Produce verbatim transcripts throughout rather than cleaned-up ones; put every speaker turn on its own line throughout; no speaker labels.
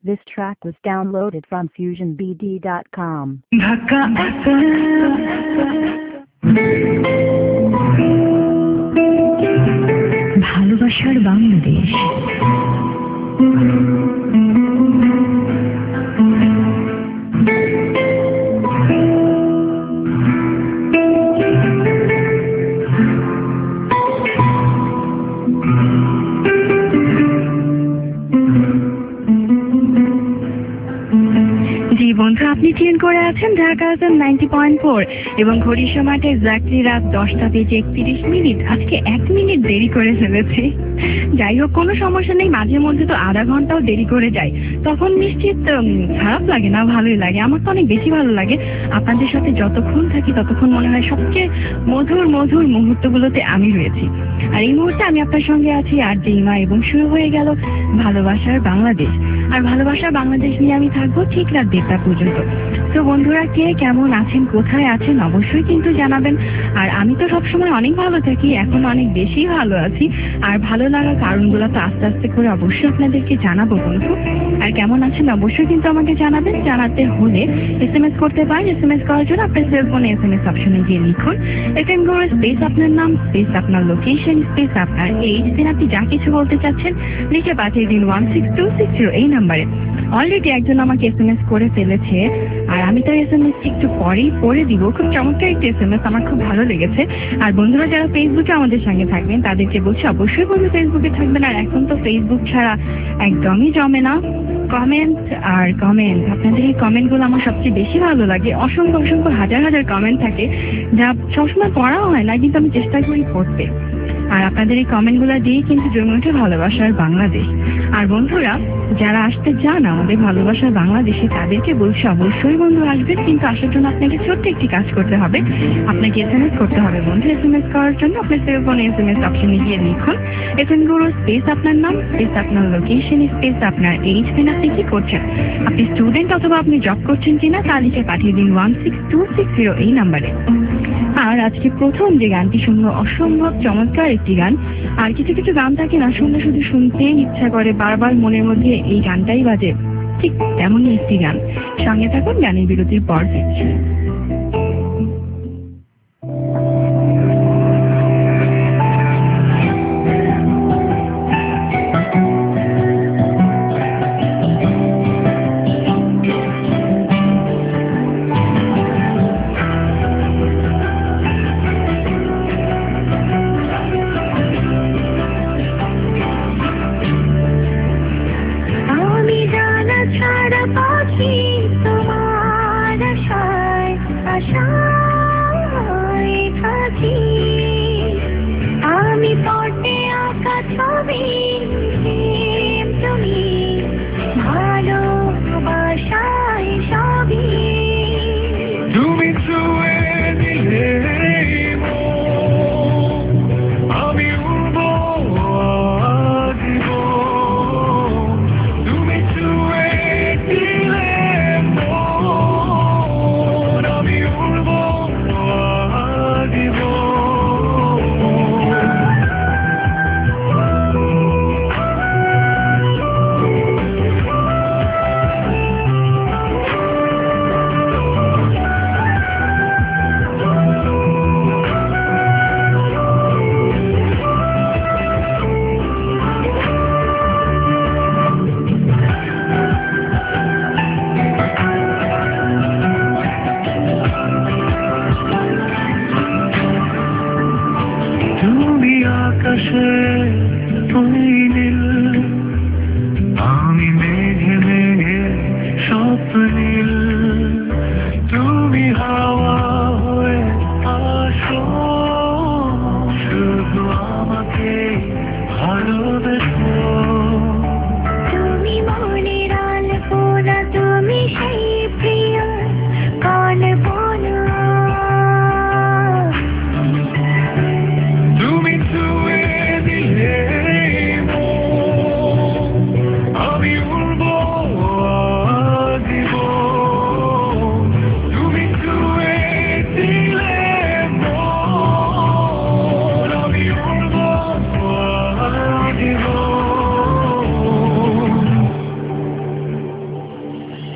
This track was downloaded from fusion b d dot com.
Dhaka ভালোবাসার বাংলাদেশ। বন্ধু আপনি tune করে আছেন Dhaka FM ninety point four এবং ঘড়ির সময়টা এক্স্যাক্টলি রাত দশটা বেজে একত্রিশ মিনিট। আজকে এক মিনিট দেরি করে ফেলেছি। যাই হোক, কোনো সমস্যা নেই, মাঝে মধ্যে তো আধা ঘন্টাও দেরি করে যায়, তখন নিশ্চিত খারাপ লাগে না, ভালোই লাগে। আমার তো অনেক বেশি ভালো লাগে। আপনাদের সাথে যতক্ষণ থাকি ততক্ষণ মনে হয় সবচেয়ে মধুর মধুর মুহূর্তগুলোতে আমি রয়েছি। আর এই মুহূর্তে আমি আপনার সঙ্গে আছি আর জিমা, এবং শুরু হয়ে গেল ভালোবাসার বাংলাদেশ। আর ভালোবাসার বাংলাদেশ নিয়ে আমি থাকবো ঠিক রাত দেড়টা পর্যন্ত। তো বন্ধুরা, কে কেমন আছেন, কোথায় আছেন, অবশ্যই কিন্তু জানাবেন। আর আমি তো সবসময় অনেক ভালো থাকি, এখন অনেক বেশি ভালো আছি। আর ভালো লাগার কারণগুলো তো আস্তে আস্তে করে অবশ্যই আপনাদেরকে জানাবো বন্ধু। আর কেমন আছেন অবশ্যই কিন্তু আমাকে জানাবেন। জানাতে হলে এস এম এস করতে পারেন। এস এম এস করার জন্য আপনার সেলফোনে এস এম এস অপশনে গিয়ে লিখুন এফ এম গোর স্পেস আপনার নাম স্পেস আপনার লোকেশন স্পেস আপনার এইজ, দিন আপনি যা কিছু বলতে চাচ্ছেন লিখে পাঠিয়ে দিন one six two six zero এই নাম্বারে। অলরেডি একজন আমাকে এস এম এস করে ফেলেছে, আর আমি তার এস এম এস একটু পরেই পড়ে দিব। খুব চমৎকার একটি এস এম এস, আমার খুব ভালো লেগেছে। আর বন্ধুরা যারা ফেসবুকে আমাদের সঙ্গে থাকবেন তাদেরকে বলছি অবশ্যই বলবো ফেসবুকে থাকবেন। আর এখন তো ফেসবুক ছাড়া একদমই জমে না। কমেন্ট আর কমেন্ট, আপনাদের এই কমেন্টগুলো আমার সবচেয়ে বেশি ভালো লাগে। অসংখ্য অসংখ্য হাজার হাজার কমেন্ট থাকে যা সবসময় পড়াও হয় না, কিন্তু আমি চেষ্টা করি পড়তে। আর আপনাদের এই কমেন্টগুলো দিয়েই কিন্তু জমে ওঠে ভালোবাসার বাংলাদেশ। আর বন্ধুরা যারা আসতে চান আমাদের ভালোবাসার বাংলাদেশে তাদেরকে বলছি অবশ্যই বন্ধু আসবেন, কিন্তু আসার জন্য আপনাকে ছোট্ট একটি কাজ করতে হবে। আপনাকে এস এম এস করতে হবে বন্ধু। এস এম এস করার জন্য আপনার সেলফোনে এস এম এস অপশনে গিয়ে লিখুন এফ এম গুরু স্পেস আপনার নাম স্পেস আপনার লোকেশন স্পেস আপনার এইজ, দিন আপনি কি করছেন, আপনি স্টুডেন্ট অথবা আপনি জব করছেন কিনা তা লিখে পাঠিয়ে দিন one six two six zero এই নাম্বারে। আর আজকে প্রথম যে গানটি শুনবো অসম্ভব চমৎকার একটি গান। আর কিছু কিছু গান থাকে না, শুনলে শুধু শুনতেই ইচ্ছা করে, বারবার মনের মধ্যে এই গানটাই বাজে, ঠিক তেমনই একটি গান। সঙ্গে থাকুন, গানের বিরতির পর ফিরছি।
আমি উড়বো জীবন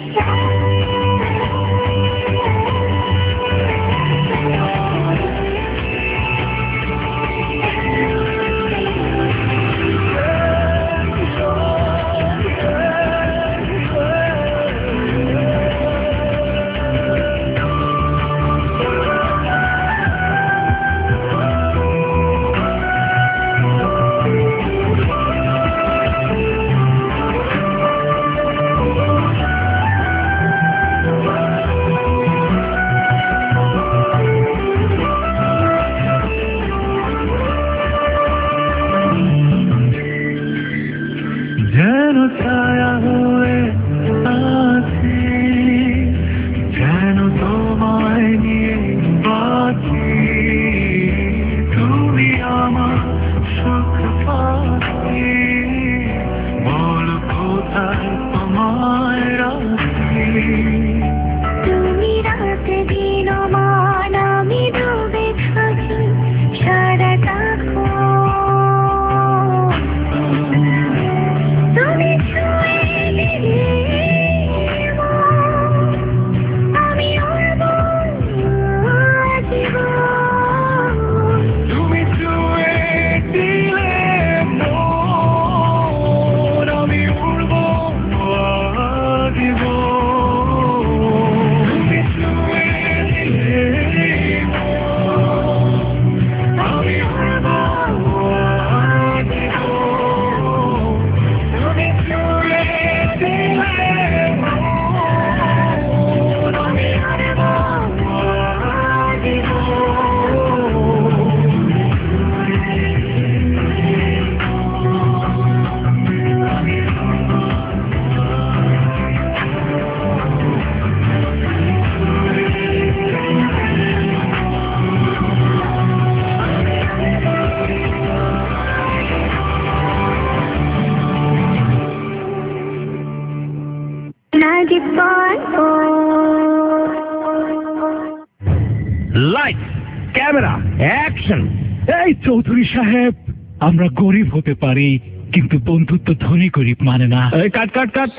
লাইট ক্যামেরা অ্যাকশন। এই চৌধুরী সাহেব, আমরা গরিব হতে পারি কিন্তু বন্ধুত্ব ধনী গরিব মানে না। এই কাট কাট কাট।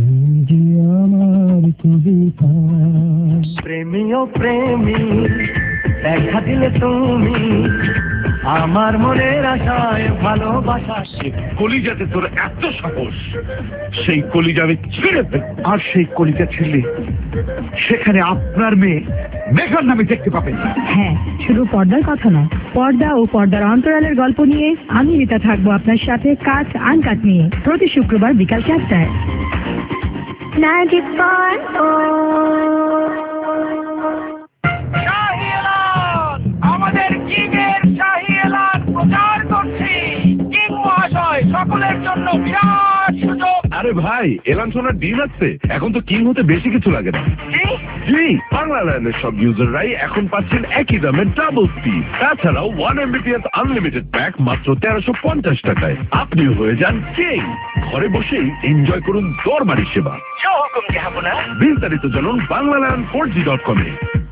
প্রেমী ও প্রেমী দেখা দিলে তুমি আমার মনের আশায় ভালোবাসা।
কলিজাতে তোর এত সাহস, সেই কলিজা আমি ছিঁড়ে ফেল। আর সেই কলিজা ছিঁড়লে সেখানে আপনার মেয়ে মেঘার নামে দেখতে পাবেন।
হ্যাঁ, শুধু পর্দার কথা না, পর্দা ও পর্দার অন্তরালের গল্প নিয়ে আমি রিতা থাকবো আপনার সাথে কাট আনকাট নিয়ে প্রতি শুক্রবার বিকাল চারটায়।
আমাদের কিংয়ের শাহী এলান প্রচার করছি। কিং মহাশয়, সকলের জন্য বিরাট সুযোগ।
আরে ভাই, এলান শোনার ডিল আছে, এখন তো কিং হতে বেশি কিছু লাগে না। জি, বাংলা ল্যান্ডের সব ইউজাররাই এখন পাচ্ছেন একই দামে ডাবল স্পিড। তাছাড়াও ওয়ান এমবিপিএস আনলিমিটেড প্যাক মাত্র তেরোশো পঞ্চাশ টাকায়। আপনি হয়ে যান কিং, ঘরে বসেই এনজয় করুন দরবারি সেবা। বিস্তারিত জানুন Bangla land four G dot কমে।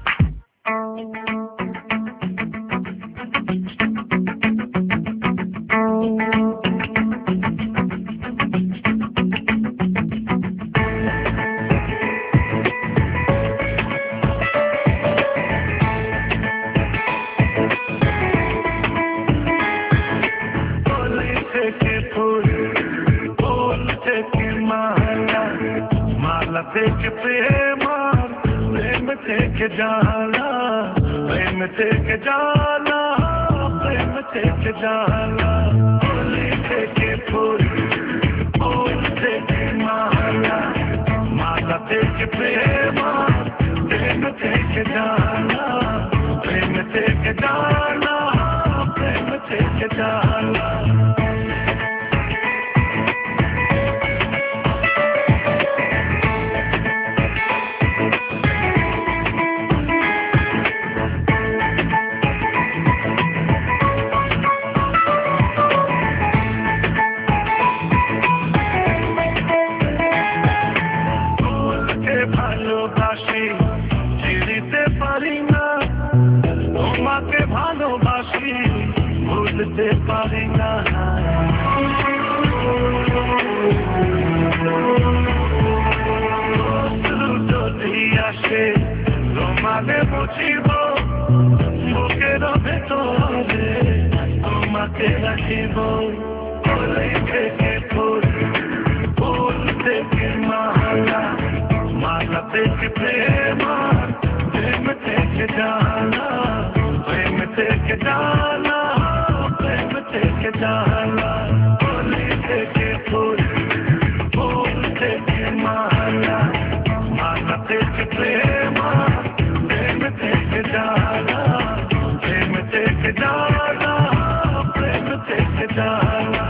থেকে প্রেম প্রেম থেকে জানা, প্রেম থেকে জানা, প্রেম থেকে জানা। ফুলি থেকে ফুল, ফুল থেকে মালা, মালা থেকে প্রেম প্রেম থেকে জানা, প্রেম থেকে জানা, প্রেম থেকে জানা। মুছিব বুকের ভেতরে তোমাকে রাখিব কলি থেকে ফুল ফুল থেকে মালা মালা থেকে প্রেম প্রেম থেকে জানা প্রেম থেকে জানা প্রেম থেকে জানা কলি থেকে ফুল ফুল থেকে মালা মালা থেকে প্রেম প্রেম থেকে জানা প্রেম থেকে জানা প্রেম থেকে জানা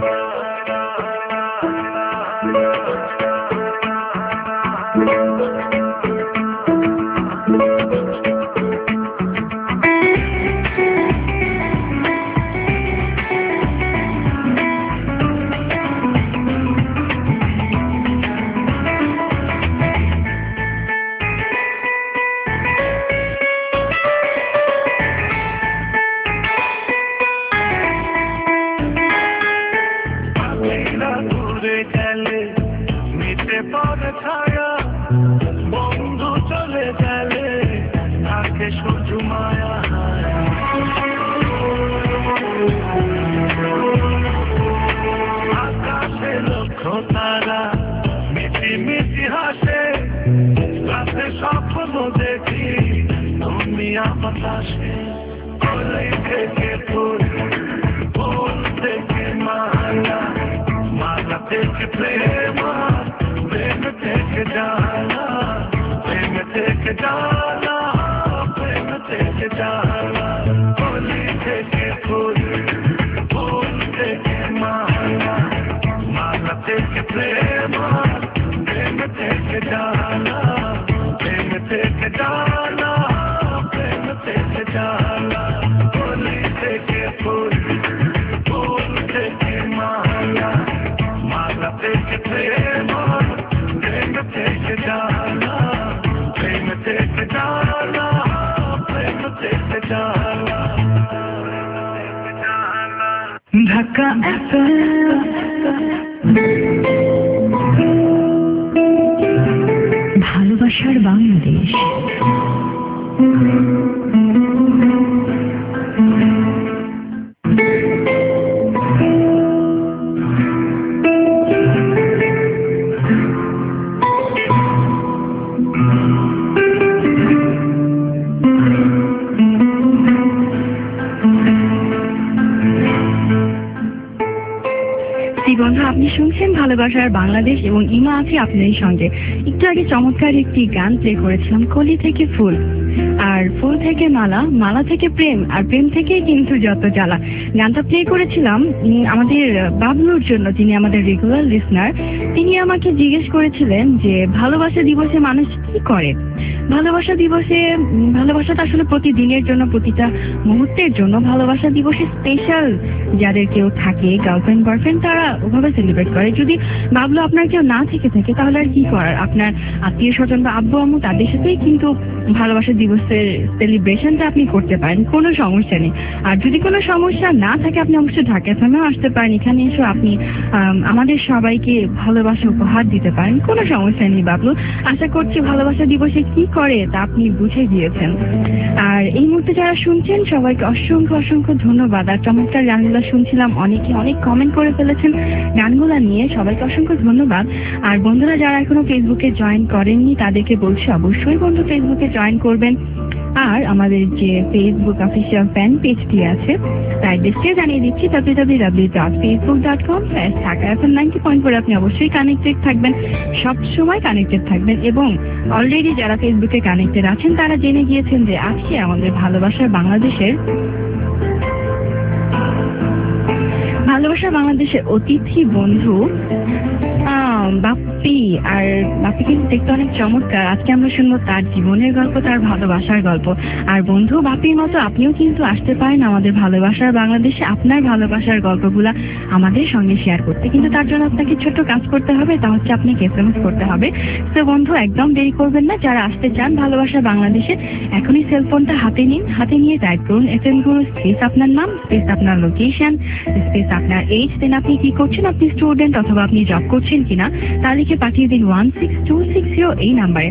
ছায়া বন্ধু চলে গেলে থাকে শুধু মায়া আকাশে লক্ষ তারা মিটি মিটি হাসে রাতে স্বপ্ন দেখি তুমি আমার পাশে কলি থেকে ফুল ফুল থেকে মালা মালা থেকে প্রেম প্রেম থেকে জানা প্রেম থেকে জানা প্রেম থেকে জানা কলি থেকে ফুল ফুল থেকে মালা মালা থেকে প্রেম প্রেম থেকে জানা প্রেম থেকে জানা প্রেম থেকে জানা কলি থেকে ফুল ফুল থেকে মালা মালা থেকে প্রেম প্রেম থেকে জানা প্রেম থেকে জানা প্রেম থেকে জানা
ঢাকা এফএম ভালোবাসার বাংলাদেশ।
বন্ধু, আপনি শুনছেন ভালোবাসার বাংলাদেশ এবং ইমা আছে আপনার সঙ্গে। একটু আগে চমৎকার একটি গান প্লে করেছিলাম, কলি থেকে ফুল আর ফুল থেকে মালা, মালা থেকে প্রেম আর প্রেম থেকেই কিন্তু যত জ্বালা। গানটা প্লে করেছিলাম আমাদের বাবলুর জন্য, তিনি আমাদের রেগুলার লিসনার। তিনি আমাকে জিজ্ঞেস করেছিলেন যে ভালোবাসা দিবসে মানুষ কি করে। ভালোবাসা দিবসে ভালোবাসাটা আসলে প্রতিদিনের জন্য, প্রতিটা মুহূর্তের জন্য। ভালোবাসা দিবসে স্পেশাল যাদের কেউ থাকে, গার্লফ্রেন্ড বয়ফ্রেন্ড, তারা ওভাবে সেলিব্রেট করে। যদি বাবলু আপনার কেউ না থেকে থাকে তাহলে আর কি করার, আপনার আত্মীয় স্বজন বা আব্বু আম্মু তাদের সাথেই কিন্তু ভালোবাসা দিবসের সেলিব্রেশনটা আপনি করতে পারেন, কোনো সমস্যা নেই। আর যদি কোনো সমস্যা না থাকে আপনি অবশ্যই ঢাকা এফএমেও আসতে পারেন, এখানে এসে আপনি আমাদের সবাইকে ভালোবাসা উপহার দিতে পারেন, কোনো সমস্যা নেই বাবলু। আশা করছি ভালোবাসা দিবসে কি করে তা আপনি বুঝে দিয়েছেন। আর এই মুহূর্তে যারা শুনছেন সবাইকে অসংখ্য অসংখ্য ধন্যবাদ। আর চমৎকার গানগুলো শুনছিলাম, অনেকে অনেক কমেন্ট করে ফেলেছেন গানগুলো নিয়ে, সবাইকে অসংখ্য ধন্যবাদ। আর বন্ধুরা যারা এখনো ফেসবুকে জয়েন করেননি তাদেরকে বলছি অবশ্যই বন্ধু ফেসবুকে জয়েন করবেন। আর আমাদের যে ফেসবুক অফিসিয়াল ফ্যান পেজটি আছে তাই ডিসপ্লে জানিয়ে দিচ্ছি W W W dot Facebook dot com slash Dhaka FM ninety point four. আপনি অবশ্যই কানেক্টেড থাকবেন, সব সময় কানেক্টেড থাকবেন। এবং অলরেডি যারা ফেসবুকে কানেক্টেড আছেন তারা জেনে গিয়েছেন যে আজকে আমাদের ভালোবাসার বাংলাদেশের ভালোবাসা বাংলাদেশের অতিথি বন্ধু বাপ্পি। আর বাপ্পি কিন্তু দেখতে অনেক চমৎকার। আজকে আমরা শুনবো তার জীবনের গল্প, তার ভালোবাসার গল্প। আর বন্ধু বাপ্পির মতো আপনিও কিন্তু আসতে পারেন আমাদের ভালোবাসার বাংলাদেশে, আপনার ভালোবাসার গল্পগুলা আমাদের সঙ্গে শেয়ার করতে। কিন্তু তার জন্য আপনাকে ছোট্ট কাজ করতে হবে, তা হচ্ছে আপনাকে এসএমএস করতে হবে। তো বন্ধু একদম দেরি করবেন না, যারা আসতে চান ভালোবাসা বাংলাদেশে এখনই সেলফোনটা হাতে নিন, হাতে নিয়ে টাইপ করুন এফ এম গুরু স্পেস আপনার নাম স্পেস আপনার লোকেশন স্পেস আপনার এইজ, দেন আপনি কি করছেন, আপনি স্টুডেন্ট অথবা আপনি জব করছেন কিনা তা লিখে পাঠিয়ে দিন one six two six zero এই নাম্বারে।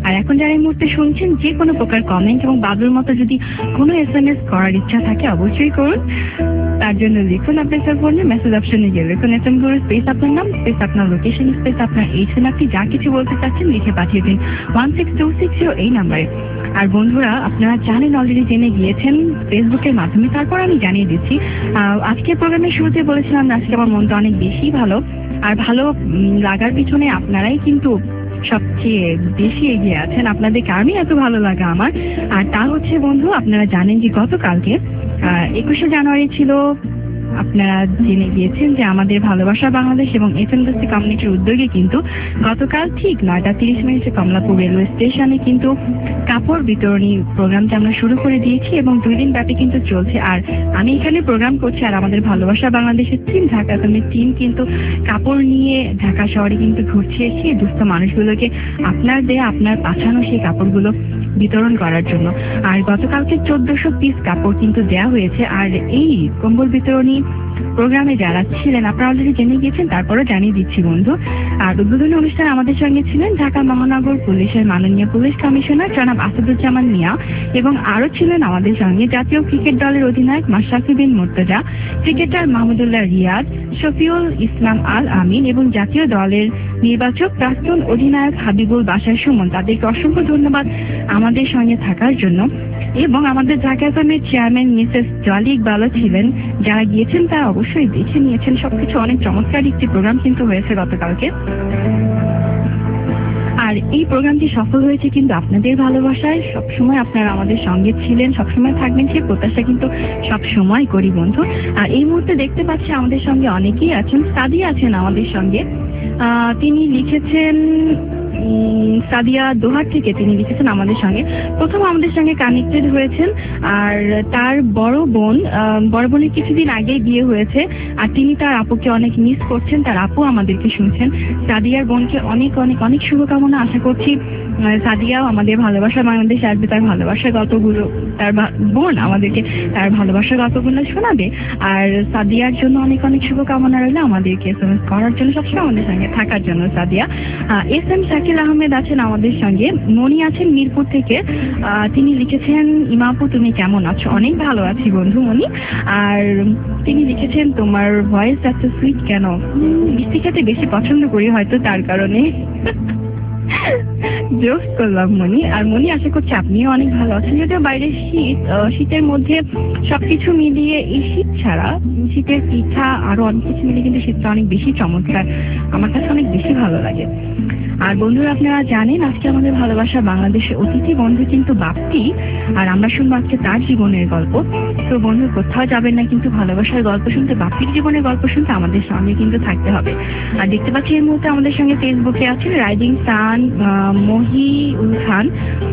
আর এখন যারা এই মুহূর্তে শুনছেন, যে কোনো প্রকার কমেন্ট এবং বাবুর মতো যদি কোনো এস এম এস করার ইচ্ছা থাকে অবশ্যই করুন। তার জন্য লিখুন আপনার সেল ফোনে, মেসেজ অপশনে গিয়ে লিখুন এস এম করে স্পেস আপনার নাম, স্পেস আপনার লোকেশন, স্পেস আপনার এইচ, আপনি যা কিছু বলতে চাচ্ছেন লিখে পাঠিয়ে দিন one six two six zero এই নাম্বারে। আর বন্ধুরা, আপনারা জানেন, অলরেডি জেনে গিয়েছেন ফেসবুকের মাধ্যমে, তারপর আমি জানিয়ে দিচ্ছি। আজকের প্রোগ্রামের শুরুতে বলেছিলাম আজকে আমার মনটা অনেক বেশি ভালো, আর ভালো লাগার পিছনে আপনারাই কিন্তু সবচেয়ে বেশি এগিয়ে আছেন। আপনাদের কারণে এত ভালো লাগা আমার। আর তা হচ্ছে বন্ধু, আপনারা জানেন যে গতকালকে একুশে জানুয়ারি ছিল। আপনারা জেনে গিয়েছেন যে আমাদের ভালোবাসা বাংলাদেশ এবং এফএমডিসি কমিউনিটির উদ্যোগে কিন্তু গতকাল ঠিক নয়টা তিরিশ মিনিটে কমলাপুর রেলওয়ে স্টেশনে কিন্তু কাপড় বিতরণী প্রোগ্রামটা আমরা শুরু করে দিয়েছি এবং দুই দিন ব্যাপী কিন্তু চলছে। আর আমি এখানে প্রোগ্রাম করছি, আর আমাদের ভালোবাসা বাংলাদেশের টিম, ঢাকা এফএমের টিম কিন্তু কাপড় নিয়ে ঢাকা শহরে কিন্তু ঘুরছে, এসে দুস্থ মানুষগুলোকে আপনার দেয়া, আপনার পাঠানো সেই কাপড়গুলো বিতরণ করার জন্য। আর গতকালকে চোদ্দশো পিস কাপড় কিন্তু দেওয়া হয়েছে। আর এই কম্বল বিতরণী প্রোগ্রামে যারা ছিলেন আপনারা অলরেডি জেনে গিয়েছেন, তারপরে জানিয়ে দিচ্ছি বন্ধু। আর উদ্বোধনী অনুষ্ঠানে আমাদের সঙ্গে ছিলেন ঢাকা মহানগর পুলিশের মাননীয় পুলিশ কমিশনার জনাব আসাদুজ্জামান মিয়া, এবং আরো ছিলেন আমাদের সঙ্গে জাতীয় ক্রিকেট দলের অধিনায়ক মাশরাফি বিন মুর্তজা, ক্রিকেটার মাহমুদুল্লাহ রিয়াদ, শফিউল ইসলাম আল আমিন এবং জাতীয় দলের নির্বাচক প্রাক্তন অধিনায়ক হাবিবুল বাশার সুমন। তাদেরকে অসংখ্য ধন্যবাদ আমাদের সঙ্গে থাকার জন্য। এবং আমাদের ঢাকা এফএমের চেয়ারম্যান মিসেস জলি ইকবালও ছিলেন। যারা গিয়েছেন তারা অবশ্যই দেখে নিয়েছেন। সবকিছু অনেক চমৎকার একটি প্রোগ্রাম কিন্তু হয়েছে গতকালকে। আর এই প্রোগ্রামটি সফল হয়েছে কিন্তু আপনাদের ভালোবাসায়। সবসময় আপনারা আমাদের সঙ্গে ছিলেন, সবসময় থাকবেন, সেই প্রত্যাশা কিন্তু সবসময় করি বন্ধু। আর এই মুহূর্তে দেখতে পাচ্ছি আমাদের সঙ্গে অনেকেই আছেন। সাদিয়া আছেন আমাদের সঙ্গে, তিনি লিখেছেন সাদিয়া দোহার থেকে তিনি লিখেছেন আমাদের সঙ্গে। প্রথম আমাদের সঙ্গে কানেক্টেড হয়েছেন, আর তার বড় বোন বড় বোনের কিছুদিন আগেই বিয়ে হয়েছে, আর তিনি তার আপুকে অনেক মিস করছেন। তার আপু আমাদেরকে শুনছেন। সাদিয়ার বোনকে অনেক অনেক অনেক শুভকামনা। আশা করছি সাদিয়াও আমাদের ভালোবাসা বাংলাদেশ আসবে, তার ভালোবাসার গল্পগুলো, তার বোন আমাদেরকে তার ভালোবাসার গল্পগুলো শোনাবে। আর সাদিয়ার জন্য অনেক অনেক শুভকামনা রইল আমাদেরকে এস এম এস করার জন্য, সবসময় আমাদের সঙ্গে থাকার জন্য সাদিয়া। এস এম শাকিল আহমেদ আছেন আমাদের সঙ্গে। মনি আছেন মিরপুর থেকে, তিনি লিখেছেন ইমাপু তুমি কেমন আছো? অনেক ভালো আছি বন্ধু মনি। আর তিনি লিখেছেন তোমার ভয়েস এত সুইট কেন? মিষ্টি খেতে বেশি পছন্দ করি হয়তো, তার কারণে জোক করলাম মনি। আর মনি, আশা করছি আপনিও অনেক ভালো আছেন। যদিও বাইরে শীত, শীতের মধ্যে সবকিছু মিলিয়ে, এই শীত ছাড়া শীতের পিঠা আরো অনেক কিছু মিলিয়ে কিন্তু শীতটা অনেক বেশি চমৎকার, আমার কাছে অনেক বেশি ভালো লাগে। আর বন্ধুরা, আপনারা জানেন আজকে আমাদের ভালোবাসা বাংলাদেশের অতিথি বন্ধু কিন্তু বাপ্পি, আর আমরা শুনবো আজকে তার জীবনের গল্প। তো বন্ধু, কোথাও যাবেন না, কিন্তু ভালোবাসার গল্প শুনতে, বাপ্পির জীবনের গল্প শুনতে আমাদের সঙ্গে কিন্তু থাকতে হবে। আর দেখতে পাচ্ছি এই মুহূর্তে আমাদের সঙ্গে ফেসবুকে আছেন রাইজিং সান মহিউল খান,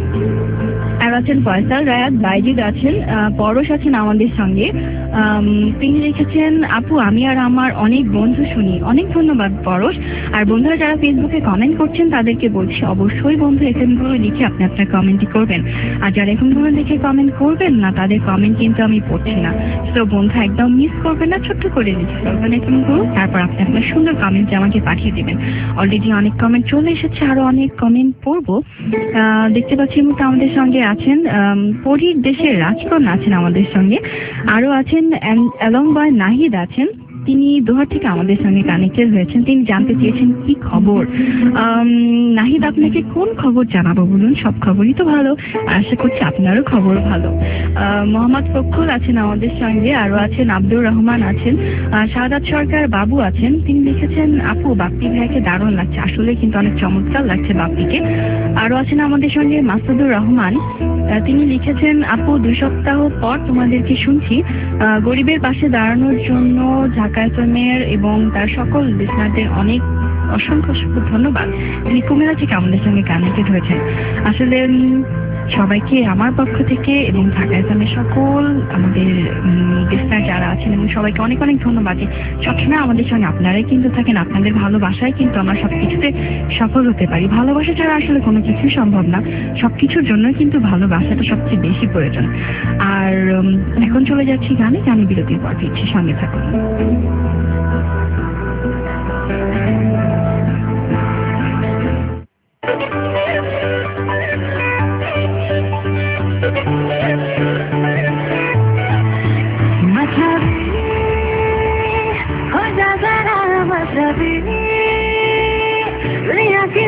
আর আছেন ফয়সাল রায়াত, বাইজিদ আছেন, পরশ আছেন আমাদের সঙ্গে। তিনি লিখেছেন আপু আমি আর আমার অনেক বন্ধু শুনি। অনেক ধন্যবাদ পরশ। আর বন্ধুরা যারা ফেসবুকে কমেন্ট করছেন তাদেরকে বলছি অবশ্যই বন্ধু এফএমগুলো লিখে আপনি আপনার কমেন্টই করবেন। আর যারা এফএমগুলো লিখে কমেন্ট করবেন না তাদের কমেন্ট কিন্তু আমি পড়ছি না। তো বন্ধু একদম মিস করবেন না, ছোট্ট করে লিখে ফেলবেন এফএমগুলো, তারপর আপনি আপনার সুন্দর কমেন্ট আমাকে পাঠিয়ে দেবেন। অলরেডি অনেক কমেন্ট চলে এসেছে, আরো অনেক কমেন্ট পড়বো। দেখতে পাচ্ছি মুহূর্তে আমাদের সঙ্গে আছেন পরীর দেশের রাজকন্যা আছেন আমাদের সঙ্গে, আরো আছেন অ্যালং বয় নাহিদ আছেন। তিনি দোহা থেকে আমাদের সঙ্গে কানেক্টেড হয়েছেন। তিনি জানতে চেয়েছেন কি খবর। নাহিদ, আপনাকে কোন খবর জানাবো বলুন? সব খবরই তো ভালো, আশা করছি আপনারও খবর ভালো। মোহাম্মদ ফখরুল আছেন আমাদের সঙ্গে, আরো আছেন আব্দুর রহমান আছেন, শাহাদাত সরকার বাবু আছেন। তিনি লিখেছেন আপু বাপ্পি ভাইকে দারুণ লাগছে, আসলে কিন্তু অনেক চমৎকার লাগছে বাপ্পিকে। আরো আছেন আমাদের সঙ্গে মাসুদুর রহমান, তিনি লিখেছেন আপু দুই সপ্তাহ পর তোমাদেরকে শুনছি, গরিবের পাশে দাঁড়ানোর জন্য ঢাকা এফএমের এবং তার সকল লিসনারদের অনেক অসংখ্য অসংখ্য ধন্যবাদ। তিনি কুমিল্লা থেকে আমাদের সঙ্গে কানেক্টেড হয়েছেন। আসলে সবাইকে আমার পক্ষ থেকে এবং ঢাকা এফএমের সকল আমাদের লিসনার যারা আছেন এবং সবাইকে অনেক অনেক ধন্যবাদ। সবসময় আমাদের সঙ্গে আপনারাই কিন্তু থাকেন, আপনাদের ভালোবাসায় কিন্তু আমরা সবকিছুতে সফল হতে পারি। ভালোবাসা ছাড়া আসলে কোনো কিছুই সম্ভব না, সবকিছুর জন্য কিন্তু ভালোবাসাটা সবচেয়ে বেশি প্রয়োজন। আর এখন চলে যাচ্ছি গানে, গানে বিরতির পর ফিরছি, সঙ্গে থাকুন।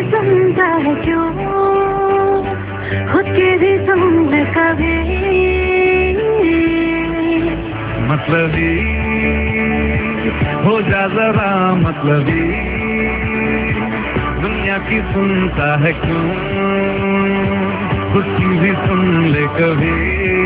सुनता है क्यों खुद के भी सुन ले कभी
मतलबी हो जा जरा मतलबी दुनिया की सुनता है क्यों खुद की भी सुन ले कभी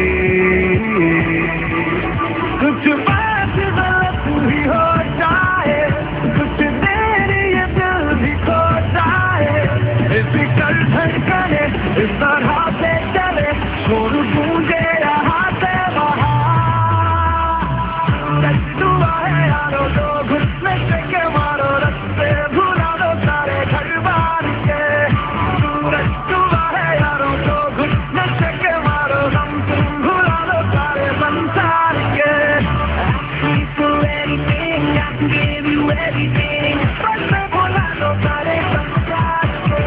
कुछ बात गलत भी हो जाए कुछ देर ये दिल भी खो जाए इसी कल धड़कने इस तरह से चले शोर गूंजे यहाँ से वहाँ दुआ है यारो दो घुटने के मारो रस्ते भुला दो सारे घर बार के सूरज दुआ है यारो दो घुटने के मारो हम तुम भुला दो सारे संसार के to anything I can give you everything but मैं भुला दो सारे संसार के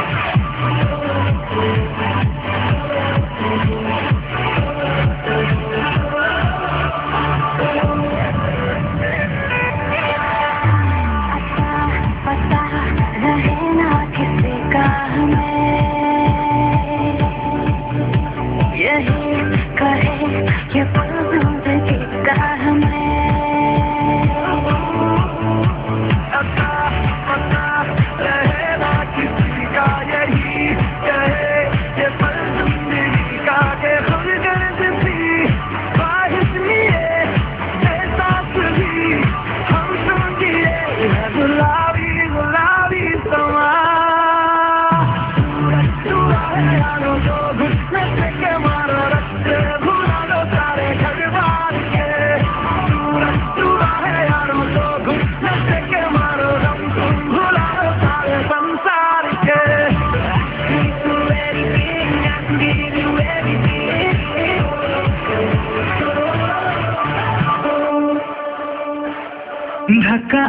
ढाका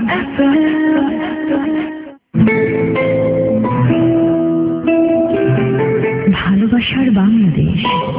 ভালোবাসার বাংলাদেশ।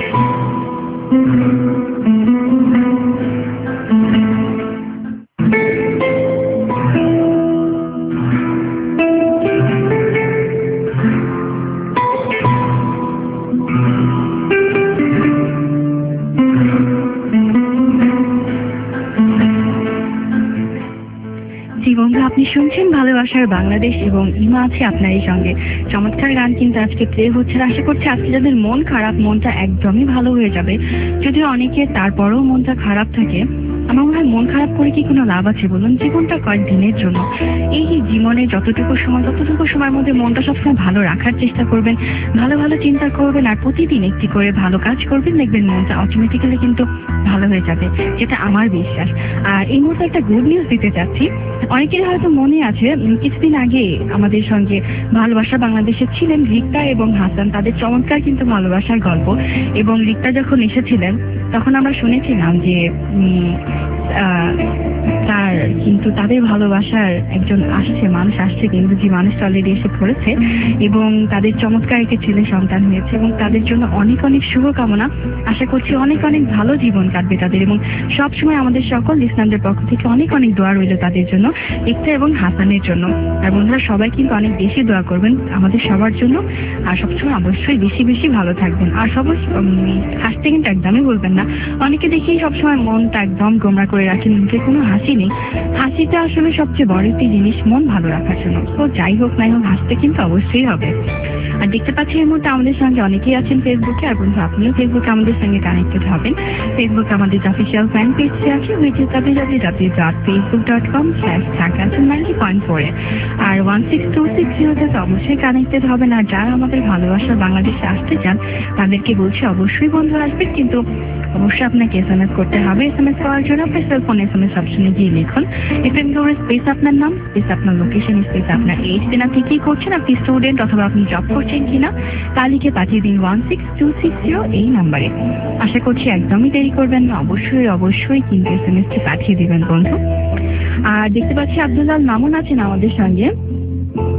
আপনি শুনছেন ভালোবাসার বাংলাদেশ এবং ইমা আছে আপনারই সঙ্গে। চমৎকার গান কিন্তু আজকে প্লে হচ্ছে। আশা করছি আজকে যাদের মন খারাপ মনটা একদমই ভালো হয়ে যাবে। যদিও অনেকে তারপরেও মনটা খারাপ থাকে, আমার মনে হয় মন খারাপ করে কি কোনো লাভ আছে বলুন? জীবনটা কয়েকদিনের জন্য। এই জীবনে যতটুকু সময় ততটুকু সময়ের মধ্যে মনটা সবসময় ভালো রাখার চেষ্টা করবেন, ভালো ভালো চিন্তা করবেন আর প্রতিদিন একটি করে ভালো কাজ করবেন, দেখবেন মনটা অটোমেটিক্যালি কিন্তু ভালো হয়ে যাবে, যেটা আমার বিশ্বাস। আর এই মুহূর্তে একটা গুড নিউজ দিতে চাচ্ছি। অনেকের হয়তো মনে আছে কিছুদিন আগে আমাদের সঙ্গে ভালোবাসা বাংলাদেশে ছিলেন রিক্তা এবং হাসান, তাদের চমৎকার কিন্তু ভালোবাসার গল্প। এবং রিক্তা যখন এসেছিলেন তখন আমরা শুনেছিলাম যে তার কিন্তু তাদের ভালোবাসার একজন আসছে, মানুষ আসছে, কিন্তু যে মানুষটা অলরেডি এসে পড়েছে এবং তাদের চমৎকার একটি ছেলে সন্তান হয়েছে এবং তাদের জন্য অনেক অনেক শুভকামনা। আশা করছি অনেক অনেক ভালো জীবন কাটবে তাদের এবং সবসময় আমাদের সকল লিসনারদের পক্ষ থেকে অনেক অনেক দোয়া রইল তাদের জন্য, রিক্তা এবং হাসানের জন্য। আর বন্ধুরা সবাই কিন্তু অনেক বেশি দোয়া করবেন আমাদের সবার জন্য, আর সবসময় অবশ্যই বেশি বেশি ভালো থাকবেন। আর সবাই হাসতে কিন্তু একদমই বলবেন না। অনেকে দেখি সবসময় মনটা একদম গোমরা করে রাখেন, মুখে কোনো হাসি নেই। হাসিটা আসলে সবচেয়ে বড় একটি জিনিস মন ভালো রাখার জন্য। তো যাই হোক নাই হোক হাসতে কিন্তু অবশ্যই হবে। আর দেখতে পাচ্ছি এই মুহূর্তে আমাদের সঙ্গে অনেকেই আছেন ফেসবুকে। আর বন্ধু আপনিও ফেসবুকে আমাদের সঙ্গে কানেক্টেড হবেন। ফেসবুকে আমাদের অফিসিয়াল ফ্যান পেজটি আছে, which is W W W dot Facebook dot com slash Dhaka ninety point four এ। আর ওয়ান সিক্স টু সিক্স জিরোতে তো অবশ্যই কানেক্টেড হবেন। আর যারা আমাদের ভালোবাসার বাংলাদেশে আসতে চান তাদেরকে বলছি অবশ্যই বন্ধু আসবেন, কিন্তু অবশ্যই আপনাকে এস এম এস করতে হবে। এস এম এস করার জন্য আপনার সেলফোন এস এম এস অপশনে গিয়ে লিখুন এফএম গৌড় স্পেস আপনার নাম, স্পেস আপনার লোকেশন, স্পেস আপনার এজ, দেন আপনি কি করছেন, আপনি স্টুডেন্ট অথবা আপনি জব করছেন কিনা, তা লিখে পাঠিয়ে দিন one six two six zero এই নাম্বারে। আশা করছি একদমই দেরি করবেন না, অবশ্যই অবশ্যই কিন্তু এস এম এসটি পাঠিয়ে দিবেন বন্ধু। আর দেখতে পাচ্ছি আব্দুল্লাহ মামুন আছেন আমাদের সঙ্গে।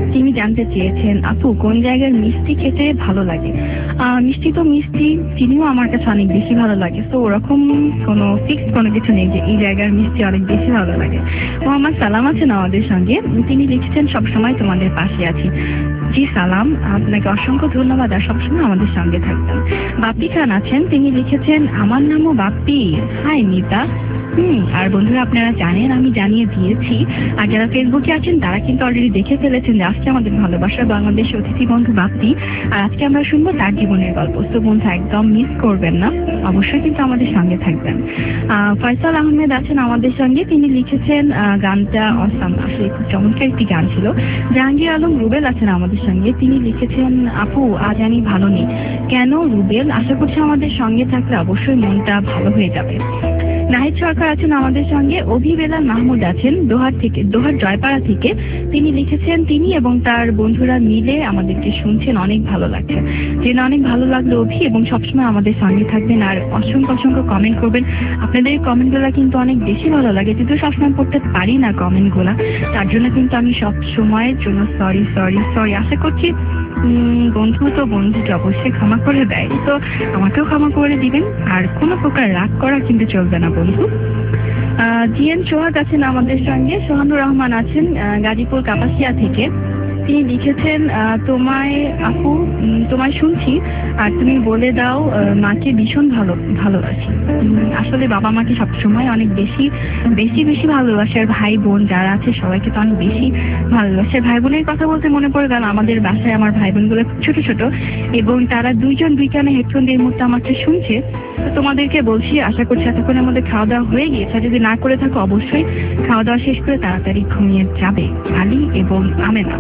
তিনি জানতে চেয়েছেন, আপু কোন জায়গার মিষ্টি খেতে ভালো লাগে? আহ, মিষ্টি তো মিষ্টি, চিনিও আমার কাছে অনেক বেশি ভালো লাগে। তো ওরকম কোনো ফিক্স কোনো কিছু নেই যে এই জায়গার মিষ্টি অনেক বেশি ভালো লাগে। মোহাম্মদ সালাম আছেন আমাদের সঙ্গে, তিনি লিখেছেন সবসময় তোমাদের পাশে আছি। জি সালাম, আপনাকে অসংখ্য ধন্যবাদ, আর সবসময় আমাদের সঙ্গে থাকবেন। বাপ্পি খান আছেন, তিনি লিখেছেন আমার নামও বাপ্পি, হাই মিতা। হুম আর বন্ধুরা আপনারা জানেন, আমি জানিয়ে দিয়েছি, আর যারা ফেসবুকে আছেন তারা কিন্তু অলরেডি দেখে ফেলেছেন যে আজকে আমাদের ভালোবাসার বাংলাদেশ অতিথি বন্ধু বাপ্পি, আর আজকে আমরা শুনবো তার জীবনের গল্প। তো বন্ধু একদম মিস করবেন না, অবশ্যই কিন্তু আমাদের সঙ্গে থাকবেন। আহ ফয়সাল আহমেদ আছেন আমাদের সঙ্গে, তিনি লিখেছেন আহ গানটা অসাম, আসলে খুব চমৎকার একটি গান ছিল। জাহাঙ্গীর আলম রুবেল আছেন আমাদের সঙ্গে, তিনি লিখেছেন আপু আজ আমি ভালো নেই। কেন রুবেল? আশা করছি আমাদের সঙ্গে থাকলে অবশ্যই মনটা ভালো হয়ে যাবে। নাহিদ সরকার আছেন আমাদের সঙ্গে, অভি বেলাল মাহমুদ আছেন দোহার থেকে, দোহার জয়পাড়া থেকে, তিনি লিখেছেন তিনি এবং তার বন্ধুরা মিলে আমাদেরকে শুনছেন, অনেক ভালো লাগছে। জেনে অনেক ভালো লাগলো অভি, এবং সবসময় আমাদের সঙ্গে থাকবেন আর অসংখ্য অসংখ্য কমেন্ট করবেন। আপনাদের এই কমেন্টগুলো কিন্তু অনেক বেশি ভালো লাগে, কিন্তু সবসময় পড়তে পারি না কমেন্টগুলো, তার জন্য কিন্তু আমি সব সময়ের জন্য সরি সরি সরি। আশা করছি বন্ধু তো বন্ধুকে অবশ্যই ক্ষমা করে দেয়, তো আমাকেও ক্ষমা করে দিবেন, আর কোনো প্রকার রাগ করা কিন্তু চলবে না বন্ধু। জিএন সোহাগ আছেন আমাদের সঙ্গে, সোহানুর রহমান আছেন গাজীপুর কাপাসিয়া থেকে, তিনি লিখেছেন তোমায় আপু তোমায় শুনছি, আর তুমি বলে দাও মাকে ভীষণ ভালো ভালোবাসি। আসলে বাবা মাকে সবসময় অনেক বেশি বেশি বেশি ভালোবাসে, আর ভাই বোন যারা আছে সবাইকে তো অনেক বেশি ভালোবাসে। ভাই বোনের কথা বলতে মনে পড়ে গেল, আমাদের বাসায় আমার ভাই বোনগুলো ছোট ছোট, এবং তারা দুইজন দুই কানে হেডফোন দিয়ে মুহূর্তে আমাকে শুনছে। তো তোমাদেরকে বলছি, আশা করছি এতক্ষণের মধ্যে খাওয়া দাওয়া হয়ে গিয়েছে, যদি না করে থাকো অবশ্যই খাওয়া দাওয়া শেষ করে তাড়াতাড়ি ঘুমিয়ে যাবে আলী এবং আমেনা।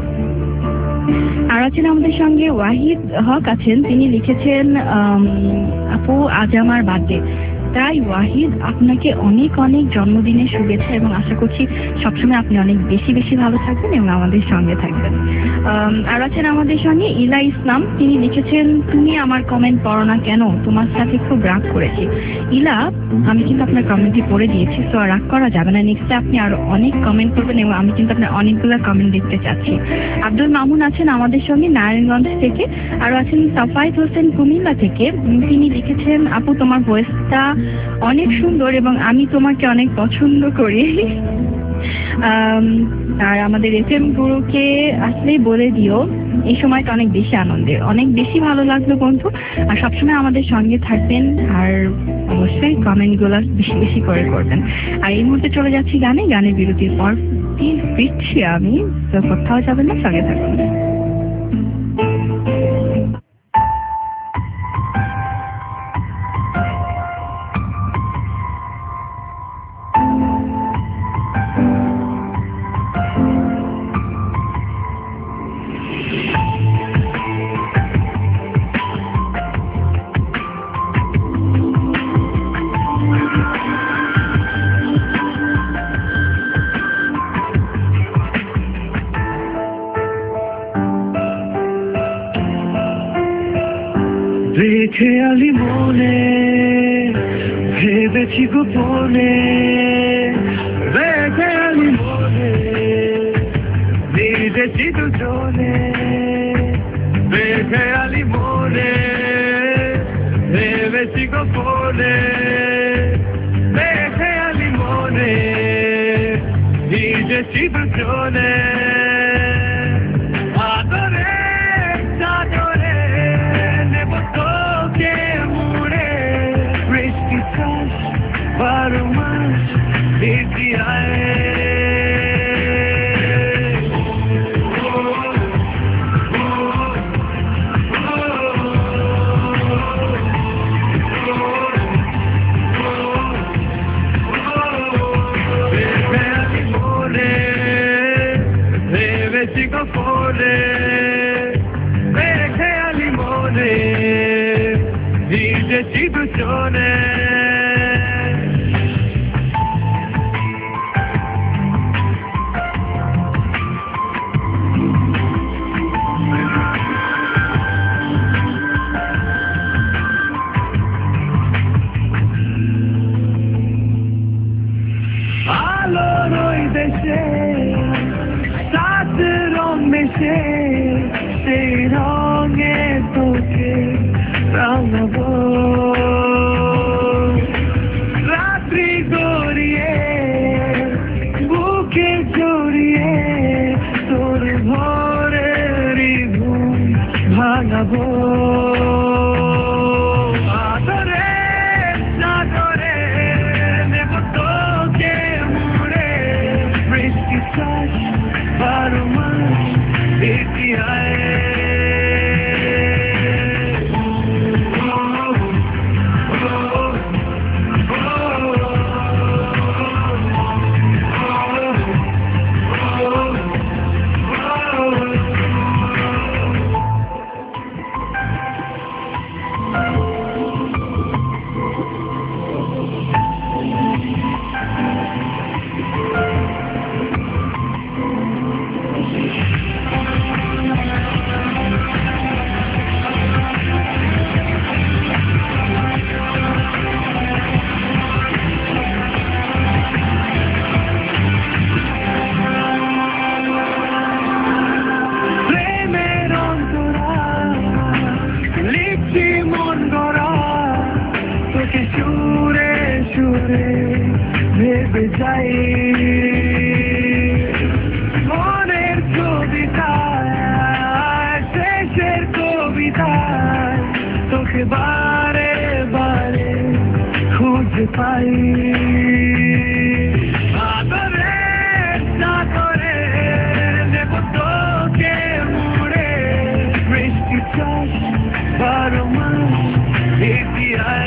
আর আছেন আমাদের সঙ্গে ওয়াহিদ হক আছেন, তিনি লিখেছেন আপু আজ আমার বার্থডে, তাই ওয়াহিদ আপনাকে অনেক অনেক জন্মদিনের শুভেচ্ছা, এবং আশা করছি সবসময় আপনি অনেক বেশি বেশি ভালো থাকবেন এবং আমাদের সঙ্গে থাকবেন। আর আছেন আমাদের সঙ্গে ইলা ইসলাম, তিনি লিখেছেন তুমি আমার কমেন্ট পড়ো না কেন, তোমার সাথে খুব রাগ করেছি। ইলা, আমি কিন্তু আপনার কমেন্টটি পড়ে দিয়েছি, তো রাগ করা যাবে না, নেক্সটে আপনি আরো অনেক কমেন্ট করবেন, এবং আমি কিন্তু আপনার অনেকগুলো কমেন্ট দেখতে চাচ্ছি। আব্দুল মামুন আছেন আমাদের সঙ্গে নারায়ণগঞ্জ থেকে, আরো আছেন সাফায়েত হোসেন কুমিল্লা থেকে, তিনি লিখেছেন আপু তোমার ভয়েসটা অনেক সুন্দর এবং আমি তোমাকে অনেক পছন্দ করি। আর আমাদের এফ এম গুরুকে আসলেই বলে দিও এই সময়টা অনেক বেশি আনন্দের, অনেক বেশি ভালো লাগলো বন্ধু, আর সবসময় আমাদের সঙ্গে থাকবেন, আর অবশ্যই কমেন্ট গুলো বেশি বেশি করে করবেন। আর এই মুহূর্তে চলে যাচ্ছি গানে, গানের বিরতির পর ফিরছি আমি, তো কোথাও যাবেন না, সঙ্গে থাকুন।
রেখে আলি মনে ভেবেছি গোপনে, রেখে আলি মনে নিজেছি দুজনে, রেখে আলি মনে ভেবেছি গোপনে, রেখে আলি মনে নিজেছি দুজনে। বারো মাস বেশি আয় মনে ভেবেছি গোপনে, রেখে আলি মনে নিজেছি দুজনে। যাবো আদরে সাগরে নেব তোকে মুড়ে বৃষ্টি চাষ বারো মাস ইতিহাস মনের কবিতা শেষের কবিতা তোকে বারে বারে খুঁজে পাই আদরে সাগরে নেব তোকে মুড়ে বৃষ্টি চাষ বারো মাস ইতিহাস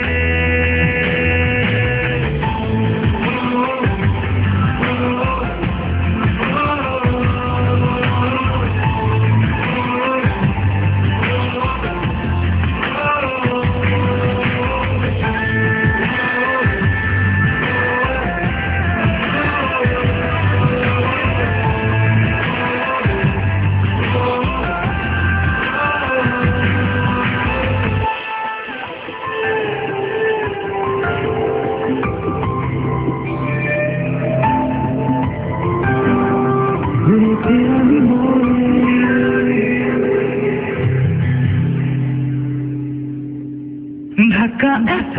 ঢাকা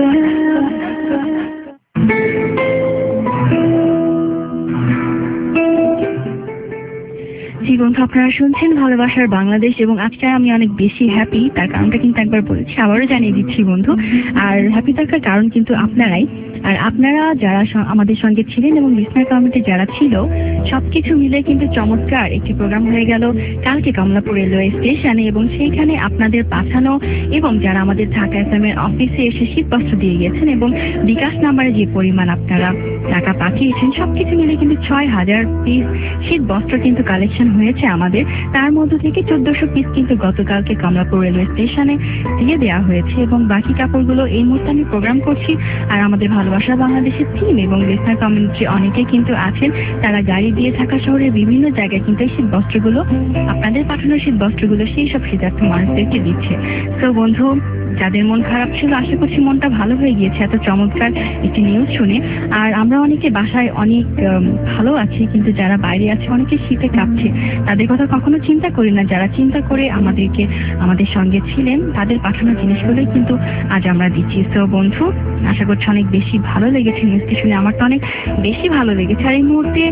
জি বন্ধু, আপনারা শুনছেন ভালোবাসার বাংলাদেশ এবং আজকে আমি অনেক বেশি হ্যাপি। তার কারণটা কিন্তু একবার বলেছি, আবারও জানিয়ে দিচ্ছি বন্ধু। আর হ্যাপি থাকার কারণ কিন্তু আপনারাই। আর আপনারা যারা আমাদের সঙ্গে ছিলেন এবং লিসনার কমিটি যারা ছিল, সবকিছু মিলে কিন্তু চমৎকার একটি প্রোগ্রাম হয়ে গেল কালকে কমলাপুর রেলওয়ে স্টেশনে। এবং সেইখানে আপনাদের পাঠানো এবং যারা আমাদের ঢাকা এফএম এর অফিসে এসে শীতবস্ত্র দিয়ে গেছেন এবং বিকাশ নাম্বারে যে পরিমাণ আপনারা টাকা পাঠিয়েছেন, সবকিছু মিলে কিন্তু ছয় হাজার পিস শীতবস্ত্র কিন্তু কালেকশন হয়েছে আমাদের। তার মধ্য থেকে চোদ্দশো পিস কিন্তু গতকালকে কমলাপুর রেলওয়ে স্টেশনে দিয়ে দেওয়া হয়েছে এবং বাকি কাপড়গুলো এই মুহূর্তে আমি প্রোগ্রাম করছি। আর আমাদের ভালোবাসা বাংলাদেশের টিম এবং লিসনার কমিউনিটি অনেকে কিন্তু আছেন, তারা গাড়ি দিয়ে ঢাকা শহরের বিভিন্ন জায়গায় কিন্তু এই শীতবস্ত্রগুলো, আপনাদের পাঠানো শীতবস্ত্রগুলো সেই সব শীতার্থ মানুষদেরকে দিচ্ছে। তো বন্ধু, যাদের মন খারাপ ছিল, আশা করছি মনটা ভালো হয়ে গিয়েছে এত চমৎকার একটি নিউজ শুনে। আর আমরা অনেকে বাসায় অনেক ভালো আছি, কিন্তু যারা বাইরে আছে অনেকে শীতে কাঁপছে, তাদের কথা কখনো চিন্তা করি না। যারা চিন্তা করে আমাদেরকে আমাদের সঙ্গে ছিলেন, তাদের পাঠানো জিনিসগুলোই কিন্তু আজ আমরা দিচ্ছি। তো বন্ধু, আশা করছি অনেক বেশি ভালো লেগেছে নিউজটি শুনে, আমার তো অনেক বেশি ভালো লেগেছে। আর এই মুহূর্তে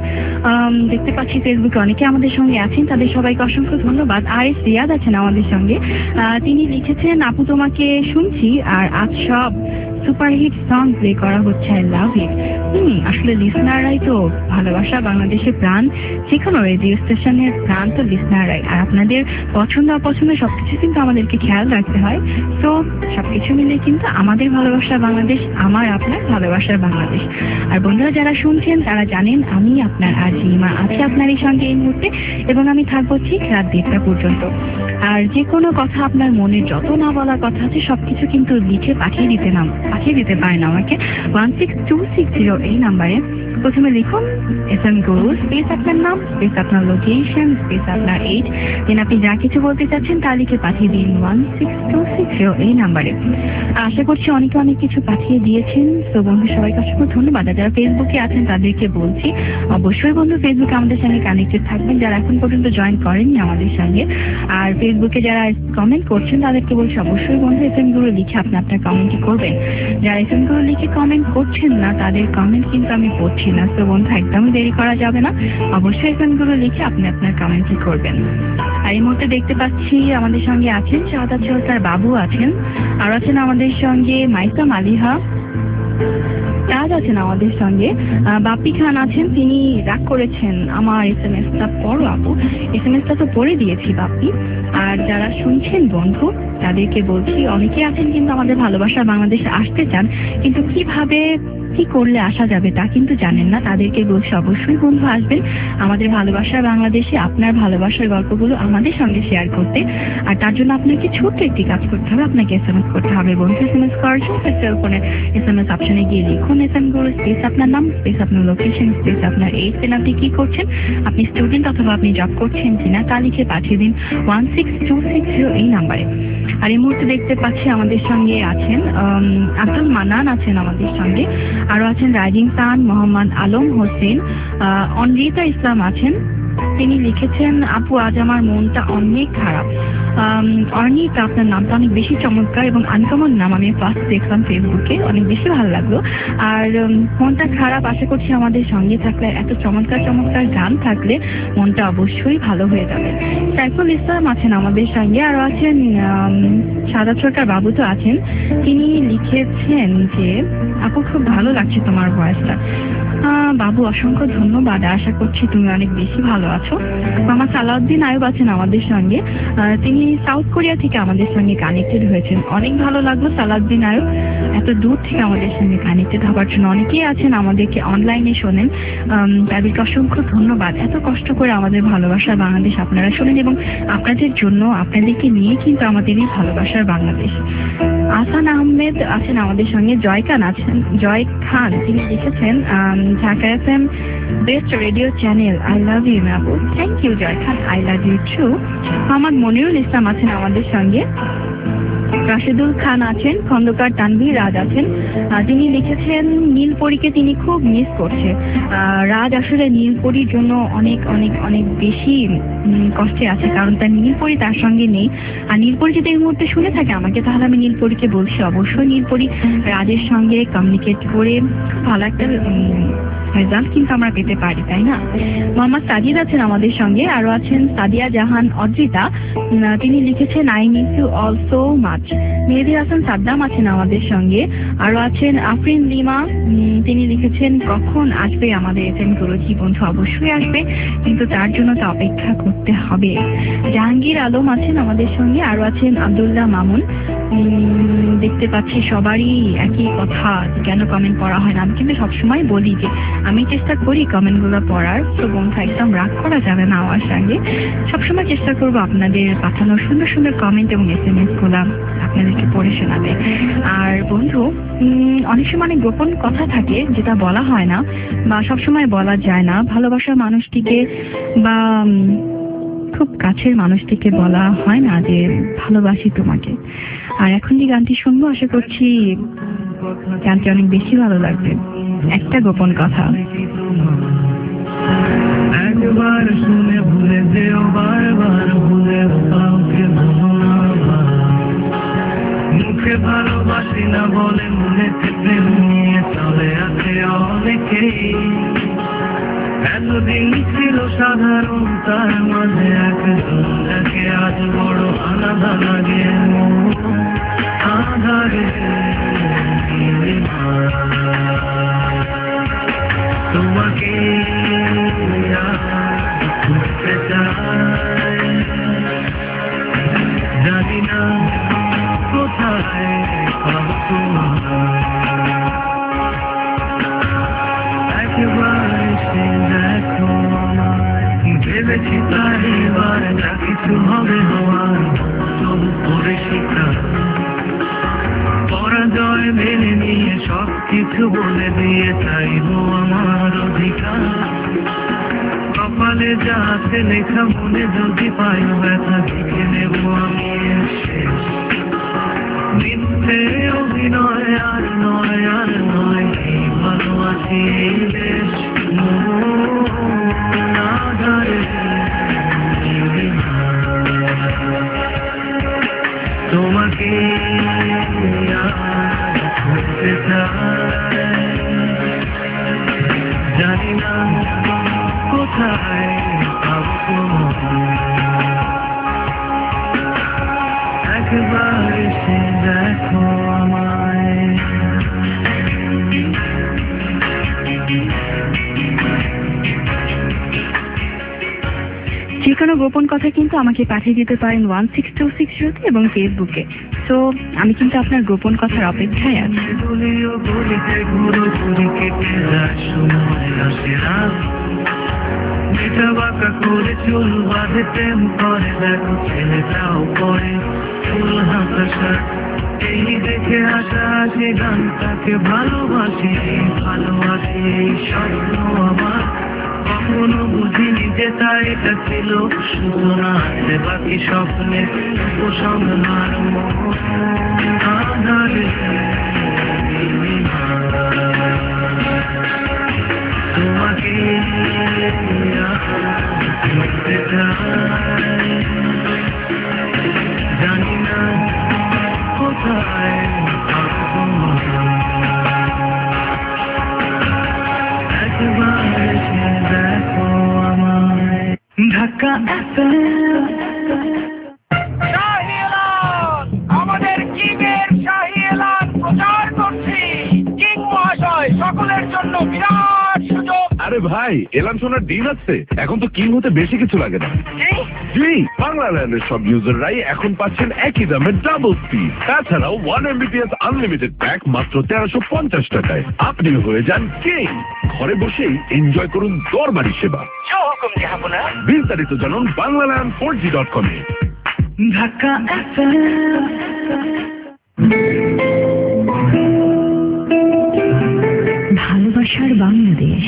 দেখতে পাচ্ছি ফেসবুকে অনেকে আমাদের সঙ্গে আছেন, তাদের সবাইকে অসংখ্য ধন্যবাদ। আর এস রিয়াদ আছেন আমাদের সঙ্গে, তিনি লিখেছেন, আপু তোমাকে শুনছি আর আজ সব সুপারহিট সং প্লে করা হচ্ছে, আই লাভ ইট। হুম আসলে লিসনাররাই তো ভালোবাসা বাংলাদেশের প্রাণ, যে কোনো রেডিও স্টেশনের প্রাণ তো লিসনাররাই। আর আপনাদের পছন্দ অপছন্দ সবকিছু কিন্তু আমাদেরকে খেয়াল রাখতে হয়। তো সবকিছু মিলে কিন্তু আমাদের ভালোবাসা বাংলাদেশ, আমার আপনার ভালোবাসার বাংলাদেশ। আর বন্ধুরা যারা শুনছেন তারা জানেন আমি আপনার আজ রিমা আছি আপনারই সঙ্গে এই মুহূর্তে, এবং আমি থাকবো ঠিক রাত দেড়টা পর্যন্ত। আর যে কোনো কথা আপনার মনে যত না বলা কথা আছে সবকিছু কিন্তু লিখে পাঠিয়ে দিতে নাম পাঠিয়ে দিতে পারেন আমাকে one six two six zero এই নাম্বারে। প্রথমে লিখুন এস এম গুরু, স্পেস আপনার নাম, স্পেস আপনার লোকেশন, স্পেস আপনার এইজ, দেন আপনি যা কিছু বলতে চাচ্ছেন তা লিখে পাঠিয়ে দিন one six two six zero এই নাম্বারে। আশা করছি অনেকে অনেক কিছু পাঠিয়ে দিয়েছেন। তো বন্ধু সবাইকে অসংখ্য ধন্যবাদ। যারা ফেসবুকে আছেন তাদেরকে বলছি অবশ্যই বন্ধু ফেসবুকে আমাদের সঙ্গে কানেক্টেড থাকবেন, যারা এখন পর্যন্ত জয়েন করেননি আমাদের সঙ্গে। আর ফেসবুকে যারা কমেন্ট করছেন তাদেরকে বলছি অবশ্যই বন্ধু এস এম গুরু লিখে আপনি আপনার কমেন্টটি করবেন। যারা এস এম গুলো লিখে কমেন্ট করছেন না তাদের কমেন্ট কিন্তু আমি পড়ছি না। তো বন্ধু একদমই দেরি করা যাবে না, অবশ্যই এস এম গুলো লিখে আপনি আপনার কমেন্টই করবেন। আর এই মুহূর্তে দেখতে পাচ্ছি আমাদের সঙ্গে আছেন শাহাদাত সরকার বাবু আছেন, আর আছেন আমাদের সঙ্গে মাইসা মালিহা, তাজ আছেন আমাদের সঙ্গে, বাপ্পি খান আছেন, তিনি রাগ করেছেন আমার এস এম এসটা পড়ো আপু। এস এম এসটা তো পড়ে দিয়েছি বাপ্পি। আর যারা শুনছেন বন্ধু তাদেরকে বলছি, অনেকে আছেন কিন্তু আমাদের ভালোবাসা বাংলাদেশে আসতে চান, কিন্তু কিভাবে কি করলে আসা যাবে তা কিন্তু জানেন না, তাদেরকে বলছি অবশ্যই বন্ধু আসবেন আমাদের ভালোবাসার বাংলাদেশে আপনার ভালোবাসার গল্পগুলো আমাদের সঙ্গে শেয়ার করতে। আর তার জন্য আপনাকে ছোট্ট একটি কাজ করতে হবে, আপনাকে এস এম এস করতে হবে বন্ধু। এস এম এস করার জন্য সেলফোনে এস এম এস অপশনে গিয়ে লিখুন এস এম গুলো স্পেস আপনার নাম স্পেস আপনার লোকেশন স্পেস আপনার এইজ, দেন আপনি কি করছেন, আপনি স্টুডেন্ট অথবা আপনি জব করছেন কিনা তা লিখে পাঠিয়ে দিন one six two six zero এই নাম্বারে। আর এই মুহূর্তে দেখতে পাচ্ছি আমাদের সঙ্গে আছেন আব্দুল মান্নান আছেন আমাদের সঙ্গে, আরো আছেন রাইজিং সান, মোহাম্মদ আলম হোসেন, অনরিতা ইসলাম আছেন, তিনি লিখেছেন আপু আজ আমার মনটা অনেক খারাপ। অর্নিতা আপনার নামটা অনেক বেশি চমৎকার এবং আনকমন নাম, আমি ফার্স্ট দেখলাম ফেসবুকে, অনেক বেশি ভালো লাগলো। আর মনটা খারাপ, আশা করছি আমাদের সঙ্গে থাকলে এত চমৎকার চমৎকার গান থাকলে মনটা অবশ্যই ভালো হয়ে যাবে। সাইফুল ইসলাম আছেন আমাদের সঙ্গে, আরো আছেন শাহাদাত সরকার বাবু তো আছেন, তিনি লিখেছেন যে আপু খুব ভালো লাগছে তোমার ভয়েসটা। বাবু অসংখ্য ধন্যবাদ, আশা করছি তুমি অনেক বেশি ভালো আছো। মামা সালাউদ্দিন আয়ুব আছেন আমাদের সঙ্গে, তিনি সাউথ কোরিয়া থেকে আমাদের সঙ্গে কানেক্টেড হয়েছেন, অনেক ভালো লাগলো সালাউদ্দিন আয়ুব এত দূর থেকে আমাদের সঙ্গে কানেক্টেড হওয়ার জন্য। অনেকেই আছেন আমাদেরকে অনলাইনে শোনেন, তাদেরকে অসংখ্য ধন্যবাদ। এত কষ্ট করে আমাদের ভালোবাসার বাংলাদেশ আপনারা শোনেন এবং আপনাদের জন্য আপনাদেরকে নিয়ে কিন্তু আমাদের এই ভালোবাসার বাংলাদেশ। আসান আহমেদ আছেন আমাদের সঙ্গে, জয় খান আছেন, জয় খান তিনি লিখেছেন Dhaka F M best radio channel, I love you ম্যাবু। Thank you Joy Khan, I love you too. Mohammad Monirul Islam আছেন আমাদের সঙ্গে, রাশেদুল খান আছেন, খন্দকার তানভীর রাজ আছেন, তিনি লিখেছেন নীলপরীকে তিনি খুব মিস করছে। রাজ আসলে নীলপরীর জন্য অনেক অনেক অনেক বেশি কষ্টে আছে, কারণ তার নীলপরী তার সঙ্গে নেই। আর নীলপরী যদি এই মুহূর্তে শুনে থাকে আমাকে, তাহলে আমি নীলপরীকে বলছি অবশ্যই নীলপরী রাজের সঙ্গে কমিউনিকেট করে ভালো একটা রেজাল্ট কিন্তু আমরা পেতে পারি, তাই না? মোহাম্মদ সাজিদ আছেন আমাদের সঙ্গে, আরো আছেন সাদিয়া জাহান অদ্রিতা, তিনি লিখেছেন I miss you all so much. Mehedi Hasan Saddam আছেন আমাদের সঙ্গে, আরো আছেন আফরিন লিমা, তিনি লিখেছেন কখন আসবে আমাদের এফ এম গুলো। জি বন্ধু অবশ্যই আসবে, কিন্তু তার জন্য তো অপেক্ষা করতে হবে। জাহাঙ্গীর আলম আছেন আমাদের সঙ্গে, আরো আছেন আব্দুল্লাহ মামুন। দেখতে পাচ্ছি সবারই একই কথা, কেন কমেন্ট পড়া হয় না। আমি কিন্তু সবসময় বলি যে আমি চেষ্টা করি কমেন্ট গুলো পড়ার, তো বন্ধু একদম রাগ করা যাবে না আমার সঙ্গে। সবসময় চেষ্টা করবো আপনাদের পাঠানো সুন্দর সুন্দর কমেন্ট এবং এস এম এস গুলা আপনাদেরকে পড়ে শোনাবে। আর বন্ধু অনেক সময় অনেক গোপন কথা থাকে যেটা বলা হয় না বা সবসময় বলা যায় না। ভালোবাসার মানুষটিকে বা খুব কাছের মানুষটিকে বলা হয় না যে ভালোবাসি তোমাকে। আর এখন যে গানটি শুনবো, আশা করছি গানটি অনেক বেশি ভালো লাগবে। একটা গোপন কথা,
একবার শুনে ভুলে যেও, বারবার ভুলে কাউকে ভুলো না। মুখে ভালোবাসি না বলে মনে থেকে নিয়ে চলে আছে অনেকেই। এতদিন ছিল সাধারণ, তার মাঝে একজন যাকে আজ বড় আলাদা লাগে। আধারে তোমাকে খুঁজতে চাই, জানি না কোথায় পাবো তোমায়। একবার সে দেখো ভেবেছি তার এবার যা কিছু হবে হওয়ার, তবু করে শিখা পরাজয় মেনে নিয়ে সব কিছু বলে দিয়ে চাইবো আমার অধিকার। কপালে যা আছে লেখা, মনে যদি পাই ব্যথা লিখে নেব আমি শেষ। মিথ্যে অভিনয় আর নয় আর নয়, এই ভালোবাসি এই দেশ। তোমাকে একবার এসে দেখো আমায়।
যে কোনো গোপন কথা কিন্তু আমাকে পাঠিয়ে দিতে পারেন ওয়ান সিক্স টু সিক্স জিরোতে এবং ফেসবুকে। তো আমি কিন্তু আপনার গোপন কথার অপেক্ষায় আছি।
গলিও গলিতে ঘুরো ঘুরি কেটে যায় সময় আসে রাত। মেটা বাঁকা করে চুল বাঁধে প্রেম করে দেখো ছেলেটাও করে ফুল হতাশা। এই দেখে আসা যে গানটাকে ভালোবাসি ভালোবাসি এই স্বপ্ন আমার। কখনো বুঝিনি যে তা এটা ছিল সূচনা যে বাকি স্বপ্নের উপসংহার আধারে তোমাকে জানি না কোথায় একবার দেখো আমায়। ঢাকা এফএম
শাহী এলান, আমাদের কিং এর শাহী এলান প্রচার করছি। কিং মহাশয় সকলের জন্য বিরাট সুযোগ।
আরে ভাই, এলান শোনার ডিল আছে। এখন তো কিং হতে বেশি কিছু লাগে না।
কি?
জি, বাংলাল্যান্ডের সব ইউজাররাই এখন পাচ্ছেন একই দামে ডাবল স্পিড। তাছাড়াও ওয়ান এমবিপিএস আনলিমিটেড প্যাক মাত্র তেরোশো পঞ্চাশ টাকায়। আপনি হয়ে যান কিং। ঘরে বসেই এনজয় করুন দরবারি সেবা।
জো হুকুম জাহাপনা।
বিস্তারিত জানুন Banglaland four G dot com এ।
ঢাকা এফএম
ভালোবাসার বাংলাদেশ।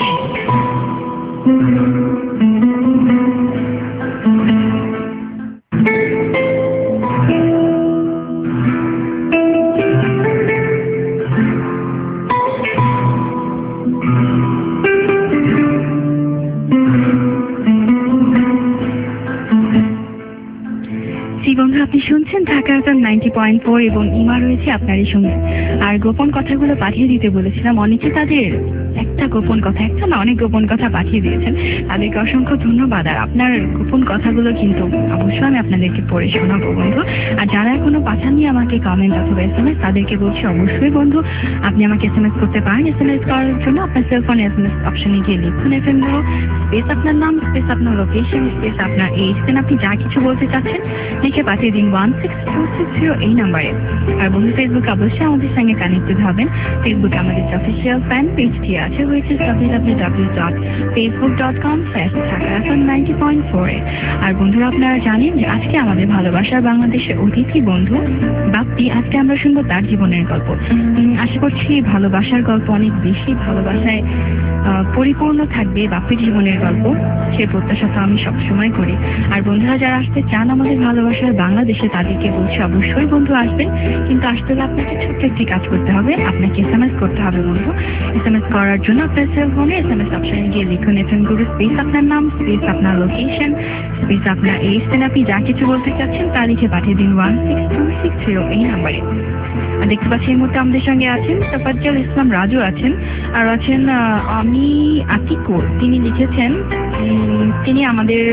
বন্ধু আপনি শুনছেন Dhaka FM ninety point four এবং ইমা রয়েছে আপনারই সঙ্গে। আর গোপন কথাগুলো পাঠিয়ে দিতে বলেছিলাম, অনেকে তাদের একটা গোপন কথা, একটা না অনেক গোপন কথা পাঠিয়ে দিয়েছেন, তাদেরকে অসংখ্য ধন্যবাদ। আর আপনার গোপন কথাগুলো কিন্তু অবশ্যই আমি আপনাদেরকে পড়ে শোনাবো বন্ধু। আর যারা এখনো পাঠাননি আমাকে কমেন্ট অথবা এস এম এস, তাদেরকে বলছি অবশ্যই বন্ধু আপনি আমাকে এস এম এস করতে পারেন। এস এম এস করার জন্য আপনার সেলফোনে এস এম এস অপশনে গিয়ে লিখুন এফ এম গুলো, স্পেস আপনার নাম, স্পেস আপনার লোকেশন, স্পেস আপনার এইজ, দেন আপনি যা কিছু বলতে চাচ্ছেন লিখে পাঠিয়ে দিন one six two six zero এই নাম্বারে। আর বন্ধু ফেসবুকে অবশ্যই আমাদের সঙ্গে কানেক্টেড হবেন। ফেসবুকে আমাদের যে অফিসিয়াল ফ্যান পেজটি আছে হয়েছে W W W dot Facebook dot com slash Dhaka FM ninety point four এ। আর বন্ধুরা আপনারা জানেন যে আজকে আমাদের ভালোবাসার বাংলাদেশের অতিথি বন্ধু বাপ্পি, আজকে আমরা শুনবো তার জীবনের গল্প। আশা করছি ভালোবাসার গল্প অনেক বেশি ভালোবাসায় পরিপূর্ণ থাকবে বাপ্পির জীবনের গল্প, সে প্রত্যাশা তো আমি সবসময় করি। আর বন্ধুরা যারা আসতে চান আমাদের ভালোবাসার বাংলাদেশে তাদেরকে বলছি অবশ্যই বন্ধু আসবেন, কিন্তু আসতে হলে আপনাকে ছোট্ট একটি কাজ করতে হবে, আপনাকে এস এম এস করতে হবে বন্ধু। এস এম এস করার জন্য আপনার সেলফোনে এস এম এস অপশনে গিয়ে লিখুন এফ এম গুরু, স্পেস আপনার নাম, স্পেস আপনার লোকেশন, স্পেস আপনার এইজ, দেন আপনি যা কিছু বলতে চাচ্ছেন তা লিখে পাঠিয়ে দিন one six two six zero এই নাম্বারে। আর দেখতে পাচ্ছি এই মুহূর্তে আমাদের সঙ্গে আছেন তাফাজ্জল ইসলাম রাজু আছেন, আর আছেন আমি আতিকুর, তিনি লিখেছেন, তিনি আমাদের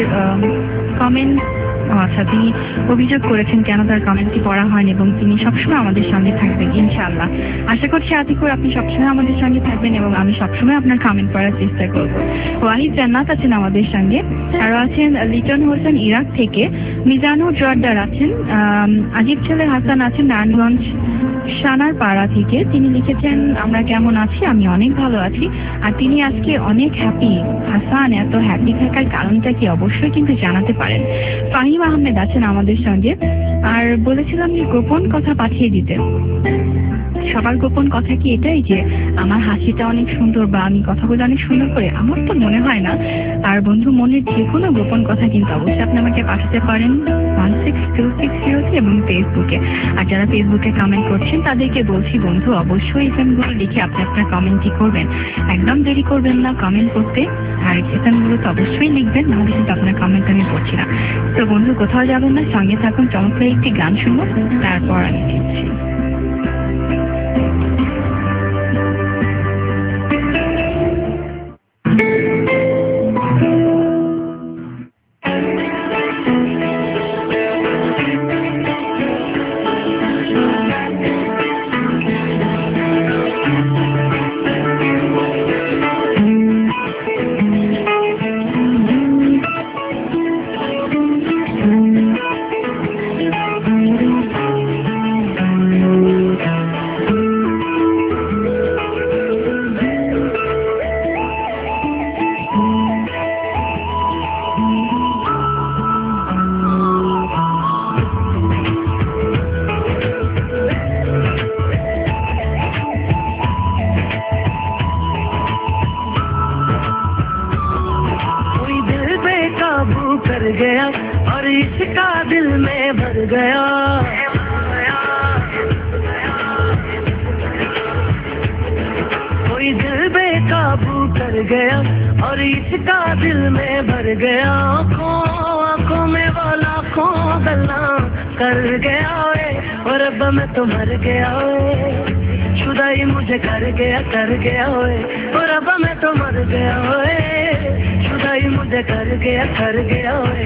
কমেন্ট, আচ্ছা তিনি অভিযোগ করেছেন কেন তার কমেন্টটি পড়া হয়নি এবং তিনি সবসময় আমাদের সঙ্গে থাকবেন ইনশাআল্লাহ। আশা করছি আতিকুর আপনি সবসময় আমাদের সঙ্গে থাকবেন এবং আমি সবসময় আপনার কমেন্ট পড়ার চেষ্টা করব। ওয়াহিদ জান্নাত আছেন আমাদের সঙ্গে, আরও আছেন লিটন হোসেন ইরাক থেকে, মিজানুর জোয়ারদার আছেন, আজিব ছেলে হাসান আছেন নারায়ণগঞ্জ সানার পাড়া থেকে, তিনি লিখেছেন আমরা কেমন আছি, আমি অনেক ভালো আছি। আর তিনি আজকে অনেক হ্যাপি। হাসান এত হ্যাপি থাকার কারণটা কি অবশ্যই কিন্তু জানাতে পারেন। ফাহিম আহমেদ আছেন আমাদের সঙ্গে, আর বলেছিলাম যে গোপন কথা পাঠিয়ে দিতে। সবার গোপন কথা কি এটাই যে আমার হাসিটা অনেক সুন্দর বা আমি কথাগুলো অনেক সুন্দর করে? আমার তো মনে হয় না। আর বন্ধু মনের যে কোনো গোপন কথা কিন্তু অবশ্যই আপনি আমাকে পাঠাতে পারেন ওয়ান সিক্স টু সিক্স জিরোতে এবং ফেসবুকে। আর যারা ফেসবুকে কমেন্ট করছেন তাদেরকে বলছি বন্ধু অবশ্যই এখানগুলো লিখে আপনি আপনার কমেন্টই করবেন, একদম দেরি করবেন না কমেন্ট করতে। আর এখানগুলো তো অবশ্যই লিখবেন, নাহলে কিন্তু আপনার কমেন্ট আমি পড়ছি না। তো বন্ধু কোথাও যাবেন না, সঙ্গে থাকুন, চমৎকার একটি গান শুনবো, তারপর আমি দিচ্ছি।
गया कोई दिल बेकाबू कर गया और इसका दिल में भर गया आंखों आंखों में वो लाखों गल्ला कर गया ओए और अब मैं तो मर गया ओए शुदाई मुझे कर गया कर गया ओए और अब मैं तो मर गया ओए शुदाई मुझे कर गया कर गया ओए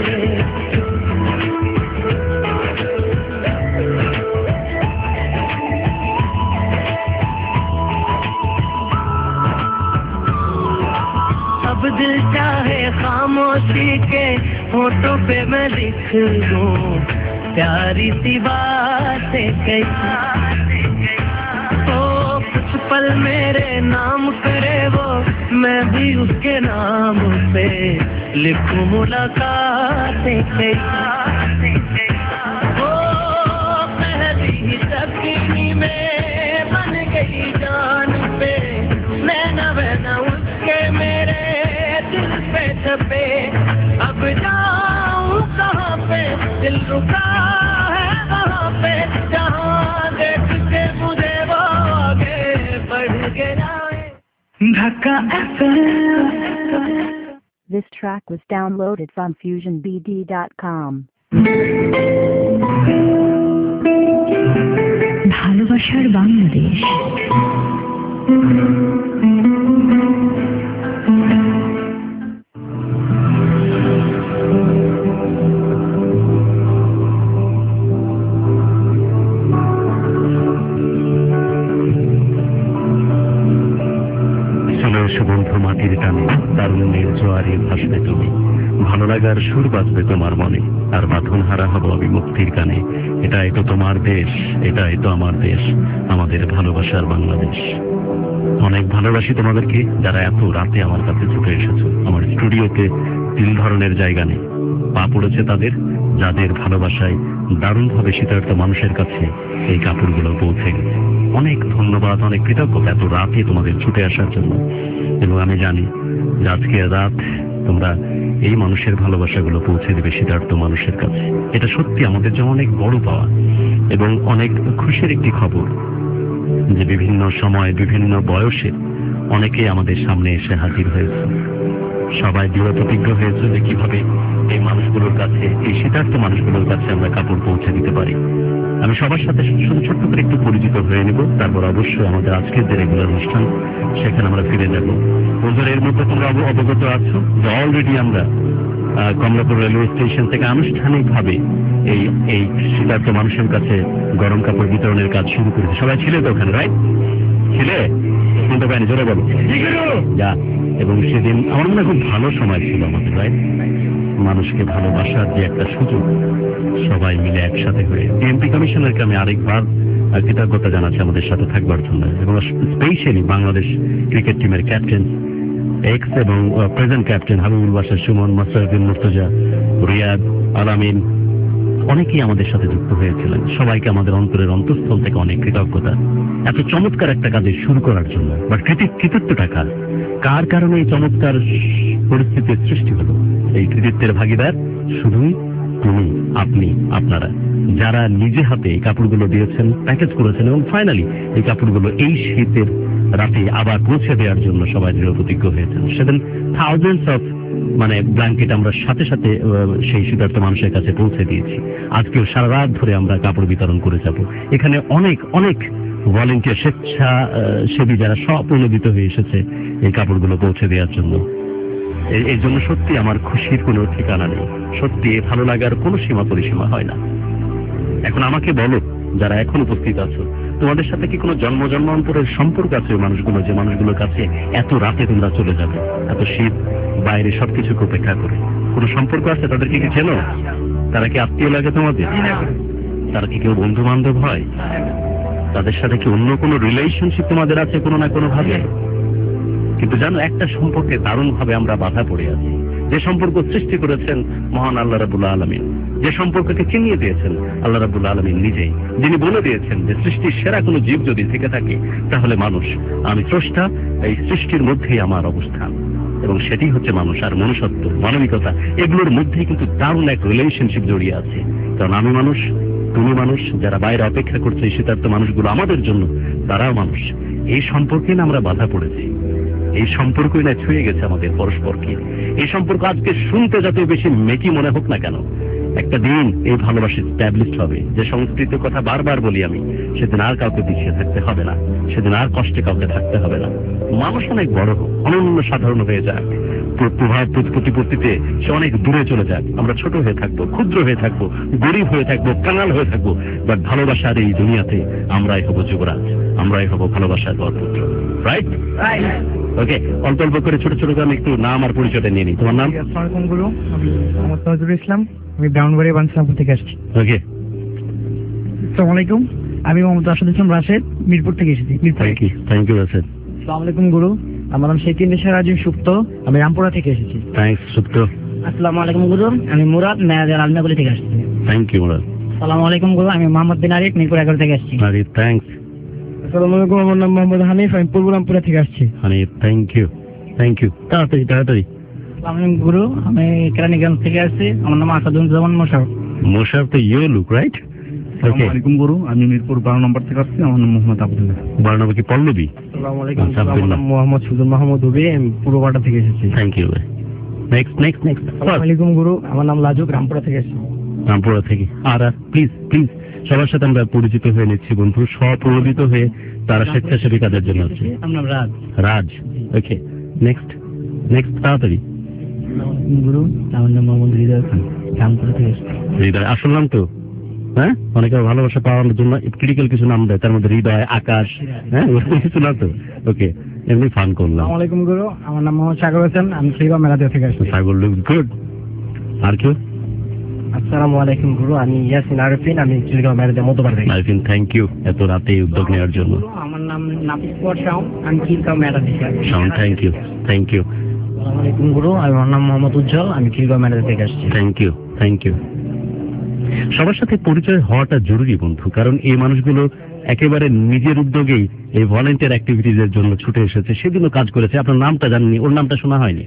अब दिल चाहे खामोशी के होठों पे मैं लिख दूं प्यारी सी बातें कई ओ कुछ पल मेरे नाम करे वो मैं भी उसके नाम पे लिखूं मुलाकातें कई ओ पहली ही तकनी में बन गई जान पे नैना बहना उसके मेरे दिल पे छपे अब जाऊं कहाँ पे दिल रुका है वहाँ पे जहाँ देख के मुझे वो आगे बढ़ गया Dhaka F M
This track was downloaded from fusion b d dot com.
ভালোবাসার বাংলাদেশ
বন্ধু মাটির টানে তারুণ্যের জোয়ারে ভাসবে তুমি ভালো লাগার সুর বাজবে তোমার মনে আর বাঁধন হারা হব আমি মুক্তির গানে এটাই তো তোমার দেশ এটাই তো আমার দেশ আমাদের ভালোবাসার বাংলাদেশ অনেক ভালোবাসি তোমাদেরকে যারা এত রাতে আমার কাছে ছুটে এসেছো আমার স্টুডিওতে তিন ধরনের জায়গা নেই পা পড়েছে তাদের যাদের ভালোবাসায় দারুণভাবে শীতার্ত মানুষের কাছে এই কাপড়গুলো পৌঁছে গেছে অনেক ধন্যবাদ অনেক কৃতজ্ঞতা এত রাতে তোমাদের ছুটে আসার জন্য এবং আমি জানি যে আজকে রাত তোমরা এই মানুষের ভালোবাসাগুলো পৌঁছে দেবে শীতার্ত মানুষের কাছে এটা সত্যি আমাদের জন্য অনেক বড় পাওয়া এবং অনেক খুশির একটি খবর যে বিভিন্ন সময় বিভিন্ন বয়সে অনেকেই আমাদের সামনে এসে হাজির হয়েছে সবাই দৃঢ় প্রতিজ্ঞ হয়েছে যে কিভাবে এই মানুষগুলোর কাছে এই শীতার্ত মানুষগুলোর কাছে আমরা কাপড় পৌঁছে দিতে পারি আমি সবার সাথে শুধু ছোট্ট করে একটু পরিচিত হয়ে নেব তারপর অবশ্যই আমাদের আজকের যে রেগুলার অনুষ্ঠান সেখানে আমরা ফিরে যাব বন্ধুরা এর মধ্যে তোমরা অবগত আছো যে অলরেডি আমরা কমলাপুর রেলওয়ে স্টেশন থেকে আনুষ্ঠানিকভাবে এই এই শীতার্ত মানুষের কাছে গরম কাপড় বিতরণের কাজ শুরু করেছি সবাই ছিলে তো ওখানে রাইট ছিলে শুনতে পাইনি জোরে বলো যা এবং সেদিন আমার মনে খুব ভালো সময় ছিল আমাদের রাইট মানুষকে ভালোবাসার যে একটা সুযোগ সবাই মিলে একসাথে হয়ে বিএনপি কমিশনারকে আমি আরেকবার কৃতজ্ঞতা জানাচ্ছি আমাদের সাথে থাকবার জন্য এবং স্পেশালি বাংলাদেশ ক্রিকেট টিমের ক্যাপ্টেন এক্স এবং প্রেজেন্ট ক্যাপ্টেন হাবিবুল বাশার সুমন মাসরাফিন মুর্তজা রিয়াদ আলামিন অনেকেই আমাদের সাথে যুক্ত হয়েছিলেন সবাইকে আমাদের অন্তরের অন্তঃস্থল থেকে অনেক কৃতজ্ঞতা এত চমৎকার একটা কাজে শুরু করার জন্য বাট কৃতিত্বটা কার কার কারণে এই চমৎকার পরিস্থিতির সৃষ্টি হলো এই কৃতিত্বের ভাগিদার শুধুই তুমি আপনি আপনারা যারা নিজে হাতে এই কাপড়গুলো দিয়েছেন প্যাকেজ করেছেন এবং ফাইনালি এই কাপড়গুলো এই শীতের রাতে আবার পৌঁছে দেওয়ার জন্য সবাই দৃঢ় প্রতিজ্ঞ হয়েছেন সেদিন থাউজেন্ডস অফ মানে ব্ল্যাঙ্কেট আমরা সাথে সাথে সেই শীতার্ত মানুষের কাছে পৌঁছে দিয়েছি আজকেও সারা রাত ধরে আমরা কাপড় বিতরণ করে যাব এখানে অনেক অনেক ভলেন্টিয়ার স্বেচ্ছা সেবী যারা সব অনুদিত হয়ে এসেছে এই কাপড়গুলো পৌঁছে দেওয়ার জন্য এই জন্য সত্যি আমার খুশির কোনো ঠিকানা নেই সত্যি ভালো লাগার কোনো সীমা পরিসীমা হয় না এখন আমাকে বলো যারা এখন উপস্থিত আছো তোমাদের সাথে কি কোনো জন্ম জন্মান্তরের সম্পর্ক আছে মানুষগুলো যে মানুষগুলোর কাছে এত রাতে তোমরা চলে যাবে এত শীত বাইরে সবকিছুকে উপেক্ষা করে কোনো সম্পর্ক আছে তাদেরকে কি চেনো তারা কি আত্মীয় লাগে তোমাদের তারা কি কেউ বন্ধু বান্ধব হয় তাদের সাথে কি অন্য কোনো রিলেশনশিপ তোমাদের আছে কোনো না কোনো ভাবে কিন্তু জানো একটা সম্পর্কে দারুণ ভাবে আমরা বাধা পড়ে আছি যে সম্পর্ক সৃষ্টি করেছেন মহান আল্লাহ রাব্বুল আলামিন যে সম্পর্ককে চিনিয়ে দিয়েছেন আল্লাহ রাব্বুল আলামিন নিজেই যিনি বলে দিয়েছেন যে সৃষ্টির সেরা কোনো জীব যদি থেকে থাকে তাহলে মানুষ আমি স্রষ্টা এই সৃষ্টির মধ্যেই আমার অবস্থান এবং সেটি হচ্ছে মানুষ আর মনুষ্যত্ব মানবিকতা এগুলোর মধ্যেই কিন্তু দারুণ এক রিলেশনশিপ জড়িয়ে আছে কারণ আমি মানুষ, তুমি মানুষ, যারা বাইরে অপেক্ষা করছে এই শীতার্থ মানুষগুলো আমাদের জন্য, তারাও মানুষ। এই সম্পর্কে না আমরা বাধা পড়েছি, এই সম্পর্কই না ছুঁয়ে গেছে আমাদের পরস্পরকে। এই সম্পর্ক আজকে শুনতে যত বেশি মেকি মনে হোক না কেন, একটা দিন এই ভালোবাসা স্ট্যাবলিশড হবে। যে সংস্কৃতির কথা বারবার বলি আমি, সেদিন আর কাউকে পিছিয়ে থাকতে হবে না, সেদিন আর কষ্টে কাউকে থাকতে হবে না। মানুষ অনেক বড় হোক, অনন্য সাধারণ হয়ে যাক, প্রভাব প্রতিপত্তিতে সে অনেক দূরে চলে যাক, আমরা ছোট হয়ে থাকবো, ক্ষুদ্র হয়ে থাকবো, গরিব হয়ে থাকবো, কাঙাল হয়ে থাকবো, বাট ভালোবাসার এই দুনিয়াতে আমরাই হব যুবরাজ, আমরাই হব ভালোবাসার গর্বপুত্র। রাইট? ওকে, অল্প অল্প করে ছোট ছোট করে আমি একটু নাম আর পরিচয়টা নিয়ে নিই। তোমার নাম?
আসসালামু গুরু, আমি মোহাম্মদ নজরুল ইসলাম, আমি ব্রাউনবাড়ি বাঞ্ছাপুর থেকে আসছি।
ওকে,
আসসালামু আলাইকুম, আমি মোহাম্মদ রাশেদ ইসলাম রাশেদ, মিরপুর থেকে এসেছি।
Thank you, thank you Rashed.
আসসালামু আলাইকুম গুরু, আমার নাম শেখ ইন্দ্রেশ্বর রাজীব সুপ্ত, আমি রামপুরা থেকে এসেছি।
থ্যাংকস সুপ্ত।
আসসালামু আলাইকুম গুরু, আমি মুরাদ মেয়াজার আলনাগুলি থেকে আসছি।
Thank you Murad.
আসসালামু আলাইকুম গুরু, আমি মোহাম্মদ বিন আরিফ, মিরপুর এগারো থেকে আসছি।
আরিফ থ্যাংকস।
আসসালামু আলাইকুম, আমার নাম মোহাম্মদ হানিফ, আমি পূর্ব রামপুরা থেকে আসছি।
Hanif thank you, thank you. তাড়াতাড়ি তাড়াতাড়ি।
আসসালামু আলাইকুম গুরু, আমি কেরানীগঞ্জ থেকে আসছি, আমার নাম আসাদুজ্জামান মোশারফ।
মোশারফ তো ইউ লুক রাইট? ওকে,
আলাইকুম গুরু, আমি মিরপুর বারো নম্বর থেকে আসছি, আমার নাম মোহাম্মদ আব্দুল্লাহ।
বারো নম্বর কি পল্লবী?
আসসালামু আলাইকুম, আমার নাম মোহাম্মদ সুজন মাহমুদ হুবি, আমি পূর্বপাড়া থেকে এসেছি।
Thank you. Next next next.
আসসালামু আলাইকুম গুরু, আমার নাম লাজুক, রামপুরা থেকে এসেছি।
রামপুরা থেকে। আর প্লিজ প্লিজ সবার সাথে আমরা পরিচিত হয়ে নিচ্ছি বন্ধু, স্বপ্রণোদিত হয়ে তারা স্বেচ্ছাসেবী কাজের জন্য আছে।
আমার নাম রাজ।
রাজ। ওকে, নেক্সট নেক্সট তাড়াতাড়ি।
গুরু, আমার নাম মোহাম্মদ হৃদয় খান, রামপুরা থেকে এসেছি।
হৃদয় আসল নাম তো? হ্যাঁ, অনেকে ভালোবাসা পাওয়ার জন্য ক্রিটিক্যাল কিছু নাম দেয়, তার মধ্যে হৃদয়, আকাশ, হ্যাঁ ওরকম কিছু না তো? ওকে, এমনি ফান করলাম।
আসসালামু আলাইকুম গুরু, আমার নাম মোহাম্মদ সাগর হোসেন, আমি খিলগাঁও মেলাতে থেকে আসছি।
সাগর লুকস গুড। আর কেউ?
আসসালামু আলাইকুম গুরু, আমি ইয়াসিন আরিফিন, আমি খিলগাঁও মেলাতে মতবার থেকে।
আরিফিন থ্যাংক ইউ এত রাতে উদ্যোগ নেওয়ার জন্য।
আমার নাম নাফিস পর শাওন, আমি খিলগাঁও মেলা থেকে আসছি।
Shaon thank you, thank you.
আসসালামু আলাইকুম গুরু, আমার নাম মোহাম্মদ উজ্জ্বল, আমি খিলগাঁও মেলাতে থেকে আসছি।
Thank you, thank you. সবার সাথে পরিচয় হওয়াটা জরুরি বন্ধু, কারণ এই মানুষগুলো একেবারে নিজের উদ্যোগেই এই ভলেন্টিয়ার অ্যাক্টিভিটিজের জন্য ছুটে এসেছে, সেদিনও কাজ করেছে। আপনার নামটা জানেননি, ওর নামটা শোনা হয়নি?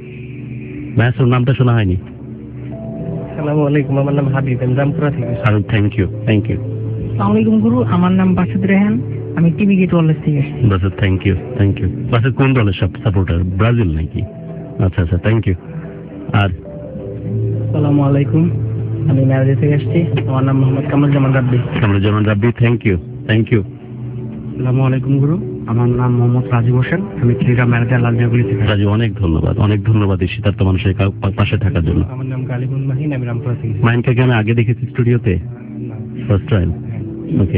ব্যাস, ওর নামটা শোনা হয়নি।
আসসালামু আলাইকুম, আমার নাম হাবিব, আমি রামপুরা থেকে এসেছি।
আর থ্যাংক ইউ, থ্যাংক ইউ।
আসসালামু আলাইকুম গুরু, আমার নাম বাসুদ রেহান, আমি টিভি গেট ওয়ালেস থেকে এসেছি।
বাসুদ থ্যাংক ইউ, থ্যাংক ইউ। বাসুদ কোন দলের সব সাপোর্টার? ব্রাজিল নাকি? আচ্ছা আচ্ছা, থ্যাংক ইউ। আর
আসসালামু আলাইকুম, আমি মেরাজি থেকে আসছি, আমার নাম Mohammad Kamruzzaman Rabbi.
Kamruzzaman Rabbi thank you, thank you.
আসসালামু আলাইকুম গুরু, আমার নাম মোহাম্মদ রাজীব হোসেন, আমি খিলগাঁও মেরাজি লালজাগুলি থেকে।
রাজীব অনেক ধন্যবাদ, অনেক ধন্যবাদ এই শীতার্থ মানুষের কা- পাশে থাকার জন্য।
আমার নাম গালিবুল মাহিন, আমি রামপুরা থেকে।
মাইনকে আমি আগে দেখেছি স্টুডিওতে, ফার্স্ট টাইম। ওকে,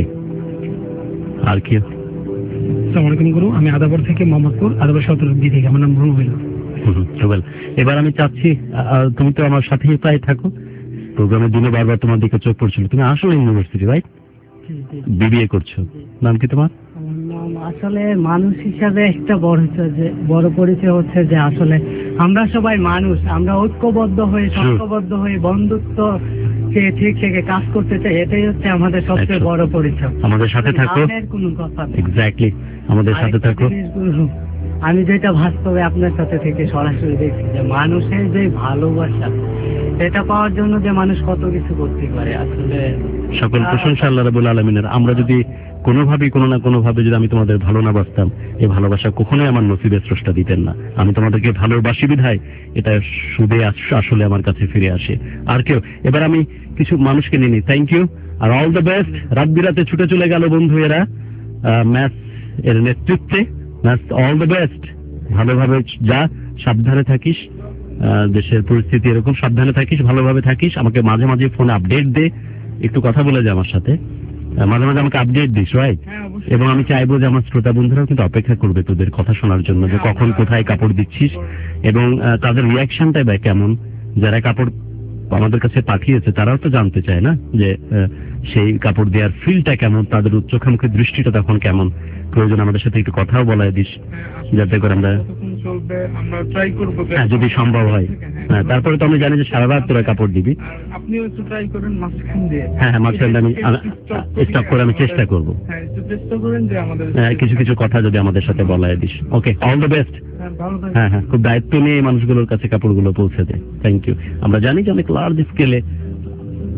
আর কি?
আসসালামু আলাইকুম গুরু, আমি আদাবর থেকে মোহাম্মদপুর, আদাবর সতরুদ্দি থেকে, আমার নাম রুবেল।
রুবেল, এবার আমি চাচ্ছি আহ, তুমি তো আমার সাথেই প্রায় থাকো, প্রোগ্রামের দিনে বারবার তোমার দিকে চোখ পড়ছিল, তুমি আসলে ইউনিভার্সিটি রাইট? বিবিএ করছো, নাম কি তোমার?
আমার নাম আসলে মানুষ হিসাবে একটা বড় হচ্ছে যে বড় পরিচয় হচ্ছে যে আসলে আমরা সবাই মানুষ, আমরা ঐক্যবদ্ধ হয়ে সংঘবদ্ধ হয়ে বন্ধুত্ব কে ঠিক থেকে কাজ করতে চাই, এটাই হচ্ছে আমাদের সবচেয়ে বড় পরিচয়।
আমাদের সাথে থাকো।
নামের কোনো কথা নেই।
এক্স্যাক্টলি, আমাদের সাথে
আরেকটা
থাকো।
জিনিস গুরু, আমি যেটা বাস্তবে আপনার সাথে থেকে সরাসরি দেখছি যে মানুষের যে ভালোবাসা, সেটা পাওয়ার জন্য যে মানুষ কত কিছু করতে পারে আসলে।
সকল প্রশংসা আল্লাহ রাব্বুল আলামিনের। আমরা যদি কোনোভাবেই কোনো না কোনোভাবে যদি আমি তোমাদের ভালো না বাসতাম, এই ভালোবাসা কখনোই আমার নসিবের স্রষ্টা দিতেন না। আমি তোমাদেরকে ভালোবাসি বিধায় এটা সুদে আস- আসলে আমার কাছে ফিরে আসে। আর কেউ? এবার আমি কিছু মানুষকে নিয়ে নিই। থ্যাংক ইউ আর অল দ্য বেস্ট। রাত বিরাতে ছুটে চলে গেল বন্ধু এরা ম্যাচ এর নেতৃত্বে। ম্যাচ অল দ্য বেস্ট, ভালোভাবে যা, সাবধানে থাকিস, আহ, দেশের পরিস্থিতি এরকম, সাবধানে থাকিস, ভালোভাবে থাকিস। আমাকে মাঝে মাঝে ফোনে আপডেট দে, একটু কথা বলে যা আমার সাথে, আহ, মাঝে মাঝে আমাকে আপডেট দিস, রাইট? এবং আমি চাইবো যে আমার শ্রোতা বন্ধুরাও কিন্তু অপেক্ষা করবে তোদের কথা শোনার জন্য, যে কখন কোথায় কাপড় দিচ্ছিস এবং আহ, তাদের রিয়াকশনটাই বা কেমন। যারা কাপড় আমাদের কাছে পাঠিয়েছে তারাও তো জানতে চায় না যে আহ, সেই কাপড় দেওয়ার ফিলটা কেমন, তাদের উচ্চখামুখী দৃষ্টিটা তখন কেমন। প্রয়োজন আমাদের সাথে একটু কথাও বলায় দিস, যাতে করে আমরা
চলবে, আমরা ট্রাই করবো।
হ্যাঁ, যদি সম্ভব হয়। হ্যাঁ, তারপরে তো আমি জানি যে সারা রাত তোরা কাপড় দিবি।
আপনিও একটু ট্রাই করেন মাঝখান দিয়ে।
হ্যাঁ হ্যাঁ, মাঝখানটা আমি স্টপ করে আমি চেষ্টা করবো।
হ্যাঁ, একটু চেষ্টা করেন যে আমাদের
হ্যাঁ, কিছু কিছু কথা যদি আমাদের সাথে বলায় দিস। Okay, all the best.
হ্যাঁ, ভালো থাকবেন।
হ্যাঁ হ্যাঁ, খুব দায়িত্ব নিয়ে এই মানুষগুলোর কাছে কাপড়গুলো পৌঁছে দেয়। Thank you. আমরা জানি যে অনেক লার্জ স্কেলে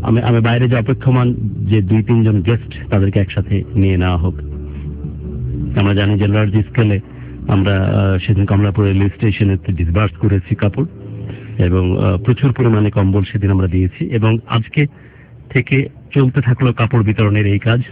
আমি আমি বাইরে যে অপেক্ষমান যে দুই তিনজন গেস্ট তাদেরকে একসাথে নিয়ে নেওয়া হোক। আমরা জানি যে লার্জ স্কেলে আমরা সেদিন কমলাপুর রেলওয়ে স্টেশনে ডিসবার্স করেছি কাপড় এবং প্রচুর পরিমাণে কম্বল সেদিন আমরা দিয়েছি এবং আজকে থেকে চলতে থাকলো কাপড় বিতরণের এই কাজ।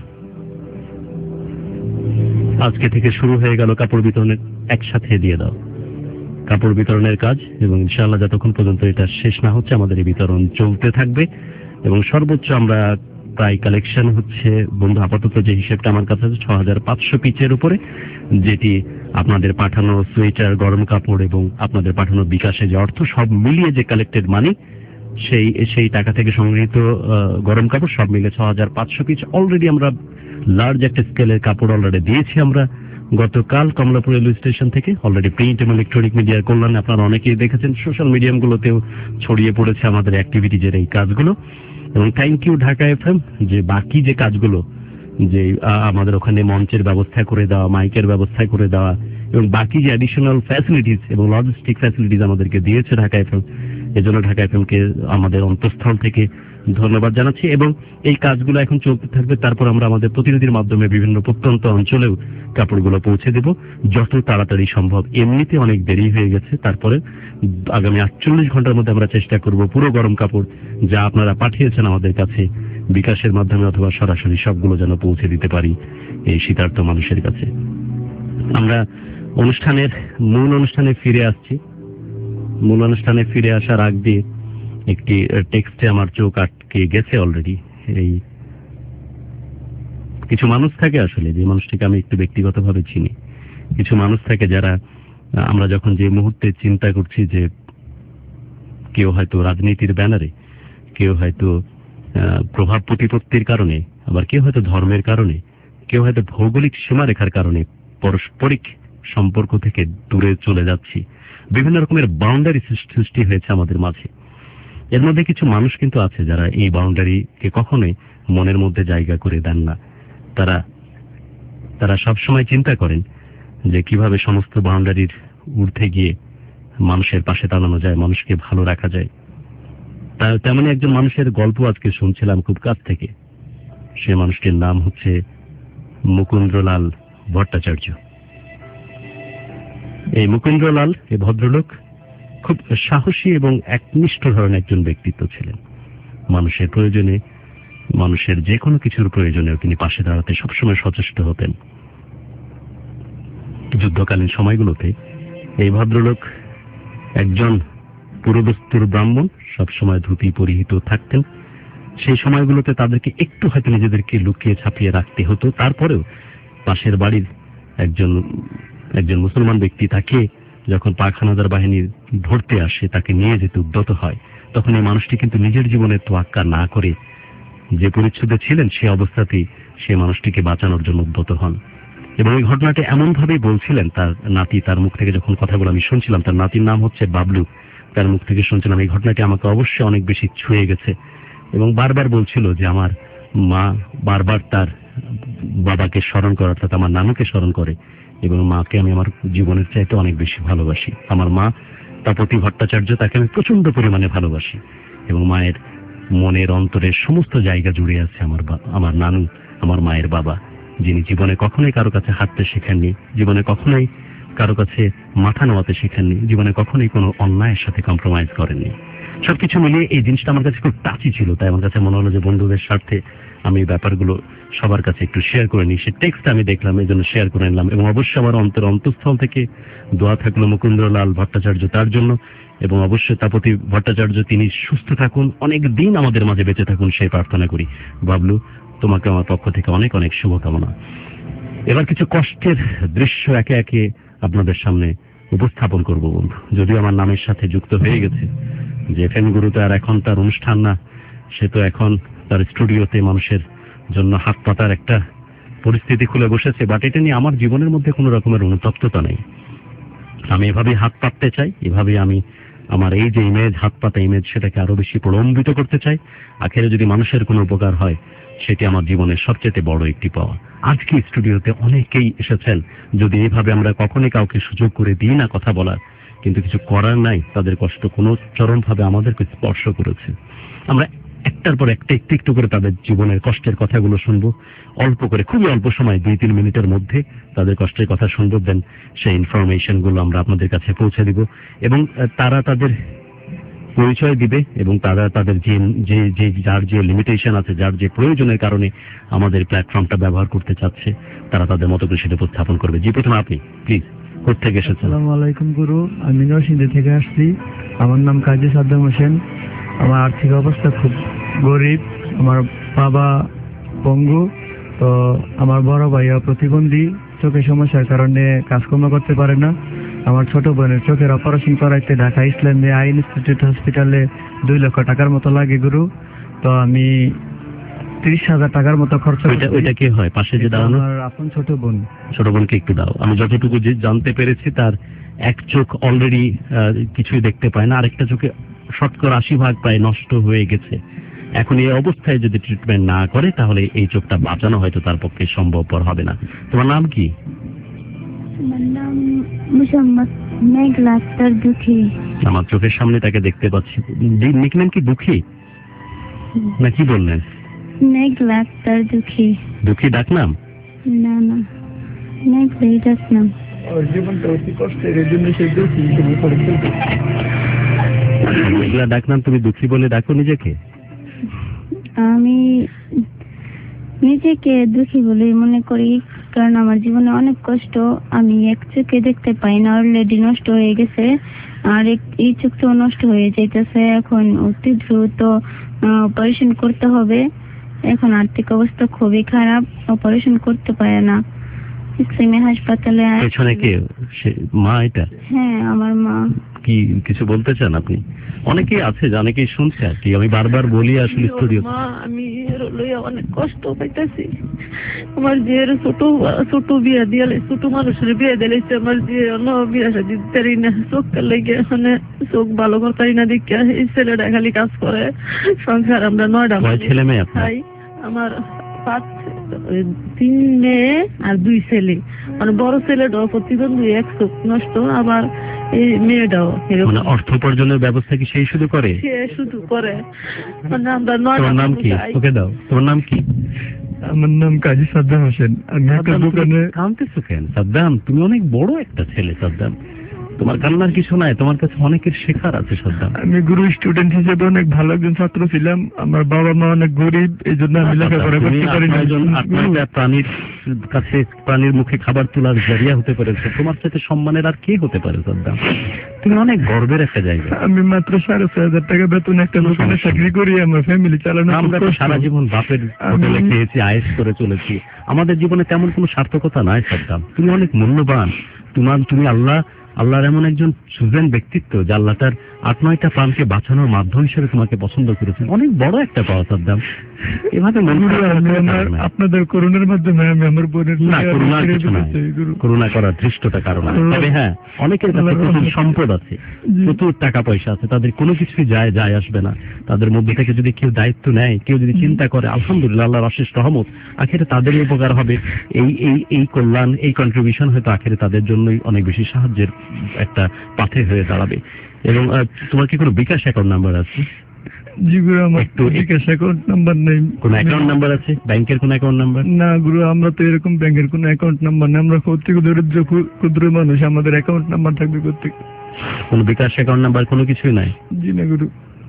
আজকে থেকে শুরু হয়ে গেল কাপড় বিতরণের একসাথে দিয়ে দাও কাপড় বিতরণের কাজ এবং ইনশাআল্লাহ যতক্ষণ পর্যন্ত এটা শেষ না হচ্ছে আমাদের এই বিতরণ চলতে থাকবে এবং সর্বোচ্চ আমরা প্রায় কালেকশন হচ্ছে বন্ধু আপাতত যে হিসেবটা আমার কাছে আছে ছ হাজার পাঁচশো পিচের উপরে, যেটি আপনাদের পাঠানো সোয়েটার, গরম কাপড় এবং আপনাদের পাঠানো বিকাশে যে অর্থ সব মিলিয়ে যে কালেক্টেড মানি সেই সেই টাকা থেকে সংগৃহীত গরম কাপড় সব মিলে ছ হাজার পাঁচশো পিচ অলরেডি আমরা লার্জ একটা স্কেলের কাপড় অলরেডি দিয়েছি আমরা গতকাল কমলাপুর রেলওয়ে স্টেশন থেকে। অলরেডি প্রিন্ট এবং ইলেকট্রনিক মিডিয়ার কল্যাণে আপনারা অনেকেই দেখেছেন, সোশ্যাল মিডিয়ামগুলোতেও ছড়িয়ে পড়েছে আমাদের অ্যাক্টিভিটিজের এই কাজগুলো এবং থ্যাংক ইউ ঢাকা এফএম যে বাকি যে কাজগুলো যে আমাদের ওখানে মঞ্চের ব্যবস্থা করে দেওয়া, মাইকের ব্যবস্থা করে দেওয়া এবং বাকি যে অ্যাডিশনাল ফ্যাসিলিটিস এবং লজিস্টিক ফ্যাসিলিটিস আমাদেরকে দিয়েছে ঢাকা এফএম, এজন্য ঢাকা এফএম কে আমাদের অন্তঃস্থল থেকে ধন্যবাদ জানাচ্ছি এবং এই কাজগুলো এখন চলতে থাকবে। তারপর আমরা আমাদের প্রতিনিধির মাধ্যমে বিভিন্ন প্রত্যন্ত অঞ্চলেও কাপড়গুলো পৌঁছে দেব যত তাড়াতাড়ি সম্ভব। এমনিতে অনেক দেরি হয়ে গেছে, তারপরে আগামী আটচল্লিশ ঘন্টার মধ্যে আমরা চেষ্টা করব পুরো গরম কাপড় যা আপনারা পাঠিয়েছেন আমাদের কাছে বিকাশের মাধ্যমে অথবা সরাসরি সবগুলো যেন পৌঁছে দিতে পারি এই শীতার্ত মানুষের কাছে। আমরা অনুষ্ঠানের মূল অনুষ্ঠানে ফিরে আসছি। মূল অনুষ্ঠানে ফিরে আসার আগ দিয়ে একটি টেক্সটে আমার চোখ আটকে গেছে অলরেডি। এই কিছু মানুষ থাকে আসলে যে মানুষটিকে আমি একটু ব্যক্তিগতভাবে চিনি, কিছু মানুষ থাকে যারা আমরা যখন যে মুহূর্তে চিন্তা করছি যে কেউ হয়তো রাজনীতির ব্যানারে, কেউ হয়তো প্রভাব প্রতিপত্তির কারণে, আবার কেউ হয়তো ধর্মের কারণে, কেউ হয়তো ভৌগোলিক সীমারেখার কারণে পারস্পরিক সম্পর্ক থেকে দূরে চলে যাচ্ছি, বিভিন্ন রকমের বাউন্ডারি সৃষ্টি হয়েছে আমাদের মাঝে। এর মধ্যে কিছু মানুষ কিন্তু আছে যারা এই বাউন্ডারিকে কখনোই মনের মধ্যে জায়গা করে দেন না। তারা তারা সবসময় চিন্তা করেন যে কিভাবে সমস্ত বাউন্ডারির ঊর্ধ্বে গিয়ে মানুষের পাশে দাঁড়ানো যায়, মানুষকে ভালো রাখা যায়। তেমনি একজন মানুষের গল্প আজকে শুনছিলাম খুব কাছ থেকে। সে মানুষটির নাম হচ্ছে মুকুন্দ্রলাল ভট্টাচার্য। এই মুকুন্দ্রলাল এই ভদ্রলোক খুব সাহসী এবং একনিষ্ঠ ধরনের একজন ব্যক্তিত্ব ছিলেন। মানুষের প্রয়োজনে, মানুষের যে কোনো কিছুর প্রয়োজনেও তিনি পাশে দাঁড়াতে সবসময় সচেষ্ট হতেন। যুদ্ধকালীন সময়গুলোতে এই ভদ্রলোক একজন পুরোদস্তুর ব্রাহ্মণ, সবসময় ধুতি পরিহিত থাকতেন। সেই সময়গুলোতে তাদেরকে একটু হয়তো নিজেদেরকে লুকিয়ে ছাপিয়ে রাখতে হতো, তারপরেও পাশের বাড়ির একজন একজন মুসলমান ব্যক্তি তাকে যখন পাক হানাদার বাহিনী ধরতে আসে, তাকে নিয়ে যেতে উদ্যত হয়, তখন এই মানুষটি কিন্তু নিজের জীবনের তোয়াক্কা না করে যে পরিচ্ছদে ছিলেন সে অবস্থাতেই সে মানুষটিকে বাঁচানোর জন্য উদ্যত হন। এবং এই ঘটনাটি এমন ভাবেই বলছিলেন তার নাতি, তার মুখ থেকে যখন কথাগুলো আমি শুনছিলাম, তার নাতির নাম হচ্ছে বাবলু, তার মুখ থেকে শুনছিলাম এই ঘটনাটি আমাকে অবশ্যই অনেক বেশি ছুঁয়ে গেছে এবং বারবার বলছিল যে আমার মা বারবার তার বাবাকে স্মরণ করে, অর্থাৎ আমার নানুকে স্মরণ করে এবং মাকে আমি আমার জীবনের চাইতে অনেক বেশি ভালোবাসি। আমার মা তাপতি ভট্টাচার্য, তাকে আমি প্রচন্ড পরিমাণে ভালোবাসি এবং মায়ের মনের অন্তরের সমস্ত জায়গা জুড়ে আছে আমার আমার নানু, আমার মায়ের বাবা, যিনি জীবনে কখনোই কারো কাছে হাঁটতে শেখেননি, জীবনে কখনোই কারো কাছে মাথা নোয়াতে শেখেননি, জীবনে কখনোই কোনো অন্যায়ের সাথে কম্প্রোমাইজ করেননি। সবকিছু মিলিয়ে এই জিনিসটা আমার কাছে খুব টাচি ছিল, তাই আমার কাছে মনে হলো যে বন্ধুদের স্বার্থে আমি ব্যাপারগুলো সবার কাছে একটু শেয়ার করে নিই। সে টেক্সট আমি দেখলাম, এই জন্য শেয়ার করে নিলাম এবং অবশ্যই আমার অন্তর অন্তঃস্থল থেকে দোয়া থাকলো মুকুন্দ্রলাল ভট্টাচার্য তার জন্য এবং অবশ্যই তাপতি ভট্টাচার্য তিনি সুস্থ থাকুন, অনেক দিন আমাদের মাঝে বেঁচে থাকুন সেই প্রার্থনা করি। বাবলু, তোমাকে আমার পক্ষ থেকে অনেক অনেক শুভকামনা। এবার কিছু কষ্টের দৃশ্য একে একে আপনাদের সামনে উপস্থাপন করব বন্ধু, যদিও আমার নামের সাথে যুক্ত হয়ে গেছে যে এফএম গুরুতে আর এখন তার অনুষ্ঠান না, সে তো এখন তার স্টুডিওতে মানুষের জন্য হাত পাতার একটা পরিস্থিতি খুলে বসেছে। বাট এটা নিয়ে আমার জীবনের মধ্যে কোনো রকমের অনুতপ্ততা নেই। আমি এভাবেই হাত পাততে চাই, এভাবে আমি আমার এই যে ইমেজ, হাত পাতা ইমেজ, সেটাকে আরো বেশি প্রলম্বিত করতে চাই। আখেরে যদি মানুষের কোনো উপকার হয় সেটি আমার জীবনের সবচেয়ে বড় একটি পাওয়া। আজকে স্টুডিওতে অনেকেই এসেছেন, যদি এইভাবে আমরা কখনোই কাউকে সুযোগ করে দিই না কথা বলার, কিন্তু কিছু করার নাই, তাদের কষ্ট কোনো চরমভাবে আমাদেরকে স্পর্শ করেছে। আমরা একটার পর একটা একটু একটু করে তাদের জীবনের কষ্টের কথাগুলো শুনবো, অল্প করে, খুবই অল্প সময়, দুই তিন মিনিটের মধ্যে তাদের কষ্টের কথা শুনবো। দেন সেই ইনফরমেশন গুলো আমরা আপনাদের কাছে পৌঁছে দিব এবং তারা তাদের পরিচয় দিবে এবং তারা তাদের যে যে যে যার যে লিমিটেশন আছে, যার যে প্রয়োজনের কারণে আমাদের প্ল্যাটফর্মটা ব্যবহার করতে চাচ্ছে, তারা তাদের মতো করে সেটা উপস্থাপন করবে। জি, প্রথমে আপনি প্লিজ, কোথেকে এসেছেন?
আসসালামু আলাইকুম গুরু, আমি নরসিংদী থেকে আসছি। আমার নাম কাজী সাদ্দাম হোসেন। আমার আর্থিক অবস্থা খুব গরিব। আমার বাবা পঙ্গু, তো আমার বড় ভাইয়া প্রতিবন্ধী, চোখের সমস্যার কারণে কাজকর্ম করতে পারে না। আমার ছোট বোনের চোখের অপারেশন করাইতে ঢাকা ইসলামী আই ইনস্টিটিউট হসপিটালে দুই লক্ষ টাকার মতো লাগে গুরু। তো আমি ত্রিশ হাজার টাকার মতো খরচ।
ওইটা কি হয় পাশে যে দাঁড়ানো?
আমার আপন ছোট বোন।
ছোট বোনকে একটু দাও। আমি যতটুকু যে জানতে পেরেছি, তার এক চোখ অলরেডি কিছুই দেখতে পায় না, আরেকটা চোখে শতকরা আশি ভাগ প্রায় নষ্ট হয়ে গেছে। এখন এই অবস্থায় যদি ট্রিটমেন্ট না করে তাহলে এই চোখটা বাঁচানো হয়তো তার পক্ষে সম্ভবপর হবে না। তোমার নাম কি?
আমার নাম মুসাম্মদ মেঘলা আক্তার দুঃখী।
আমার চোখের সামনে তাকে দেখতে পাচ্ছি। নিকনেম কি দুঃখী না কি বললেন?
মেঘলা আক্তার দুঃখী।
দুঃখী ডাকনাম?
না না, মেঘলাই ডাকনাম।
ওর জীবনটা অতি কষ্টের, এই জন্য সে দুঃখী হিসেবে পরিচিত।
মেঘলা ডাকনাম, তুমি দুঃখী বলে ডাকো নিজেকে?
আমি নিজেকে দুঃখী বলে মনে করি, কারণ আমার জীবনে অনেক কষ্ট। আমি এক চোখে দেখতে পাই না, অলরেডি নষ্ট হয়ে গেছে, আর এই চোখটাও নষ্ট হয়ে যাইতেছে। এখন অতি দ্রুত অপারেশন করতে হবে। এখন আর্থিক অবস্থা খুবই খারাপ, অপারেশন করতে পারে না। ইসলামী হাসপাতালে।
পেছনে কে? মা? এটা?
হ্যাঁ, আমার মা।
কি কিছু বলতে চান আপনি? অনেকেই আছে, অনেকেই শুনছে আর কি। আমি বারবার বলি আসলে স্টুডিও,
আমি অনেক কষ্ট পাইতেছি। আমার যে ছোট ছোট বিয়া দিয়ে ছোট মানুষের বিয়ে দিয়েছে, আমার যে অন্য বিয়া সাথে পারি না, চোখের লেগে মানে চোখ ভালো করতে পারি না। দেখে এই ছেলেটা খালি কাজ করে সংসার। আমরা নয়টা
ছেলে মেয়ে।
আমার পাঁচ, তিন মেয়ে আর দুই ছেলে। মানে বড় ছেলেটাও প্রতিবন্ধী, এক চোখ নষ্ট, আবার এই মেয়েটাও এরকম।
অর্থ উপার্জনের ব্যবস্থা কি সেই শুধু করে?
সে শুধু করে। মানে আমরা নয়।
তোমার নাম কি? ওকে দাও। তোমার নাম কি?
আমার নাম কাজী সাদ্দাম হোসেন। আমি একটা দোকানে।
কাঁদতেছো কেন সাদ্দাম? তুমি অনেক বড় একটা ছেলে সাদ্দাম, তোমার কান্নার কিছু নাই। তোমার কাছে অনেকের শেখার আছে সাদ্দাম।
আমি গুরু স্টুডেন্ট হিসেবে অনেক ভালো একজন ছাত্র ছিলাম। আমার বাবা মা অনেক গরিব, এই জন্য আমি লেখাপড়া করতে পারি না।
আপনার প্রাণীর কাছে, প্রাণীর মুখে খাবার তোলার জারিয়া হতে পারেছে। তোমার সাথে সম্মানের আর কে হতে পারে সাদ্দাম? তুমি অনেক গর্বের একটা জায়গা।
আমি মাত্র সাড়ে ছয় হাজার টাকা বেতন একটা দোকানে চাকরি করি, আমার ফ্যামিলি চালানো।
আমরা তো সারা জীবন বাপের হোটেলে খেয়েছি, আয়েস করে চলেছি। আমাদের জীবনে তেমন কোনো সার্থকতা নাই সাদ্দাম। তুমি অনেক মূল্যবান। তোমার তুমি আল্লাহ আল্লাহর এমন একজন সুজেন ব্যক্তিত্ব, যে আল্লাহ তার আট নয়টা প্রাণকে বাঁচানোর মাধ্যম হিসেবে তোমাকে পছন্দ করেছেন। অনেক বড় একটা পাওয়া সাদ্দাম। এভাবে
আপনাদের করুণার মাধ্যমে আমি আমার বোনের
না, করুণার কিছু নাই, করুণা করার ধৃষ্টতা কারণ। তবে হ্যাঁ, অনেকের কাছে প্রচুর সম্পদ আছে, প্রচুর টাকা পয়সা আছে, তাদের কোনো কিছুই যায় যায় আসবে না। তাদের মধ্যে থেকে যদি কেউ দায়িত্ব নেয়, কেউ যদি চিন্তা করে, আলহামদুলিল্লাহ, আল্লাহর অশেষ রহমত, আখেরে তাদেরই উপকার হবে। এই এই এই কল্যাণ, এই কন্ট্রিবিউশন হয়তো আখেরে তাদের জন্যই অনেক বেশি সাহায্যের একটা পাথে হয়ে দাঁড়াবে। এবং তোমার কি কোনো বিকাশ অ্যাকাউন্ট নাম্বার আছে?
জি গুরু, আমার তো বিকাশ অ্যাকাউন্ট নাম্বার নেই।
কোন অ্যাকাউন্ট নাম্বার আছে? ব্যাংকের কোন অ্যাকাউন্ট নাম্বার?
না গুরু, আমরা তো এরকম ব্যাংকের কোন অ্যাকাউন্ট নাম্বার নেই। আমরা ক্ষুদ্র দরিদ্র ক্ষুদ্র মানুষ, আমাদের অ্যাকাউন্ট নাম্বার থাকবে করতে।
কোন বিকাশ অ্যাকাউন্ট নাম্বার কোনো কিছুই নাই?
জি না গুরু।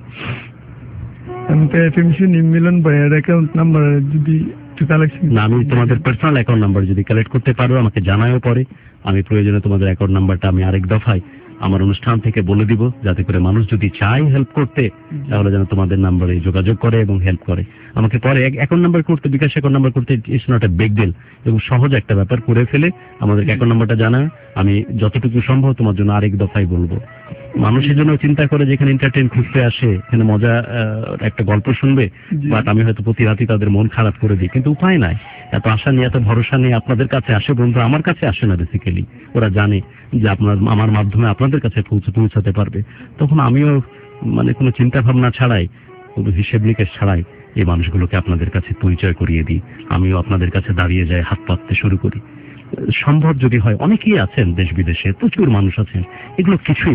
আমি তো এফএমসি মিলন ভাইয়ের অ্যাকাউন্ট নাম্বার যদি একটু কালেকশন।
না, আমি তোমাদের পার্সোনাল অ্যাকাউন্ট নাম্বার যদি কালেক্ট করতে পারো আমাকে জানাও পরে। আমি প্রয়োজনে তোমাদের অ্যাকাউন্ট নাম্বারটা আমি আরেক দফায় আমার অনুষ্ঠান থেকে বলে দিব, যাতে করে মানুষ যদি চায় হেল্প করতে, তাহলে যেন তোমাদের নাম্বারে যোগাযোগ করে এবং হেল্প করে। আমাকে পরে অ্যাকাউন্ট নাম্বার করতে, বিকাশ অ্যাকাউন্ট নাম্বার করতে it's not a big deal, এবং সহজ একটা ব্যাপার। করে ফেলে আমাদেরকে অ্যাকাউন্ট নাম্বারটা জানা, আমি যতটুকু সম্ভব তোমার জন্য আরেক দফায় বলবো। মানুষের জন্য চিন্তা করে যেখানে এন্টারটেইন খুঁজতে আসে, এখানে মজা একটা গল্প শুনবে, বাট আমি হয়তো প্রতি রাতই তাদের মন খারাপ করে দিই। কিন্তু উপায় নাই, এত আশা নিয়ে, এত ভরসা নিয়ে আপনাদের কাছে আসে বন্ধু। আমার কাছে আসে না বেসিক্যালি, ওরা জানে যে আপনার আমার মাধ্যমে আপনাদের কাছে পৌঁছে পৌঁছাতে পারবে। তখন আমিও মানে কোনো চিন্তা ভাবনা ছাড়াই, কোনো হিসেব নিকেশ ছাড়াই এই মানুষগুলোকে আপনাদের কাছে পরিচয় করিয়ে দিই। আমিও আপনাদের কাছে দাঁড়িয়ে যাই, হাত পাততে শুরু করি। সম্ভব যদি হয়, অনেকেই আছেন দেশ বিদেশে, প্রচুর মানুষ আছেন, এগুলো কিছুই না।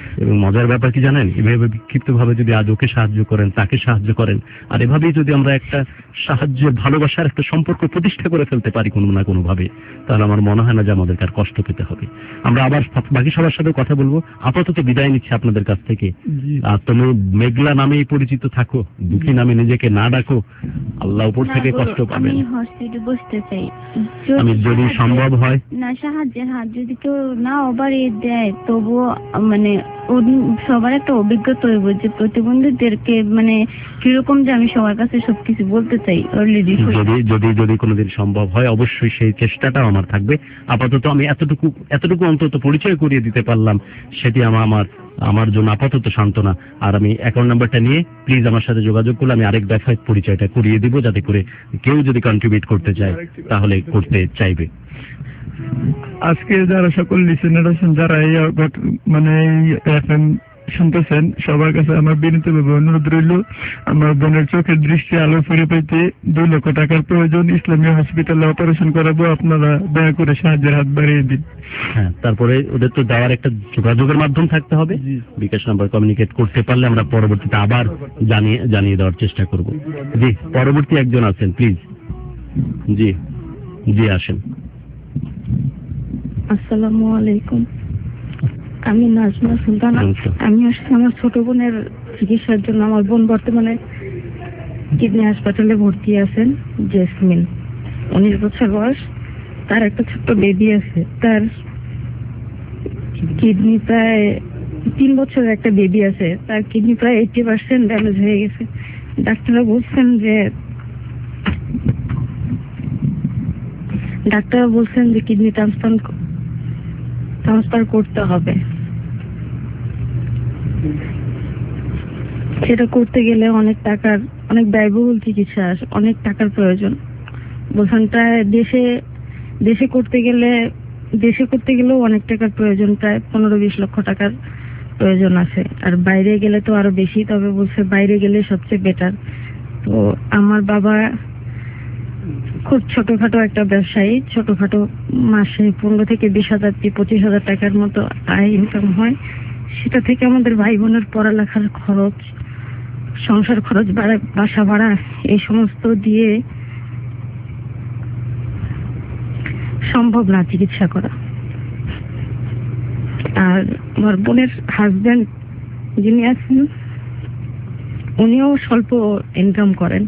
এবং মজার ব্যাপার কি জানেন, এভাবে বিক্ষিপ্ত ভাবে যদি আজ ওকে সাহায্য করেন, তাকে সাহায্য করেন, আর এভাবেই যদি আমরা একটা সাহায্য ভালোবাসার একটা সম্পর্ক প্রতিষ্ঠা করে ফেলতে পারি কোনো না কোনো ভাবে, তাহলে আমার মনে হয় না যে আমাদেরকে আর কষ্ট পেতে হবে। আমরা আবার বাকি সবার সাথে কথা বলবো। আপাতত বিদায় নিচ্ছি আপনাদের কাছ থেকে। আর তুমি মেঘলা নামেই পরিচিত থাকো, দুঃখী নামে নিজেকে না ডাকো, আল্লাহ উপর থেকে কষ্ট পাবেন।
আমি হসপিটালে বসতে চাই,
আমি যদি সম্ভব হয়
না সাহায্যের হাত যদি কেউ না বাড়িয়ে দেয়, তবুও মানে সবার একটা অভিজ্ঞতা হইব যে প্রতিবন্ধীদেরকে মানে কিরকম যে আমি সবার কাছে সবকিছু বলতে চাই অলরেডি।
যদি যদি যদি কোনোদিন সম্ভব হয় অবশ্যই সেই চেষ্টাটাও আমার থাকবে। আপাতত আমি এতটুকু এতটুকু অন্তত পরিচয় করিয়ে দিতে পারলাম, সেটি আমার আমার আমার জন্য আপাতত সান্ত্বনা। আর আমি অ্যাকাউন্ট নাম্বারটা নিয়ে প্লিজ আমার সাথে যোগাযোগ করলে আমি আরেক দফায় পরিচয়টা করিয়ে দিব, যাতে করে কেউ যদি কন্ট্রিবিউট করতে চায় তাহলে করতে চাইবে।
আজকে যারা সকল লিসেনার আছেন, যারা এই মানে এফএম শুনতেছেন, সবার কাছে আমার বিনীতভাবে অনুরোধ রইল, আমার বোনের চোখের দৃষ্টি আলো ফিরে পেতে দুই লক্ষ টাকার প্রয়োজন, ইসলামী হসপিটালে অপারেশন করাবো, আপনারা দয়া করে সাহায্যের হাত বাড়িয়ে দিন।
হ্যাঁ, তারপরে ওদের তো দেওয়ার একটা যোগাযোগের মাধ্যম থাকতে হবে, বিকাশ নাম্বার কমিউনিকেট করতে পারলে আমরা পরবর্তীতে আবার জানিয়ে জানিয়ে দেওয়ার চেষ্টা করব। জি, পরবর্তী একজন আছেন প্লিজ। জি জি আসেন।
আসসালামু আলাইকুম, আমি নাজমা সুলতানা। আমি আসলে আমার ছোট বোনের চিকিৎসার জন্য, আমার বোন বর্তমানে কিডনি হাসপাতালে ভর্তি আছেন, জেসমিন, উনিশ বছর বয়স, তার একটা ছোট্ট বেবি আছে, তার কিডনি প্রায় তিন বছরের একটা বেবি আছে, তার কিডনি প্রায় এইটি পার্সেন্ট ড্যামেজ হয়ে গেছে। ডাক্তাররা বলছেন যে ডাক্তাররা বলছেন যে কিডনি ট্রান্সপ্লান্ট ট্রান্সফার করতে হবে। সেটা করতে গেলে অনেক টাকার, অনেক ব্যয়বহুল চিকিৎসা, অনেক টাকার প্রয়োজন। বলছেন প্রায় দেশে দেশে করতে গেলে দেশে করতে গেলেও অনেক টাকার প্রয়োজন, প্রায় পনেরো বিশ লক্ষ টাকার প্রয়োজন আছে। আর বাইরে গেলে তো আরো বেশি, তবে বলছে বাইরে গেলে সবচেয়ে বেটার। তো আমার বাবা খুব ছোটখাটো একটা ব্যবসায়ী, ছোটখাটো মাসে পনেরো থেকে বিশ হাজার পঁচিশ হাজার টাকার মতো আয় ইনকাম হয়। সেটা থেকে আমাদের ভাই বোনের পড়ালেখার খরচ, সংসার খরচ, বাসা ভাড়া, এই সমস্ত দিয়ে সম্ভব না চিকিৎসা করা। আর আমার বোনের হাজবেন্ড যিনি আছেন, উনিও স্বল্প ইনকাম করেন।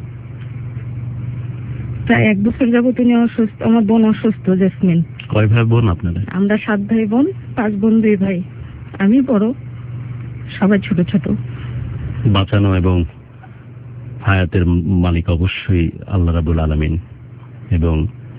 প্রায় এক বছর যাবত উনি অসুস্থ, আমার বোন অসুস্থ, জেসমিন।
কয় ভাই বোন আপনাদের?
আমরা সাত ভাই বোন, পাঁচ বোন দুই ভাই, আমি বড়, সবাই ছোট ছোট।
বাঁচানো এবং হায়াতের মালিক অবশ্যই আল্লাহ রাব্বুল আলামিন। এবং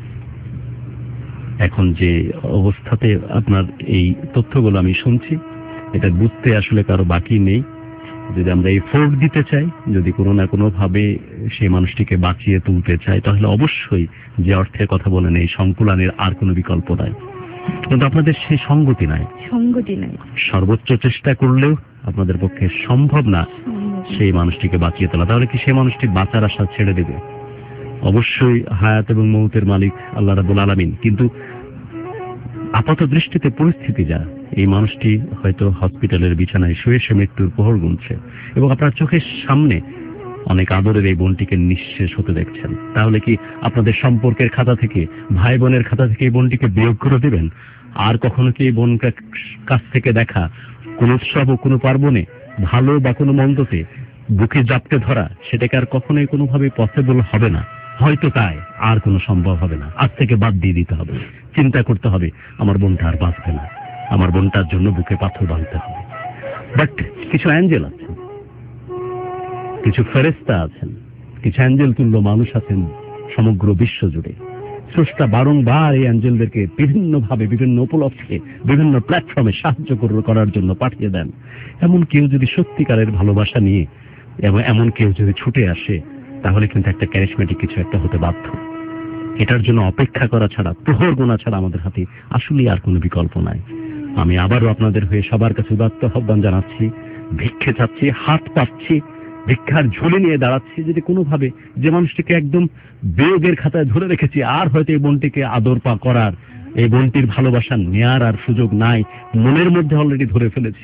এখন যে অবস্থাতে আপনার এই তথ্যগুলো আমি শুনছি, এটা বুঝতে আসলে কারো বাকি নেই। যদি আমরা এই ফোর্ট দিতে চাই, যদি কোনো না কোনো ভাবে সেই মানুষটিকে বাঁচিয়ে তুলতে চাই, তাহলে অবশ্যই যে অর্থের কথা বলেন এই সংকুলানের আর কোনো বিকল্প নাই। কিন্তু আপনাদের সেই সঙ্গতি নাই,
সঙ্গতি নাই।
সর্বোচ্চ চেষ্টা করলেও আপনাদের পক্ষে সম্ভব না সেই মানুষটিকে বাঁচিয়ে তোলা। তাহলে কি সেই মানুষটি বাঁচার আশা ছেড়ে দেবে? অবশ্যই হায়াত এবং মৌতের মালিক আল্লাহ রাব্বুল আলামিন। কিন্তু আপাত দৃষ্টিতে পরিস্থিতি যা, এই মানুষটি হয়তো হসপিটালের বিছানায় শুয়ে সে মৃত্যুর প্রহর গুনছে, এবং আপনার চোখের সামনে অনেক আদরের এই বোনটিকে নিঃশেষ হতে দেখছেন। তাহলে কি আপনাদের সম্পর্কের খাতা থেকে, ভাই বোনের খাতা থেকে এই বোনটিকে বিয়োগ করে দিবেন? আর কখনো কি এই বোনকে কাছ থেকে দেখা, কোন উৎসব ও কোনো পার্বণে, ভালো বা কোনো মন্দতে বুকে জাপটে ধরা, সেটাকে আর কখনোই কোনোভাবে পসিবল হবে না। হয়তো তাই আর কোনো সম্ভব হবে না। আজ থেকে বাদ দিয়ে দিতে হবে, চিন্তা করতে হবে আমার বোনটা আর বাঁচবে না, আমার বোনটার জন্য বুকে পাথর বাঁধতে হবে। বাট কিছু অ্যাঞ্জেল আছেন, কিছু ফেরেশতা আছেন, কিছু অ্যাঞ্জেল তুল্য মানুষ আছেন সমগ্র বিশ্ব জুড়ে। স্রষ্টা বারংবার এই অ্যাঞ্জেলদেরকে বিভিন্ন ভাবে, বিভিন্ন উপলক্ষে, বিভিন্ন প্ল্যাটফর্মে সাহায্য করার জন্য পাঠিয়ে দেন। এমন কেউ যদি সত্যিকারের ভালোবাসা নিয়ে, এবং এমন কেউ যদি ছুটে আসে, তাহলে কিন্তু একটা ক্যারিসমেটিক কিছু একটা হতে বাধ্য। এটার জন্য অপেক্ষা করা ছাড়া, প্রহর গোনা ছাড়া আমাদের হাতে আসলে আর কোনো বিকল্প নাই। আমি আবারও আপনাদের হয়ে সবার কাছে উদাত্ত আহ্বান জানাচ্ছি, ভিক্ষে চাচ্ছি, হাত পাচ্ছি, ভিক্ষার ঝুলি নিয়ে দাঁড়াচ্ছি। যদি কোনোভাবে যে মানুষটিকে একদম বিয়োগের খাতায় ধরে রেখেছি, আর হয়তো এই বোনটিকে আদর পা করার, এই বোনটির ভালোবাসা নেয়ার আর সুযোগ নাই, মনের মধ্যে অলরেডি ধরে ফেলেছি,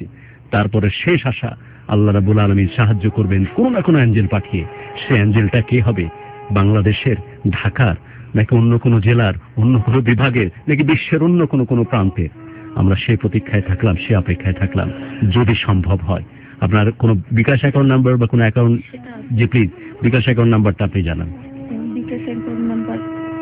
তারপরে শেষ আশা আল্লাহ রাব্বুল আলামিন সাহায্য করবেন কোন না কোনো অ্যাঞ্জেল পাঠিয়ে। সে অ্যাঞ্জেলটা কে হবে? বাংলাদেশের, ঢাকার, নাকি অন্য কোনো জেলার, অন্য কোনো বিভাগের, নাকি বিশ্বের অন্য কোনো কোনো প্রান্তের? আমরা সেই প্রতীক্ষায় থাকলাম, সে অপেক্ষায় থাকলাম, যদি সম্ভব হয়। আপনার কোনো বিকাশ অ্যাকাউন্ট নাম্বার বা কোনো অ্যাকাউন্ট, জি প্লিজ বিকাশ অ্যাকাউন্ট নাম্বারটা আপনি জানান।
বিকাশ অ্যাকাউন্ট নাম্বার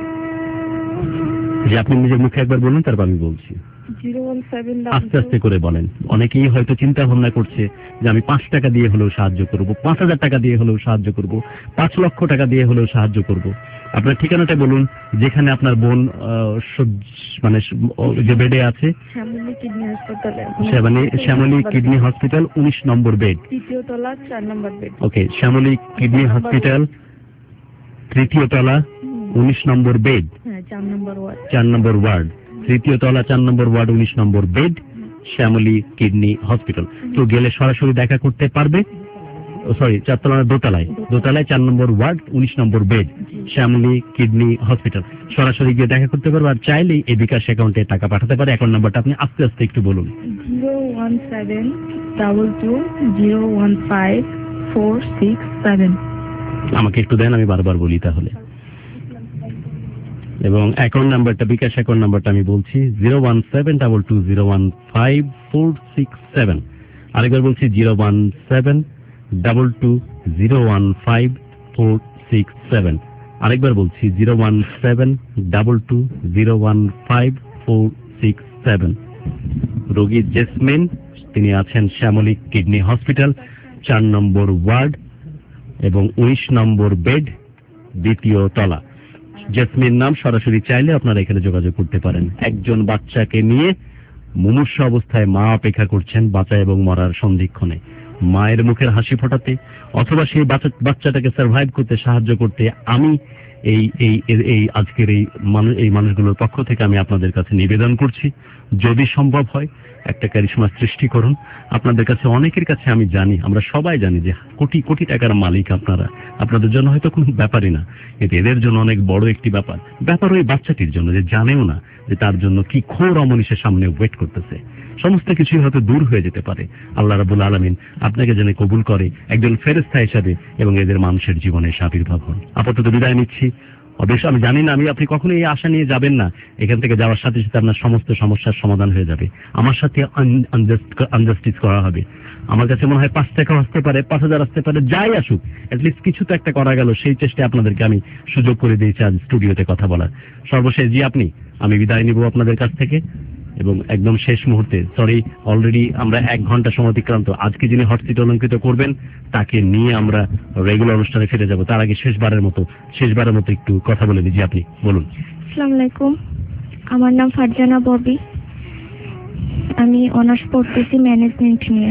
যে আপনি নিজের মুখে একবার বলুন, তারপর আমি বলছি।
জিরো ওয়ান সেভেন
আস্তে আস্তে করে বলেন। অনেকেই হয়তো চিন্তা ভাবনা করছে যে আমি পাঁচ টাকা দিয়ে হলেও সাহায্য করব, পাঁচ হাজার টাকা দিয়ে হলেও সাহায্য করব, পাঁচ লক্ষ টাকা দিয়ে হলেও সাহায্য করব। আপনার ঠিকানাটা বলুন, যেখানে আপনার বোন মানে যে বেডে আছে।
শ্যামলী কিডনি হাসপাতালে।
শ্যামলী শ্যামলী কিডনি হসপিটাল, উনিশ নম্বর বেড,
তৃতীয় তলা, চার নম্বর bed.
Okay, Shyamoli kidney hospital, তৃতীয় তলা, উনিশ নম্বর বেড,
হ্যাঁ, চার নম্বর ওয়ার্ড,
চার নম্বর ওয়ার্ড, তৃতীয় তলা, চার নম্বর ওয়ার্ড, উনিশ নম্বর বেড, শ্যামলী কিডনি হসপিটাল। তো গেলে সরাসরি দেখা করতে পারবে। সরি, চারতলা দোতলায়, দোতলায় চার নম্বর ওয়ার্ড, উনিশ নম্বর বেড, শ্যামলী কিডনি হসপিটাল। সরাসরি গিয়ে দেখা করতে পারবে। আর চাইলেই এই বিকাশ অ্যাকাউন্টে টাকা পাঠাতে পারে। অ্যাকাউন্ট নাম্বারটা আপনি আস্তে আস্তে একটু বলুন।
Zero one seven double two zero one five four six seven.
আমাকে একটু দেন, আমি বারবার বলি তাহলে। এবং অ্যাকাউন্ট নাম্বারটা, বিকাশ অ্যাকাউন্ট নাম্বারটা আমি বলছি, zero one seven double two zero one five four six seven. আরেকবার বলছি, zero one seven double two zero one five four six seven. আরেকবার বলছি, zero one seven double two zero one five four six seven. রোগী জেসমিন, তিনি আছেন Shyamoli kidney hospital, চার নম্বর word এবং উনিশ নম্বর বেড, দ্বিতীয় তলা। জেসমিন নাম। সরাসরি চাইলে আপনারা এখানে যোগাযোগ করতে পারেন। একজন বাচ্চাকে নিয়ে মুমূর্ষু অবস্থায় মা অপেক্ষা করছেন বাঁচা এবং মরার সন্ধিক্ষণে। মায়ের মুখের হাসি ফোটাতে অথবা সেই বাচ্চাটাকে সার্ভাইভ করতে সাহায্য করতে আমি এই এই এই আজকের এই মানুষ এই মানুষগুলোর পক্ষ থেকে আমি আপনাদের কাছে নিবেদন করছি, যদি সম্ভব হয় একটা ক্যারিশমা সৃষ্টি করুন। আপনাদের কাছে, অনেকের কাছে আমি জানি, আমরা সবাই জানি যে কোটি কোটি টাকার মালিক আপনারা। আপনাদের জন্য হয়তো কোনো ব্যাপারই না, কিন্তু এদের জন্য অনেক বড় একটি ব্যাপার। ব্যাপার ওই বাচ্চাটির জন্য, যে জানেও না যে তার জন্য কি ঘোর অমনীষের সামনে ওয়েট করতেছে। সমস্ত কিছুই হয়তো দূর হয়ে যেতে পারে। আল্লাহ রাব্বুল আলামিন আপনাকে যেন কবুল করে একজন ফেরেশতা হিসেবে এবং এদের মানুষের জীবনে আবির্ভাব হন। আপাতত বিদায় নিচ্ছি। অবশ্য আমি জানি না, আমি আপনি কখনো এই আশা নিয়ে যাবেন না এখান থেকে যাওয়ার সাথে সাথে আপনার সমস্ত সমস্যার সমাধান হয়ে যাবে। আমার সাথে আনজাস্টিস করা হবে। আমার কাছে মনে হয় পাঁচ টাকা আসতে পারে, পাঁচ হাজার আসতে পারে, যাই আসুক, অ্যাটলিস্ট কিছু তো একটা করা গেল। সেই চেষ্টায় আপনাদেরকে আমি সুযোগ করে দিয়েছি আজ স্টুডিওতে কথা বলার। সর্বশেষ জি আপনি, আমি বিদায় নিব আপনাদের কাছ থেকে। এবং একদম শেষ মুহূর্তে, সরি অলরেডি আমরা এক ঘন্টা সময় অতিক্রান্ত। আজকে যিনি হট সিট অলঙ্কৃত করবেন তাকে নিয়ে আমরা রেগুলার অনুষ্ঠানে ফিরে যাব। তার আগে শেষবারের মতো শেষবারের মতো একটু কথা বলে দিচ্ছি, আপনি বলুন।
আসসালামু আলাইকুম, আমার নাম ফারজানা ববি। আমি অনার্স পড়তেছি ম্যানেজমেন্ট নিয়ে।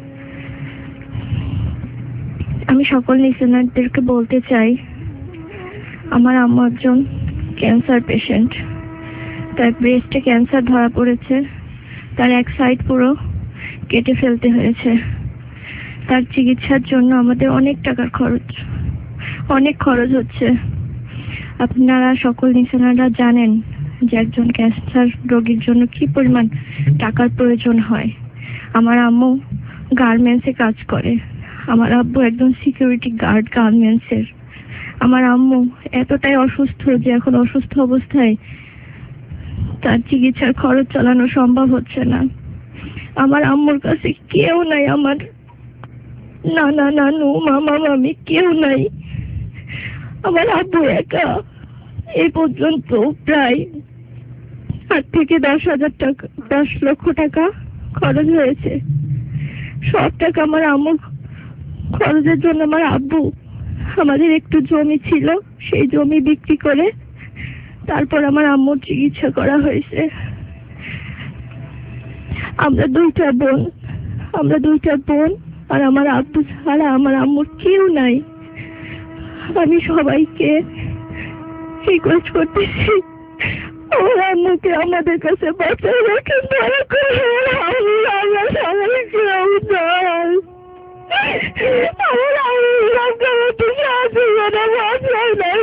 আমি সকল লিসেনারদেরকে বলতে চাই, আমার আম্মু একজন ক্যান্সার পেশেন্ট। তার ব্রেস্টে ক্যান্সার ধরা পড়েছে। তার এক সাইড পুরো কেটে ফেলতে হয়েছে। তার চিকিৎসার জন্য আমাদের অনেক টাকার খরচ, অনেক খরচ হচ্ছে। আপনারা সকল লিসেনাররা জানেন যে একজন ক্যান্সার রোগীর জন্য কি পরিমাণ টাকার প্রয়োজন হয়। আমার আম্মু গার্মেন্টসে কাজ করে। আমার আব্বু একজন সিকিউরিটি গার্ড গার্মেন্টসের। আমার আম্মু এতটাই অসুস্থ যে এখন অসুস্থ অবস্থায় তার চিকিৎসার খরচ চালানো সম্ভব হচ্ছে না। আমার আম্মুর কাছে কেউ নাই, আমার নানা নানু মামা মামি কেউ নাই। আমার আব্বু একা। এই পর্যন্ত প্রায় আট থেকে দশ হাজার টাকা দশ লক্ষ টাকা খরচ হয়েছে। সব টাকা আমার আম্মুর খরচের জন্য আমার আব্বু, আমাদের একটু জমি ছিল, সেই জমি বিক্রি করে তারপর আমার আম্মুর চিকিৎসা করা হয়েছে। আমরা দুইটা বোন আমরা দুইটা বোন আর আমার আব্বু ছাড়া আমার আম্মুর কেউ নাই। আমি সবাইকে রিকোয়েস্ট করতেছি, আমার আম্মুকে আমাদের কাছে বাঁচায় রাখেন, দয়া করে। আমার সবাইকে আমার আম্মু সাহায্য করে বাঁচায় নাই।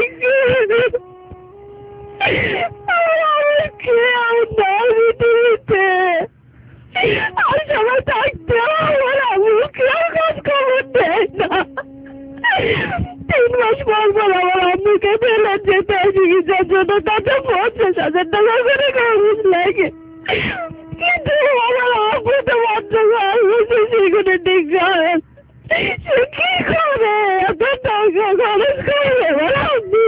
আর সবাই থাকতে
চিকিৎসার জন্য তাতে পঞ্চাশ হাজার টাকা করে খরচ লাগে, কিন্তু আমার আব্বু তো পঞ্চাশ হাজার সেখানে ঠিক যায় সে কি করে এত টাকা খরচ করে আমার আব্বু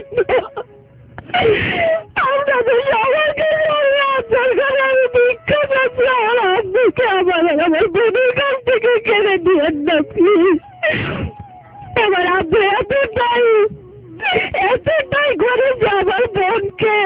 আমরা তো সবাইকে আচার করে আমি ভিক্ষা করছি আমার আব্বুকে আমার আমার বোনের কাছ থেকে কেড়ে দিয়েন না প্লিজ। আমার আব্বু এতটাই এতটাই করে যে আমার বোনকে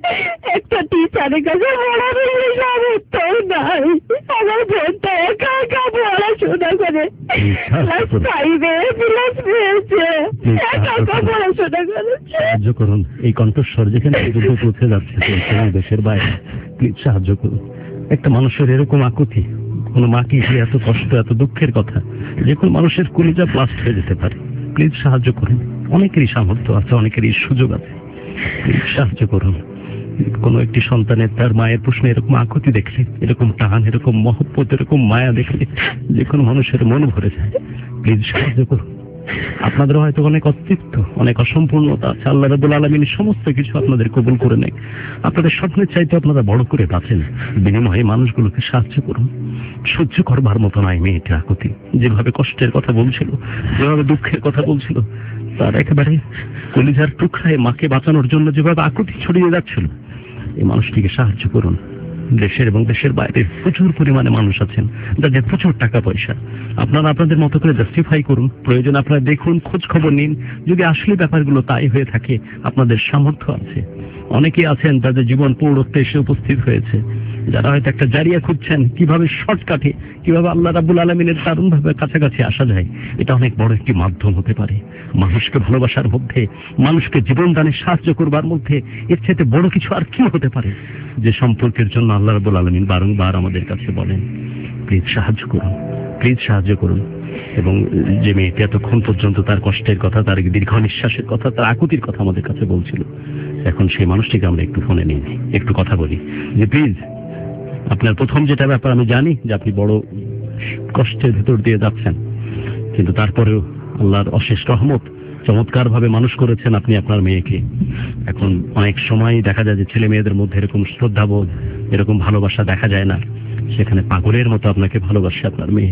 একটা টিচারের কাছে পড়ানোর সামর্থ্য নাই। আমার বোনটা একা একা পড়াশোনা করে ক্লাস ফাইভে প্লাস পেয়েছে, একা একা পড়াশোনা করে।
সাহায্য করুন, এই কণ্ঠস্বর যেখানে পর্যন্ত পৌঁছে যাচ্ছে দেশের বাইরে, প্লিজ সাহায্য করুন। একটা মানুষের এরকম আকুতি, কোনো মাকে যে এত কষ্ট এত দুঃখের কথা, যে কোনো মানুষের কলিজা ব্লাস্ট হয়ে যেতে পারে। প্লিজ সাহায্য করুন। অনেকেরই সামর্থ্য আছে, অনেকেরই সুযোগ আছে, প্লিজ সাহায্য করুন। কোনো একটি সন্তানের তার মায়ের প্রশ্নে এরকম আকুতি দেখলে, এরকম টান, এরকম মহব্বত, এরকম মায়া দেখলে যে কোনো মানুষের মন ভরে যায়। প্লিজ সাহায্য করুন। আপনাদের হয়তো অনেক অস্তিত্ব, অনেক অসম্পূর্ণতা আছে, আল্লাহ রাব্বুল আলামিন সমস্ত কিছু আপনাদের কবুল করে নেয়। আপনাদের স্বপ্নের চাইতে আপনারা বড় করে বাঁচেন, বিনিময়ে মানুষগুলোকে সাহায্য করুন। সহ্য করবার মতো নাই মেয়েটার আকুতি, যেভাবে কষ্টের কথা বলছিল, যেভাবে দুঃখের কথা বলছিল, তার একেবারে কলিজার টুকরায় মাকে বাঁচানোর জন্য যেভাবে আকুতি ছড়িয়ে যাচ্ছিল, এই মানুষটিকে সাহায্য করুন। দেশের এবং দেশের বাইরে প্রচুর পরিমাণে মানুষ আছেন যাদের প্রচুর টাকা পয়সা। আপনারা আপনাদের মতো করে জাস্টিফাই করুন, প্রয়োজন আপনারা দেখুন, খোঁজ খবর নিন। যদি আসলে ব্যাপারগুলো তাই হয়ে থাকে, আপনাদের সামর্থ্য আছে। অনেকেই আছেন যাদের জীবন পৌরত্বে এসে উপস্থিত হয়েছে, যারা হয়তো একটা জারিয়া খুঁজছেন, কিভাবে শর্টকাটে, কিভাবে আল্লাহ রাব্বুল আলামিনের দারুণ ভাবে কাছাকাছি আসা যায়। এটা অনেক বড় একটি মাধ্যম হতে পারে মানুষকে ভালোবাসার মধ্যে, মানুষকে জীবন দানে সাহায্য করবার মধ্যে। এর চাইতে বড় কিছু আর কি হতে পারে, যে সম্পর্কের জন্য আল্লাহ রাব্বুল আলামিন বারংবার আমাদের কাছে বলেন প্লিজ সাহায্য করুন, প্লিজ সাহায্য করুন। এবং যে মেয়েটি এতক্ষণ পর্যন্ত তার কষ্টের কথা, তার দীর্ঘ নিঃশ্বাসের কথা, তার আকুতির কথা আমাদের কাছে বলছিল, এখন সেই মানুষটিকে আমরা একটু ফোনে নিয়ে নিই, একটু কথা বলি যে প্লিজ আপনার প্রথম যেটা ব্যাপার, আমি জানি যে আপনি বড় কষ্টের ভেতর দিয়ে যাচ্ছেন, কিন্তু তারপরেও আল্লাহর অশেষ রহমত, চমৎকার ভাবে মানুষ করেছেন আপনি আপনার মেয়েকে। এখন অনেক সময় দেখা যায় যে ছেলে মেয়েদের মধ্যে এরকম শ্রদ্ধাবোধ, এরকম ভালোবাসা দেখা যায় না, সেখানে পাগলের মতো আপনাকে ভালোবাসে আপনার মেয়ে।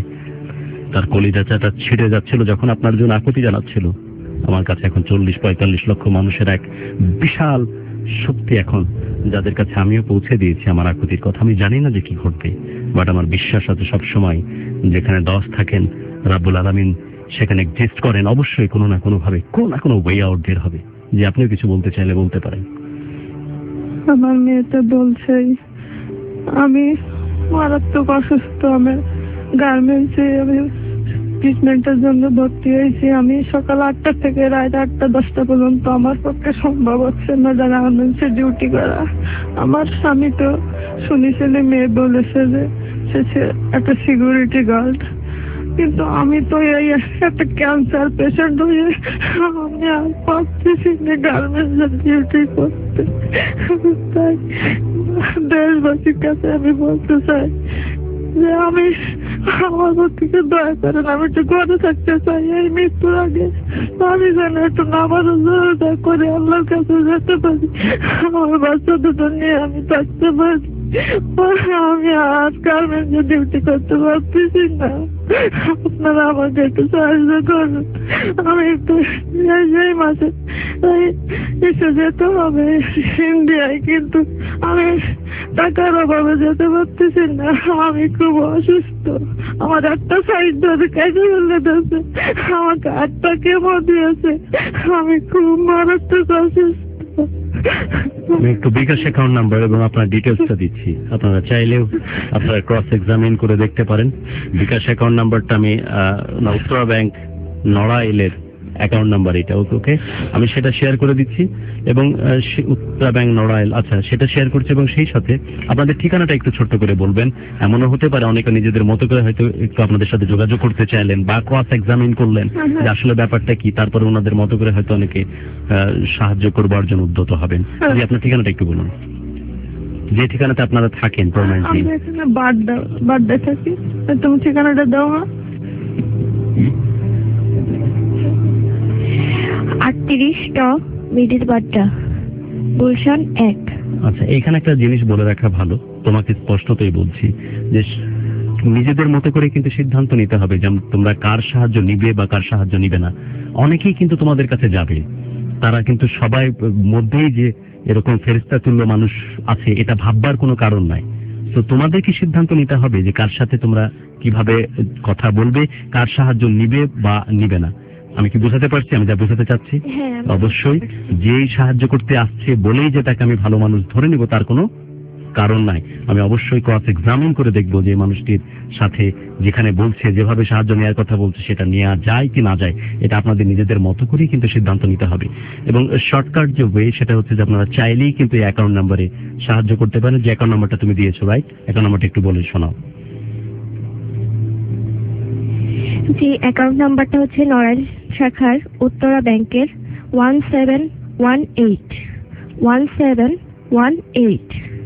তার কলিজাটা ছিঁড়ে যাচ্ছিল যখন আপনার জন্য আকুতি জানাচ্ছিল। আমার কাছে এখন চল্লিশ পঁয়তাল্লিশ লক্ষ মানুষের এক বিশাল শক্তি এখন, যাদের কাছে আমিও পৌঁছে দিয়েছি আমার আকুতির কথা। আমি জানি না যে কি ঘটবে, বাট আমার বিশ্বাস আছে সবসময় যেখানে দশ থাকেন রাব্বুল আলামিন সেখানে এক্সিস্ট করেন। অবশ্যই কোনো না কোনো ভাবে, কোনো না কোনো ওয়ে আউট বের হবে। যে আপনিও কিছু বলতে চাইলে বলতে পারেন।
আমার মেয়েটা বলছে আমি মারাত্মক অসুস্থ, আমার গার্মেন্টসে আমি ট্রিটমেন্টের জন্য ভর্তি হয়েছি। আমি সকাল আটটা থেকে রাত আটটা দশটা পর্যন্ত আমার পক্ষে সম্ভব হচ্ছে না যারা গার্মেন্টসে ডিউটি করা। আমার স্বামী তো শুনেছিলেন, মেয়ে বলেছে যে সে একটা সিকিউরিটি গার্ড, কিন্তু আমি তো এই একটা ক্যান্সার পেশেন্ট হয়ে আমি আর পারতেছি না গার্মেন্টসে ডিউটি করতে। তাই দেশবাসীর কাছে আমি বলতে চাই যে আমি আমার থেকে দয়া করেন, আমি একটু ঘরে থাকতে চাই এই মৃত্যুর আগে। আমি যেন একটু নামাজ করে আল্লাহর কাছে যেতে পারি, আমার বাচ্চা দুটো নিয়ে আমি থাকতে পারি। আমি আর গার্মেন্টসে ডিউটি করতে পারতেছি না, আপনারা আমাকে একটু সাহায্য করুন। আমি একটু এই মাসে এসে যেতে হবে ইন্ডিয়ায়, কিন্তু আমি টাকার অভাবে যেতে পারতেছি না। আমি খুব অসুস্থ, আমার একটা সাইড ধরে কেটে ফেলে দিয়েছে, আমাকে আটটা কেমো দিয়েছে, আমি খুব মারাত্মক অসুস্থ।
আমি একটু বিকাশ অ্যাকাউন্ট নাম্বার এবং আপনার ডিটেলসটা দিচ্ছি, আপনারা চাইলেও আপনারা ক্রস এক্সামিন করে দেখতে পারেন। বিকাশ অ্যাকাউন্ট নাম্বারটা আমি উত্তরা ব্যাংক নড়াইলের অ্যাকাউন্ট নাম্বার, এটা ওকে আমি সেটা শেয়ার করে দিচ্ছি। এবং উত্তরা ব্যাংক নড়াইল, আচ্ছা সেটা শেয়ার করছি। এবং সেই সাথে আপনাদের ঠিকানাটা একটু ছোট্ট করে বলবেন। এমনও হতে পারে অনেকে নিজেদের মতো করে হয়তো একটু আপনাদের সাথে যোগাযোগ করতে চাইলেন বা ক্রস এক্সামিন করলেন যে আসলে ব্যাপারটা কি, তারপরে ওনাদের মতো করে হয়তো অনেকে সাহায্য করবার জন্য উদ্যত হবেন। যদি আপনার ঠিকানাটা একটু বলুন, যে ঠিকানাতে আপনারা থাকেন পার্মানেন্টলি।
আমি এখানে বাড্ডা বাড্ডা থাকি, তুমি ঠিকানাটা দাও।
আটত্রিশটা মিডিল বাড্ডা। গুলশান এক।
আচ্ছা, এখানে একটা জিনিস বলে রাখা ভালো, তোমাকে স্পষ্টতই বলছি যে নিজেদের মতো করে কিন্তু সিদ্ধান্ত নিতে হবে যে তোমরা কার সাহায্য নিবে বা কার সাহায্য নিবে না। অনেকেই কিন্তু তোমাদের কাছে যাবে, তারা কিন্তু সবাই মধ্যেই যে এরকম ফেরেশতা তুল্য মানুষ আছে এটা ভাববার কোনো কারণ নাই। তো তোমাদের কি সিদ্ধান্ত নিতে হবে যে কার সাথে তোমরা কিভাবে কথা বলবে, কার সাহায্য নিবে বা নিবে না। আমি কি বোঝাতে পারছি আমি যা বোঝাতে চাচ্ছি? অবশ্যই যেই সাহায্য করতে আসছে বলেই যে তাকে আমি ভালো মানুষ ধরে নিব তার কোনো কারণ নাই। আমি অবশ্যই ক্রস এক্সামিন করে দেখবো যে মানুষটির সাথে যেখানে বলছে যেভাবে সাহায্য নেওয়ার কথা বলছে সেটা নেওয়া যায় কি না যায়, এটা আপনাদের নিজেদের মতো করেই কিন্তু সিদ্ধান্ত নিতে হবে। এবং শর্টকাট যে ওয়ে সেটা হচ্ছে যে আপনারা চাইলেই কিন্তু এই অ্যাকাউন্ট নাম্বারে সাহায্য করতে পারেন। যে অ্যাকাউন্ট নাম্বারটা তুমি দিয়েছো, রাইট? অ্যাকাউন্ট নাম্বারটা একটু বলে শোনাও।
জি, অ্যাকাউন্ট নাম্বারটা হচ্ছে নড়াইল শাখার উত্তরা ব্যাংকের one seven one eight one seven one eight.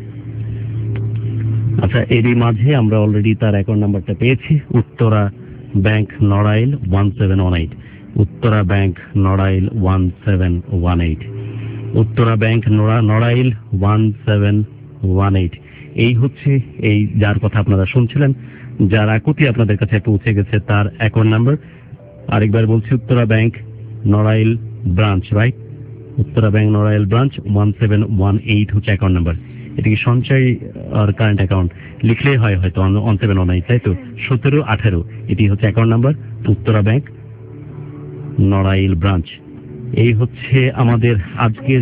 আচ্ছা, এরই মাঝে আমরা অলরেডি তার অ্যাকাউন্ট নাম্বারটা পেয়েছি। Uttara bank Narail one seven one eight. Uttara bank Narail one seven one eight. Uttara bank Narail one seven one eight. এই হচ্ছে এই যার কথা আপনারা শুনছিলেন, যার আকুতি আপনাদের কাছে পৌঁছে গেছে তার অ্যাকাউন্ট নাম্বার। আরেকবার বলছি, Uttara bank Narail branch, right? Uttara bank Narail branch one seven one eight হচ্ছে অ্যাকাউন্ট নাম্বার। এটা কি সঞ্চয় আর কারেন্ট অ্যাকাউন্ট লিখলেই হয় হয়তো ওয়ান সেভেন ওয়ান এইট, তাই তো? সতেরো আঠেরো এটি হচ্ছে account number, Uttara bank Narail branch. এই হচ্ছে আমাদের আজকের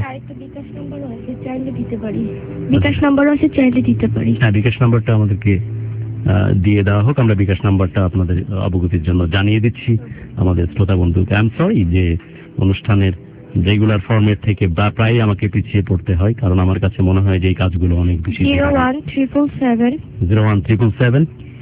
বিকাশ নাম্বারও আছে, চাইলে দিতে পারি।
হ্যাঁ, বিকাশ নাম্বারটা আমাদেরকে দিয়ে দেওয়া হোক, আমরা বিকাশ নাম্বারটা আপনাদের অবগতির জন্য জানিয়ে দিচ্ছি আমাদের শ্রোতা বন্ধুকে। আই এম সরি যে অনুষ্ঠানের রেগুলার ফর্মেট থেকে প্রায় আমাকে পিছিয়ে পড়তে হয়, কারণ আমার কাছে মনে হয় যে এই কাজগুলো অনেক বেশি।
Zero one triple seven
zero one triple seven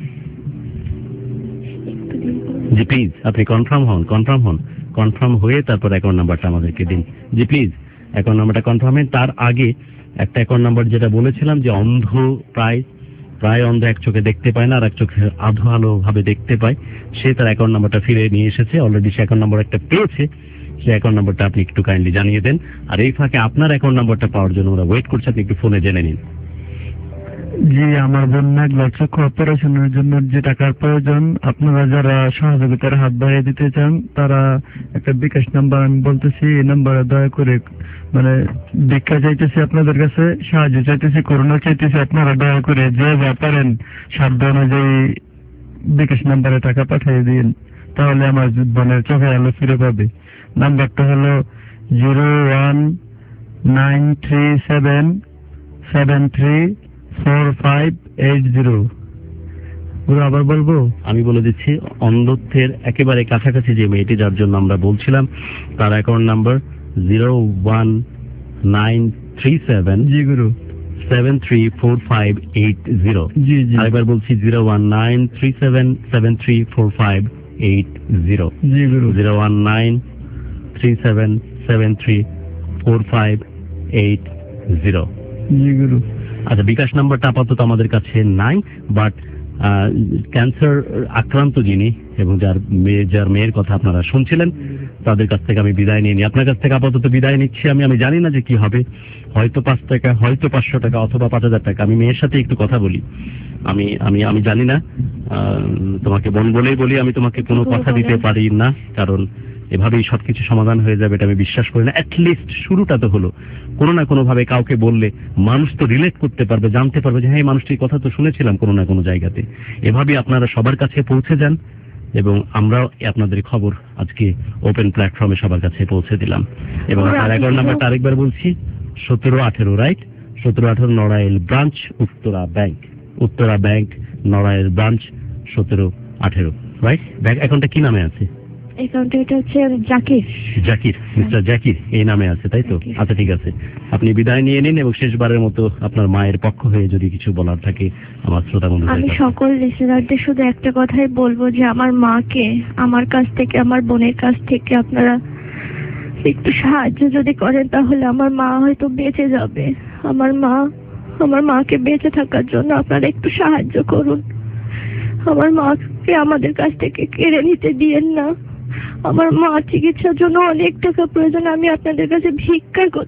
জি প্লিজ আপনি কনফার্ম হন, কনফার্ম হন, কনফার্ম হয়ে তারপর অ্যাকাউন্ট নাম্বারটা আমাদেরকে দিন। জি প্লিজ অ্যাকাউন্ট নাম্বারটা কনফার্ম হন। তার আগে একটা অ্যাকাউন্ট নাম্বার যেটা বলেছিলাম যে অন্ধ প্রায় প্রায় অন্ধ এক চোখে দেখতে পায় না আর এক চোখে আধো আলো ভাবে দেখতে পায়, সে তার অ্যাকাউন্ট নাম্বারটা ফিরে নিয়ে এসেছে। অলরেডি সে অ্যাকাউন্ট নাম্বার একটা পেয়েছে, সেই অ্যাকাউন্ট নাম্বারটা আপনি একটু কাইন্ডলি জানিয়ে দেন। আর এই ফাঁকে আপনার অ্যাকাউন্ট নাম্বারটা পাওয়ার জন্য আমরা ওয়েট করছি, আপনি একটু ফোনে জেনে নিন।
জি, আমার বন্যা চক্ষু অপারেশনের জন্য যে টাকার প্রয়োজন, আপনারা যারা সহযোগিতার হাত বাড়িয়ে দিতে চান তারা একটা বিকাশ নাম্বার আমি বলতেছি, এই নাম্বারে দয়া করে মানে ভিক্ষা চাইতেছি আপনাদের কাছে, সাহায্য চাইতেছি, করোনা চাইতেছি, আপনারা দয়া করে যে ব্যাপারেন সাধ্য অনুযায়ী বিকাশ নাম্বারে টাকা পাঠিয়ে দিন, তাহলে আমার বোনের চোখে আলো ফিরে পাবে। নাম্বারটা হলো zero one nine three seven seven three four five eight zero. আবার বলবো?
আমি বলে দিচ্ছি, অন্ধত্বের একেবারে কাছাকাছি যে মেয়েটি যার জন্য আমরা বলছিলাম তার account number zero one nine three seven
জি গুরু
seven three four five eight zero.
জি জি
আরেকবার বলছি, zero one nine three seven seven three four five eight zero.
জি গুরু
zero one nine three seven seven three four five eight zero.
জি গুরু।
আচ্ছা, বিকাশ নাম্বারটা আপাতত আমাদের কাছে নাই, বাট ক্যান্সার আক্রান্ত যিনি এবং যার মেয়ে যার মেয়ের কথা আপনারা শুনছিলেন তাদের কাছ থেকে আমি বিদায় নিয়ে নিই। আপনার কাছ থেকে আপাতত বিদায় নিচ্ছি আমি। আমি জানি না যে কি হবে, হয়তো পাঁচ টাকা, হয়তো পাঁচশো টাকা, অথবা পাঁচ হাজার টাকা। আমি মেয়ের সাথে একটু কথা বলি, আমি আমি আমি জানি না, তোমাকে বোন বলেই বলি, আমি তোমাকে কোনো কথা দিতে পারি না, কারণ এভাবেই সবকিছু সমাধান হয়ে যাবে এটা আমি বিশ্বাস করি না। অ্যাটলিস্ট শুরুটা তো হলো, কোনো না কোনো ভাবে কাউকে বললে মানুষ তো রিলেট করতে পারবে, জানতে পারবে যে হ্যাঁ এই মানুষটির কথা তো শুনেছিলাম কোনো না কোনো জায়গাতে। এভাবেই আপনারা সবার কাছে পৌঁছে যান এবং আমরাও আপনাদের খবর আজকে ওপেন প্ল্যাটফর্মে সবার কাছে পৌঁছে দিলাম। এবং তার অ্যাকাউন্ট নাম্বারটা আরেকবার বলছি, সতেরো আঠেরো, রাইট? সতেরো আঠেরো Narail branch Uttara bank, Uttara bank Narail branch সতেরো আঠেরো, রাইট? ব্যাংক অ্যাকাউন্টটা কি নামে আছে?
অ্যাকাউন্টে এটা হচ্ছে জাকির।
জাকির, মিস্টার জাকির এই নামে আছে, তাই তো? আচ্ছা ঠিক আছে, আপনি বিদায় নিয়ে নিন এবং শেষবারের মতো আপনার মায়ের পক্ষ হয়ে যদি কিছু বলার থাকে আমার শ্রোতা বন্ধুদের।
আমি সকল লিসেনারদের শুধু একটা কথাই বলবো যে আমার মাকে আমার কাছ থেকে, আমার বোনের কাছ থেকে আপনারা একটু সাহায্য যদি করেন তাহলে আমার মা হয়তো বেঁচে যাবে। আমার মা আমার মাকে বেঁচে থাকার জন্য আপনারা একটু সাহায্য করুন। আমার মাকে আমাদের কাছ থেকে কেড়ে নিতে দিয়েন না। আমার মা চিকিৎসার জন্য অনেক টাকা প্রয়োজন, আমি আপনাদের কাছে ভিক্ষা করছি।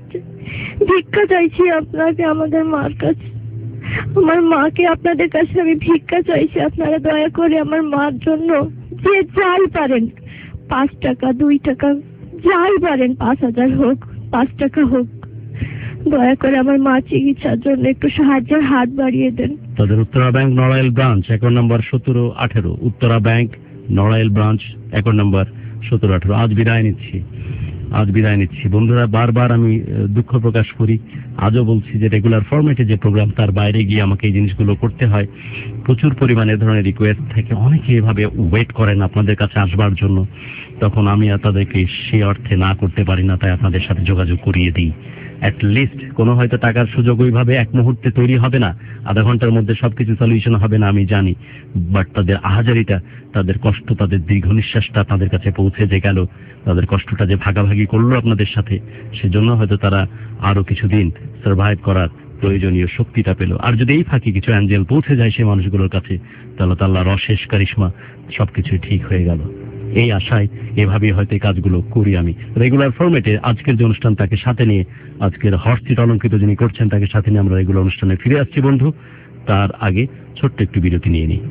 ভিক্ষা চাইছি আপনাকে আমাদের মার কাছে। আমার মাকে আপনাদের কাছে আমি ভিক্ষা চাইছি, আপনারা দয়া করে আমার মার জন্য যে যাই পারেন, পাঁচ টাকা দুই টাকা যাই পারেন, পাঁচ হাজার হোক পাঁচ টাকা হোক, দয়া করে আমার মা চিকিৎসার জন্য একটু সাহায্যের হাত বাড়িয়ে দেন।
তাদের Uttara bank Narail branch account number সতেরো আঠেরো, Uttara bank Narail branch account number সতেরো আঠেরো। আজ বিদায় নিচ্ছি, আজ বিদায় নিচ্ছি বন্ধুরা। বারবার আমি দুঃখ প্রকাশ করি, আজও বলছি যে রেগুলার ফরম্যাটে যে প্রোগ্রাম তার বাইরে গিয়ে আমাকে এই জিনিসগুলো করতে হয়। প্রচুর পরিমাণে এ ধরনের রিকোয়েস্ট থেকে অনেকে এভাবে ওয়েট করেন আপনাদের কাছে আসবার জন্য, তখন আমি আর তাদেরকে সেই অর্থে না করতে পারি না, তাই আপনাদের সাথে যোগাযোগ করিয়ে দিই। অ্যাট লিস্ট কোনো হয়তো টাকার সুযোগ ওইভাবে এক মুহূর্তে তৈরি হবে না, আধা ঘন্টার মধ্যে সবকিছু সলিউশন হবে না আমি জানি, বাট তাদের আহাজারিটা, তাদের কষ্ট, তাদের দীর্ঘ নিঃশ্বাসটা তাদের কাছে পৌঁছে যে গেল, তাদের কষ্টটা যে ভাগাভাগি করলো আপনাদের সাথে, সেজন্য হয়তো তারা আরো কিছুদিন সার্ভাইভ করার প্রয়োজনীয় শক্তিটা পেল। আর যদি এই ফাঁকি কিছু অ্যাঞ্জেল পৌঁছে যায় সেই মানুষগুলোর কাছে, তাহলে তো আল্লাহর অশেষ কারিশমা, সবকিছুই ঠিক হয়ে গেল। এই আশায় এভাবেই হয়তো এই কাজগুলো করি আমি রেগুলার ফরম্যাটে। আজকের যে অনুষ্ঠান তাকে সাথে নিয়ে, আজকের হর্ষিত অলঙ্কৃত যিনি করছেন তাকে সাথে নিয়ে আমরা রেগুলার অনুষ্ঠানে ফিরে আসছি বন্ধু। তার আগে ছোট্ট একটু বিরতি নিয়ে নিই।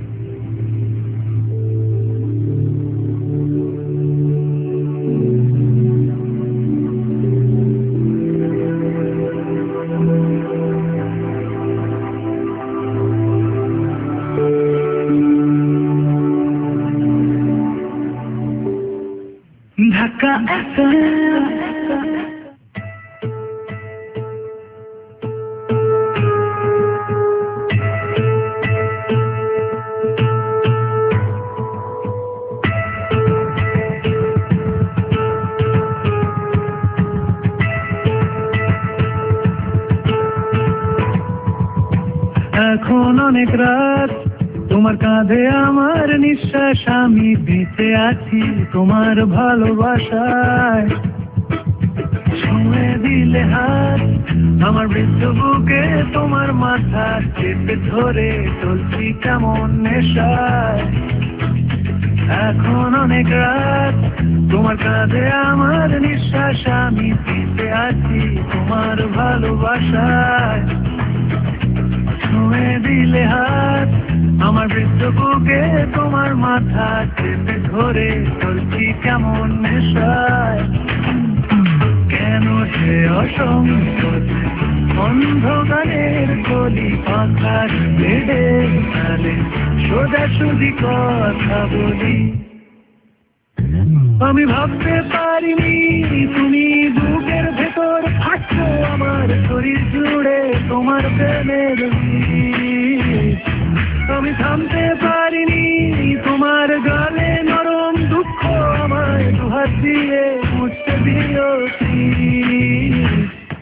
ঢাকা এফএম এখন অনেক রাত, তোমার কাঁধে আমার নিঃশ্বাস, আমি বেঁচে আছি তোমার ভালোবাসায়। ছুঁয়ে দিলে হাত আমার বৃদ্ধ বুকে, তোমার মাথা চেপে ধরে চলছি কেমন নেশায়। এখন অনেক রাত, তোমার কাঁধে আমার নিঃশ্বাস, আমি বেঁচে আছি তোমার ভালোবাসায়। ছুঁয়ে দিলে হাত আমার বৃদ্ধ বুকে, তোমার মাথা চেপে ধরে চলছি কেমন নেশায়। কেন সে অসংখ্য অন্ধকারের গলি পাখার বেড়ে তালে সোজাসুজি কথা বলি। আমি ভাবতে পারিনি তুমি বুকের ভেতর থাকছো, আমার শরীর জুড়ে তোমার প্রেমের বীজ। আমি থামতে পারিনি তোমার গালে নরম দুঃখ, আমায় দুহাত দিয়ে মুছতে দিও প্লিজ।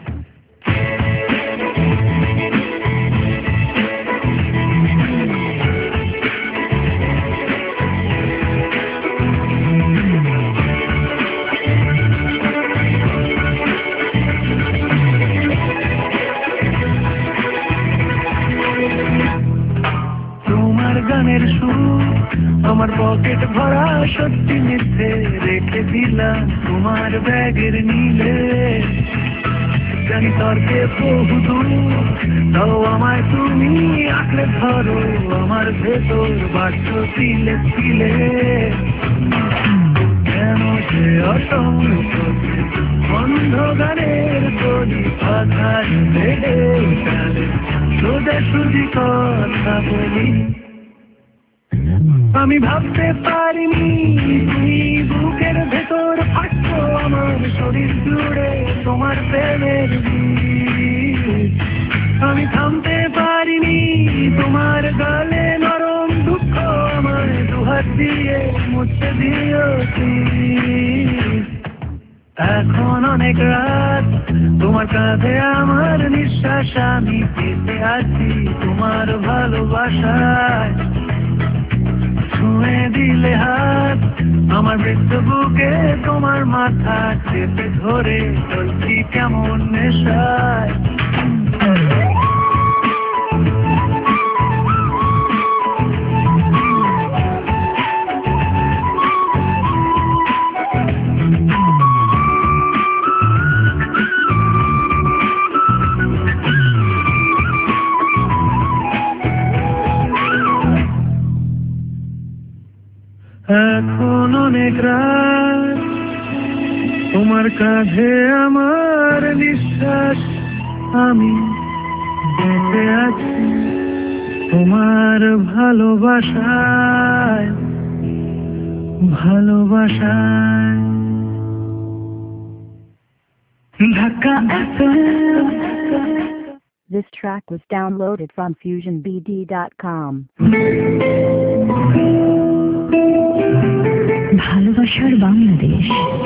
গানের সুর আমার পকেট ভরা সত্যি মিথ্যে রেখে দিলাম তোমার ব্যাগের নীলে। জানি তর্কে বহু দূর, তাও আমায় তুমি আঁকড়ে ধরো আমার ভেতর বাড়ছ তিলে তিলে। কেন সে অসংখ্য বন্ধ গানের গলি পাখার বেড়ে চলে সোজাসুজি কথা বলি। আমি ভাবতে পারিনি তুমি বুকের ভেতর থাকছো, আমার শরীর জুড়ে তোমার প্রেমের বীজ। আমি থামতে পারিনি তোমার গালে নরম দুঃখ, আমার দুহাত দিয়ে মুছতে দিও প্লিজ। এখন অনেক রাত, তোমার কাঁধে আমার নিঃশ্বাস, আমি বেঁচে আছি তোমার ভালোবাসায়। ছুঁয়ে দিলে হাত আমার বৃদ্ধ বুকে, তোমার মাথা চেপে ধরে চলছি কেমন নেশায়। অনেক রাত তোমার কাঁধে আমার নিঃশ্বাস আমি বেঁচে আছি তোমার ভালোবাসায় ভালোবাসায় Dhaka FM
This track was downloaded from fusion b d dot com.
ভালোবাসার বাংলাদেশ।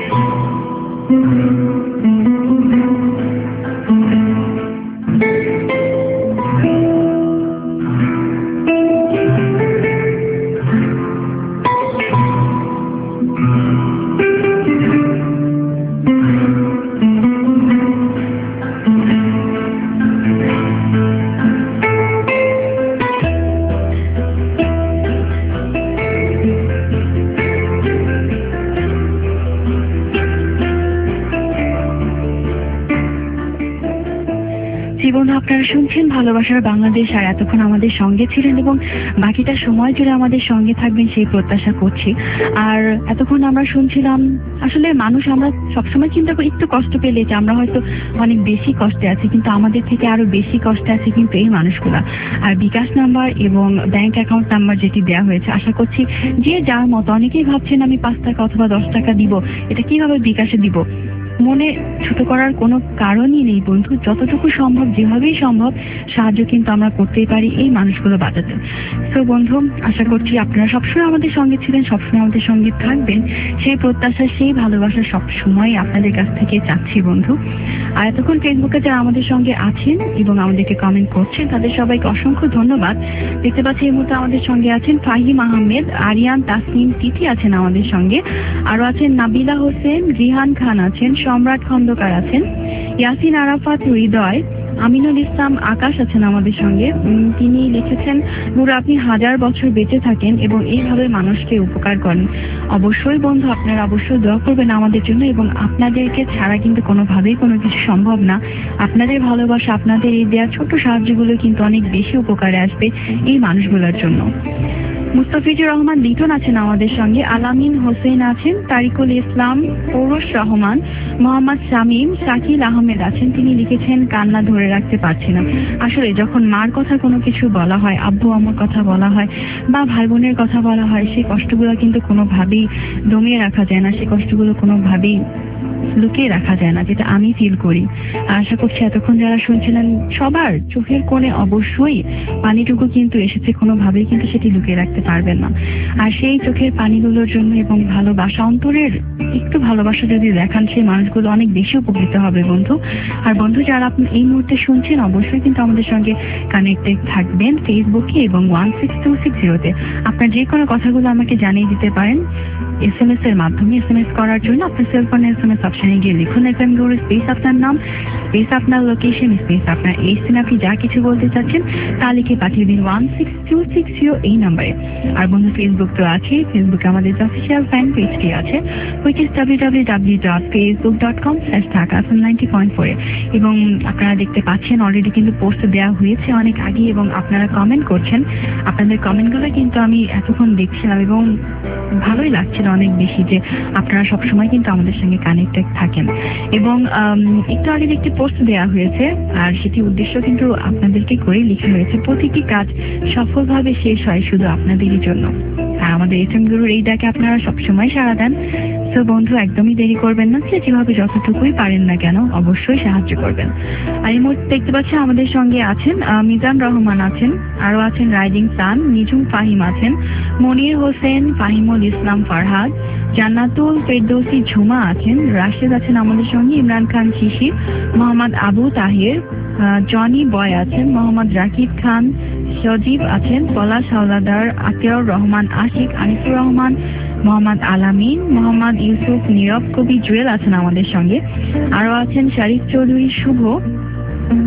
জীবন আপনারা শুনছেন ভালোবাসার বাংলাদেশ, আর এতক্ষণ আমাদের সঙ্গে ছিলেন এবং বাকিটা সময় জুড়ে আমাদের সঙ্গে থাকবেন সেই প্রত্যাশা করছি। আর এতক্ষণ আমরা শুনছিলাম, আসলে মানুষ আমরা সবসময় চিন্তা করি একটু কষ্ট পেলে যে আমরা হয়তো অনেক বেশি কষ্টে আছি, কিন্তু আমাদের থেকে আরো বেশি কষ্টে আছে কিন্তু এই মানুষগুলা। আর বিকাশ নাম্বার এবং ব্যাংক অ্যাকাউন্ট নাম্বার যেটি দেওয়া হয়েছে, আশা করছি যে যার মতো, অনেকেই ভাবছেন আমি পাঁচ টাকা অথবা দশ টাকা দিব, এটা কিভাবে বিকাশে দিব। মনে ছোট করার কোনো কারণই নেই বন্ধু, যতটুকু সম্ভব যেভাবেই সম্ভব সাহায্য কিন্তু আমরা করতেই পারি এই মানুষগুলো বাঁচাতে। তো বন্ধু, আশা করছি আপনারা সবসময় আমাদের সঙ্গে ছিলেন, সবসময় আমাদের সঙ্গে থাকবেন, সেই প্রত্যাশা সেই ভালোবাসা সবসময় আপনাদের কাছ থেকে চাচ্ছি বন্ধু। আর এতক্ষণ ফেসবুকে যারা আমাদের সঙ্গে আছেন এবং আমাদেরকে কমেন্ট করছেন তাদের সবাইকে অসংখ্য ধন্যবাদ। দেখতে পাচ্ছি এই মুহূর্তে আমাদের সঙ্গে আছেন ফাহিম আহমেদ, আরিয়ান, তাসনিম, তিথি আছেন আমাদের সঙ্গে, আরো আছেন নাবিলা হোসেন, রিহান খান আছেন, সম্রাট খন্দকার আছেন, ইয়াসিন আরাফাত, হৃদয়, আমিনুল ইসলাম, আকাশ আছেন আমাদের সঙ্গে। তিনি লিখেছেন, নূর আপনি হাজার বছর বেঁচে থাকেন এবং এইভাবে মানুষকে উপকার করেন। অবশ্যই বন্ধু, আপনারা অবশ্যই দোয়া করবেন আমাদের জন্য, এবং আপনাদেরকে ছাড়া কিন্তু কোনোভাবেই কোনো কিছু সম্ভব না। আপনাদের ভালোবাসা, আপনাদের এই দেওয়া ছোট সাহায্যগুলো কিন্তু অনেক বেশি উপকারে আসবে এই মানুষগুলোর জন্য। মুস্তাফিজুর রহমান লিটন আছেন আমাদের সঙ্গে, আলামিন হোসেন আছেন, তারিকুল ইসলাম, পৌরস রহমান, মোহাম্মদ শামীম, শাকিল আহমেদ আছেন। তিনি লিখেছেন, কান্না ধরে রাখতে পারছি না। আসলে যখন মার কথা কোনো কিছু বলা হয়, আব্বু আম্মুর কথা বলা হয়, বা ভাই বোনের কথা বলা হয়, সেই কষ্টগুলো কিন্তু কোনোভাবেই দমিয়ে রাখা যায় না, সেই কষ্টগুলো কোনোভাবেই লুকিয়ে রাখা যায় না, যেটা আমি ফিল করি। আশা করছি এতক্ষণ যারা শুনছিলেন সবার চোখের কোণে অবশ্যই পানিটুকু কিন্তু এসেছে, কোনোভাবেই কিন্তু সেটি লুকিয়ে রাখতে পারবেন না। আর সেই চোখের পানিগুলোর জন্য এবং ভালোবাসা, অন্তরের একটু ভালোবাসা যদি দেখান, সেই মানুষগুলো অনেক বেশি উপকৃত হবে বন্ধু। আর বন্ধু, যারা আপনি এই মুহূর্তে শুনছেন অবশ্যই কিন্তু আমাদের সঙ্গে কানেক্টেড থাকবেন ফেসবুকে এবং ওয়ান সিক্স টু সিক্স জিরোতে। আপনার যে কোনো কথাগুলো আমাকে জানিয়ে দিতে পারেন এস এম এস এর মাধ্যমে। এস এম এস করার জন্য আপনার সেলফোনে এস এম এস অপশনে গিয়ে লিখুন এফ এম গৌড়, স্পেস আপনার নাম, স্পেস আপনার লোকেশন, স্পেস আপনার এই সিনে আপনি যা কিছু বলতে চাচ্ছেন তা লিখে পাঠিয়ে দিন one six two six zero এই নাম্বারে। আর বন্ধু, ফেসবুক তো আছে, ফেসবুকে আমাদের অফিসিয়াল ফ্যান পেজটি আছে, which is W W W dot Facebook dot com slash Dhaka FM ninety point four. এবং আপনারা দেখতে পাচ্ছেন অলরেডি কিন্তু পোস্ট দেওয়া হয়েছে অনেক আগে, এবং আপনারা কমেন্ট করছেন। আপনাদের কমেন্টগুলো কিন্তু আমি এতক্ষণ দেখছিলাম এবং ভালোই লাগছিল অনেক বেশি যে আপনারা সবসময় কিন্তু আমাদের সঙ্গে কানেক্টেড থাকেন। এবং একটু আগে একটি পোস্ট দেওয়া হয়েছে, আর সেটি উদ্দেশ্য কিন্তু আপনাদেরকে করেই লিখা হয়েছে, প্রতিটি কাজ সফলভাবে শেষ হয় শুধু আপনাদেরই জন্য। আর আমাদের এস এম গুরুর এই ডাকে আপনারা সবসময় সাড়া দেন। তো বন্ধু, একদমই দেরি করবেন না, যে যেভাবে যতটুকুই পারেন না কেন অবশ্যই সাহায্য করবেন। আর এই মুহূর্তে দেখতে পাচ্ছেন আমাদের সঙ্গে আছেন মিজান রহমান আছেন, আরো আছেন রাইডিং সান, নিজুম ফাহিম আছেন, মনির হোসেন, ফাহিমুল ইসলাম ফারহাদ, জান্নাতুল ফেরদৌসি ঝুমা আছেন, রাশেদ আছেন আমাদের সঙ্গে, ইমরান খান শিশির, মোহাম্মদ আবু তাহের, জনি বয় আছেন, মোহাম্মদ রাকিব খান, সজীব আছেন, পলাশ হাওলাদার, আতিয়াউর রহমান আশিক, আনিসুর রহমান, মোহাম্মদ আলামিন, মোহাম্মদ ইউসুফ, নীরব কবি, জুয়েল আছেন আমাদের সঙ্গে, আরো আছেন শারিফ চৌধুরী, শুভ, এবং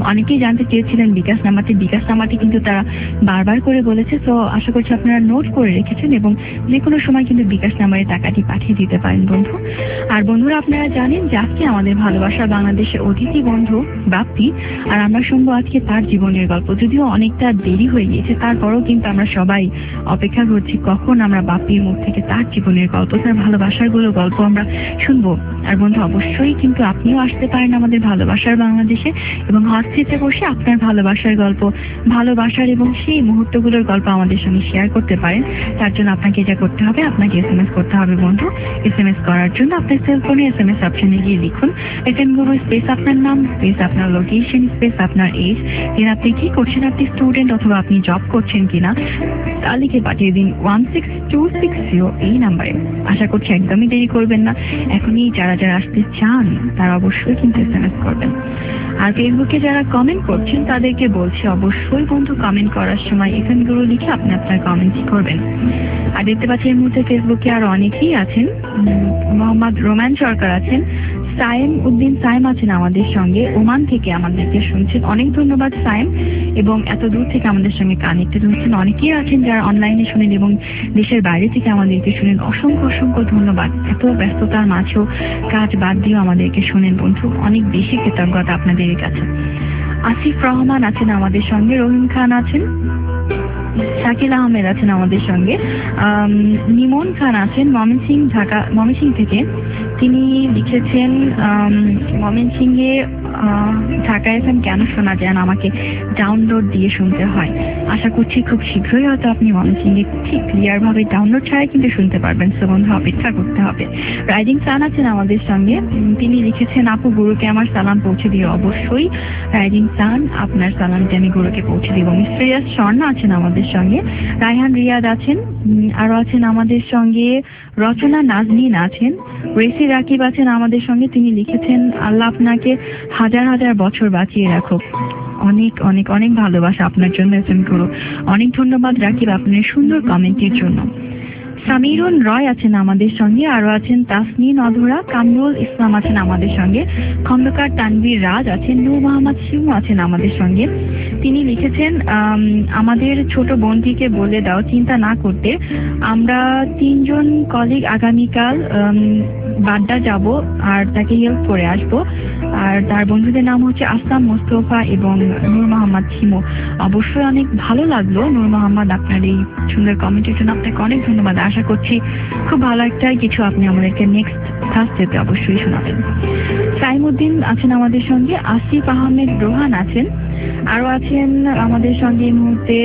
অনেকেই জানতে চেয়েছিলেন বিকাশ নাম্বারটি বিকাশ নাম্বারটি কিন্তু তারা বারবার করে বলেছে, তো আশা করছি আপনারা নোট করে রেখেছেন এবং যে কোনো সময় কিন্তু বিকাশ নাম্বারে টাকাটি পাঠিয়ে দিতে পারেন বন্ধু। আর বন্ধুরা আপনারা জানেন যে আজকে আমাদের ভালোবাসা বাংলাদেশের অতিথি বন্ধু বাপ্পি, আর আমরা শুনবো আজকে তার জীবনের গল্প। যদিও অনেকটা দেরি হয়ে গিয়েছে, তারপরেও কিন্তু আমরা সবাই অপেক্ষা করছি কখন আমরা বাপ্পির মুখ থেকে তার জীবনের গল্প, তার ভালোবাসার গুলো গল্প আমরা শুনবো। আর বন্ধু অবশ্যই কিন্তু আপনিও আসতে পারেন আমাদের ভালোবাসার বাংলাদেশে এবং হট সিটে বসে আপনার ভালোবাসার গল্প, ভালোবাসার এবং সেই মুহূর্তগুলোর গল্প আমাদের সঙ্গে শেয়ার করতে পারেন। তার জন্য আপনাকে যা করতে হবে, আপনাকে এস এম এস করতে হবে বন্ধু। এস এম এস করার জন্য আপনার সেলফোনে এস এম এস অপশনে গিয়ে লিখুন এফ এম গুরু স্পেস আপনার নাম স্পেস আপনার লোকেশন স্পেস আপনার এজ, দেন আপনি কি করছেন, আপনি স্টুডেন্ট অথবা আপনি জব করছেন কিনা তা লিখে পাঠিয়ে দিন one six two six zero এই নাম্বারে। আশা করছি একদমই দেরি করবেন না, এখনই যারা যারা আসতে চান তারা অবশ্যই কিন্তু এস এম এস করবেন। আর ফেসবুকে যারা কমেন্ট করছেন তাদেরকে বলছি অবশ্যই বন্ধু কমেন্ট করার সময় এফ এম গুরু লিখে আপনি আপনার কমেন্টই করবেন। আর দেখতে পাচ্ছি এই মুহূর্তে ফেসবুকে আরো অনেকেই আছেন, মোহাম্মদ রোমান সরকার আছেন, সায়েম উদ্দিন সায়েম আছেন আমাদের সঙ্গে, ওমান থেকে আমাদেরকে শুনছেন। অনেক ধন্যবাদ সায়েম, এবং এত দূর থেকে আমাদের সঙ্গে কানেক্টেড হচ্ছেন। অনেকেই আছেন যারা অনলাইনে শুনেন এবং দেশের বাইরে থেকে আমাদেরকে শুনেন। অসংখ্য অসংখ্য ধন্যবাদ। এত ব্যস্ততার মাঝেও কাজ বাদ দিয়েও আমাদেরকে শুনেন বন্ধু, অনেক বেশি কৃতজ্ঞতা আপনাদের কাছে। আসিফ রহমান আছেন আমাদের সঙ্গে, রহিম খান আছেন, শাকিল আহমেদ আছেন আমাদের সঙ্গে, নিমন খান আছেন ময়মনসিংহ ঢাকা ময়মনসিংহ থেকে। তিনি লিখেছেন ময়মনসিংহে ঢাকা এফ এম কেন শোনা যায় না, আমাকে ডাউনলোড দিয়ে শুনতে হয়। আশা করছি খুব শীঘ্রই হয়তো আপনি ময়মনসিংহে ঠিক ক্লিয়ার ভাবে ডাউনলোড ছাড়াই কিন্তু শুনতে পারবেন। সো বন্ধু অপেক্ষা করতে হবে। রাইজিং সান আছেন আমাদের সঙ্গে, তিনি লিখেছেন আপু গুরুকে আমার সালাম পৌঁছে দিও। অবশ্যই রাইজিং সান, আপনার সালামটি আমি গুরুকে পৌঁছে দিব। মিস্ট্রিয়াস স্বর্ণা আছেন আমাদের সঙ্গে, রায়হান রিয়াদ আছেন, আরো আছেন আমাদের সঙ্গে রচনা নাজনীন আছেন, রেসি রাকিব আছেন আমাদের সঙ্গে। তিনি লিখেছেন আল্লাহ আপনাকে হাজার হাজার বছর বাঁচিয়ে রাখো। অনেক অনেক অনেক ভালোবাসা আপনার জন্য এস এম গুরু। অনেক ধন্যবাদ রাকিব আপনার সুন্দর কমেন্টের জন্য। সামিরুন রয় আছেন আমাদের সঙ্গে, আরো আছেন তাসনিন অধরা, কামরুল ইসলাম আছেন আমাদের সঙ্গে, খন্দকার তানভীর রাজ আছেন, নূর মোহাম্মদ শিমু আছেন আমাদের সঙ্গে। তিনি লিখেছেন আমাদের ছোট বোনটিকে বলে দাও চিন্তা না করতে, আমরা তিনজন কলিগ আগামীকাল বাড্ডা যাব আর তাকে হেল্প করে আসবো। আর তার বন্ধুদের নাম হচ্ছে আসলাম, মোস্তফা এবং নূর মোহাম্মদ শিমু। অবশ্যই অনেক ভালো লাগলো নূর মোহাম্মদ আপনার এই সুন্দর কমেন্টের জন্য, আপনাকে অনেক ধন্যবাদ। আশা করছি খুব ভালো একটা কিছু আপনি আমাদেরকে নেক্সট থার্সডেতে অবশ্যই শোনাবেন। সাইমুদ্দিন আছেন আমাদের সঙ্গে, আসিফ আহমেদ রোহান আছেন, আরো আছেন আমাদের সঙ্গে এই মুহূর্তে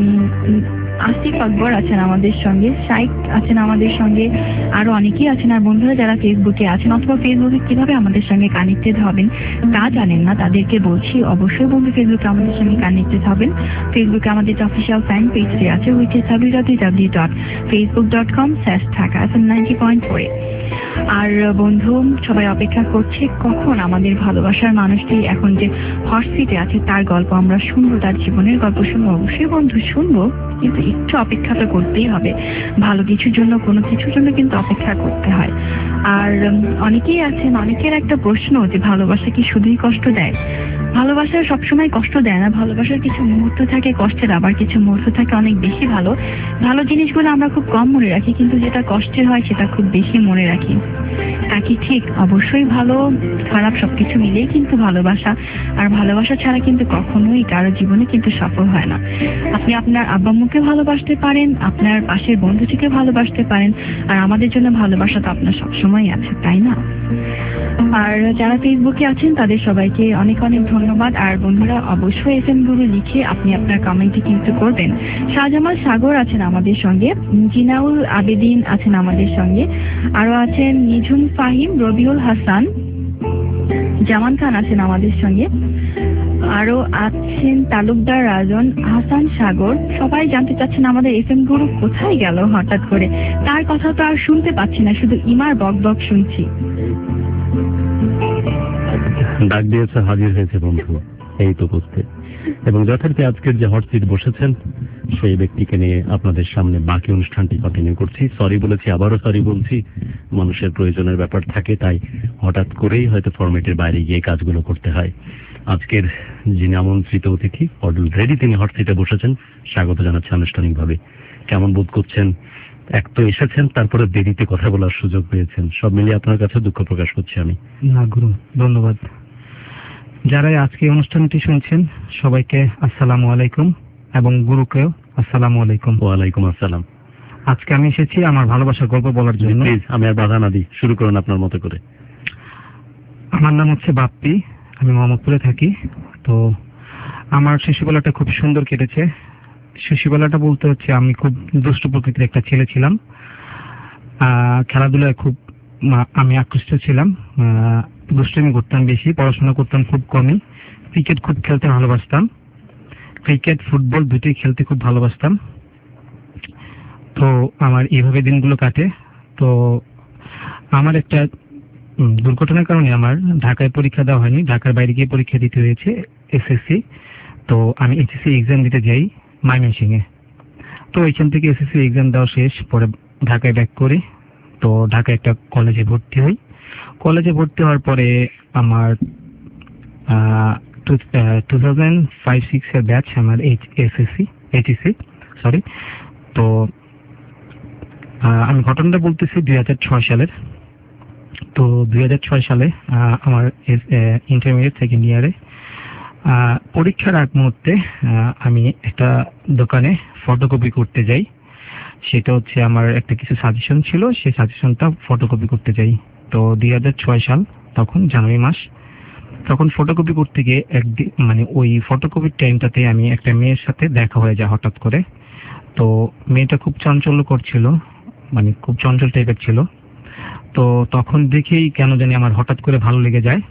আসিফ আকবর আছেন আমাদের সঙ্গে, শাইক আছেন আমাদের সঙ্গে, আরো অনেকেই আছেন। আর বন্ধুরা যারা ফেসবুকে আছেন অথবা ফেসবুকে কিভাবে আমাদের সঙ্গে কানেক্টেড হবেন তা জানেন না, তাদেরকে বলছি অবশ্যই বন্ধু ফেসবুকে আমাদের সঙ্গে কানেক্টেড হবেন। ফেসবুকে আমাদের অফিসিয়াল ফ্যান পেজটি আছে, which is W W W dot Facebook dot com slash Dhaka F M ninety point four. আর বন্ধু সবাই অপেক্ষা করছে কখন আমাদের ভালোবাসার মানুষটি এখন যে হট সিটে আছে তার গল্প আমরা শুনবো, তার জীবনের গল্প শুনবো। অবশ্যই বন্ধু শুনবো, কিন্তু একটু অপেক্ষা তো করতেই হবে। ভালো কিছুর জন্য কোনো কিছুর জন্য কিন্তু অপেক্ষা করতে হয়। আর অনেকেই আছেন, অনেকের একটা প্রশ্ন যে ভালোবাসা কি শুধুই কষ্ট দেয়? ভালোবাসা সবসময় কষ্ট দেয় না। ভালোবাসার কিছু মুহূর্ত থাকে কষ্টের, আবার কিছু মুহূর্ত থাকে অনেক বেশি ভালো। ভালো জিনিসগুলো আমরা খুব কম মনে রাখি, কিন্তু যেটা কষ্টের হয় সেটা খুব বেশি মনে রাখি। তা কি ঠিক? অবশ্যই ভালো খারাপ সবকিছু মিলেই কিন্তু ভালোবাসা। আর ভালোবাসা ছাড়া কিন্তু কখনোই কারো জীবনে কিন্তু সফল হয় না। আপনি আপনার আব্বা আম্মুকে ভালোবাসতে পারেন, আপনার পাশের বন্ধুটিকে ভালোবাসতে পারেন, আর আমাদের জন্য ভালোবাসা তো আপনার সবসময় আছে, তাই না? আর যারা ফেসবুকে আছেন তাদের সবাইকে অনেক অনেক ধন্যবাদ। আর বন্ধুরা অবশ্যই এস এম গুলো লিখে আপনি আপনার কমেন্টটি কিন্তু করবেন। শাহজামাল সাগর আছেন আমাদের সঙ্গে, জিনাউল আবেদিন আছেন আমাদের সঙ্গে, আরো আছেন নিঝুম ফাহিম, রবিউল হাসান, জামান খান আছেন আমাদের সঙ্গে, আরো আছেন তালুকদার রাজন, হাসান সাগর। সবাই জানতে চাচ্ছেন আমাদের এফ এম গুরু কোথায় গেল হঠাৎ করে, তার কথা তো আর শুনতে পাচ্ছি না, শুধু ইমার বক বক শুনছি।
ডাক দিয়েছে, হাজির হয়েছে বন্ধু। এই তো উপস্থিত। এবং যথারীতি আজকের যে হট সিট বসেছেন সেই ব্যক্তিকে নিয়ে আপনাদের সামনে বাকি অনুষ্ঠানটি কন্টিনিউ করছি। সরি বলেছি, আবারও সরি বলছি, মানুষের প্রয়োজনের ব্যাপার থাকে, তাই হঠাৎ করেই হয়তো ফরম্যাটের বাইরে গিয়ে কাজগুলো করতে হয়। আজকের যিনি আমন্ত্রিত অতিথি অলরেডি তিনি হট সিটে বসেছেন, স্বাগত জানাচ্ছি আনুষ্ঠানিকভাবে। কেমন বোধ করছেন? এক তো এসেছেন, তারপরে দেরিতে কথা বলার সুযোগ পেয়েছেন, সব মিলিয়ে আপনার কাছে দুঃখ প্রকাশ করছি আমি।
না গুরু, ধন্যবাদ। যারা আজকে অনুষ্ঠানটি শুনছেন সবাইকে আসসালামু আলাইকুম, এবং গুরুকেও আসসালামু আলাইকুম।
ওয়ালাইকুম আসসালাম।
আজকে আমি এসেছি আমার ভালোবাসার গল্প বলার জন্য।
প্লিজ, আমি আর বাধা না দিই, শুরু করুন আপনার মতো করে।
আমার নাম হচ্ছে বাপ্পি, আমি মোহাম্মদপুরে থাকি। তো আমার শিশুবেলাটা খুব সুন্দর কেটেছে। শিশুবেলাটা বলতে হচ্ছে আমি খুব দুষ্ট প্রকৃতির একটা ছেলে ছিলাম। আহ খেলাধুলায় খুব আমি আকৃষ্ট ছিলাম, দুষ্টুমি করতাম বেশি, পড়াশোনা করতাম খুব কমই। ক্রিকেট খুব খেলতে ভালোবাসতাম, ক্রিকেট ফুটবল দুটোই খেলতে খুব ভালোবাসতাম। তো আমার এইভাবে দিনগুলো কাটে। তো আমার একটা দুর্ঘটনার কারণে আমার ঢাকায় পরীক্ষা দেওয়া হয়নি, ঢাকার বাইরে গিয়ে পরীক্ষা দিতে হয়েছে এসএসসি। তো আমি এইচএসসি এক্সাম দিতে যাই ময়মনসিংহে। তো এখান থেকে এসএসসি এক্সাম দেওয়া শেষ, পরে ঢাকায় ব্যাক করি। তো ঢাকায় একটা কলেজে ভর্তি হই। কলেজে ভর্তি হওয়ার পরে আমার টু থাউজেন্ড ফাইভ সিক্স এর ব্যাচ আমার এইচ এসএসসি এইচএসসি সরি। তো আমি ঘটনাটা বলতেছি দুই হাজার ছয় সালের। তো দুই হাজার ছয় সালে আমার ইন্টারমিডিয়েট সেকেন্ড ইয়ারে পরীক্ষার আগ মুহূর্তে আমি একটা দোকানে ফটোকপি করতে যাই। সেটা হচ্ছে আমার একটা কিছু সাজেশন ছিল, সেই সাজেশনটা ফটোকপি করতে যাই। তো দুই হাজার ছয় সাল, তখন জানুয়ারি মাস। তখন ফটোকপি করতে গিয়ে একদিন মানে ওই ফটোকপির টাইমটাতে আমি একটা মেয়ের সাথে দেখা হয়ে যায় হঠাৎ করে। তো মেয়েটা খুব চাঞ্চল্যকর ছিল, মানে খুব চঞ্চল টাইপের ছিল। তো তখন দেখেই কেন জানি আমার হঠাৎ করে ভালো লেগে যায়।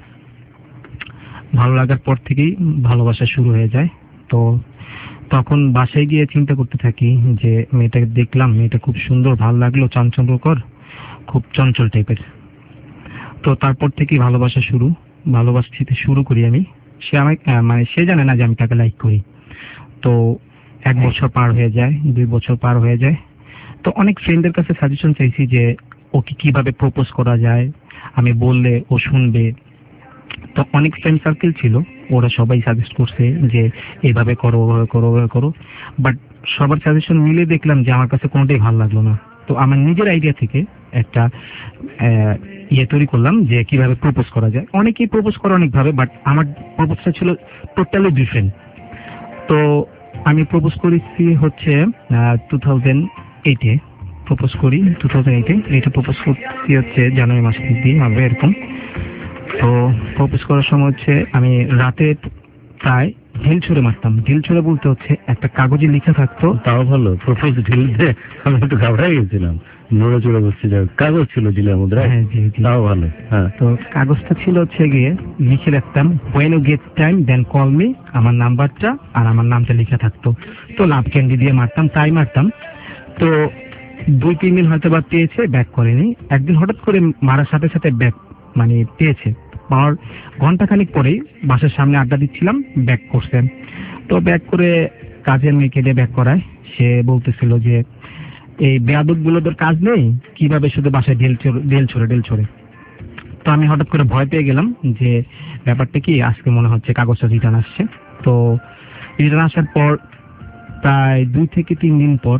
ভালো লাগার পর থেকেই ভালোবাসা শুরু হয়ে যায়। তো তখন বাসায় গিয়ে চিন্তা করতে থাকি যে মেয়েটাকে দেখলাম, মেয়েটা খুব সুন্দর, ভালো লাগলো, চাঞ্চল্যকর, খুব চঞ্চল টাইপের। তো তারপর থেকেই ভালোবাসা শুরু, ভালোবাসতে শুরু করি আমি। সে আমাকে মানে সে জানে না যে আমি তাকে লাইক করি। তো এক বছর পার হয়ে যায়, দুই বছর পার হয়ে যায়। তো অনেক ফ্রেন্ডের কাছে সাজেশন চাইছি যে ওকে কিভাবে প্রপোজ করা যায়, আমি বললে ও শুনবে। তো অনেক ফ্রেন্ড সার্কেল ছিল, ওরা সবাই সাজেস্ট করছে যে এইভাবে করো, ওভাবে করো, ওভাবে করো। বাট সবার সাজেশন মিলে দেখলাম যে আমার কাছে কোনোটাই ভালো লাগলো না। তো আমার নিজের আইডিয়া থেকে একটা ইয়ে তৈরি করলাম যে কিভাবে প্রপোজ করা যায়। অনেকেই প্রপোজ করে অনেকভাবে, বাট আমার প্রপোজটা ছিল টোটালি ডিফারেন্ট। তো আমি প্রপোজ করেছি হচ্ছে টু থাউজেন্ড এইটে প্রপোজ করি টু থাউজেন্ড এইটে এইটা প্রপোজ করছি হচ্ছে জানুয়ারি মাসের দিয়ে হবে এরকম। তো প্রপোজ করার সময় হচ্ছে আমি রাতে প্রায় ঢিল ছুঁড়ে মারতাম। ঢিল ছুঁড়ে বলতে হচ্ছে একটা কাগজে লিখা থাকতো।
তাও ভালো, প্রপোজ ঢিলতে আমি একটু ঘাবড়াই গেছিলাম, নড়ে চড়ে বসছি। কাগজ ছিল ঢিলের মধ্যে?
হ্যাঁ জি জি,
তাও ভালো। হ্যাঁ,
তো কাগজটা ছিল হচ্ছে গিয়ে লিখে রাখতাম when you get time then call me, আমার নাম্বারটা আর আমার নামটা লিখা থাকতো। তো লাভ ক্যান্ডি দিয়ে মারতাম, তাই মারতাম। তো দুই তিন দিন হয়তো বা পেয়েছে, ব্যাক করেনি। একদিন হঠাৎ করে মারার সাথে সাথে ব্যাক মানে পেয়েছে। পাওয়ার ঘন্টাখানিক পরেই বাসার সামনে আড্ডা দিচ্ছিলাম, ব্যাক করছেন। তো ব্যাক করে কাজের মেয়েকে দিয়ে ব্যাক করায়। সে বলতেছিল যে এই বেয়াদব গুলোদের কাজ নেই, কিভাবে শুধু বাসায় ডেল ডেল ছড়ে ডেল ছড়ে। তো আমি হঠাৎ করে ভয় পেয়ে গেলাম যে ব্যাপারটা কি, আজকে মনে হচ্ছে কাগজটা রিটার্ন আসছে। তো রিটার্ন আসার পর প্রায় দুই থেকে তিন দিন পর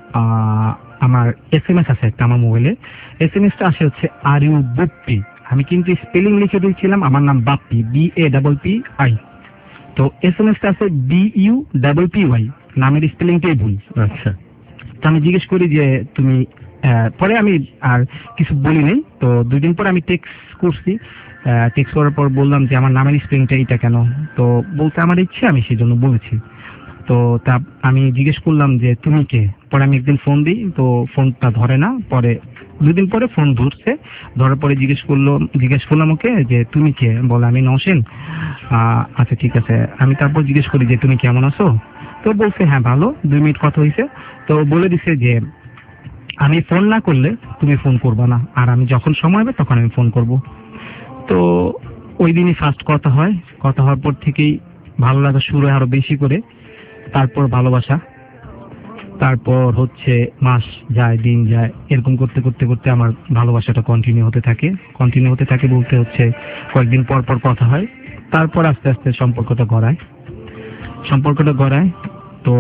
আমার এস এম এস আছে একটা আমার মোবাইলে। এস এম এসটা আসে হচ্ছে আর ইউ বুপ্পি। আমি কিন্তু স্পেলিং লিখে দিয়েছিলাম আমার নাম Bappy, B A double P I. তো এস এম এসটা আছে B U double P Y, নামের স্পেলিংটাই ভুল।
আচ্ছা।
তো আমি জিজ্ঞেস করি যে তুমি, পরে আমি আর কিছু বলি নাই। তো দুই দিন পর আমি টেক্সট করছি, টেক্সট করার পর বললাম যে আমার নামের স্পেলিংটা এইটা কেন। তো বলতে আমার ইচ্ছে, আমি সেই জন্য বলেছি। তো তা আমি জিজ্ঞেস করলাম যে তুমি কে। পরে আমি একদিন ফোন দিই, তো ফোনটা ধরে না। পরে দুদিন পরে ফোন ধরছে, ধরার পরে জিজ্ঞেস করলো জিজ্ঞেস করলাম ওকে যে তুমি কে। বলে আমি নওশীন। আচ্ছা ঠিক আছে। আমি তারপর জিজ্ঞেস করি যে তুমি কেমন আছো। তো বলছে হ্যাঁ ভালো। দুই মিনিট কথা হয়েছে। তো বলে দিছে যে আমি ফোন না করলে তুমি ফোন করবা না, আর আমি যখন সময় হবে তখন আমি ফোন করব। তো ওই দিনই ফার্স্ট কথা হয়। কথা হওয়ার পর থেকেই ভালো লাগা শুরু হয় আরো বেশি করে, তারপর ভালোবাসা, তারপর হচ্ছে মাস যায় দিন যায়, এরকম করতে করতে করতে আমার ভালোবাসাটা কন্টিনিউ হতে থাকে। কন্টিনিউ হতে থাকে বলতে হচ্ছে কয়েকদিন পর পর কথা হয়, তারপর আস্তে আস্তে সম্পর্কটা গড়ায় সম্পর্কটা গড়ায় তো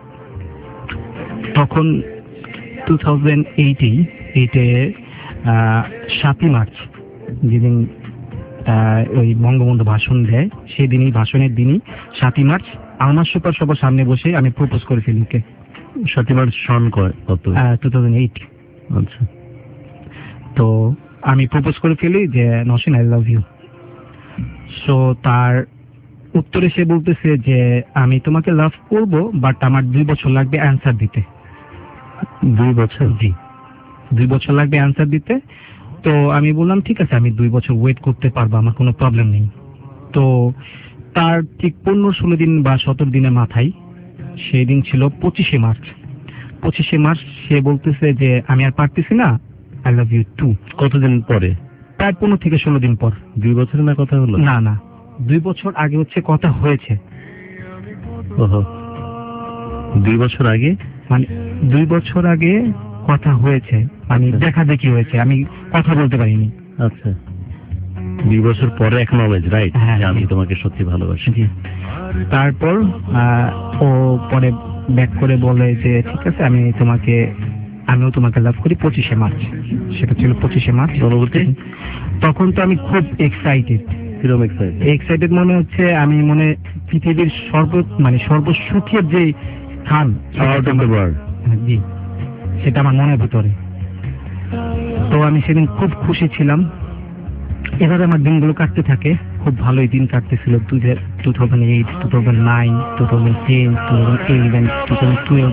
তখন টু থাউজেন্ড এইটে এইটে সাতই মার্চ যেদিন ওই বঙ্গবন্ধু ভাষণ দেয়, সেদিনই ভাষণের দিনই সাতই মার্চ আমার সুপার সবার সামনে বসে আমি প্রপোজ করেছিলাম ওকে।
সাতই মার্চ সন কয় কত?
Two thousand eight.
আচ্ছা।
তো আমি প্রপোজ করে ফেলি যে Naushin I love you. So তার উত্তরে সে বলতেছে যে আমি তোমাকে লাভ করব, বাট আমার দুই বছর লাগবে অ্যান্সার দিতে।
দুই বছর?
জি, দুই বছর লাগবে অ্যান্সার দিতে। তো আমি বললাম ঠিক আছে, আমি দুই বছর ওয়েট করতে পারবো, আমার কোনো প্রবলেম নেই। তো তার ঠিক পনেরো ষোলো দিন বা সতেরো দিনের মাথায়, সেই দিন ছিল পঁচিশে মার্চ। পঁচিশে মার্চ সে বলতেছে যে আমি আর পারতেছি না, আই লাভ ইউ টু।
কতদিন পরে?
প্রায় পনেরো থেকে ষোলো দিন পর।
দুই বছর না কথা হলো?
না না, দুই বছর আগে হচ্ছে কথা হয়েছে।
ওহো, দুই বছর আগে?
মানে দুই বছর আগে কথা হয়েছে, মানে দেখা দেখি হয়েছে, আমি কথা বলতে পারিনি।
আচ্ছা, দুই বছর পরে একনলেজ, রাইট?
হ্যাঁ,
আমি তোমাকে সত্যি ভালোবাসি।
তারপর ও পরে ব্যাক করে বলে যে ঠিক আছে, আমি তোমাকে আমিও তোমাকে লাভ করি পঁচিশে মার্চ। সেটা ছিল পঁচিশে মার্চ।
অনুভূতি
তখন তো আমি খুব এক্সাইটেড।
কিরকম এক্সাইটেড?
এক্সাইটেড মনে হচ্ছে আমি মনে পৃথিবীর সর্ব মানে সর্বসুখের যে স্থান, জি, সেটা আমার মনের ভিতরে। তো আমি সেদিন খুব খুশি ছিলাম। এভাবে আমার দিনগুলো কাটতে থাকে, খুব ভালোই দিন কাটতেছিল। Two thousand eight, two thousand nine, two thousand ten, two thousand eleven, two thousand twelve.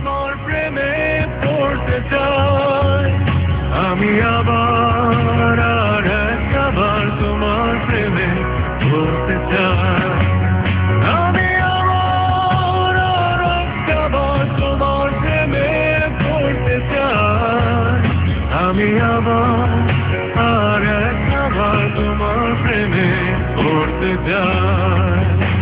আমি আবার আর একবার তোমার প্রেমে পড়তে চাই। আমি আবার আর একবার তোমার প্রেমে পড়তে চাই। আমি আবার আর একবার তোমার প্রেমে পড়তে চাই।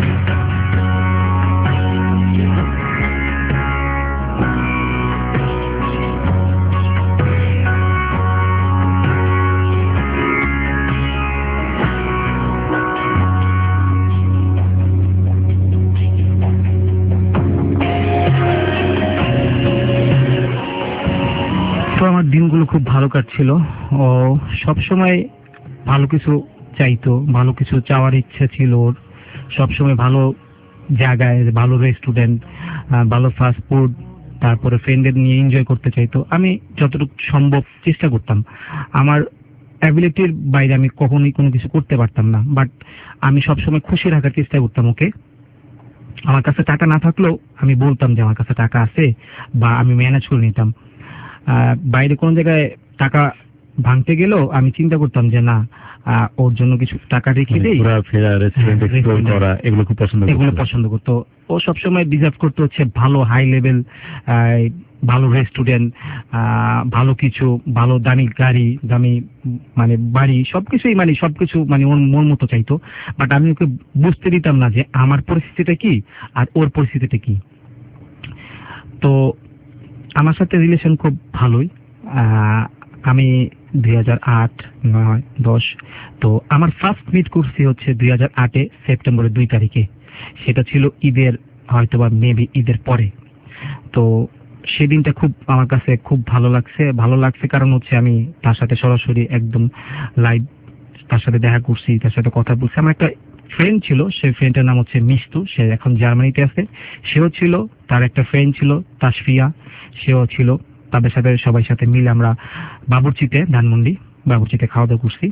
তো আমার দিনগুলো খুব ভালো কাটছিল। ও সবসময় ভালো কিছু চাইতো, ভালো কিছু চাওয়ার ইচ্ছা ছিল ওর। সবসময় ভালো জায়গায়, ভালো রেস্টুরেন্ট, ভালো ফাস্ট ফুড, তারপরে ফ্রেন্ডদের নিয়ে এনজয় করতে চাইতো। আমি যতটুকু সম্ভব চেষ্টা করতাম। আমার অ্যাবিলিটির বাইরে আমি কখনোই কোনো কিছু করতে পারতাম না, বাট আমি সবসময় খুশি রাখার চেষ্টা করতাম ওকে। আমার কাছে টাকা না থাকলেও আমি বলতাম যে আমার কাছে টাকা আছে, বা আমি ম্যানেজ করে নিতাম। বাইরে কোনো জায়গায় টাকা ভাঙতে গেলেও আমি চিন্তা করতাম যে না, ওর জন্য কিছু টাকা রেখে দেই।
এগুলো খুব পছন্দ
এগুলো পছন্দ করতো ও। সবসময় ডিজার্ভ করতে হচ্ছে ভালো হাই লেভেল, ভালো রেস্টুরেন্ট, ভালো কিছু, ভালো দামি গাড়ি, দামি মানে বাড়ি, সবকিছুই মানে সবকিছু মানে ওর মন মতো চাইতো। বাট আমি ওকে বুঝতে দিতাম না যে আমার পরিস্থিতিটা কি আর ওর পরিস্থিতিটা কি। তো আমার সাথে রিলেশন খুব ভালোই। আমি দুই হাজার আট, নয়, দশ, তো আমার ফার্স্ট মিট করছি হচ্ছে দুই হাজার আটে সেপ্টেম্বরের দুই তারিখে। সেটা ছিল ঈদের, হয়তো বা মেবি ঈদের পরে। তো সেদিনটা খুব আমার কাছে খুব ভালো লাগছে। ভালো লাগছে কারণ হচ্ছে আমি তার সাথে সরাসরি একদম লাইভ তার সাথে দেখা করছি, তার সাথে কথা বলছি। আমার একটা ফ্রেন্ড ছিল, সেই ফ্রেন্ডের নাম হচ্ছে মিষ্টু, সে এখন জার্মানিতে আছে। সেও ছিল, তার একটা ফ্রেন্ড ছিল তাসফিয়া, সেও ছিল। তাদের সাথে সবাই সাথে মিলে আমরা বাবুরচিতে, ধানমন্ডি বাবুরচিতে খাওয়া দাওয়া করছি।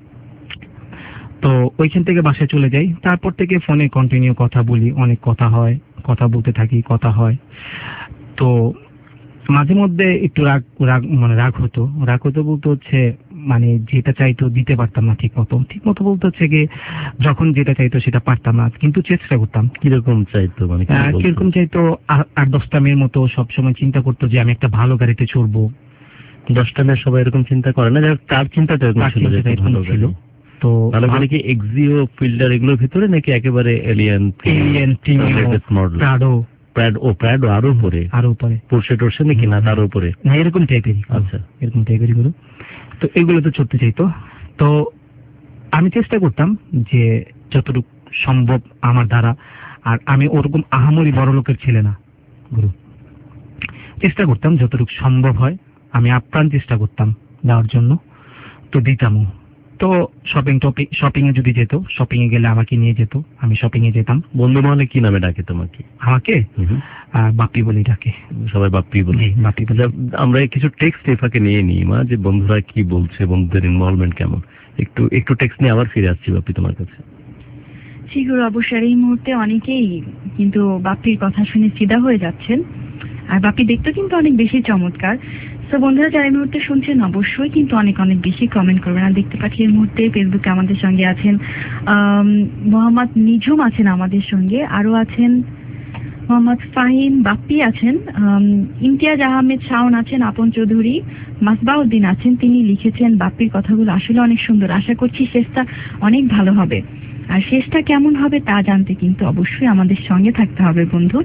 তো ওইখান থেকে বাসায় চলে যাই। তারপর থেকে ফোনে কন্টিনিউ কথা বলি, অনেক কথা হয়, কথা বলতে থাকি, কথা হয়। তো মাঝে মধ্যে একটু রাগ রাগ মানে রাগ হতো। রাগ হতো বলতে হচ্ছে মানে যেটা চাইতো দিতে পারতাম না ঠিক মতো। ঠিক মতো বলতে হচ্ছে গিয়ে যখন যেটা চাইতো সেটা পারতাম না, কিন্তু চেষ্টা করতাম।
কিরকম চাইতো মানে
কিরকম চাইতো? আট দশটা মেয়ের মতো সবসময় চিন্তা করতো যে আমি একটা ভালো গাড়িতে চড়বো।
দশটা মেয়ে সবাই এরকম চিন্তা করে না, তার চিন্তাটা এরকম ছিল।
তো
তাহলে মানে কি এক্সিও ফিল্টার এগুলোর ভিতরে নাকি একেবারে alien
alien
model
Prado
pad ও প্যাড আরো উপরে
আরো উপরে
পোর্শে টোর্শে নাকি না তার উপরে
না এরকম টাইপেরই।
আচ্ছা
এরকম টাইপেরই গুলো। তো এগুলো তো চড়তে চাইতো। তো আমি চেষ্টা করতাম যে যতটুকু সম্ভব আমার দ্বারা, আর আমি ওরকম আহামরি বড় লোকের ছেলে না গুরু, চেষ্টা করতাম যতটুকু সম্ভব হয় আমি আপ্রাণ চেষ্টা করতাম দেওয়ার জন্য। তো দিতামও। তো শপিং টপিং শপিং এ যদি যেত, শপিং এ গেলে আমাকে নিয়ে যেত, আমি শপিং এ যেতাম।
বন্ধু মহলে কি নামে ডাকে তোমাকে?
আমাকে বাপ্পি বলে ডাকে,
সবাই বাপ্পি বলে।
বাপ্পি বলে।
আমরা কিছু টেক্সট এফাকে নিয়ে নিই মা, যে বন্ধুরা কি বলছে, বন্ধুদের ইনভলভমেন্ট কেমন, একটু একটু টেক্সট নিয়ে আবার ফিরে আসছি বাপ্পি তোমার কাছে।
শিগুর অবশ্যই এই মুহূর্তে অনেকেই কিন্তু বাপ্পির কথা শুনে ফিদা হয়ে যাচ্ছেন, আর বাপ্পি দেখতে কিন্তু অনেক বেশি চমৎকার। তো বন্ধুরা যারা এই মুহূর্তে শুনছেন অবশ্যই কিন্তু অনেক অনেক বেশি কমেন্ট করবেন। আর দেখতে পাচ্ছি এই মুহূর্তে ফেসবুকে আমাদের সঙ্গে আছেন মোহাম্মদ নিঝুম আছেন আমাদের সঙ্গে, আরো আছেন মোহাম্মদ ফাহিম, বাপ্পি আছেন, ইমতিয়াজ আহমেদ শাওন আছেন, আপন চৌধুরী, মাসবাউদ্দিন আছেন। তিনি লিখেছেন বাপ্পির কথাগুলো আসলে অনেক সুন্দর, আশা করছি শেষটা অনেক ভালো হবে। আর শেষটা কেমন হবে তা জানতে কিন্তু অবশ্যই আমাদের সঙ্গে থাকতে হবে বন্ধু।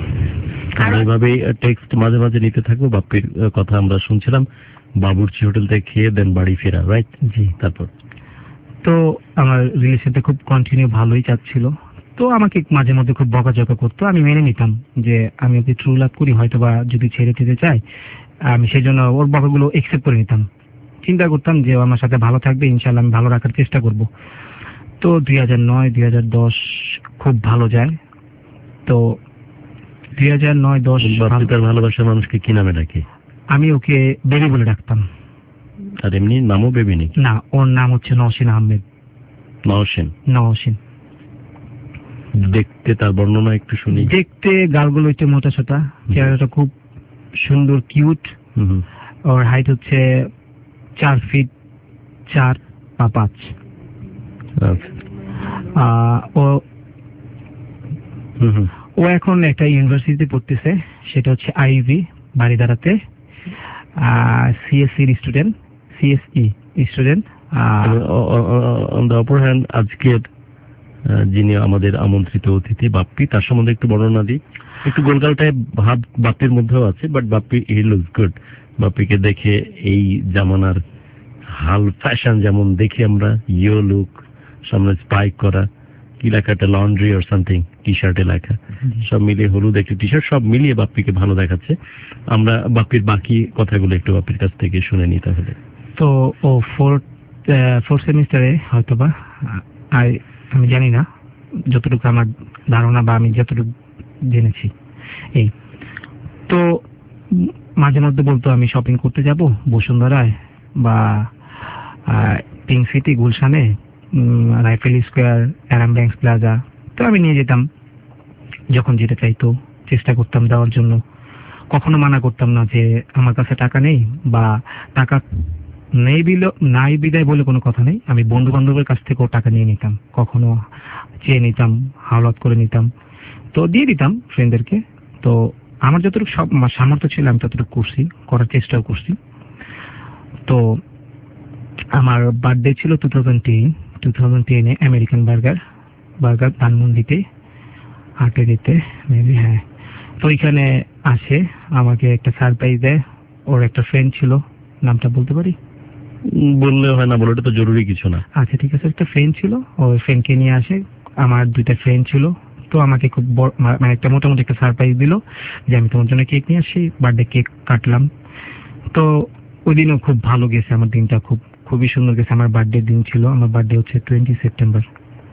এইভাবে টেক্সট মাঝে মাঝে নিতে থাকবো। বাপ্পির কথা আমরা শুনছিলাম, বাবুর্চি হোটেল থেকে খেয়ে দেন বাড়ি ফেরা, রাইট?
জি।
তারপর
তো আমার রিলেশনটা খুব কন্টিনিউ ভালোই যাচ্ছিল। তো আমাকে মাঝে মধ্যে খুব বকাঝকা করতো, আমি মেনে নিতাম যে আমি ওকে ট্রু লাভ করি, হয়তো বা যদি ছেড়ে যেতে চাই আমি সেই জন্য ওর বকাগুলো একসেপ্ট করে নিতাম। চিন্তা করতাম যে ও আমার সাথে ভালো থাকবে, ইনশাল্লাহ আমি ভালো রাখার চেষ্টা করব। তো দুই হাজার নয় দুই হাজার দশ খুব ভালো যায়। তো দুই হাজার নয় দশ
তার ভালোবাসার মানুষকে কি নামে ডাকে?
আমি ওকে বেবি বলে ডাকতাম।
আর এমনি নামও বেবি নাকি?
না, ওর নাম হচ্ছে নওশিন আহমেদ।
নওশিন?
নওশিন।
দেখতে তার বর্ণনা একটু শুনি।
দেখতে গালগুলো একটু মোটা সোটা, চেহারাটা খুব সুন্দর কিউট। ওর হাইট হচ্ছে চার ফিট চার বা পাঁচ। ও ও এখন একটা ইউনিভার্সিটিতে পড়তেছে, সেটা হচ্ছে আইভি বাড়িদারাতে, CSC student, CSE student.
On the upper hand আজকের যিনি আমাদের আমন্ত্রিত অতিথি বাপ্পি, তার সম্বন্ধে একটু বর্ণনা দিই। একটু গোলগালটায় ভাব বাপ্পির মধ্যেও আছে, but Bappy he looks good. বাপ্পিকে দেখে এই জামানার হাল ফ্যাশন যেমন দেখি আমরা, ইয়ো লুক, সামনে স্পাইক করা, কি লেখা একটা লন্ড্রি অর সামথিং, টি শার্টে লেখা, সব মিলিয়ে হলুদ একটি টি শার্ট, সব মিলিয়ে বাপ্পিকে ভালো দেখাচ্ছে। আমরা বাপ্পির বাকি কথাগুলো একটু বাপ্পির কাছ থেকে শুনে নিই তাহলে।
তো ও ফোর্থ ফোর্থ সেমিস্টারে হয়তো বা, আমি জানি না, যতটুকু আমার ধারণা বা আমি যতটুকু জেনেছি এই। তো মাঝে মধ্যে বলতো আমি শপিং করতে যাব বসুন্ধরায় বা পিঙ্ক সিটি গুলশানে, রাইফেল স্কোয়ার, অ্যারাম ব্যাংকস প্লাজা। তো আমি নিয়ে যেতাম যখন যেটা চাইতো, চেষ্টা করতাম দেওয়ার জন্য। কখনো মানা করতাম না যে আমার কাছে টাকা নেই, বা টাকা নেই বিল নাই বিদায় বলে কোনো কথা নেই। আমি বন্ধু বান্ধবের কাছ থেকেও টাকা নিয়ে নিতাম, কখনো চেয়ে নিতাম, হাওলাত করে নিতাম, তো দিয়ে দিতাম ফ্রেন্ডদেরকে। তো আমার যতটুকু সব সামর্থ্য ছিল আমি ততটুকু করছি, করার চেষ্টাও করছি। তো আমার বার্থডে ছিল two thousand ten two thousand টেনে আমেরিকান বার্গার বার্গার ধানমন্ডিতে, আটেরিতে মেবি, হ্যাঁ। তো ওইখানে আসে, আমাকে একটা সারপ্রাইজ দেয়। ওর একটা ফ্রেন্ড ছিল, নামটা বলতে পারি?
বললে হয় না, বলে, এটা তো জরুরি কিছু না।
আচ্ছা ঠিক আছে, একটা ফ্রেন্ড ছিল, ওই ফ্রেন্ডকে নিয়ে আসে। আমার দুইটা ফ্রেন্ড ছিল, তো আমাকে খুব মানে একটা মোটামুটি একটা সারপ্রাইজ দিল যে আমি তোমার জন্য কেক নিয়ে আসি। বার্থডে কেক কাটলাম। তো ওই দিনও খুব ভালো গেছে আমার দিনটা, খুব খুবই সুন্দর গেছে। আমার বার্থডে দিন ছিল, আমার বার্থডে হচ্ছে টোয়েন্টি সেপ্টেম্বর।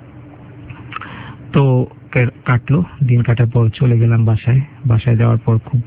তো কাটলো, দিন কাটার পর চলে গেলাম বাসায়। বাসায় যাওয়ার পর খুব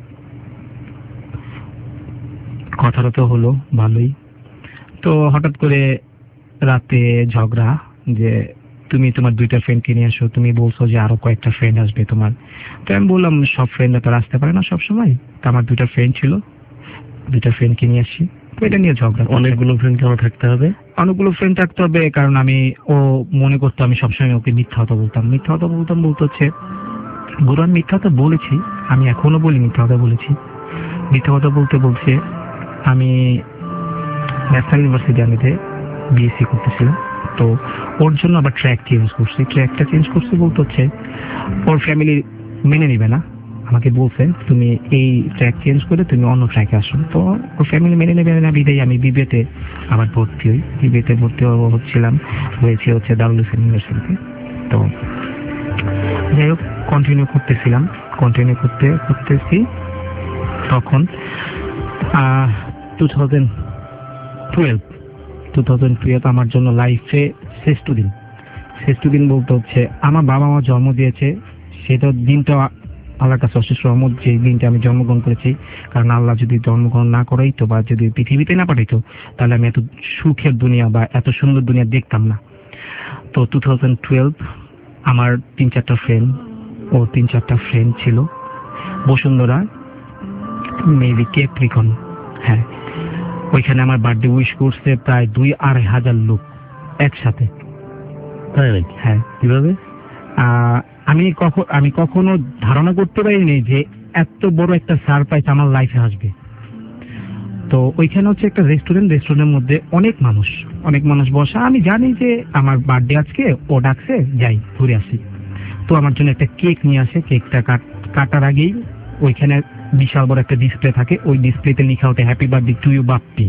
কথাটা তো হলো ভালোই। তো হঠাৎ করে রাতে ঝগড়া যে তুমি তোমার দুইটা ফ্রেন্ডকে নিয়ে আসো, তুমি বলছো যে আরো কয়েকটা ফ্রেন্ড আসবে তোমার। তো আমি বললাম সব ফ্রেন্ডরা তো আসতে পারে না সব সময়। তো আমার দুইটা ফ্রেন্ড ছিল, দুইটা ফ্রেন্ডকে নিয়ে আসছি। তো এটা নিয়ে ঝগড়া।
অনেকগুলো ফ্রেন্ড কেন থাকতে হবে?
অনেকগুলো ফ্রেন্ড থাকতে হবে কারণ আমি, ও মনে করতো আমি সবসময় ওকে মিথ্যা কথা বলতাম। মিথ্যা কথা বলতাম বলতে হচ্ছে, গুরু আমি মিথ্যা কথা বলেছি, আমি এখনো বলি মিথ্যা কথা বলেছি। মিথ্যা কথা বলতে বলছে আমি ন্যাশনাল ইউনিভার্সিটি আমিতে বিএসসি করতেছিলাম। তো ওর জন্য আবার ট্র্যাক চেঞ্জ করছি। ট্র্যাকটা চেঞ্জ করছি বলতে হচ্ছে ওর ফ্যামিলি মেনে নেবে না, আমাকে বলছে তুমি এই ট্র্যাক চেঞ্জ করে তুমি অন্য ট্র্যাকে আসো। তো ওর ফ্যামিলি মেনে নেবে না বিদায় আমি বিবিএতে আবার ভর্তি হই। বিবিএতে ভর্তি হচ্ছিলাম, হয়েছে হচ্ছে দারুল ইসলাম ইউনিভার্সিটিতে। তো যাই হোক কন্টিনিউ করতেছিলাম, কন্টিনিউ করতে করতেছি তখন two thousand twelve two thousand twelve আমার জন্য লাইফে শ্রেষ্ঠ দিন। শ্রেষ্ঠ দিন বলতে হচ্ছে আমার বাবা মা জন্ম দিয়েছে, সেটা দিনটা আল্লাহর কাছে অশেষ রহমত যে দিনটা আমি জন্মগ্রহণ করেছি। কারণ আল্লাহ যদি জন্মগ্রহণ না করাইতো বা যদি পৃথিবীতে না পাঠাইতো তাহলে আমি এত সুখের দুনিয়া বা এত সুন্দর দুনিয়া দেখতাম না। তো টু থাউজেন্ড টুয়েলভ আমার তিন চারটা ফ্রেন্ড ও তিন চারটা ফ্রেন্ড ছিল বসুন্ধরা মেবি ক্যাপ্রিকন, হ্যাঁ ওইখানে আমার বার্থডে উইশ করছে প্রায় দুই আড়াই হাজার লোক একসাথে। হ্যাঁ কিভাবে আমি কখন আমি কখনো ধারণা করতে পারিনি যে এত বড় একটা সারপ্রাইজ আমার লাইফে আসবে। তো ওইখানে হচ্ছে একটা রেস্টুরেন্ট, রেস্টুরেন্টের মধ্যে অনেক মানুষ অনেক মানুষ বসা। আমি জানি যে আমার বার্থডে আজকে, ও ডাকছে যাই ঘুরে আসি। তো আমার জন্য একটা কেক নিয়ে আসে। কেকটা কাটার আগেই ওইখানে বিশাল বড় একটা ডিসপ্লে থাকে, ওই ডিসপ্লেতে লেখা ওঠে happy birthday to you Bappy.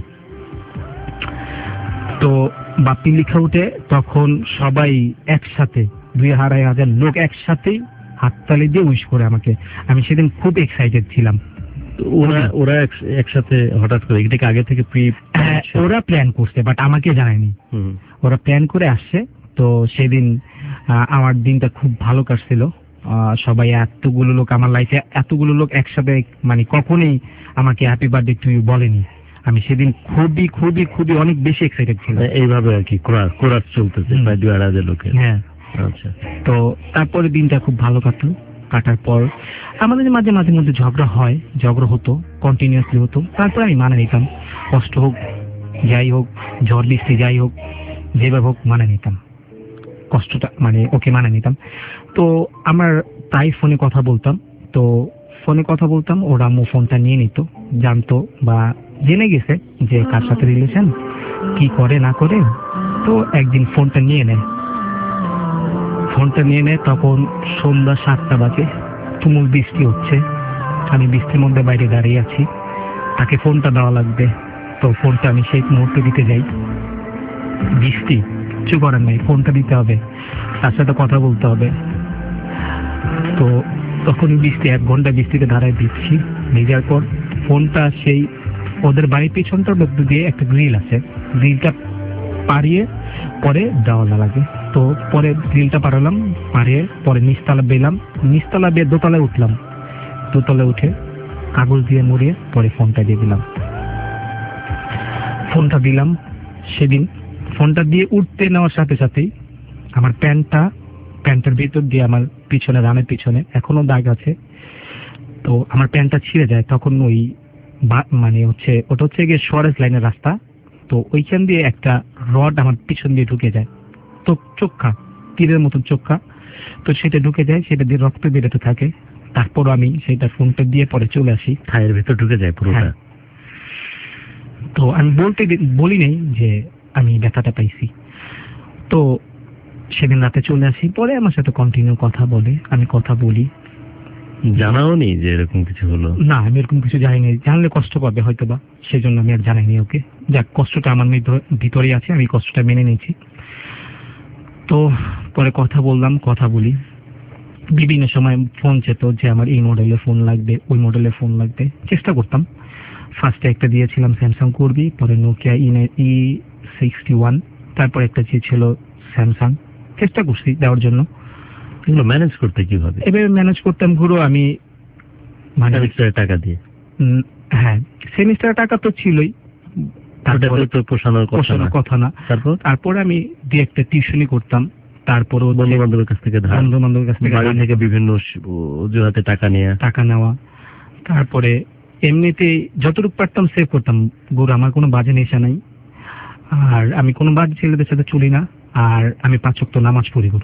তো বাপ্পি লেখা উঠে তখন সবাই একসাথে দুই আড়াই হাজার লোক একসাথেই হাততালি দিয়ে উইশ করে আমাকে। আমি সেদিন খুব এক্সাইটেড ছিলাম।
ওরা ওরা একসাথে হঠাৎ করে এটাকে আগে থেকে প্রি
ওরা প্ল্যান করছে বাট আমাকে জানায়নি। ওরা প্ল্যান করে আসছে। তো সেদিন আমার দিনটা খুব ভালো কাটছিল। সবাই এতগুলো লোক আমার লাইফে এতগুলো লোক একসাথে মানে কখনোই আমাকে হ্যাপি বার্থডে টু ইউ বলেনি। আমি সেদিন খুবই খুবই খুবই অনেক বেশি এক্সাইটেড ছিলাম।
এইভাবে আর কি কোরাস চলতেছে প্রায় দুই আড়াই হাজার লোকের।
হ্যাঁ
আচ্ছা।
তো তারপরে দিনটা খুব ভালো কাটলো। কাটার পর আমাদের মাঝে মাঝে মধ্যে ঝগড়া হয়, ঝগড়া হতো, কন্টিনিউয়াসলি হতো। তারপর আমি মানে নিতাম, কষ্ট হোক যাই হোক, ঝড় বৃষ্টি যাই হোক, যেভাবে হোক মানে নিতাম কষ্টটা, মানে ওকে মানে নিতাম। তো আমার প্রায় ফোনে কথা বলতাম। তো ফোনে কথা বলতাম, ওরা আম্মু ফোনটা নিয়ে নিত, জানতো বা জেনে গেছে যে কার সাথে রিলেশন, কি করে না করে। তো একদিন ফোনটা নিয়ে নেয় ফোনটা নিয়ে নেয় তখন সন্ধ্যা সাতটা বাজে, তুমুল বৃষ্টি হচ্ছে। আমি বৃষ্টির মধ্যে বাইরে দাঁড়িয়ে আছি, তাকে ফোনটা দেওয়া লাগবে। তো ফোনটা আমি সেই মুহূর্তে দিতে যাই, বৃষ্টি কিছু করার নাই, ফোনটা দিতে হবে, তার সাথে কথা বলতে হবে। তো তখন বৃষ্টি এক ঘন্টা বৃষ্টিতে দাঁড়ায় দিচ্ছি। ভেজার পর ফোনটা সেই ওদের বাড়ির পিছনটার মধ্যে দিয়ে একটা গ্রিল আছে, গ্রিলটা পাড়িয়ে পরে দেওয়া লাগে। তো পরে গ্রিলটা পারালাম, পাড়িয়ে পরে নিচতলা বেলাম, নিচতলা বেয়ে দোতলায় উঠলাম। দোতলায় উঠে কাগজ দিয়ে মুড়িয়ে পরে ফোনটা দিয়ে দিলাম। ফোনটা দিলাম সেদিন ফোনটা দিয়ে উঠতে নেওয়ার সাথে সাথেই আমার প্যান্টটা প্যান্টের ভিতর দিয়ে আমার পিছনে রানের পিছনে এখনো দাগ আছে। তো আমার প্যান্টটা ছিঁড়ে যায় তখন। ওই মানে হচ্ছে ওটা হচ্ছে গিয়ে সরেজ লাইনের রাস্তা। তো ওইখান দিয়ে একটা রড আমার পিছন দিয়ে ঢুকে যায়, তো চোখা তীরের মতন চোখা। তো সেটা ঢুকে যায়, সেটা দিয়ে রক্ত বেরোতে থাকে। তারপর আমি সেটা ফোনটা দিয়ে পরে চলে আসি,
থায়ের ভিতর ঢুকে যায় পুরোটা।
তো আমি বলতে বলি নেই যে আমি ব্যথাটা পাইছি। তো সেদিন রাতে চলে আসি, পরে আমার সাথে কন্টিনিউ কথা বলে, আমি কথা বলি।
জানাও নি যে এরকম কিছু হলো?
না, আমি এরকম কিছু জানিনি, জানলে কষ্ট পাবে হয়তো বা, সেই জন্য আমি আর জানাইনি ওকে। যাক, কষ্টটা আমার ভিতরেই আছে, আমি কষ্টটা মেনে নিয়েছি। তো পরে কথা বললাম, কথা বলি, বিভিন্ন সময় ফোন চেত যে আমার এই মডেলের ফোন লাগবে, ওই মডেলের ফোন লাগবে, চেষ্টা করতাম। ফার্স্টে একটা দিয়েছিলাম স্যামসাং করবি, পরে নোকিয়া ই সিক্সটি ওয়ান, তারপর একটা চেয়েছিল স্যামসাং, চেষ্টা করছি দেওয়ার জন্য।
এগুলো ম্যানেজ করতে কিভাবে?
এবার ম্যানেজ করতাম ঘুরো আমি মানে
টাকা দিয়ে।
হ্যাঁ, সেমিস্টার টাকা তো ছিলই, তারপরে তো পোষানোর কথা না। তারপর তারপরে আমি দু একটা টিউশনই করতাম। তারপর
বন্ধু বান্ধবের কাছ থেকে
বন্ধু বান্ধবের কাছ থেকে
বাড়ি থেকে বিভিন্ন অজুহাতে টাকা নেওয়া
টাকা নেওয়া তারপরে এমনিতে যতটুকু পারতাম সেভ করতাম। গুরু আমার কোনো বাজে নেশা নাই, আর আমি কোনো বাজে ছেলেদের সাথে চলি না, আর আমি পাঁচ ওয়াক্ত নামাজ পড়ি গুরু।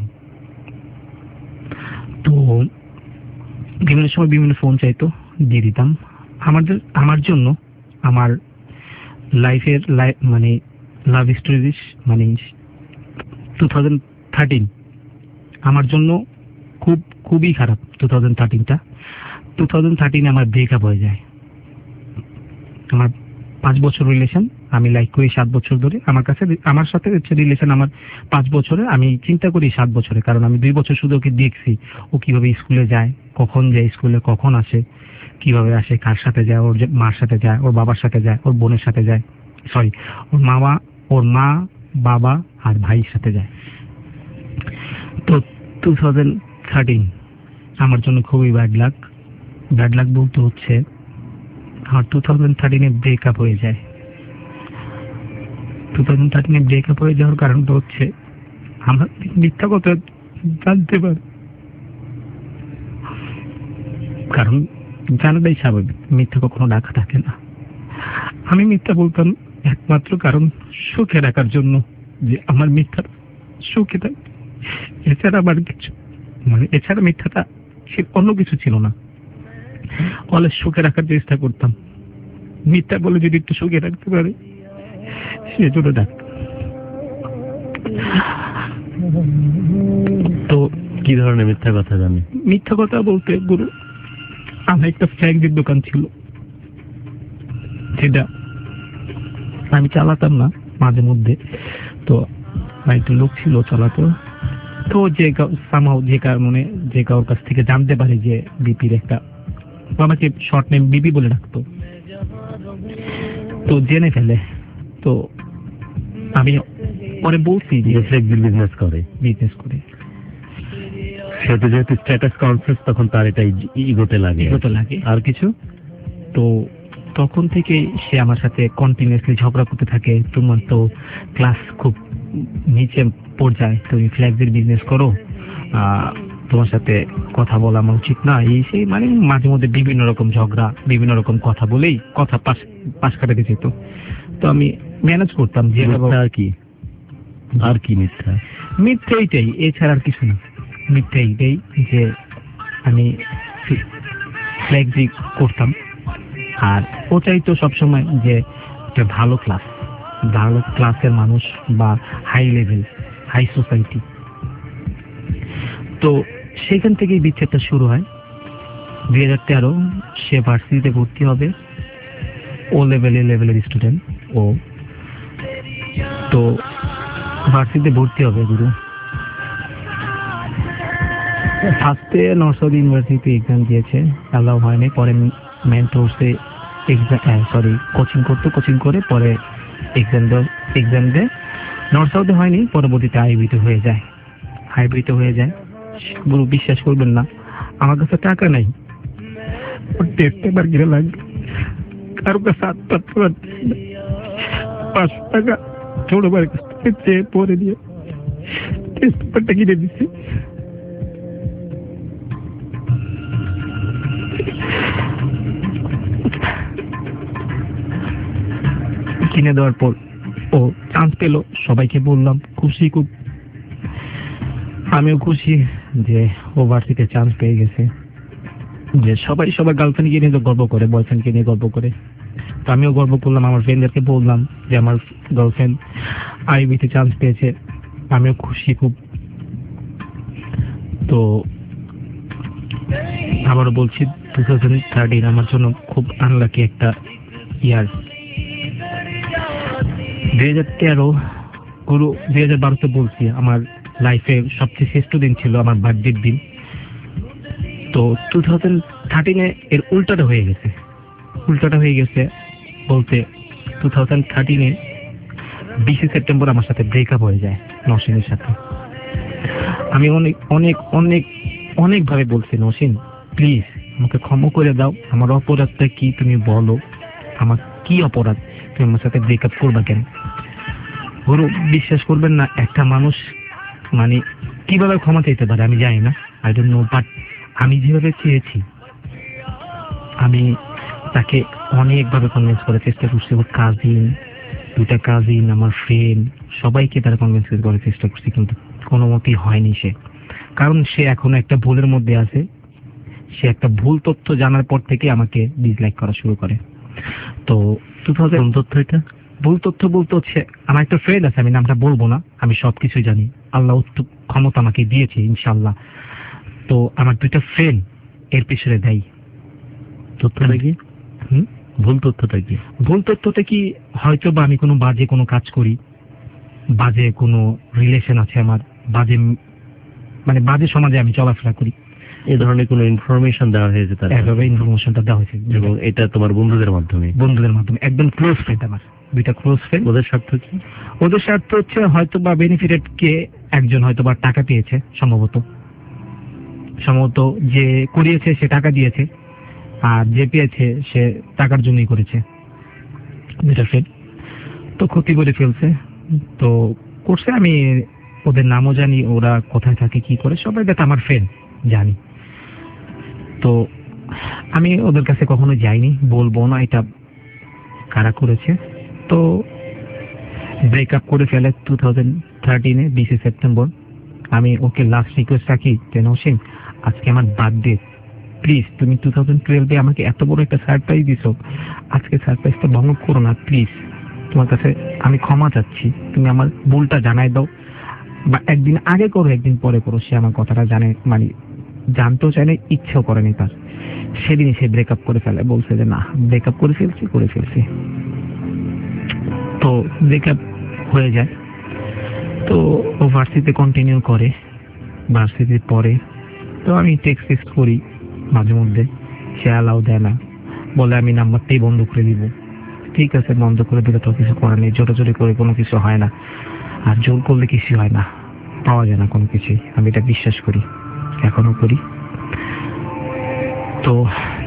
তো বিভিন্ন সময় বিভিন্ন ফোন চাইতো, দিয়ে দিতাম। আমাদের আমার জন্য আমার লাইফের মানে লাভ স্টোরিজ মানে টু থাউজেন্ড থার্টিন আমার জন্য খুব খুবই খারাপ। টু থাউজেন্ড থার্টিনটা টু থাউজেন্ড থার্টিনে আমার ব্রেকআপ হয়ে যায়। আমার পাঁচ বছর রিলেশন, আমি লাইক করি সাত বছর ধরে। আমার কাছে আমার সাথে হচ্ছে রিলেশন আমার পাঁচ বছরে, আমি চিন্তা করি সাত বছরে, কারণ আমি দুই বছর শুধু ওকে দেখছি ও কিভাবে স্কুলে যায়, কখন যায় স্কুলে, কখন আসে, কিভাবে আসে, কার সাথে যায়, ওর মার সাথে যায়, ওর বাবার সাথে যায়, ওর বোনের সাথে যায়, সরি ওর মামা, ওর মা, বাবা আর ভাইয়ের সাথে যায়। তো টু থাউজেন্ড থার্টিন আমার জন্য খুবই ব্যাড লাক। ব্যাড লাক বলতে হচ্ছে আমার টু থাউজেন্ড থার্টিনে ব্রেকআপ হয়ে যায়। টু থাউজেন্ড থার্টিনে ব্রেকআপ হয়ে যাওয়ার কারণটা হচ্ছে আমার মিথ্যা কথা জানতে পারে, কারণ জানাটাই স্বাভাবিক, মিথ্যা কখনো ডাকা থাকে না। আমি মিথ্যা বলতাম একমাত্র কারণ সুখে রাখার জন্য, যে আমার মিথ্যা সুখে থাকে, এছাড়া আমার কিছু মানে এছাড়া মিথ্যাটা সে অন্য কিছু ছিল না। অনেক সুখে রাখার চেষ্টা করতাম, মিথ্যা বলে যদি একটু সুখে রাখতে পারে সেজন্য ডাকতাম।
তো কি ধরনের মিথ্যা কথা জানি?
মিথ্যা কথা বলতে গুরু, আমার একটা ফ্ল্যাগজির দোকান ছিল, সেটা আমি চালাতাম না মাঝে মধ্যে, তো একটা লোক ছিল চালাতো। তো যে সামাও যে কারণে যে কারোর কাছ থেকে জানতে পারে যে বিপির একটা, আমাকে শর্ট নেম বিপি বলে ডাকতো, তো জেনে ফেলে। তো আমি পরে বলছি যে
বিজনেস করে
বিজনেস করে
সেটা যেহেতু স্ট্যাটাস কনফারেন্স, তখন তার এটাই ইগোতে লাগে
ইগোতে লাগে
আর কিছু।
তো তখন থেকে সে আমার সাথে কন্টিনিউয়াসলি ঝগড়া করতে থাকে, তোমার তো ক্লাস খুব নিচে পর্যায়ে, তুমি ফ্ল্যাগজির বিজনেস করো, তোমার সাথে কথা বলা আমার উচিত না, এই সেই মানে মাঝে মধ্যে বিভিন্ন রকম ঝগড়া, বিভিন্ন রকম কথা বলেই কথা পাশ পাশ কাটাতে যেত। তো আমি ম্যানেজ করতাম যে
আর কি আর কি মিথ্যা
মিথ্যা এইটাই, এছাড়া আর কিছু না। মিথ্যা এইটাই যে আমি ফ্ল্যাগজি করতাম, আর ও চাইতো সবসময় যে একটা ভালো ক্লাস, ভালো ক্লাসের মানুষ বা হাই লেভেল, হাই সোসাইটি। তো সেখান থেকেই বিচ্ছেদটা শুরু হয়। দুই হাজার তেরো সে ভার্সিটিতে ভর্তি হবে, ও লেভেলের লেভেলের স্টুডেন্ট ও। তো ভার্সিটিতে ভর্তি হবে গুরু, ফার্স্টে নর্থ ইউনিভার্সিটি এক্সাম দিয়েছে, অ্যালাউ হয়নি। পরে মেন্টরসে এক্সাম সরি কোচিং করতো, কোচিং করে পরে এক্সাম এক্সাম দেয়। নর্থ সাউথে হয়নি, পরবর্তীতে আইবিতে হয়ে যায়। আইবিতে হয়ে যায় গুরু, বিশ্বাস করবেন না, আমার কাছে টাকা নাই, ওর টেস্ট পেপার কিনে লাগবে, কারো কাছে হাত পাততে পারছে না, পাঁচশো টাকা ছোট বাড়ির কাছ থেকে চেয়ে পরে দিয়ে টেস্ট পেপারটা কিনে দিচ্ছে। কিনে দেওয়ার পর ও চান্স পেল, সবাইকে বললাম, খুশি খুব, আমিও খুশি যে ও ভার্সিটিতে চান্স পেয়ে গেছে। যে সবাই সবার গার্লফ্রেন্ডকে নিয়ে গর্ব করে, বয়ফ্রেন্ডকে নিয়ে গর্ব করে, তো আমিও গর্ব করলাম, আমার ফ্রেন্ডদেরকে বললাম যে আমার গার্লফ্রেন্ড আইবিতে চান্স পেয়েছে, আমিও খুশি খুব। তো আবারও বলছি, টু থাউজেন্ড থার্টিন আমার জন্য খুব আনলাকি একটা ইয়ার। দুই হাজার তেরো গুরু, দুই হাজার বারোতে বলছি আমার লাইফের সবচেয়ে শ্রেষ্ঠ দিন ছিল আমার বার্থডের দিন। তো টু থাউজেন্ড থার্টিনে এর উল্টাটা হয়ে গেছে, উল্টাটা হয়ে গেছে বলতে টু থাউজেন্ড থার্টিনে বিশে সেপ্টেম্বর আমার সাথে ব্রেকআপ হয়ে যায় নওশিনের সাথে। আমি অনেক অনেক অনেক অনেকভাবে বলছি, নওশিন প্লিজ আমাকে ক্ষমা করে দাও, আমার অপরাধটা কি তুমি বলো, আমার কি অপরাধ, তুমি আমার সাথে ব্রেকআপ করবা কেন? গুরু বিশ্বাস করবেন না, একটা মানুষ মানে কিভাবে ক্ষমা চাইতে পারে আমি জানি না, আই ডোন্ট নো, বাট আমি যেভাবে চেয়েছি, আমি তাকে অনেকভাবে কনভিন্স করার চেষ্টা করছি। ওর কাজিন, দুটা কাজিন, আমার ফ্রেন্ড, সবাইকে তারা কনভিন্স করার চেষ্টা করছি, কিন্তু কোনো মতেই হয়নি সে, কারণ সে এখনো একটা ভুলের মধ্যে আছে। সে একটা ভুল তথ্য জানার পর থেকে আমাকে ডিসলাইক করা শুরু করে। তো টু থাউজেন্ড
তথ্য এটা
ভুল তথ্য বলতে হচ্ছে আমার একটা ফ্রেন্ড আছে, আমি নামটা বলবো না, আমি সবকিছু জানি, আল্লাহ উত্তম ক্ষমতা আমাকে দিয়েছে ইনশাল্লাহ। তো আমার দুইটা ফ্রেন্ড এর পিছনে দেয়।
তথ্যটা কি?
হুম,
ভুল তথ্যটা কি?
ভুল তথ্যটা কি, হয়তো বা আমি কোনো বাজে কোনো কাজ করি, বাজে কোনো রিলেশন আছে আমার, বাজে মানে বাজে সমাজে আমি চলাফেরা করি,
এই ধরনের কোনো ইনফরমেশন দেওয়া হয়েছে তার?
এভাবে ইনফরমেশনটা দেওয়া হয়েছে।
এবং এটা তোমার বন্ধুদের মাধ্যমে?
বন্ধুদের মাধ্যমে, একদম ক্লোজ ফ্রেন্ড আমার, দুইটা ক্লোজ ফ্রেন্ড।
ওদের স্বার্থ কি?
ওদের স্বার্থ হচ্ছে হয়তো বা বেনিফিটেড কে একজন হয়তো বা টাকা পেয়েছে, সম্ভবত সম্ভবত যে করিয়েছে সে টাকা দিয়েছে, আর যে পেয়েছে সে টাকার জন্যই করেছে। দুইটা ফ্রেন্ড তো ক্ষতি করে ফেলছে, তো করছে। আমি ওদের নামও জানি, ওরা কোথায় থাকে কি করে, সবাই দেখ আমার ফ্রেন্ড জানি। তো আমি ওদের কাছে কখনো যাইনি, বলবো না এটা কারা করেছে। তো ব্রেকআপ করে ফেলে টু থাউজেন্ড থার্টিনে বিশে সেপ্টেম্বর। আমি ওকে লাস্ট রিকোয়েস্ট রাখি যে নওশীন, আজকে আমার বার্থডে, প্লিজ তুমি টু থাউজেন্ড টুয়েলভে আমাকে এত বড় একটা সারপ্রাইজ দিছো, আজকে সারপ্রাইজটা ভঙ্গ করো না প্লিজ, তোমার কাছে আমি ক্ষমা চাচ্ছি, তুমি আমার ভুলটা জানাই দাও, বা একদিন আগে করো একদিন পরে করো। সে আমার কথাটা জানে, মানে জানতেও চায় না, ইচ্ছেও করেনি তার। সেদিনই সে ব্রেকআপ করে ফেলে, বলছে যে না ব্রেকআপ করে ফেলছি করে ফেলছি তো ব্রেকআপ হয়ে যায়। তো ও ভার্সিটিতে কন্টিনিউ করে, ভার্সিটির পরে তো আমি টেক্সট টেক্সট করি মাঝে মধ্যে, সে অ্যালাউ দেয় না, বলে আমি নাম্বারটাই বন্ধ করে দিব। ঠিক আছে, বন্ধ করে দিলে তো কিছু করার নেই, জোরাজোরি করে কোনো কিছু হয় না, আর জোর করলে কিছু হয় না, পাওয়া যায় না কোনো কিছুই, আমি এটা বিশ্বাস করি, এখনো করি। তো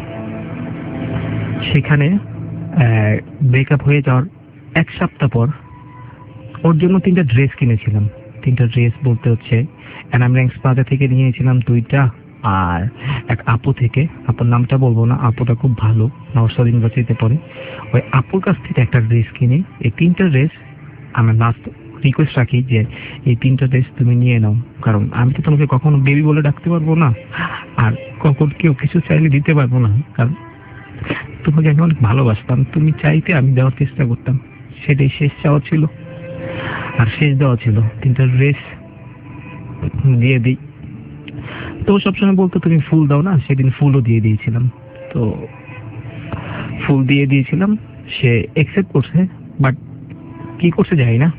সেখানে ব্রেকআপ হয়ে যাওয়ার এক সপ্তাহ পর ওর জন্য তিনটা ড্রেস কিনেছিলাম। তিনটা ড্রেস বলতে হচ্ছে এনামরেন্স প্লাজা থেকে নিয়েছিলাম দুইটা, আর এক আপু থেকে, আপুর নামটা বলবো না, আপুটা খুব ভালো, নওশাদ ইউনিভার্সিটিতে পড়ে, ওই আপুর কাছ থেকে একটা ড্রেস কিনি। এই তিনটা ড্রেস আমি লাস্ট রিকোয়েস্ট রাখি যে এই তিনটা ড্রেস তুমি নিয়ে নাও, কারণ আমি তো তোমাকে কখনো বেবি বলে ডাকতে পারবো না, আর কখন কেউ কিছু চাইলে দিতে পারবো না, কারণ তোমাকে আমি অনেক ভালোবাসতাম, তুমি চাইতে আমি দেওয়ার চেষ্টা করতাম, সেটাই শেষ চাওয়া ছিল, আর শেষ দেওয়া ছিল। তিনটা ড্রেস দিয়ে দিই। তো সবসময় বলতো তুমি ফুল দাও না, সেদিন ফুলও দিয়ে দিয়েছিলাম। তো ফুল দিয়ে দিয়েছিলাম, সে একসেপ্ট করছে, বাট কি করছে জানি না।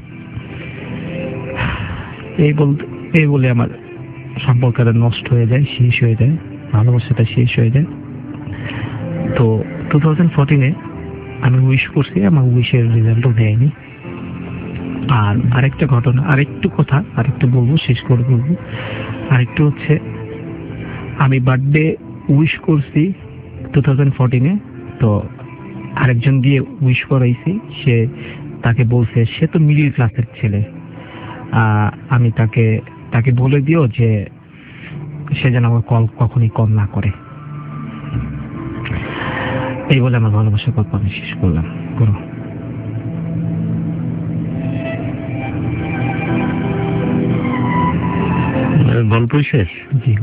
এই বলতে এই বলে আমার সম্পর্কটা নষ্ট হয়ে যায়, শেষ হয়ে যায়, ভালোবাসাটা শেষ হয়ে যায়। তো টু থাউজেন্ড ফোরটিনে আমি উইশ করছি, আমার উইশের রেজাল্টও দেয়নি। আর আরেকটা ঘটনা, আরেকটু কথা আরেকটু বলবো, শেষ করে বলবো। আরেকটু হচ্ছে আমি বার্থডে উইশ করছি টু থাউজেন্ড ফোরটিনে, তো আরেকজন দিয়ে উইশ করাইছি, সে তাকে বলছে, সে তো মিডিল ক্লাসের ছেলে, আমি তাকে তাকে বলে দিও যে সে যেন আমার কল কখনই কল না করে। এই বলে আমার ভালোবাসার গল্প আমি শেষ করলাম। পুরো
গল্প শেষ?
জি।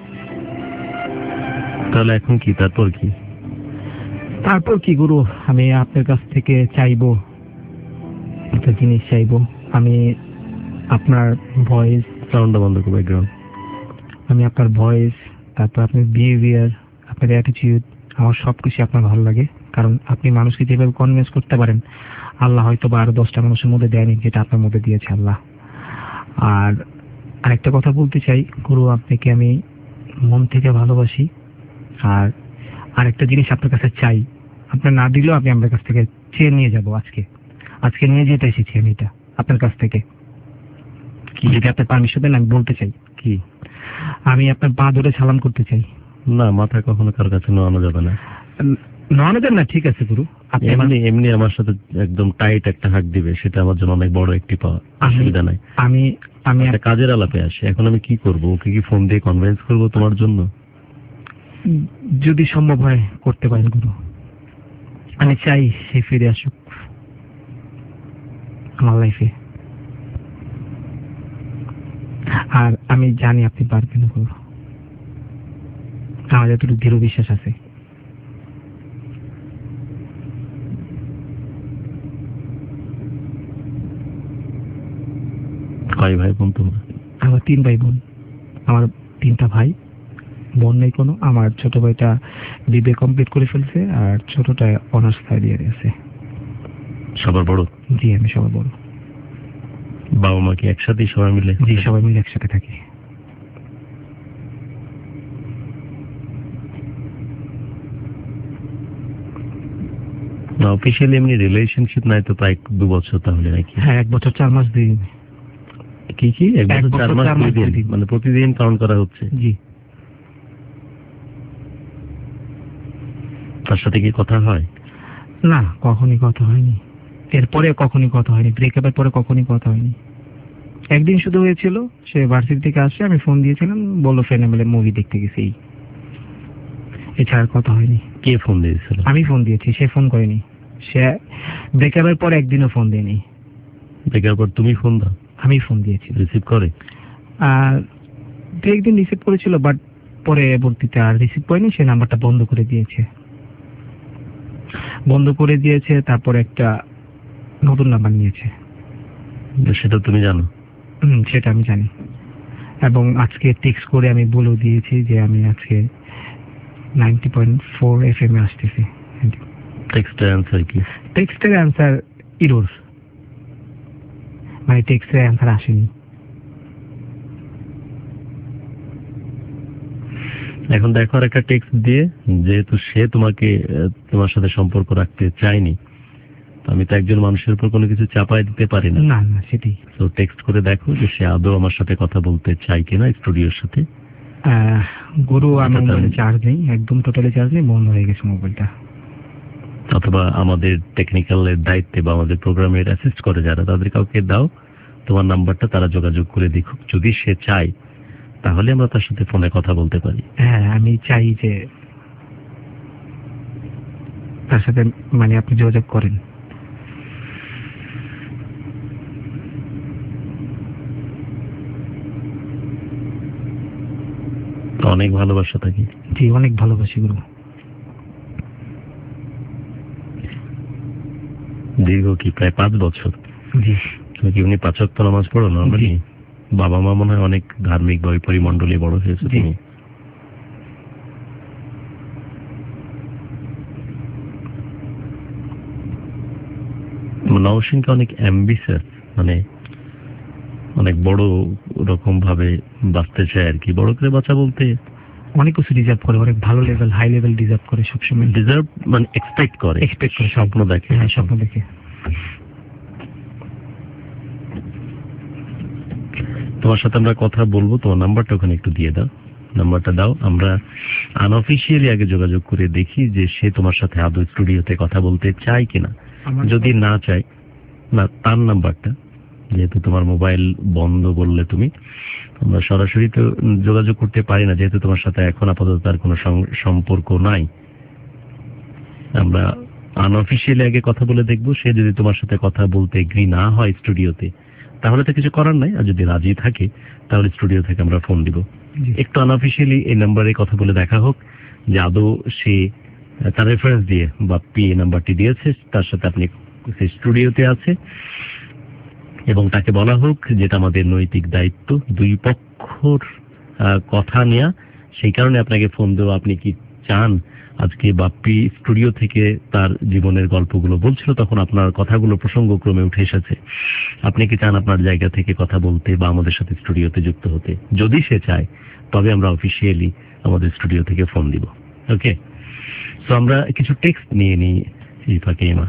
তাহলে এখন কি, তারপর কি?
তারপর কি গুরু, আমি আপনার কাছ থেকে চাইবো একটা জিনিস, চাইবো আমি আপনার ভয়েস,
সাউন্ডটা বন্ধ করো ব্যাকগ্রাউন্ড,
আমি আপনার ভয়েস, তারপর আপনার বিহেভিয়ার, আপনার অ্যাটিটিউড, আমার সবকিছু আপনার ভালো লাগে, কারণ আপনি মানুষকে যেভাবে কনভিন্স করতে পারেন, আল্লাহ হয়তো বা আরো দশটা মানুষের মধ্যে দেয়নি যেটা আপনার মধ্যে দিয়েছে আল্লাহ। আর আরেকটা কথা বলতে চাই গুরু, আপনাকে আমি মন থেকে ভালোবাসি, আর আরেকটা জিনিস আপনার কাছে চাই, আপনার না দিলেও আপনি আমার কাছ থেকে চেয়ে নিয়ে যাব। আজকে আজকে নিয়ে যেতে এসেছি আমি এটা আপনার কাছ থেকে, কি যদি আপনার পারমিশন দেন আমি বলতে চাই।
কি?
আমি আপনার পা ধরে সালাম করতে চাই।
না, মাথা কখনো কার কাছে নোয়ানো যাবে না।
নোয়ানো যাবে না, ঠিক আছে গুরু। আপনি
এমনি এমনি আমার সাথে একদম টাইট একটা হাত দিবে, সেটা আমার জন্য অনেক বড় একটি পাওয়া, অসুবিধা নাই।
আমি আমি
একটা কাজের আলাপে আসি, এখন আমি কি করব? ওকে কি ফোন দিয়ে কনভিন্স করব তোমার জন্য?
যদি সম্ভব হয় করতে পারেন গুরু, আমি চাই সে ফিরে আসুক আমার লাইফে, আর আমি জানি আপনি পারবেন গুরু, আমার যতটুকু দৃঢ় বিশ্বাস আছে।
কয় ভাই বোন তোমরা?
আমার তিন ভাই বোন, আমার তিনটা ভাই, বোন নেই কোনো। আমার ছোট ভাইটা বিবিএ কমপ্লিট করে ফেলছে, আর ছোটটা অনার্স থার্ড ইয়ারে আছে।
সবার বড়?
জি, আমি সবার বড়।
বাবা মা কি একসাথেই সবাই মিলে?
জি, সবাই মিলে একসাথে থাকি।
না, অফিসিয়ালি এমনি রিলেশনশিপ নাই তো প্রায় দু বছর তাহলে নাকি?
হ্যাঁ, এক বছর চার মাস দুই দিন।
কি কি এক বছর চার মাস দুই দিন, মানে প্রতিদিন কাউন্ট করা হচ্ছে?
জি।
তার সাথে কি কথা হয়?
না, কখনই কথা হয়নি। এরপরে কখনই কথা হয়নি, ব্রেকআপের পরে কখনই কথা হয়নি। একদিন শুধু হয়েছিল, সে ভার্সিটি থেকে আসছে, আমি ফোন দিয়েছিলাম, বললো ফ্রেন্ডে মিলে মুভি দেখতে গেছি, এছাড়া কথা হয়নি।
কে ফোন দিয়েছিল?
আমি ফোন দিয়েছি, সে ফোন করেনি। সে ব্রেকআপের পর একদিনও ফোন দেয়নি।
ব্রেকআপের পর তুমি ফোন দাও?
আমি ফোন দিয়েছি।
রিসিভ করে?
আর দু একদিন রিসিভ করেছিল, বাট পরে পরবর্তীতে আর রিসিভ করেনি। সে নাম্বারটা বন্ধ করে দিয়েছে বন্ধ করে দিয়েছে তারপর একটা নতুন নাম্বার নিয়েছে।
সেটা তুমি জানো?
হুম, সেটা আমি জানি। এবং আজকে টেক্সট করে আমি বলে দিয়েছি যে আমি আজকে ninety point four F M এ আসতেছি।
টেক্সটের অ্যান্সার কি?
টেক্সটের অ্যান্সার ইরোর, মানে টেক্সটের অ্যান্সার আসেনি।
এখন দেখো আর একটা টেক্সট দিয়ে, যেহেতু সে তোমাকে তোমার সাথে সম্পর্ক রাখতে চায়নি, আমি তো একজন মানুষের উপর কোনো কিছু চাপাই দিতে পারি না।
না না, সেটাই।
তো টেক্সট করে দেখো যে সে আদৌ আমার সাথে কথা বলতে চায় কিনা স্টুডিওর সাথে।
গুরু, আমার মোবাইলে চার্জ নেই, একদম টোটালি চার্জ নেই, বন্ধ হয়ে গেছে মোবাইলটা।
অথবা আমাদের টেকনিক্যালের দায়িত্বে বা আমাদের প্রোগ্রামের অ্যাসিস্ট করে যারা, তাদের কাউকে দাও তোমার নাম্বারটা, তারা যোগাযোগ করে দেখুক। যদি সে চায় তাহলে আমরা তার সাথে ফোনে কথা বলতে পারি।
হ্যাঁ, আমি চাই যে তার সাথে মানে আপনি যোগাযোগ করেন।
অনেক ভালোবাসা থাকি।
জি, অনেক ভালোবাসি গুরু।
দীর্ঘ কি প্রায় পাঁচ বছর?
জি।
তুমি কি উনি পাঁচ ওয়াক্ত নামাজ পড়ো নরমালি? বাবা মা মনে হয় অনেক ধার্মিক বা ওই পরিমণ্ডলে বড় হয়েছে তুমি। নওশিনকে অনেক অ্যাম্বিশাস, মানে অনেক বড় রকম ভাবে বাঁচতে চায় আর কি। বড় করে বাঁচা বলতে
অনেক কিছু ডিজার্ভ করে, অনেক ভালো লেভেল, হাই লেভেল ডিজার্ভ করে সবসময়।
ডিজার্ভ মানে এক্সপেক্ট করে,
এক্সপেক্ট করে,
স্বপ্ন দেখে।
হ্যাঁ, স্বপ্ন দেখে।
তোমার সাথে আমরা কথা বলবো, তোমার নাম্বারটা ওখানে একটু দিয়ে দাও। নাম্বারটা দাও, আমরা আনঅফিশিয়ালি আগে যোগাযোগ করে দেখি যে সে তোমার সাথে আদৌ স্টুডিওতে কথা বলতে চায় কিনা। যদি না চায়, না তার নাম্বারটা, যেহেতু তোমার মোবাইল বন্ধ বললে তুমি, আমরা সরাসরি তো যোগাযোগ করতে পারি না, যেহেতু তোমার সাথে এখন আপাতত তার কোনো সম্পর্ক নাই। আমরা আনঅফিশিয়ালি আগে কথা বলে দেখবো। সে যদি তোমার সাথে কথা বলতে এগ্রি না হয় স্টুডিওতে, তাহলে তো কিছু করার নাই। আর যদি রাজি থাকে তাহলে স্টুডিও থেকে আমরা ফোন দিব। একটু আনঅফিশিয়ালি এই নাম্বারে কথা বলে দেখা হোক যে আদৌ সে তার রেফারেন্স দিয়ে বা পি নাম্বারটি দিয়েছে, তার সাথে আপনি স্টুডিওতে আছে, এবং তাকে বলা হোক যেটা আমাদের নৈতিক দায়িত্ব দুই পক্ষর কথা নেয়া, সেই কারণে আপনাকে ফোন দেওয়া। আপনি কি চান আজকে বাপ্পি স্টুডিও থেকে তার জীবনের গল্পগুলো বলছিল, তখন আপনার কথাগুলো প্রসঙ্গক্রমে উঠে এসেছে। আপনি কি চান আপনার জায়গা থেকে কথা বলতে বা আমাদের সাথে স্টুডিওতে যুক্ত হতে? যদি সে চায় তবে আমরা অফিসিয়ালি আমাদের স্টুডিও থেকে ফোন দিব। ওকে, তো আমরা কিছু টেক্সট নিয়ে নিই এই ফাঁকে। মা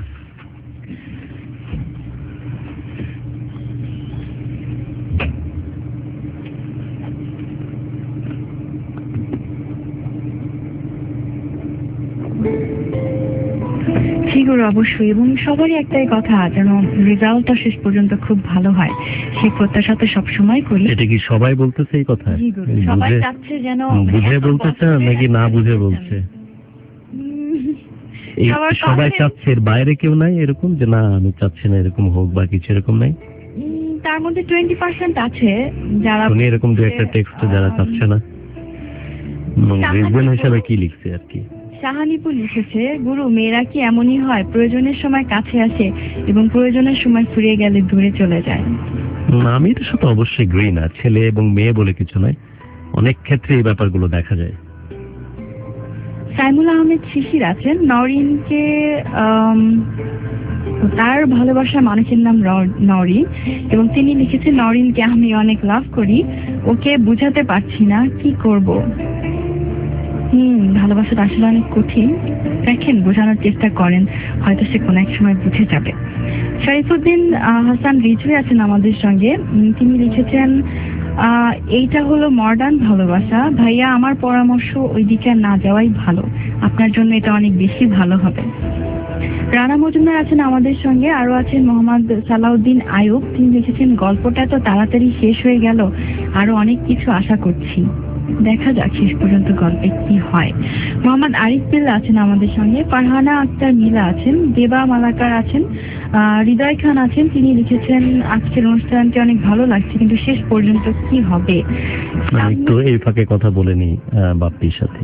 শিগুর অবশ্যই, এবং সবারই একটাই কথা, যেন রেজাল্টটা শেষ পর্যন্ত খুব ভালো হয়, সেই প্রত্যাশা তো সবসময় করি।
এটা কি সবাই বলতেছে এই কথা?
সবাই চাচ্ছে যেন
বুঝে বলতেছে নাকি না বুঝে বলছে? সবাই চাচ্ছে, বাইরে কেউ নাই এরকম যে না আমি চাচ্ছি না এরকম হোক বা কিছু এরকম নাই?
তার মধ্যে টোয়েন্টি পার্সেন্ট আছে যারা
শুনি এরকম দু একটা টেক্সট যারা চাচ্ছে না। রিজন হিসাবে কি লিখছে আর কি?
শাহানিপুর লিখেছে, গুরু, মেয়েরা কি এমনই হয়, প্রয়োজনের সময় কাছে আসে এবং প্রয়োজনের সময় ফুরিয়ে গেলে দূরে চলে যায়।
আমির সাথে অবশ্যই গ্রি না, ছেলে এবং মেয়ে বলে কিছু নয়, অনেক ক্ষেত্রে এই ব্যাপারগুলো দেখা যায়।
সাইমুল আহমেদ শিশির আছেন, নরিনকে আম, তার ভালোবাসার মানুষের নাম র- নরিন, এবং তিনি লিখেছেন নরিনকে আমি অনেক লাভ করি, ওকে বুঝাতে পারছি না কি করব। হুম ভালোবাসাটা আসলে অনেক কঠিন, দেখেন বোঝানোর চেষ্টা করেন, হয়তো সে কোনো এক সময় বুঝে যাবে। শরীফুদ্দিন আহ, হাসান রিজভি আছেন আমাদের সঙ্গে, উম, তিনি লিখেছেন আহ, এইটা হলো মডার্ন ভালোবাসা ভাইয়া, আমার পরামর্শ ওই দিকে না যাওয়াই ভালো, আপনার জন্য এটা অনেক বেশি ভালো হবে। রানা মজুমদার আছেন আমাদের সঙ্গে, আরো আছেন মোহাম্মদ সালাউদ্দিন আয়ুব, তিনি লিখেছেন গল্পটা তো তাড়াতাড়ি শেষ হয়ে গেল, আরো অনেক কিছু আশা করছি, দেখা যাক শেষ পর্যন্ত গল্পে কি হয়। মোহাম্মদ আরিফ বিল্লা আছেন আমাদের সঙ্গে, ফারহানা আক্তার মিলা আছেন, দেবা মালাকার আছেন, আহ, হৃদয় খান আছেন, তিনি লিখেছেন আজকের অনুষ্ঠানটি অনেক ভালো লাগছে কিন্তু শেষ পর্যন্ত কি হবে।
আমি একটু এই ফাঁকে কথা বলে নি বাপ্পির সাথে।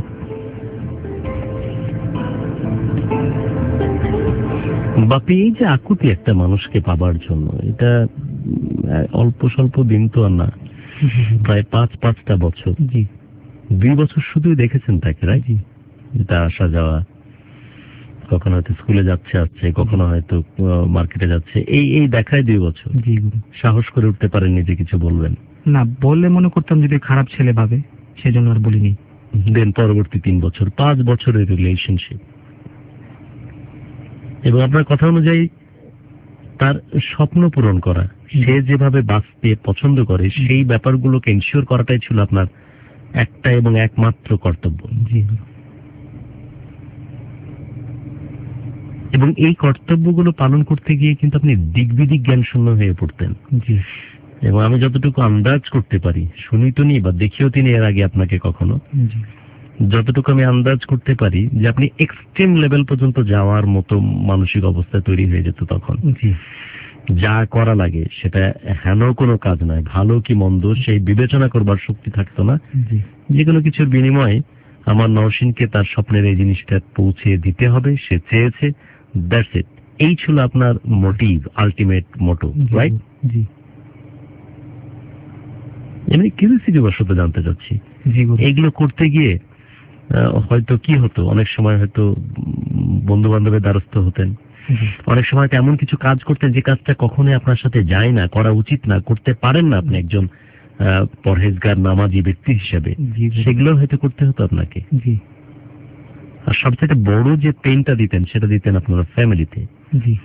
বাপি, এই যে আকুতি একটা মানুষকে পাবার জন্য, এটা উম, অল্প স্বল্প দিন তো আর না, প্রায় পাঁচ পাঁচটা বছর,
জি
দুই বছর শুধুই দেখেছেন তাকে, রাইট? এটা আসা যাওয়া, কখনো হয়তো স্কুলে যাচ্ছে আসছে, কখনো হয়তো মার্কেটে যাচ্ছে, এই এই দেখায় দুই বছর।
জি গুরু।
সাহস করে উঠতে পারেননি যে কিছু বলবেন?
না, বললে মনে করতাম যদি খারাপ ছেলে ভাবে, সেজন্য আর বলিনি।
দেন পরবর্তী তিন বছর, পাঁচ বছরের রিলেশনশিপ, এবং আপনার কথা অনুযায়ী তার স্বপ্ন পূরণ করা, সে যেভাবে বাঁচতে পছন্দ করে সেই ব্যাপারগুলোকে এনশিওর করাটাই ছিল আপনার একটা এবং একমাত্র কর্তব্য।
জি।
এবং এই কর্তব্যগুলো পালন করতে গিয়ে কিন্তু আপনি দিগ্বিদিক জ্ঞান শূন্য হয়ে পড়তেন।
জি।
এবং আমি যতটুকু আন্দাজ করতে পারি, শুনি তো নি বা দেখিও তিনি এর আগে আপনাকে কখনো,
জি।
যতটুকু আমি আন্দাজ করতে পারি যে আপনি এক্সট্রিম লেভেল পর্যন্ত যাওয়ার মতো মানসিক অবস্থা তৈরি হয়ে যেত তখন।
জি।
যা করা লাগে সেটা হেন কোনো কাজ নয়, ভালো কি মন্দ সেই বিবেচনা করবার শক্তি থাকতো না।
জি।
যে কোনো কিছুর বিনিময়ে আমার নওশিনকে তার স্বপ্নের এই জিনিসটা পৌঁছে দিতে হবে, সে চেয়েছে, দ্যাটস ইট। এই ছিল আপনার মোটিভ, আলটিমেট মোটো, রাইট?
জি।
এমনি কিউরিওসিটি বশত জানতে চাচ্ছি, এগুলো করতে গিয়ে হয়তো কি হতো, অনেক সময় হয়তো বন্ধু বান্ধবের দ্বারস্থ হতেন, অনেক সময় এমন কিছু কাজ করতেন যে কাজটা কখনোই আপনার সাথে যায় না, করা উচিত না, করতে পারেন না আপনি একজন পরহেজগার নামাজি ব্যক্তি হিসেবে, সেগুলো হয়তো করতে হতো আপনাকে।
জি।
আর সবথেকে বড় যে পেইনটা দিতেন সেটা দিতেন আপনার ফ্যামিলিতে।
জি।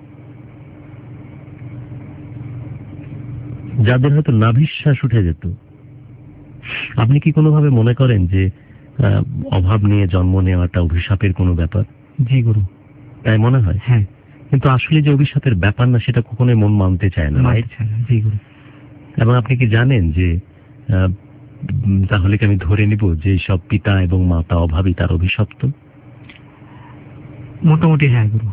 যাদের হয়তো নাভিশ্বাস উঠে যেত। আপনি কি কোনোভাবে মনে করেন যে অভাব নিয়ে জন্ম নেওয়াটা অভিশাপের কোনো ব্যাপার?
জি গুরু,
তাই মনে হয়।
হ্যাঁ,
কিন্তু আসলে যে অভিশাপের ব্যাপার না সেটা কখনোই মন মানতে চায় না, রাইট?
জি গুরু।
এবং আপনি কি জানেন যে তাহলে কি আমি ধরে নিব যে সব পিতা এবং মাতা অভাবী তার অভিশপ্ত?
মোটামুটি হ্যাঁ গুরু।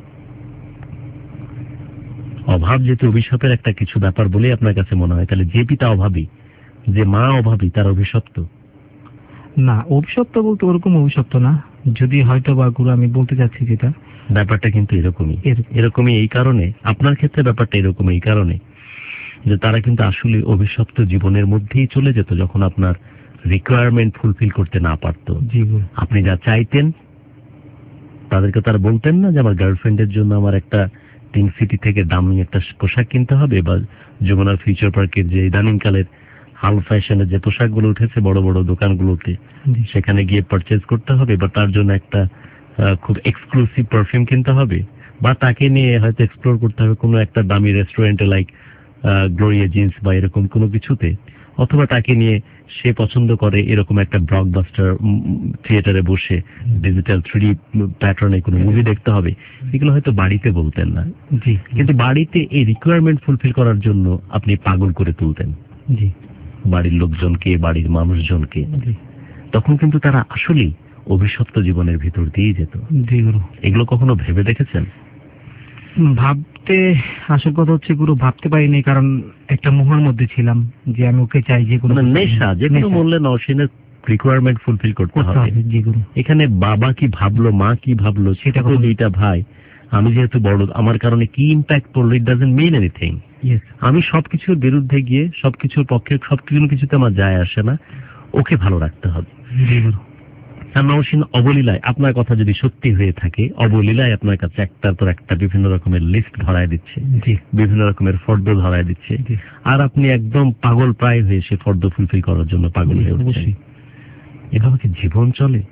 অভাব যেহেতু অভিশাপের একটা কিছু ব্যাপার বলে আপনার কাছে মনে হয়, তাহলে যে পিতা অভাবী, যে মা অভাবী, তার অভিশপ্ত?
না, অভিশপ্ত বলতে ওরকম অভিশপ্ত না, যদি হয়তো বা গুরু আমি বলতে চাচ্ছি যেটা
ব্যাপারটা কিন্তু এরকমই এরকমই এই কারণে আপনার ক্ষেত্রে ব্যাপারটা এরকম এই কারণে যে তারা কিন্তু আসলে অভিশপ্ত জীবনের মধ্যেই চলে যেত যখন আপনার রিকোয়ারমেন্ট ফুলফিল করতে না পারত। আপনি যা চাইতেন তাদেরকে তারা বলতেন না যে আমার গার্লফ্রেন্ডের জন্য আমার একটা তিন সিটি থেকে দামি একটা পোশাক কিনতে হবে, বা যমুনার ফিউচার পার্কের যে ইদানিংকালের হাল ফ্যাশনের যে পোশাকগুলো উঠেছে বড় বড় দোকানগুলোতে, সেখানে গিয়ে পারচেজ করতে হবে, বা তার জন্য একটা খুব এক্সক্লুসিভ পারফিউম কিনতে হবে, বা তাকে নিয়ে হয়তো এক্সপ্লোর করতে হবে কোনো একটা দামি রেস্টুরেন্টে লাইক গ্লোরিয়া জিন্স বা এরকম কোনো কিছুতে, অথবা তাকে নিয়ে সে পছন্দ করে এরকম একটা ব্লকবাস্টার থিয়েটারে বসে ডিজিটাল থ্রিডি প্যাটার্নে কোনো মুভি দেখতে হবে। এগুলো হয়তো বাড়িতে বলতেন না,
জি,
কিন্তু বাড়িতে এই রিকোয়ারমেন্ট ফুলফিল করার জন্য আপনি পাগল করে তুলতেন
জি
বাড়ির লোকজনকে, বাড়ির মানুষজনকে। তখন কিন্তু তারা আসলেই অভিশপ্ত জীবনের ভিতর দিয়ে যেত।
জি গুরু।
এগুলো কখনো ভেবে দেখেছেন?
ভাবতে, আসল কথা হচ্ছে গুরু ভাবতে পারিনি, কারণ একটা মোহর মধ্যে ছিলাম যে আমি ওকে চাই, যে কোনো
নেশা, যে কোনো মূল্যে নওশিনের রিকোয়ারমেন্ট ফুলফিল করতে হবে।
জি গুরু।
এখানে বাবা কি ভাবলো, মা কি ভাবলো, সেটা দুইটা ভাই, আমি যেহেতু বড়, আমার কারণে কি ইম্প্যাক্ট পড়লো, ইট ডাজন্ট মিন এনিথিং। আমি সবকিছুর বিরুদ্ধে গিয়ে সবকিছুর পক্ষে সবকিছু কিছুতে আমার যায় আসে না, ওকে ভালো রাখতে হবে। আর নওশীন অবলীলায় আপনার কথা যদি সত্যি হয়ে থাকে, অবলীলায় আপনার কাছে একটার পর একটা বিভিন্ন রকমের লিস্ট ধরায় দিচ্ছে, বিভিন্ন রকমের ফর্দ ধরায় দিচ্ছে, আর আপনি একদম পাগল প্রায় হয়ে সে ফর্দ ফুলফিল করার জন্য পাগল হয়ে উঠছেন। এভাবে কি জীবন চলে?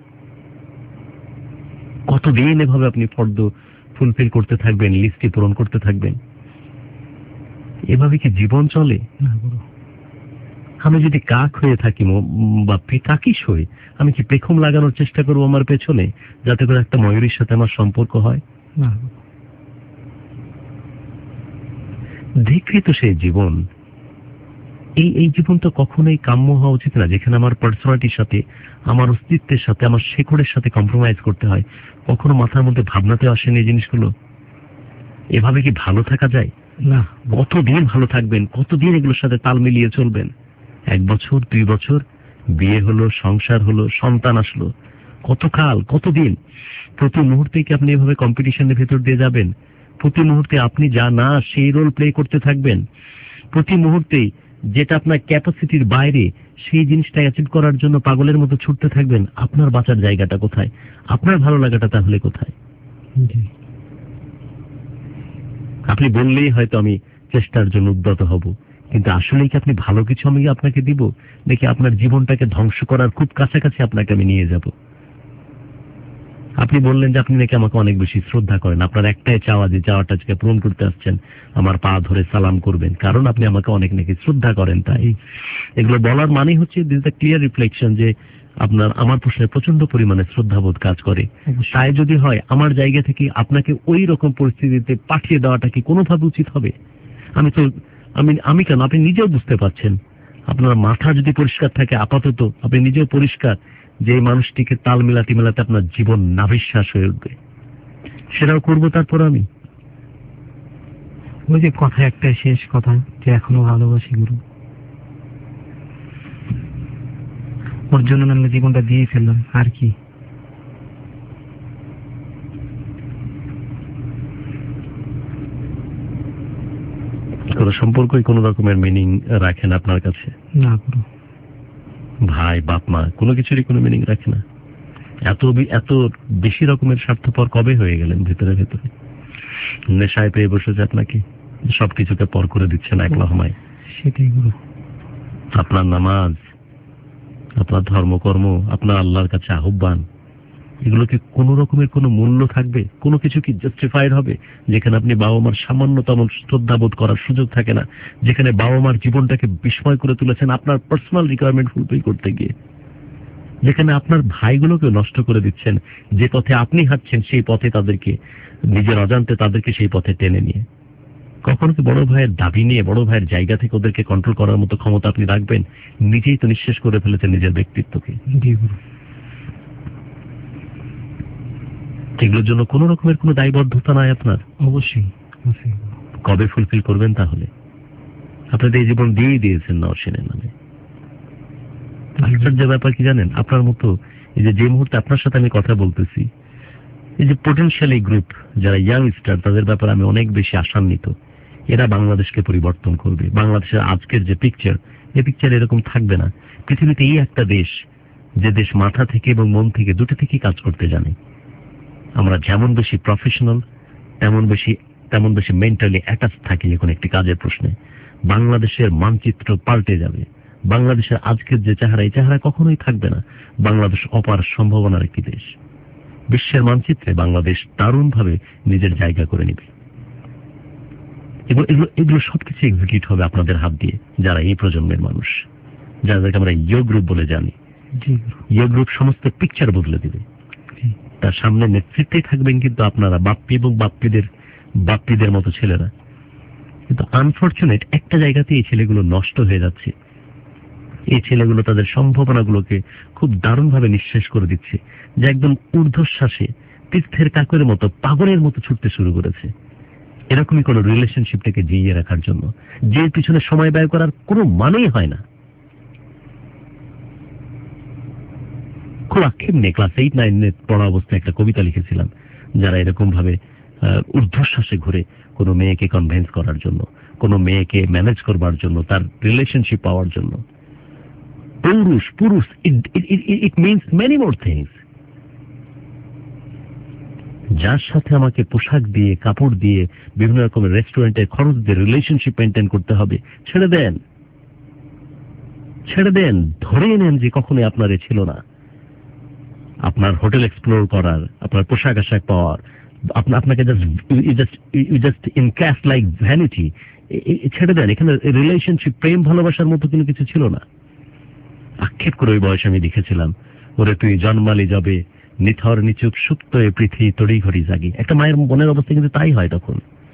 কতদিন এভাবে আপনি ফর্দ ফুলফিল করতে থাকবেন, লিস্টটি পূরণ করতে থাকবেন? এভাবে কি জীবন চলে? আমি যদি কাক হয়ে থাকি বা কাকিস হয়ে, আমি কি পেখম লাগানোর চেষ্টা করবো আমার পেছনে, যাতে করে একটা ময়ূরীর সাথে আমার সম্পর্ক হয়? দেখি তো সেই জীবন, এই এই জীবন তো কখনোই কাম্য হওয়া উচিত না, যেখানে আমার পার্সোনালিটির সাথে, আমার অস্তিত্বের সাথে, আমার শেকড়ের সাথে কম্প্রোমাইজ করতে হয়। কখনো মাথার মধ্যে ভাবনাতে আসেনি এই জিনিসগুলো। এভাবে কি ভালো থাকা যায়? না। কতদিন ভালো থাকবেন? কতদিন এগুলোর সাথে তাল মিলিয়ে চলবেন? এক বছর, দুই বছর, বিয়ে হলো, সংসার হলো, সন্তান আসলো, কতকাল, কতদিন? প্রতি মুহূর্তে কি আপনি এভাবে কম্পিটিশনের ভেতর দিয়ে যাবেন? প্রতি মুহূর্তে আপনি যা না সেই রোল প্লে করতে থাকবেন? প্রতি মুহূর্তে যেটা আপনার ক্যাপাসিটির বাইরে সেই জিনিসটা অ্যাচিভ করার জন্য পাগলের মতো ছুটতে থাকবেন? আপনার বাঁচার জায়গাটা কোথায়? আপনার ভালো লাগাটা তাহলে কোথায়? আপনি বললেই হয়তো আমি চেষ্টার জন্য উদ্যত হব, কিন্তু আসলেই কি আপনি ভালো কিছু আমি আপনাকে দিব? দেখি আপনার জীবনটাকে ধ্বংস করার খুব কাছাকাছি আপনাকে আমি নিয়ে যাব। আপনি বললেন যে আপনি নাকি আমাকে অনেক বেশি শ্রদ্ধা করেন, আপনার একটাই চাওয়া যে চাওয়াটাকে পূরণ করতে আসছেন, আমার পা ধরে সালাম করবেন, কারণ আপনি আমাকে অনেক নাকি শ্রদ্ধা করেন। তাই এগুলো বলার মানে হচ্ছে দিস দ্য ক্লিয়ার রিফ্লেকশন যে আপনার আমার প্রশ্নে প্রচন্ড পরিমাণে শ্রদ্ধাবোধ কাজ করে। তাই যদি হয়, আমার জায়গা থেকে আপনাকে ওই রকম পরিস্থিতিতে পাঠিয়ে দেওয়াটা কি কোনোভাবে উচিত হবে? আমি তো আমি আমি কেন, আপনি নিজেও বুঝতে পারছেন, আপনার মাথা যদি পরিষ্কার থাকে, আপাতত আপনি নিজেও পরিষ্কার যে মানুষটিকে তাল মেলাতে মেলাতে আপনার জীবন নাভিশ্বাস হয়ে উঠবে, সেটাও করবো। তারপর আমি
ওই যে কথা একটা শেষ কথা, যে এখনো ভালোবাসি গুরু, ওর জন্য আমি জীবনটা দিয়ে ফেললাম, আর কি।
কোনো সম্পর্কই কোনো রকমের মিনিং রাখে না আপনার কাছে?
না গুরু।
ভাই, বাপ মা, কোনো কিছুরই কোনো মিনিং রাখে না। এত এত বেশি রকমের স্বার্থপর কবে হয়ে গেলেন ভেতরে ভেতরে? নেশায় পেয়ে বসেছে আপনাকে, সবকিছুকে পর করে দিচ্ছেন এক লহমায়।
সেটাই গুরু।
আপনার নামাজ, আপনার ধর্মকর্ম, আপনার আল্লাহর কাছে আহ্বান, এগুলো কি কোনো রকমের কোনো মূল্য থাকবে? কোনো কিছু কি জাস্টিফাইড হবে যেখানে আপনি বাবা মার সামান্যতম শ্রদ্ধাবোধ করার সুযোগ থাকে না, যেখানে বাবা মার জীবনটাকে বিস্ময় করে তুলেছেন আপনার পার্সোনাল রিকোয়ারমেন্ট ফুলফিল করতে গিয়ে, যেখানে আপনার ভাইগুলোকে নষ্ট করে দিচ্ছেন, যে পথে আপনি হাঁটছেন সেই পথে তাদেরকে, নিজের অজান্তে তাদেরকে সেই পথে টেনে নিয়ে? কখনো কি বড় ভাইয়ের দাবি নিয়ে, বড় ভাইয়ের জায়গা থেকে ওদেরকে কন্ট্রোল করার মতো ক্ষমতা আপনি রাখবেন? নিজেই তো নিঃশেষ করে ফেলেছেন নিজের ব্যক্তিত্বকে। এগুলোর জন্য কোন রকমের কোন দায়বদ্ধতা নাই আপনার?
অবশ্যই।
কবে ফুলফিল করবেন তাহলে? আপনাদের এই জীবন দিয়েই দিয়েছেন নওশীনের নামে। আশ্চর্য ব্যাপার কি জানেন, আপনার মতো এই যে যে মুহূর্তে আপনার সাথে আমি কথা বলতেছি, এই যে পোটেনশিয়াল এই গ্রুপ যারা ইয়াং স্টার, তাদের ব্যাপারে আমি অনেক বেশি আশান্বিত। এরা বাংলাদেশকে পরিবর্তন করবে। বাংলাদেশের আজকের যে পিকচার, এই পিকচার এরকম থাকবে না। পৃথিবীতে এই একটা দেশ, যে দেশ মাথা থেকে এবং মন থেকে দুটো থেকেই কাজ করতে জানে। আমরা যেমন বেশি প্রফেশনাল, তেমন বেশি তেমন বেশি মেন্টালি অ্যাটাচ থাকি যে কোনো একটি কাজের প্রশ্নে, বাংলাদেশের মানচিত্র পাল্টে যাবে। বাংলাদেশের আজকের যে চেহারা, এই চেহারা কখনোই থাকবে না। বাংলাদেশ অপার সম্ভাবনার একটি দেশ। বিশ্বের মানচিত্রে বাংলাদেশ দারুণভাবে নিজের জায়গা করে নেবে। এগুলো এগুলো সবকিছু এক্সিকিউট হবে আপনাদের হাত দিয়ে, যারা এই প্রজন্মের মানুষ, যাদেরকে আমরা ইয়ো গ্রুপ বলে জানি। ইয়ো গ্রুপ সমস্ত পিকচার বদলে দিবে। তার সামনে নেতৃত্বেই থাকবেন কিন্তু আপনারা, বাপ্পি এবং বাপ্পিদের বাপ্পিদের মতো ছেলেরা। কিন্তু আনফরচুনেট একটা জায়গাতে এই ছেলেগুলো নষ্ট হয়ে যাচ্ছে। এই ছেলেগুলো তাদের সম্ভাবনাগুলোকে খুব দারুণভাবে নিঃশেষ করে দিচ্ছে, যে একদম ঊর্ধ্বশ্বাসে তীর্থের কাকের মতো পাগলের মতো ছুটতে শুরু করেছে এরকমই কোনো রিলেশনশিপটাকে জিইয়ে রাখার জন্য, যে পিছনে সময় ব্যয় করার কোনো মানেই হয় না। খুব আক্ষেপ নিয়ে ক্লাস এইট নাইন পড়া অবস্থায় একটা কবিতা লিখেছিলাম, যারা এরকম ভাবে ঊর্ধ্বশ্বাসে ঘুরে কোনো মেয়েকে কনভেন্স করার জন্য, কোনো মেয়েকে ম্যানেজ করবার জন্য, তার রিলেশনশিপ পাওয়ার জন্য। পুরুষ পুরুষ it means many more things. যার সাথে আমাকে পোশাক দিয়ে, কাপড় দিয়ে, বিভিন্ন রকমের রেস্টুরেন্টের খরচ দিয়ে রিলেশনশিপ মেনটেন করতে হবে, ছেড়ে দেন, ছেড়ে দেন। ধরে নেন যে কখনোই আপনার এ ছিল না। আপনার হোটেল এক্সপ্লোর করার, আপনার পোশাক আশাক পাওয়ার, আপনাকে just in cash like vanity, ছেড়ে দেন। এখানে রিলেশনশিপ, প্রেম ভালোবাসার মতো কোনো কিছু ছিল না। আক্ষেপ করে ওই বয়সে আমি লিখেছিলাম, ওরে তুই জন্মালি যাবে নিথর নিচুক সুপ্ত এ পৃথিবী তড়ি ঘড়ি জাগি। একটা মায়ের মনের অবস্থা কিন্তু তাই হয় তখন।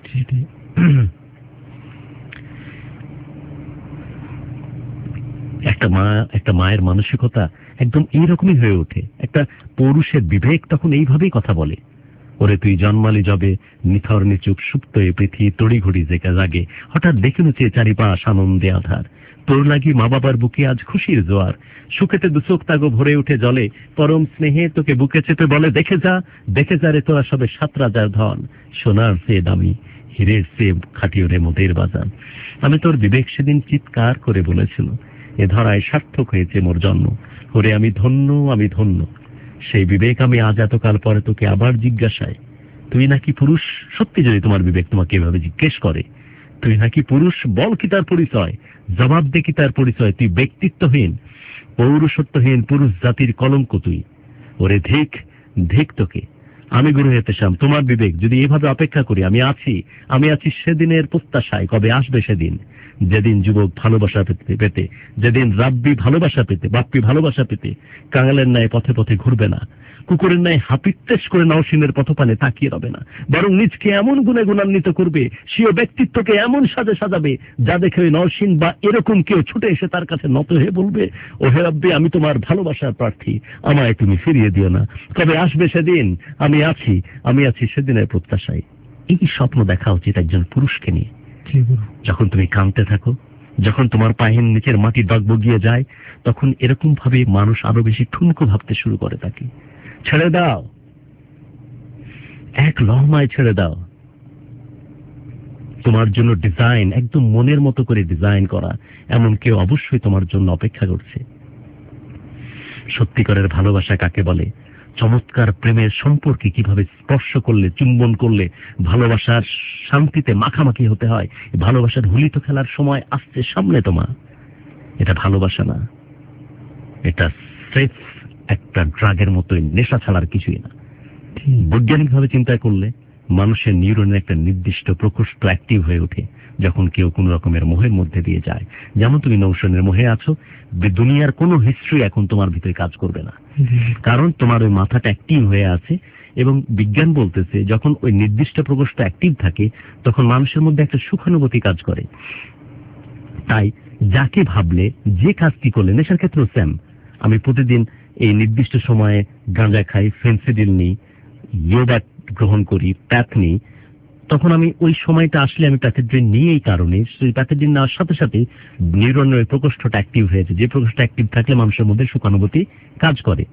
একটা মা, একটা মায়ের মানসিকতা একদম এইরকমই হয়ে ওঠে। একটা পুরুষের বিবেক তখন এইভাবেই কথা বলে, ওরে তুই জন্মালি যাবে নিথর নিচুক সুপ্ত এ পৃথিবী তড়ি ঘড়ি জেগা জাগে। হঠাৎ দেখে নিচ্ছে চারিপাশ আনন্দে আধার, তোর লাগি মা বাবার বুকে আজ খুশির জোয়ার। সুখেতে দুচোখ তাগো ভরে উঠে জলে, পরম স্নেহে তোকে বুকে চেপে বলে, দেখে যা দেখে যা রে তোরা সবে সাত রাজার ধন, সোনার চেয়ে দামি হীরের চেয়ে খাটিও রে মোদের বাজান। আমি তোর বিবেক সেদিন চিৎকার করে বলেছিল, এ ধরায় সার্থক হয়েছে মোর জন্ম, ওরে আমি ধন্য, আমি ধন্য। সেই বিবেক আমি আজ এতকাল পরে তোকে আবার জিজ্ঞাসায়, তুই নাকি পুরুষ? সত্যি যদি তোমার বিবেক তোমাকে এভাবে জিজ্ঞেস করে তুই নাকি পুরুষ, বল কি তার পরিচয়, জবাব দে কি তার পরিচয়। তুই ব্যক্তিত্বহীন, পৌরুষত্বহীন পুরুষ জাতির কলঙ্ক তুই। ওরে ধিক, ধিক তোকে। আমি গুরু হেতেশাম, তোমার বিবেক যদি এভাবে অপেক্ষা করি, আমি আছি, আমি আছি সেদিনের প্রত্যাশায়। কবে আসবে সেদিন, যেদিন যুবক ভালোবাসা পেতে পেতে, যেদিন রাব্বি ভালোবাসা পেতে, বাপ্পি ভালোবাসা পেতে কাঙালের ন্যায় পথে পথে ঘুরবে না, কুকুরের ন্যায় হাপিত্তেশ করে নওশিনের পথপানে তাকিয়ে রবে না, বরং নিজকে এমন গুণে গুণান্বিত করবে, স্বীয় ব্যক্তিত্বকে এমন সাজে সাজাবে যা দেখে ওই নওশিন বা এরকম কেউ ছুটে এসে তার কাছে নত হয়ে বলবে, ও হে রাব্বি, আমি তোমার ভালোবাসার প্রার্থী, আমায় তুমি ফিরিয়ে দিও না। কবে আসবে সেদিন, আমি আছি, আমি আছি সেদিনের প্রত্যাশায়। এই স্বপ্ন দেখা উচিত একজন পুরুষকে নিয়ে। যখন তুমি কাঁদতে থাকো, যখন তোমার পায়ের নিচের মাটি ডগবগিয়ে যায়, তখন এরকম ভাবে মানুষ আরো বেশি ঠুনকো ভাবতে শুরু করে থাকে। ছেড়ে দাও, এক লহমায় ছেড়ে দাও। তোমার জন্য ডিজাইন, একদম মনের মতো করে ডিজাইন করা এমন কেউ অবশ্যই তোমার জন্য অপেক্ষা করছে। সত্যিকারের ভালোবাসা কাকে বলে, চমৎকার প্রেমের সম্পর্কে কিভাবে স্পর্শ করলে, চুম্বন করলে ভালোবাসার শান্তিতে মাখামাখি হতে হয়, ভালোবাসার হুলিত খেলার সময় আসছে সামনে তোমার। এটা ভালোবাসা না, এটা স্রেফ একটা ড্রাগের মতোই, নেশা ছাড়ার কিছুই না। বৈজ্ঞানিক ভাবে চিন্তা করলে মানুষের নিউরনের একটা নির্দিষ্ট প্রকোষ্ঠ অ্যাক্টিভ হয়ে ওঠে যখন কেউ কোন রকমের মোহের মধ্যে দিয়ে যায়। যেমন তুমি নৌশনের মোহে আছো, দুনিয়ার কোনো হিস্ট্রি এখন তোমার ভিতরে কাজ করবে না, কারণ তোমার ওই মাথাটা অ্যাক্টিভ হয়ে আছে। এবং বিজ্ঞান বলতেছে যখন ওই নির্দিষ্ট প্রকোষ্ঠ অ্যাক্টিভ থাকে তখন মানুষের মধ্যে একটা সুখানুভূতি কাজ করে। তাই যাকে ভাবলে, যে কাজটি করলে, নেশার ক্ষেত্রেও সেম। আমি প্রতিদিন এই নির্দিষ্ট সময়ে গাঁজা খাই, ফেন্সিডিল নিই, ইয়োগা গ্রহণ করি, প্যাথ নিই, তখন আমি ওই সময়টা আসলে আমি প্যাথেড্রিন নিই। এই কারণে সেই প্যাথেড্রিন নেওয়ার সাথে সাথে নিউরনের ওই প্রকোষ্ঠটা অ্যাক্টিভ হয়েছে, যে প্রকোষ্ঠ অ্যাক্টিভ থাকলে মানুষের মধ্যে সুখানুভূতি কাজ করে।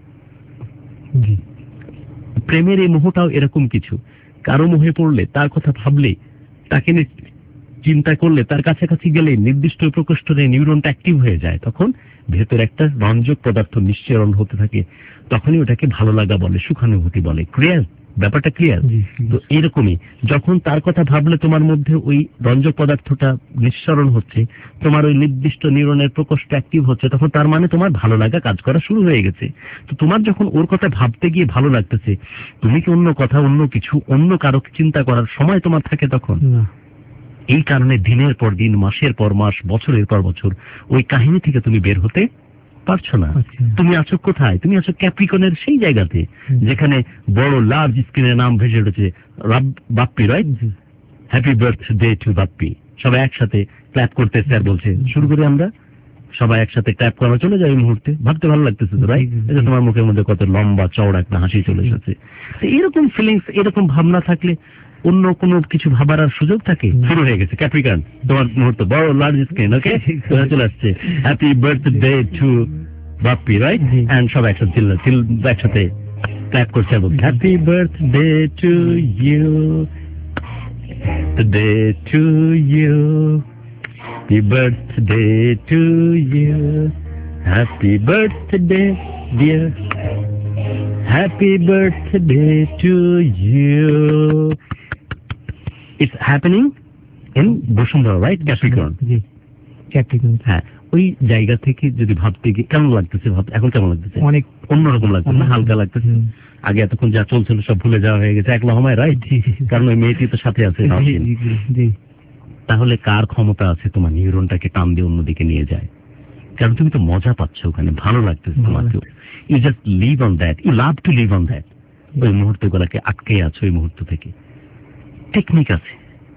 প্রেমের এই মোহটাও এরকম কিছু। কারো মোহে পড়লে, তার কথা ভাবলে, তাকে নিয়ে চিন্তা করলে, তার কাছাকাছি গেলে নির্দিষ্ট প্রকোষ্ঠে নিউরনটা অ্যাক্টিভ হয়ে যায়, তখন ভেতর একটা রঞ্জক পদার্থ নিশ্চরণ হতে থাকে, তখনই ওটাকে ভালো লাগা বলে, সুখানুভূতি বলে। ক্লিয়ার? ব্যাপারটা ক্লিয়ার? তো এরকমই যখন তার কথা ভাবলে তোমার মধ্যে ওই রঞ্জক পদার্থটা নিঃসরণ হচ্ছে, তোমার ওই নির্দিষ্ট নিউরনের প্রকোষ্ঠ অ্যাক্টিভ হচ্ছে, তখন তার মানে তোমার ভালো লাগা কাজ করা শুরু হয়ে গেছে। তো তোমার যখন ওর কথা ভাবতে গিয়ে ভালো লাগতেছে, তুমি কি অন্য কথা, অন্য কিছু, অন্য কারো চিন্তা করার সময় তোমার থাকে তখন? এই কারণে দিনের পর দিন, মাসের পর মাস, বছরের পর বছর ওই কাহিনী থেকে তুমি বের হতে পারছো না। তুমি আছো কোথায়? তুমি আছো ক্যাপ্রিকনের সেই জায়গাতে যেখানে বড় লার্জ স্ক্রিনের নাম ভেসে উঠেছে Bappy, right? Happy birthday to Bappy. সবাই একসাথে ক্ল্যাপ করতেছে আর বলছে শুরু করি আমরা। সবাই একসাথে ক্ল্যাপ করা চলে যায় এই মুহূর্তে। ভাবতে ভালো লাগতেছে তো, রাইট? এটা তোমার মুখের মধ্যে কত লম্বা চওড়া একটা হাসি চলে এসেছে। এরকম ফিলিংস, এরকম ভাবনা থাকলে অন্য কোনো কিছু ভাবার আর সুযোগ থাকে? শুরু হয়ে গেছে ক্যাপ্রিকন, তোমার মুহূর্ত বড় লার্জ স্ক্রিন। ওকে, চলে আসছে happy birthday to Bappy, right? And সব একসাথে একসাথে ক্ল্যাপ করছে এবং happy birthday to you. birthday to you. Happy birthday to you. Happy birthday, dear. Happy birthday to you. It's happening in Bosundhara, right? Capricorn.
জি Capricorn.
হ্যাঁ, ওই জায়গা থেকে যদি ভাবতে গিয়ে কেমন লাগতেছে, ভাবতে এখন কেমন লাগতেছে?
অনেক
অন্যরকম লাগতেছে, হালকা লাগতেছে। আগে এতক্ষণ যা চলছিল সব ভুলে যাওয়া হয়ে গেছে এক লহমায়, রাইট? কারণ ওই মেয়েটি তো সাথে আছে।
জি।
তাহলে কার ক্ষমতা আছে তোমার নিউরনটাকে টান দিয়ে অন্যদিকে নিয়ে যায়? কারণ তুমি তো মজা পাচ্ছ ওখানে, ভালো লাগতেছে তোমাকে। You just live on that, you love to live on that. ওই মুহূর্ত গুলাকে আটকে আছো ওই মুহূর্ত থেকে। টেকনিক আছে,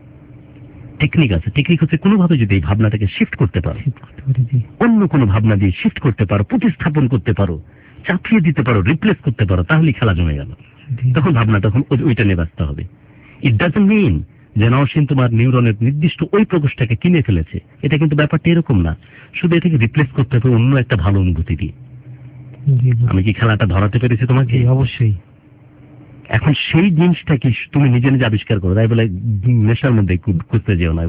টেকনিক আছে। টেকনিক হচ্ছে কোনোভাবে যদি এই ভাবনাটাকে শিফট করতে পারো, অন্য কোনো ভাবনা দিয়ে শিফট করতে পারো, প্রতিস্থাপন করতে পারো, চাপিয়ে দিতে পারো, রিপ্লেস করতে পারো, তাহলেই খেলা জমে গেল। তখন ভাবনা তখন ওইটা নিয়ে ব্যস্ত হবে। ইট ডাজন্ট মিন যে নওশীন তোমার নিউরনের নির্দিষ্ট ওই প্রকোষ্ঠটাকে কিনে ফেলেছে। এটা কিন্তু ব্যাপারটা এরকম না। শুধু এটাকে রিপ্লেস করতে হবে অন্য একটা ভালো অনুভূতি দিয়ে। আমি কি খেলাটা ধরাতে পেরেছি তোমাকে?
অবশ্যই।
এখন সেই জিনিসটা কি তুমি নিজে নিজে আবিষ্কার করো, তাই বলে নেশার মধ্যে খুঁজতে যেও না।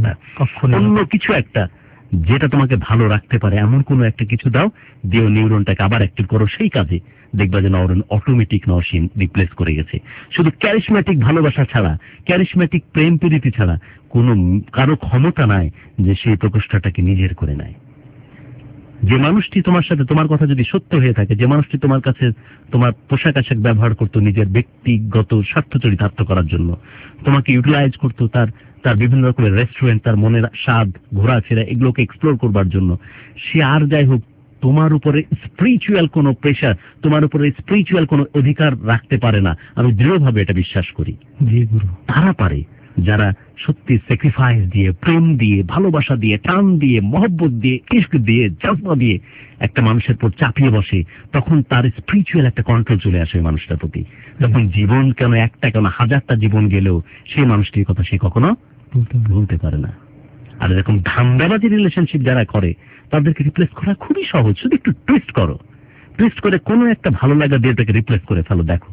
অন্য কিছু একটা যেটা তোমাকে ভালো রাখতে পারে এমন কোনো একটা কিছু দাও, দিয়ে নিউরনটাকে আবার অ্যাক্টিভ করো সেই কাজে। দেখবা যে নিউরন অটোমেটিক নওশীন রিপ্লেস করে গেছে। শুধু ক্যারিশম্যাটিক ভালোবাসা ছাড়া, ক্যারিশম্যাটিক প্রেম প্রীতি ছাড়া কোনো কারো ক্ষমতা নাই যে সেই প্রকোষ্ঠটাকে নিজের করে নেয়। যে মানুষটি তোমার সাথে, তোমার কথা যদি সত্য হয়ে থাকে, যে মানুষটি তোমার কাছে তোমার পোশাক আশাক ব্যবহার করতো নিজের ব্যক্তিগত স্বার্থ চরিতার্থ করার জন্য, তোমাকে ইউটিলাইজ করতো তার তার বিভিন্ন রকমের রেস্টুরেন্ট, তার মনের স্বাদ, ঘোরাফেরা এগুলোকে এক্সপ্লোর করবার জন্য, সে আর যাই হোক তোমার উপরে স্পিরিচুয়াল কোনো প্রেশার, তোমার উপরে স্পিরিচুয়াল কোনো অধিকার রাখতে পারে না। আমি দৃঢ়ভাবে এটা বিশ্বাস করি।
জি গুরু।
তারা পারে যারা সত্যি স্যাক্রিফাইস দিয়ে, প্রেম দিয়ে, ভালোবাসা দিয়ে, টান দিয়ে, মহব্বত দিয়ে, ইশক দিয়ে, জজবা দিয়ে একটা মানুষের উপর চাপিয়ে বসে, তখন তার স্পিরিচুয়াল একটা কন্ট্রোল চলে আসে ওই মানুষটার প্রতি। তখন জীবন কেন একটা কেন হাজারটা জীবন গেলেও সেই মানুষটির কথা সে কখনো ভুলতে পারে না। আর এরকম ধান্দাবাজি রিলেশনশিপ যারা করে তাদেরকে রিপ্লেস করা খুবই সহজ। শুধু একটু টুইস্ট করো, টুইস্ট করে কোনো একটা ভালো লাগা দিয়ে তাকে রিপ্লেস করে ফেলো। দেখো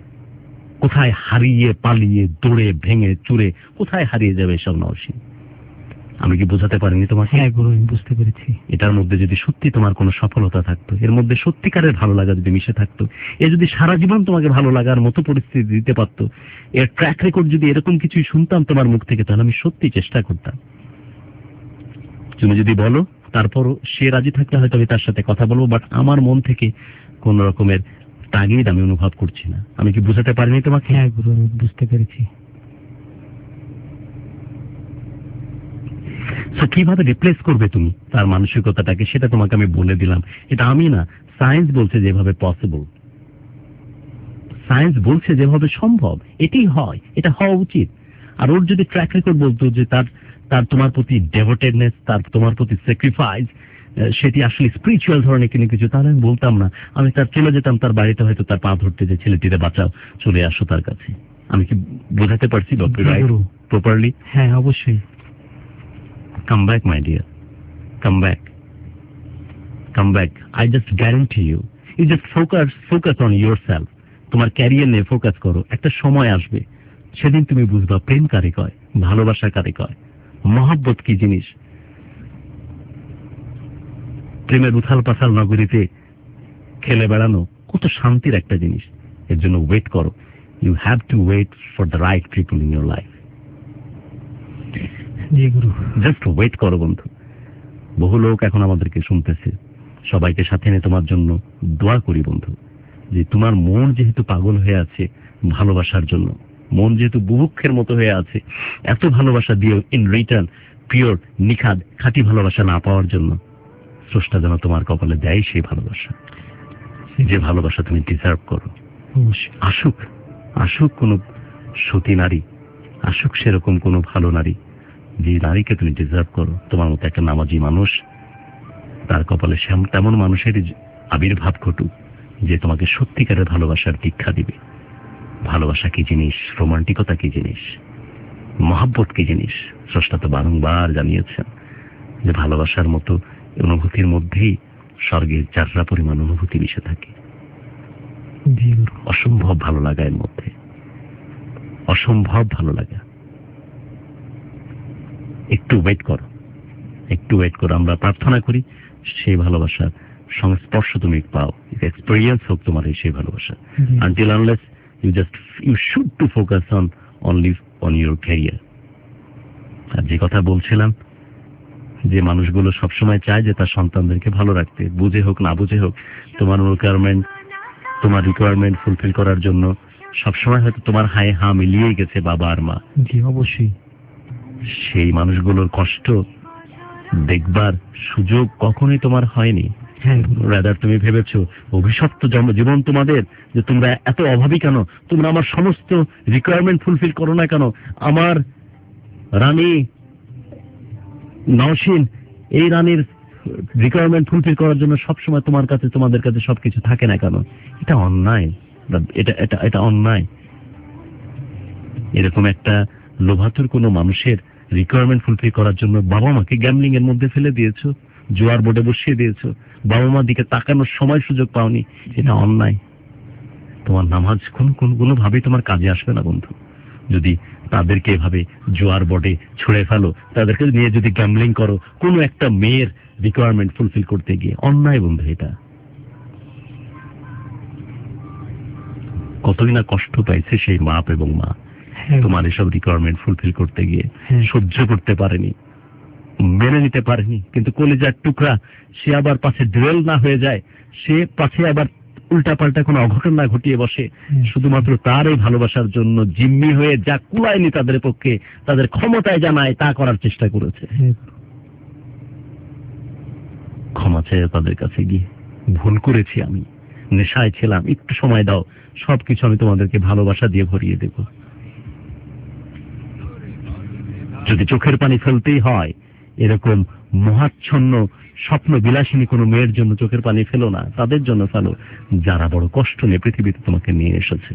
কোথায় হারিয়ে, পালিয়ে, দৌড়ে, ভেঙে চুরে কোথায় হারিয়ে যাবে এসব নওশীন। আমি কি বোঝাতে পারিনি তোমাকে?
হ্যাঁ গুরু, আমি বুঝতে পেরেছি।
এটার মধ্যে যদি সত্যি তোমার কোনো সফলতা থাকতো, এর মধ্যে সত্যিকারের ভালো লাগা যদি মিশে থাকতো, এ যদি সারা জীবন তোমাকে ভালো লাগার মতো পরিস্থিতি দিতে পারতো, এর ট্র্যাক রেকর্ড যদি এরকম কিছুই শুনতাম তোমার মুখ থেকে, তাহলে আমি সত্যি চেষ্টা করতাম। তুমি যদি বলো তারপরও সে রাজি থাকলে হয়তো আমি তার সাথে কথা বলবো, বাট আমার মন থেকে কোন রকমের তাগিদ আমি অনুভব করছি না। আমি কি বুঝাতে পারিনি তোমাকে?
হ্যাঁ গুরু, আমি বুঝতে পেরেছি।
তো কিভাবে রিপ্লেস করবে তুমি তার মানসিকতাটাকে, সেটা তোমাকে আমি বলে দিলাম। এটা আমি না, সায়েন্স বলছে যেভাবে পসিবল, সায়েন্স বলছে যেভাবে সম্ভব, এটাই হয়, এটা হওয়া উচিত। আর ওর যদি ট্র্যাক রেকর্ড বলতো যে তার তার তোমার প্রতি ডেভোটেডনেস, তার তোমার প্রতি স্যাক্রিফাইস, সেটি আসলে স্পিরিচুয়াল ধরনের কোনো কিছু, তাহলে আমি বলতাম না। আমি তার চলে যেতাম তার বাড়িতে, হয়তো তার পা ধরতে, যে ছেলেটিরে বাঁচাও, চলে আসো তার কাছে। আমি কি বোঝাতে পারছি প্রপারলি?
হ্যাঁ অবশ্যই।
Come back, my dear. Come back. Come back. I just guarantee you. You just focus, focus on yourself. তোমার ক্যারিয়ার নিয়ে ফোকাস করো। একটা সময় আসবে, সেদিন তুমি বুঝবা প্রেম কারে কয়, ভালোবাসা কারে কয়, মহব্বত কি জিনিস। প্রেমের উথাল পাথাল নগরীতে খেলে বেড়ানো কত শান্তির একটা জিনিস। এর জন্য ওয়েট করো। You have to wait for the right people in your life.
জি গুরু।
জাস্ট ওয়েট করো বন্ধু। বহু লোক এখন আমাদেরকে শুনতেছে, সবাইকে সাথে নিয়ে তোমার জন্য দোয়া করি বন্ধু, যে তোমার মন যেহেতু পাগল হয়ে আছে ভালোবাসার জন্য, মন যেহেতু বুভুক্ষের মতো হয়ে আছে এত ভালোবাসা দিয়ে, ইন রিটার্ন পিওর নিখাদ খাঁটি ভালোবাসা না পাওয়ার জন্য, স্রষ্টা যেন তোমার কপালে দেয় সেই ভালোবাসা, যে ভালোবাসা তুমি ডিজার্ভ করো। আসুক, আসুক কোনো সতী নারী, আসুক সেরকম কোনো ভালো নারী, যে নারীকে তুমি ডিজার্ভ করো। তোমার মতো একটা নামাজি মানুষ, তার কপালে তেমন মানুষের আবির্ভাব ঘটুক যে তোমাকে সত্যিকারের ভালোবাসার দীক্ষা দিবে। ভালোবাসা কি জিনিস, রোমান্টিকতা কি জিনিস, মহব্বত কি জিনিস। স্রষ্টা তো বারংবার জানিয়েছেন যে ভালোবাসার মতো অনুভূতির মধ্যেই স্বর্গের যাত্রা পরিমাণ অনুভূতি মিশে থাকে। অসম্ভব ভালো লাগা এর মধ্যে, অসম্ভব ভালো লাগা। একটু ওয়েট করো, একটু ওয়েট করো। আমরা প্রার্থনা করি সেই ভালোবাসার সংস্পর্শ তুমি পাও, এক্সপেরিয়েন্স হোক তোমার এই সেই ভালোবাসা। Until unless you just you should to focus on only on your career. আর যে কথা বলছিলাম, যে মানুষগুলো সবসময় চায় যে তার সন্তানদেরকে ভালো রাখতে, বুঝে হোক না বুঝে হোক, তোমার রিকোয়ারমেন্ট তোমার রিকোয়ারমেন্ট ফুলফিল করার জন্য সবসময় হয়তো তোমার হায় হা মিলিয়ে গেছে বাবা আর মা।
জি অবশ্যই।
সেই মানুষগুলোর কষ্ট দেখবার সুযোগ কখনোই তোমার হয়নি। রাদার তুমি ভেবেছো অভিশপ্ত জীবন তোমাদের, যে তোমরা এত অভাবী কেন, তোমরা আমার সমস্ত রিকোয়ারমেন্ট ফুলফিল করো না কেন, আমার রানী নওশিন এই রানীর রিকোয়ারমেন্ট ফুলফিল করার জন্য সবসময় তোমার কাছে তোমাদের কাছে সবকিছু থাকে না কেন? এটা অন্যায়, এটা এটা এটা অন্যায়। এরকম একটা লোভাতুর কোনো মানুষের রিকোয়ারমেন্ট ফুলফিল করার জন্য বাবা মাকে গ্যামলিং এর মধ্যে ফেলে দিয়েছো, জোয়ার বোর্ডে বসিয়ে দিয়েছো, বাবা মার দিকে তাকানোর সময় সুযোগ পাওনি, এটা অন্যায়। তোমার নামাজ কোনো কোনো ভাবেই তোমার কাজে আসবে না বন্ধু, যদি তাদেরকে এভাবে জোয়ার বোর্ডে ছুড়ে ফেলো, তাদেরকে নিয়ে যদি গ্যামলিং করো কোনো একটা মেয়ের রিকোয়ারমেন্ট ফুলফিল করতে গিয়ে। অন্যায় বন্ধু এটা। কতই না কষ্ট পাইছে সেই বাপ এবং মা তোমার এসব রিকোয়ারমেন্ট ফুলফিল করতে গিয়ে, সহ্য করতে পারেনি, মেনে নিতে পারেনি। কিন্তু কলিজার টুকরা সে আবার পাশে ড্রেল না হয়ে যায়, সে পাশে আবার উল্টা পাল্টা কোনো অঘটন না ঘটিয়ে বসে, শুধুমাত্র তার এই ভালোবাসার জন্য জিম্মি হয়ে যা কুলায়নি তাদের পক্ষে, তাদের ক্ষমতায় জানায় তা করার চেষ্টা করেছে। ক্ষমা চেয়ে তাদের কাছে গিয়ে, ভুল করেছি, আমি নেশায় ছিলাম, একটু সময় দাও, সবকিছু আমি তোমাদেরকে ভালোবাসা দিয়ে ভরিয়ে দেব। যদি চোখের পানি ফেলতেই হয়, এরকম মহাচ্ছন্ন স্বপ্ন বিলাসিনী কোনো মেয়ের জন্য চোখের পানি ফেলো না, তাদের জন্য ফেলো যারা বড় কষ্ট নিয়ে পৃথিবীতে তোমাকে নিয়ে এসেছে।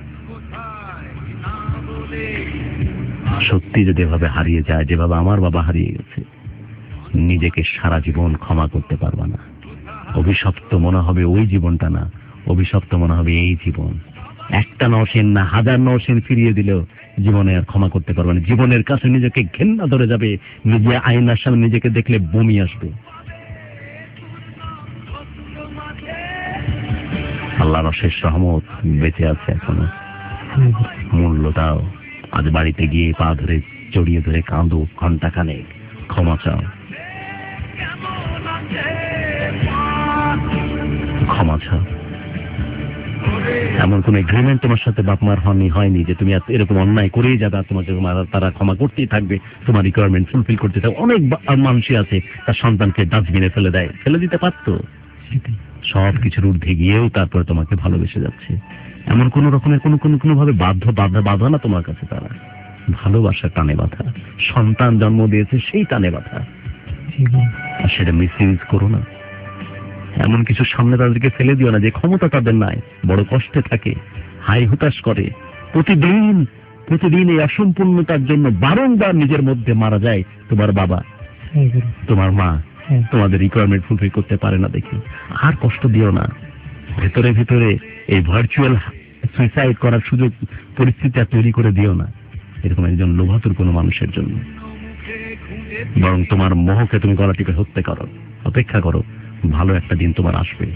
সত্যি যদি এভাবে হারিয়ে যায়, যেভাবে আমার বাবা হারিয়ে গেছে, নিজেকে সারা জীবন ক্ষমা করতে পারবা না। অভিশপ্ত মনে হবে ওই জীবনটা না, অভিশপ্ত মনে হবে এই জীবন। একটা নওশিন না হাজার নওশিন ফিরিয়ে দিলেও জীবনে আর ক্ষমা করতে পারবে না। জীবনের কাছে নিজেকে ঘেন্না ধরে যাবে, নিজে আয়নার সামনে নিজেকে দেখলে বমি আসবে। আল্লাহর অশেষ রহমত বেঁচে আছে এখনো, মূল্য দাও। আজ বাড়িতে গিয়ে পা ধরে জড়িয়ে ধরে কাঁদো ঘন্টা খানেক, ক্ষমা চাও, ক্ষমা চাও। এমন কোন এগ্রিমেন্ট তোমার সাথে বাপ মার হয়নি হয়নি যে তুমি এরকম অন্যায় করেই যাবে, তোমাকে তারা ক্ষমা করতেই থাকবে, তোমার রিকোয়ারমেন্ট ফুলফিল করতে থাকবে। অনেক মানুষই আছে তার সন্তানকে ডাস্টবিনে ফেলে দেয়, ফেলে দিতে পারতো, সব কিছুর ঊর্ধ্বে গিয়েও তারপরে তোমাকে ভালোবেসে যাচ্ছে। এমন কোন রকমের কোনো কোনো কোনো ভাবে বাধ্য বাধা বাধা না তোমার কাছে, তারা ভালোবাসার টানে বাধা, সন্তান জন্ম দিয়েছে সেই টানে বাধা। আর সেটা মিসইউজ করো না, এমন কিছু সামনে তাদেরকে ফেলে দিও না যে ক্ষমতা তাদের নাই, বড় কষ্টে থাকে, হাই হুতাশ করে, প্রতিদিন প্রতিদিন এই অসম্পূর্ণতার জন্য বারংবার নিজের মধ্যে মারা যায় তোমার বাবা, তোমার মা, তোমাদের রিকোয়ারমেন্ট ফুলফিল করতে পারে না দেখি। আর কষ্ট দিও না, ভেতরে ভেতরে এই ভার্চুয়াল সুইসাইড করার সুযোগ পরিস্থিতি তৈরি করে দিও না এরকম একজন লোভাতুর কোনো মানুষের জন্য। বরং তোমার মোহকে তুমি গলা টিপে হত্যা করো, অপেক্ষা করো, ভালো একটা দিন তোমার আসবে।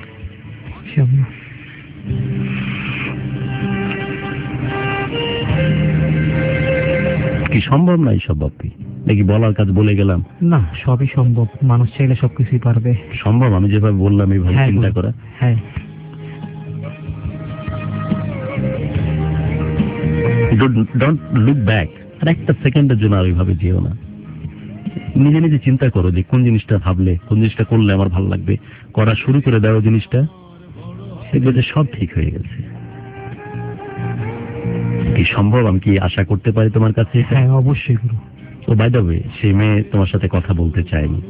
কি সম্ভব না এইসব বাপ্পি? নাকি বলার কাজ বলে গেলাম?
না, সবই সম্ভব, মানুষ চাইলে সবকিছুই পারবে।
সম্ভব, আমি যেভাবে বললাম এইভাবে চিন্তা করা।
হ্যাঁ,
ডোন্ট লুক ব্যাক। আর একটা সেকেন্ডের জন্য আর ওইভাবে যেও না। নিজে নিজে চিন্তা করো যে কোন জিনিসটা ভাবলে, কোন জিনিসটা করলে আমার ভালো লাগবে, করা শুরু করে দাও জিনিসটা, দেখবে যে সব ঠিক হয়ে গেছে। কি সম্ভব? আমি কি আশা করতে পারি তোমার কাছে?
হ্যাঁ, অবশ্যই।
তো বাই দ্য ওয়ে, সেই মেয়ে তোমার সাথে কথা বলতে চায়নি।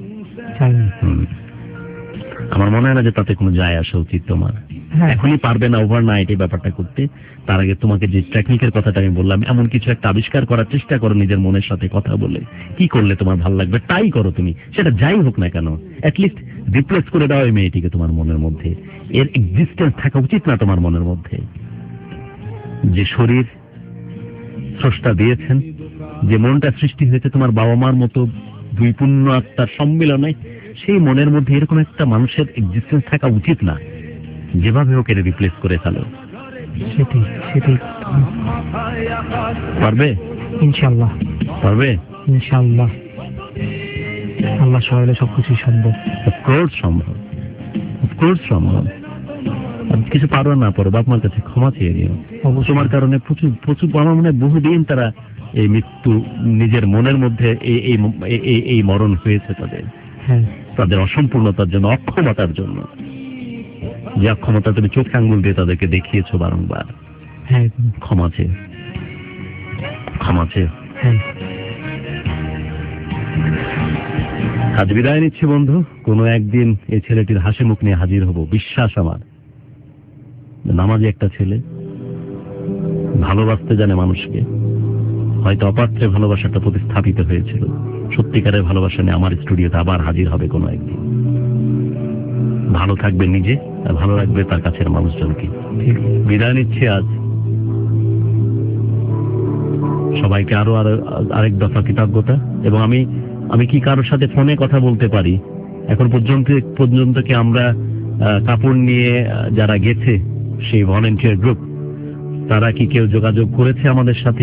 আমার মনে হয় না যে তাতে কোনো যায় আসা উচিত তোমার। এখনই পারবে না ওভারনাইট এই ব্যাপারটা করতে। তার আগে তোমাকে যে টেকনিকের কথাটা আমি বললাম, এমন কিছু একটা আবিষ্কার করার চেষ্টা করো নিজের মনের সাথে কথা বলে। কি করলে তোমার ভালো লাগবে তাই করো তুমি, সেটা যাই হোক না কেন। অ্যাটলিস্ট রিপ্লেস করে দাও এই মেয়েটিকে তোমার মনের মধ্যে। এর এক্সিস্টেন্স থাকা উচিত না তোমার মনের মধ্যে। যে শরীর স্রষ্টা দিয়েছেন, যে মনটা সৃষ্টি হয়েছে তোমার বাবা মার মতো দুই পূর্ণ আত্মার সম্মিলনে, সেই মনের মধ্যে এরকম একটা মানুষের এক্সিস্টেন্স থাকা উচিত না। যেভাবে হোক এটা রিপ্লেস করে ফেলো।
সেটাই সেটাই
পারবে?
ইনশাল্লাহ
পারবে,
ইনশাল্লাহ। আল্লাহ সহায় সবকিছু সম্ভব।
অফকোর্স সম্ভব, অফকোর্স সম্ভব। আর কিছু পারো না পারো, বাপ মার কাছে ক্ষমা চেয়ে দিও। তোমার কারণে প্রচুর প্রচুর আমার মনে হয় বহুদিন তারা এই মৃত্যু নিজের মনের মধ্যে এই- এই- এই- এই মরণ হয়েছে তাদের,
হ্যাঁ
তাদের অসম্পূর্ণতার জন্য, অক্ষমতার জন্য। যে অক্ষমতা তুমি চোখে আঙ্গুল দিয়ে তাদেরকে দেখিয়েছো বারংবার।
হ্যাঁ
ক্ষমা চেয়ে, ক্ষমা চেয়ে।
হ্যাঁ
আজ বিদায় নিচ্ছি বন্ধু। কোনো একদিন এই ছেলেটির হাসি মুখ নিয়ে হাজির হব, বিশ্বাস আমার। নামাজি একটা ছেলে, ভালোবাসতে জানে মানুষকে। হয়তো অপাত্রে ভালোবাসাটা প্রতিস্থাপিত হয়েছিল, সত্যিকারের ভালোবাসা নিয়ে আমার স্টুডিওতে আবার হাজির হবে কোনো একদিন। ভালো থাকবে নিজে, আর ভালো রাখবে তার কাছের মানুষজনকে। বিদায় নিচ্ছি আজ। সবাইকে আরো আরো আরেক দফা কৃতজ্ঞতা। এবং আমি আমি কি কারোর সাথে ফোনে কথা বলতে পারি? এখন পর্যন্ত পর্যন্ত কি আমরা আহ, কাপড় নিয়ে আহ, যারা গেছে সেই ভলেন্টিয়ার গ্রুপ, তারা কি কেউ যোগাযোগ করেছে আমাদের সাথে?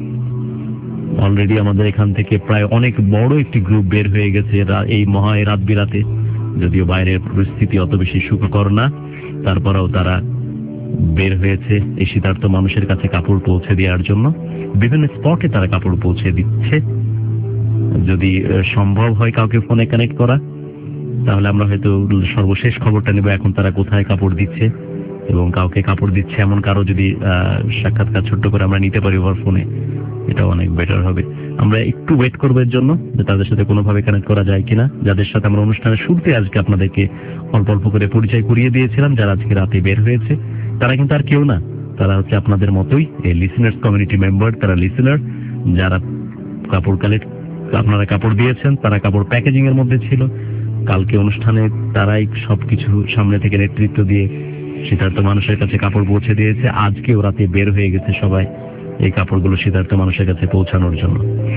অলরেডি আমাদের এখান থেকে প্রায় অনেক বড় একটি গ্রুপ বের হয়ে গেছে রা- এই মহা এই রাত বিরাতে। যদিও বাইরের পরিস্থিতি অত বেশি সুখকর না, তারপরেও তারা বের হয়েছে এই শীতার্থ মানুষের কাছে কাপড় পৌঁছে দেওয়ার জন্য। বিভিন্ন স্পটে তারা কাপড় পৌঁছে দিচ্ছে। যদি আহ, সম্ভব হয় কাউকে ফোনে কানেক্ট করা, তাহলে আমরা হয়তো সর্বশেষ খবরটা নেব এখন তারা কোথায় কাপড় দিচ্ছে এবং কাউকে কাপড় দিচ্ছে এমন কারো যদি আহ, সাক্ষাৎকার ছোট্ট করে আমরা নিতে পারি ওভার ফোনে, এটা অনেক বেটার হবে। আমরা একটু ওয়েট করবো এর জন্য, যে তাদের সাথে কোনোভাবে কানেক্ট করা যায় কিনা। যাদের সাথে আমরা অনুষ্ঠানের শুরুতে আজকে আপনাদেরকে অল্প অল্প করে পরিচয় করিয়ে দিয়েছিলাম, যারা আজকে রাতে বের হয়েছে, তারা কিন্তু আর কেউ না, তারা হচ্ছে আপনাদের মতোই এই লিসেনার্স কমিউনিটি মেম্বার। তারা লিসেনার, যারা কাপড় কালেক্ট আপনারা কাপড় দিয়েছেন, তারা কাপড় প্যাকেজিং এর মধ্যে ছিল। কালকে অনুষ্ঠানে তারাই সবকিছু সামনে থেকে নেতৃত্ব দিয়ে শীতার্থ মানুষের কাছে কাপড় পৌঁছে দিয়েছে। আজকেও রাতে বের হয়ে গেছে সবাই এই কাপড়গুলো শীতার্থ মানুষের কাছে পৌঁছানোর জন্য।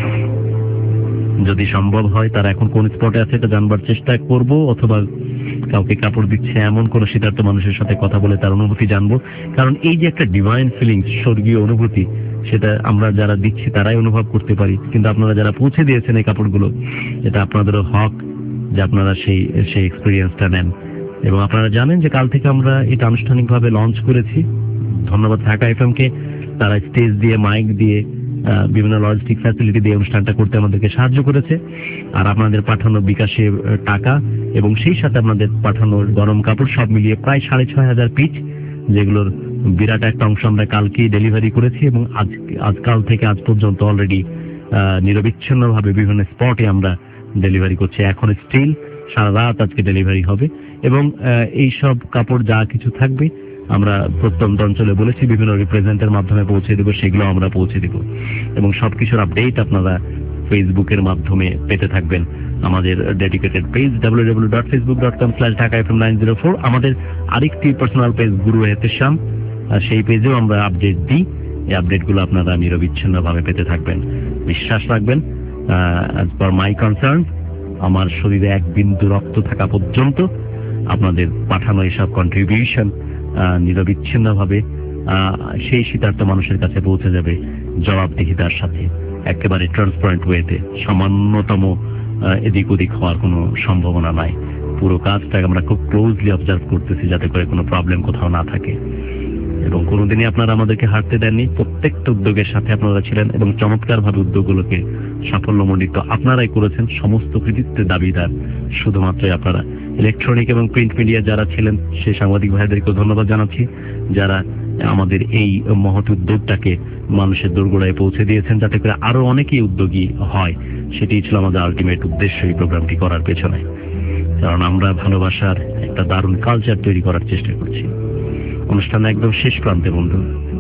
যদি সম্ভব হয় তারা এখন কোন স্পটে আছে এটা জানবার চেষ্টা করব, অথবা কাউকে কাপড় দিচ্ছে এমন কোন শীতার্থ মানুষের সাথে কথা বলে তার অনুভূতি জানবো। কারণ এই যে একটা ডিভাইন ফিলিংস, স্বর্গীয় অনুভূতি, সেটা আমরা যারা দিচ্ছি তারাই অনুভব করতে পারি। কিন্তু আপনারা যারা পৌঁছে দিয়েছেন এই কাপড়গুলো, এটা আপনাদেরও হক যে আপনারা সেই সেই এক্সপিরিয়েন্সটা নেন। এবং আপনারা জানেন যে কাল থেকে আমরা এটা আনুষ্ঠানিকভাবে লঞ্চ করেছি। ধন্যবাদ ঢাকা এফএম কে, তারা স্টেজ দিয়ে, মাইক দিয়ে, আহ, বিভিন্ন লজিস্টিক ফ্যাসিলিটি দিয়ে অনুষ্ঠানটা করতে আমাদেরকে সাহায্য করেছে। আর আপনাদের পাঠানো বিকাশে আহ, টাকা এবং সেই সাথে আপনাদের পাঠানো গরম কাপড় সব মিলিয়ে প্রায় সাড়ে ছয় হাজার পিস, যেগুলোর বিরাট একটা অংশ আমরা কালকেই ডেলিভারি করেছি এবং আজ আজকাল থেকে আজ পর্যন্ত অলরেডি নিরবিচ্ছিন্ন ভাবে বিভিন্ন স্পটে আমরা ডেলিভারি করছি। এখন স্টিল সারা রাত আজকে ডেলিভারি হবে এবং এই সব কাপড় যা কিছু থাকবে আমরা প্রত্যন্ত অঞ্চলে বলেছি বিভিন্ন রিপ্রেজেন্টের মাধ্যমে পৌঁছে দেবো, সেগুলো আমরা পৌঁছে দেব এবং সবকিছুর আপডেট আপনারা ফেসবুকের মাধ্যমে পেতে থাকবেন। আমাদের dedicated page W W W dot Facebook dot com slash Dhaka FM nine zero four, আমাদের আরেকটি পার্সোনাল পেজ গুরু এহতেশাম, সেই পেজেও আমরা আপডেট দিই। এই আপডেটগুলো আপনারা নিরবিচ্ছিন্ন ভাবে পেতে থাকবেন। বিশ্বাস রাখবেন, অ্যাজ পার মাই কনসার্ন, আমার শরীরে এক বিন্দু রক্ত থাকা পর্যন্ত আপনাদের পাঠানো এইসব কন্ট্রিবিউশন নিরবিচ্ছিন্ন ভাবে সেই শীতার্থ মানুষের কাছে পৌঁছে যাবে জবাবদিহিতার সাথে, একেবারে ট্রান্সপারেন্ট ওয়েতে। সামান্যতম এদিক ওদিক হওয়ার কোনো সম্ভাবনা নাই। পুরো কাজটাকে আমরা খুব ক্লোজলি অবজার্ভ করতেছি যাতে করে কোনো প্রবলেম কোথাও না থাকে। এবং কোনোদিনই আপনারা আমাদেরকে হারতে দেননি, প্রত্যেকটা উদ্যোগের সাথে আপনারা ছিলেন এবং চমৎকার ভাবে উদ্যোগগুলোকে সাফল্যমণ্ডিত আপনারাই করেছেন। সমস্ত কৃতিত্বের দাবিদার শুধুমাত্রই আপনারা। ইলেকট্রনিক এবং প্রিন্ট মিডিয়া যারা ছিলেন সেই সাংবাদিক ভাইদেরকেও ধন্যবাদ জানাচ্ছি, যারা আমাদের এই মহৎ উদ্যোগটাকে মানুষের দোরগোড়ায় পৌঁছে দিয়েছেন যাতে করে আরো অনেকেই উদ্যোগী হয়। সেটি ছিল আমাদের আলটিমেট উদ্দেশ্য এই প্রোগ্রামটি করার পেছনে। কারণ আমরা ভালোবাসার একটা দারুণ কালচার তৈরি করার চেষ্টা করছি। অনুষ্ঠান একদম শেষ প্রান্তে বন্ধু,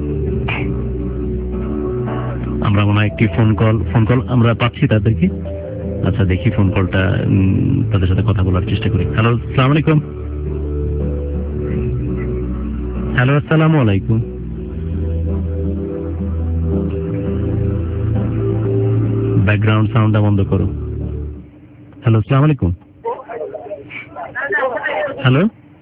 আমরা মনে হয় একটি ফোন কল ফোন কল আমরা পাচ্ছি তাদেরকে। আচ্ছা দেখি ফোন কলটা, তাদের সাথে কথা বলার চেষ্টা করি। হ্যালো, আসসালামু আলাইকুম। হ্যালো, আসসালামু আলাইকুম। ব্যাকগ্রাউন্ড সাউন্ডটা বন্ধ করো। হ্যালো, আসসালামু আলাইকুম। হ্যালো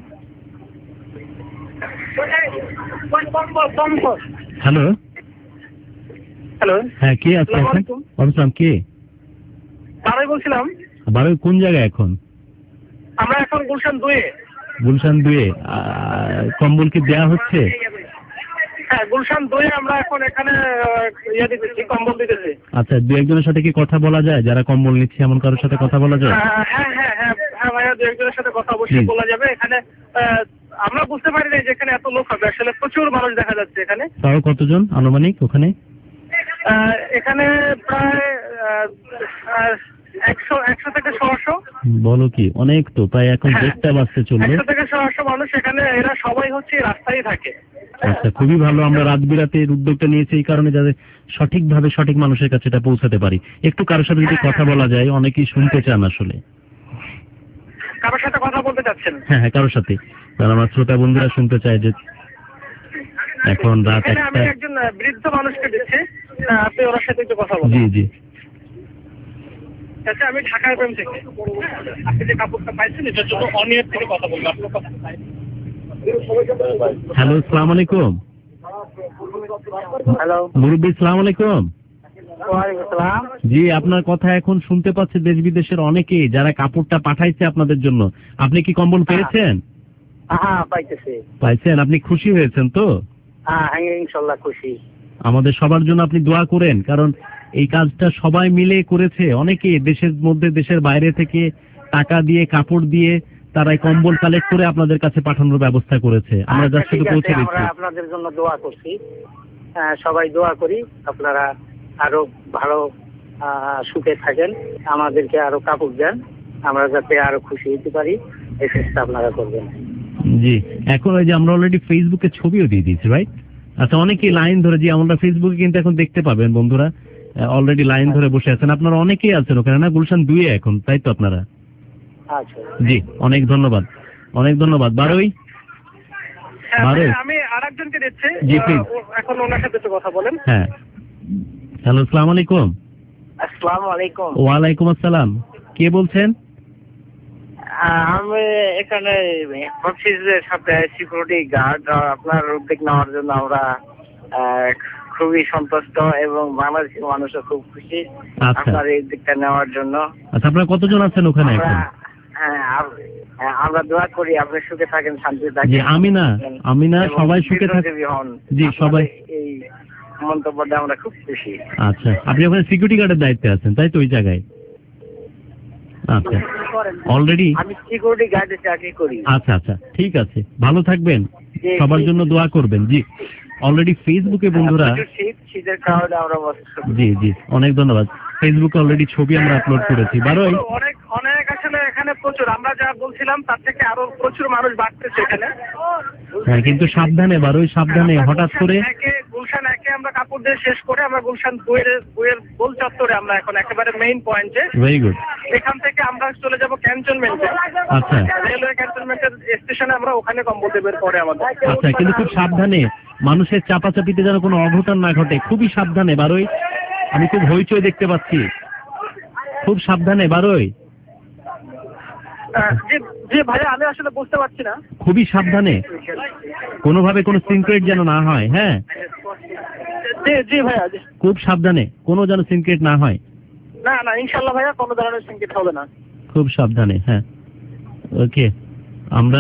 হ্যালো
হ্যালো,
হ্যাঁ, কে আছে এখন? ওয়ালাইকুম, কে?
বাবাই বলছিলাম।
বারো কোন জায়গায় এখন?
আমরা এখন গুলশান দুয়ে।
গুলশান দুয়ে। কম্বল কি দেয়া হচ্ছে?
হ্যাঁ, গুলশান দুয়ে আমরা এখন এখানে ইয়ে দিতেছি, কম্বল দিতেছি।
আচ্ছা, দু একজনের সাথে কি কথা বলা যায়? যারা কম্বল নিচ্ছে এমন কারোর সাথে কথা বলা যায়?
হ্যাঁ হ্যাঁ হ্যাঁ হ্যাঁ ভাইয়া, দু একজনের সাথে কথা অবশ্যই বলা যাবে। এখানে আমরা বুঝতে পারি না যে এখানে এত লোক হবে, আসলে প্রচুর মানুষ দেখা যাচ্ছে এখানে।
তাও কতজন আনুমানিক ওখানে?
এখানে প্রায় একশো একশো থেকে ছশো।
বলো কি, অনেক তো। প্রায় এখন দেড়টা বাজতে চললো।
একশো থেকে ছশো মানুষ এখানে, এরা সবাই হচ্ছে রাস্তায় থাকে।
আচ্ছা, খুবই ভালো। আমরা রাত বিরাতের উদ্যোগটা নিয়েছি এই কারণে যাতে সঠিকভাবে সঠিক মানুষের কাছে এটা পৌঁছাতে পারি। একটু কারোর সাথে যদি কথা বলা যায়, অনেকেই শুনতে চান আসলে।
কারোর সাথে কথা বলতে চাচ্ছেন?
হ্যাঁ হ্যাঁ, কারোর সাথে। কারণ আমার শ্রোতা বন্ধুরা শুনতে চায় যে এখন রাত
আমি
একটা।
একজন বৃদ্ধ মানুষকে দিচ্ছি, আপনি ওনার সাথে একটু কথা বলুন।
জি জি।
আচ্ছা, আমি ঢাকা এফএম থেকে। আপনি যে কাপড়টা পাইছেন এটার জন্য অনিয়র থেকে কথা বলবো। আপনার কথা।
হ্যালো, আসসালামু আলাইকুম।
হ্যালো
মুরব্বী, আসসালামু আলাইকুম।
ওয়ালাইকুম আসসালাম।
জি, আপনার কথা এখন শুনতে পাচ্ছে দেশ বিদেশের অনেকেই, যারা কাপড়টা পাঠাইছে আপনাদের জন্য। আপনি কি কম্বল পেয়েছেন?
হ্যাঁ, পাইতেছি।
পাইছেন? আপনি খুশি হয়েছেন তো?
হ্যাঁ, ইনশাআল্লাহ খুশি।
আমাদের সবার জন্য আপনি দোয়া করেন, কারণ এই কাজটা সবাই মিলে করেছে। অনেকে দেশের মধ্যে দেশের বাইরে থেকে টাকা দিয়ে কাপড় দিয়ে তারা এই কম্বল কালেক্ট করে আপনাদের কাছে পাঠানোর ব্যবস্থা করেছে। আমরা যার শুধু পৌঁছে দিচ্ছি।
আমরা আপনাদের জন্য দোয়া করছি, সবাই দোয়া করি আপনারা আরো ভালো সুখে থাকেন, আমাদেরকে আরো কাপড় দেন, আমরা যাতে আরো খুশি হতে পারি এই চেষ্টা আপনারা করবেন।
জি, এখন ওই যে আমরা অলরেডি ফেসবুকে ছবিও দিয়ে দিয়েছি, রাইট? আচ্ছা, অনেকেই লাইন ধরে, যে আমরা ফেসবুকে কিন্তু এখন দেখতে পাবেন বন্ধুরা, অলরেডি লাইন ধরে বসে আছেন। আপনারা অনেকেই আছেন ওখানে না? গুলশান দুয়ে এখন, তাই তো আপনারা?
আচ্ছা
জি, অনেক ধন্যবাদ, অনেক ধন্যবাদ। বারোই বারোই
আমি আরেকজনকে দিচ্ছি।
জি প্লিজ,
এখন ওনার সাথে একটু কথা বলেন।
হ্যাঁ। হ্যালো, আসসালামু আলাইকুম।
আসসালামু আলাইকুম।
ওয়ালাইকুম আসসালাম। কে বলছেন?
আমি এখানে অফিসের সাথে সিকিউরিটি গার্ড। আপনার উদ্যোগ নেওয়ার জন্য আমরা খুবই সন্তুষ্ট এবং বাংলাদেশের মানুষও খুব খুশি আপনার এই উদ্যোগটা নেওয়ার জন্য।
আচ্ছা, আপনারা কতজন আছেন ওখানে এখন?
হ্যাঁ, আমরা দোয়া করি আপনি সুখে থাকেন, শান্তি থাকেন।
জি, আমি না আমি না সবাই সুখে থাকেন। জি, সবাই।
এই মন্তব্যটা আমরা খুব খুশি।
আচ্ছা, আপনি ওখানে সিকিউরিটি গার্ডের দায়িত্বে আছেন, তাই তো? ওই জায়গায়। আচ্ছা, অলরেডি
আমি সিকিউরিটি গার্ডে চাকরি করি।
আচ্ছা আচ্ছা, ঠিক আছে, ভালো থাকবেন, সবার জন্য দোয়া করবেন। জি, অলরেডি ফেসবুকে বন্ধুরা। জি জি, অনেক ধন্যবাদ। ফেসবুকে অলরেডি ছবি আমরা আপলোড করেছি। বারোই
অনেক অনেক আসলে এখানে প্রচুর, আমরা যা বলছিলাম তার থেকে আরো প্রচুর মানুষ বাড়তেছে এখানে।
হ্যাঁ, কিন্তু সাবধানে বারোই, সাবধানে। হঠাৎ করে
গুলশান একে আমরা কাপড় দিয়ে শেষ করে আমরা গুলশান দুয়ের দুয়ের গোল চত্বরে, আমরা এখন একেবারে মেইন পয়েন্টে।
Very good.
এখান থেকে আমরা চলে যাব ক্যান্টনমেন্টে।
আচ্ছা,
রেলওয়ে ক্যান্টনমেন্টের স্টেশনে আমরা ওখানে কম্বল দেবের পরে আমাদের।
আচ্ছা, কিন্তু খুব সাবধানে, মানুষের চাপাচাপিতে যেন কোনো অঘটন না ঘটে। খুবই সাবধানে বারোই। আমি খুব হইচই দেখতে পাচ্ছি, খুব সাবধানে বারোই।
জি ভাইয়া, আমি আসলে বুঝতে পারছি না।
খুবই সাবধানে, কোনোভাবে কোনো সিনক্রেট যেন না হয়। হ্যাঁ
জি জি ভাইয়া,
খুব সাবধানে, কোনো যেন সিনক্রেট না হয়।
না না, ইনশাআল্লাহ ভাইয়া, কোনো ধরনের সিনক্রেট হবে না।
খুব সাবধানে। হ্যাঁ, ওকে। আমরা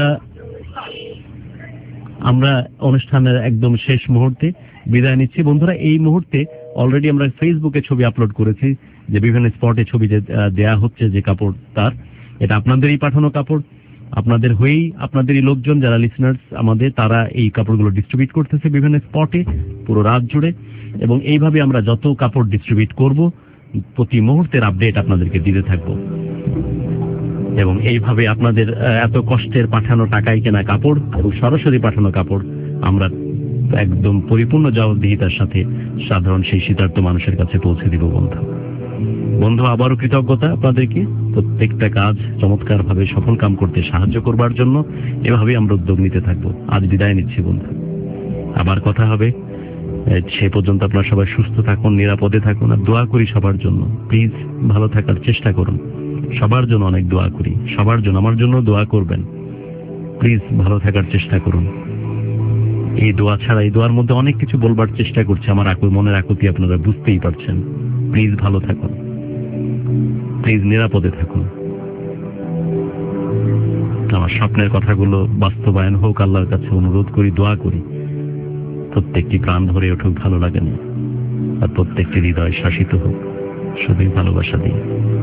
আমরা অনুষ্ঠানের একদম শেষ মুহূর্তে বিদায় নিচ্ছি বন্ধুরা। এই মুহূর্তে অলরেডি আমরা ফেসবুকে ছবি আপলোড করেছি, যে বিভিন্ন স্পটে ছবি যে দেয়া হচ্ছে যে কাপড়, তার এটা আপনাদেরই পাঠানো কাপড়। আপনাদের হয়েই আপনাদেরই লোকজন যারা লিসনার্স আমাদের, তারা এই কাপড়গুলো ডিস্ট্রিবিউট করতেছে বিভিন্ন স্পটে পুরো রাত জুড়ে। এবং এইভাবে আমরা যত কাপড় ডিস্ট্রিবিউট করব, প্রতি মুহূর্তের আপডেট আপনাদেরকে দিতে থাকবো। এবং এইভাবে আপনাদের এত কষ্টের পাঠানো টাকায় কেনা কাপড় এবং সরাসরি পাঠানো কাপড় আমরা একদম পরিপূর্ণ জবাবদিহিতার সাথে সাধারণ সেই শীতার্থ মানুষের কাছে পৌঁছে দিব। বন্ধু বন্ধু আবারও কৃতজ্ঞতা আপনাদেরকে, প্রত্যেকটা কাজ চমৎকার ভাবে সফল কাম করতে সাহায্য করবার জন্য। এভাবে আমরা উদ্যোগ নিতে থাকবো। আজ বিদায় নিচ্ছি বন্ধু, আবার কথা হবে সে পর্যন্ত আপনারা সবাই সুস্থ থাকুন, নিরাপদে থাকুন, আর দোয়া করি সবার জন্য। প্লিজ ভালো থাকার চেষ্টা করুন, সবার জন্য অনেক দোয়া করি, সবার জন্য, আমার জন্য দোয়া করবেন। প্লিজ ভালো থাকার চেষ্টা করুন। এই দোয়া ছাড়া, এই দোয়ার মধ্যে অনেক কিছু বলবার চেষ্টা করছে, আমার আকুল মনের আকুতি আপনারা বুঝতেই পারছেন। প্লিজ ভালো থাকুন, প্লিজ নিরাপদে থাকুন। আমার স্বপ্নের কথাগুলো বাস্তবায়ন হোক, আল্লাহর কাছে অনুরোধ করি, দোয়া করি। প্রত্যেকটি প্রাণ ধরে উঠুক ভালো লাগে না, আর প্রত্যেকটি হৃদয় শাসিত হোক শুধুই ভালোবাসা দিয়ে।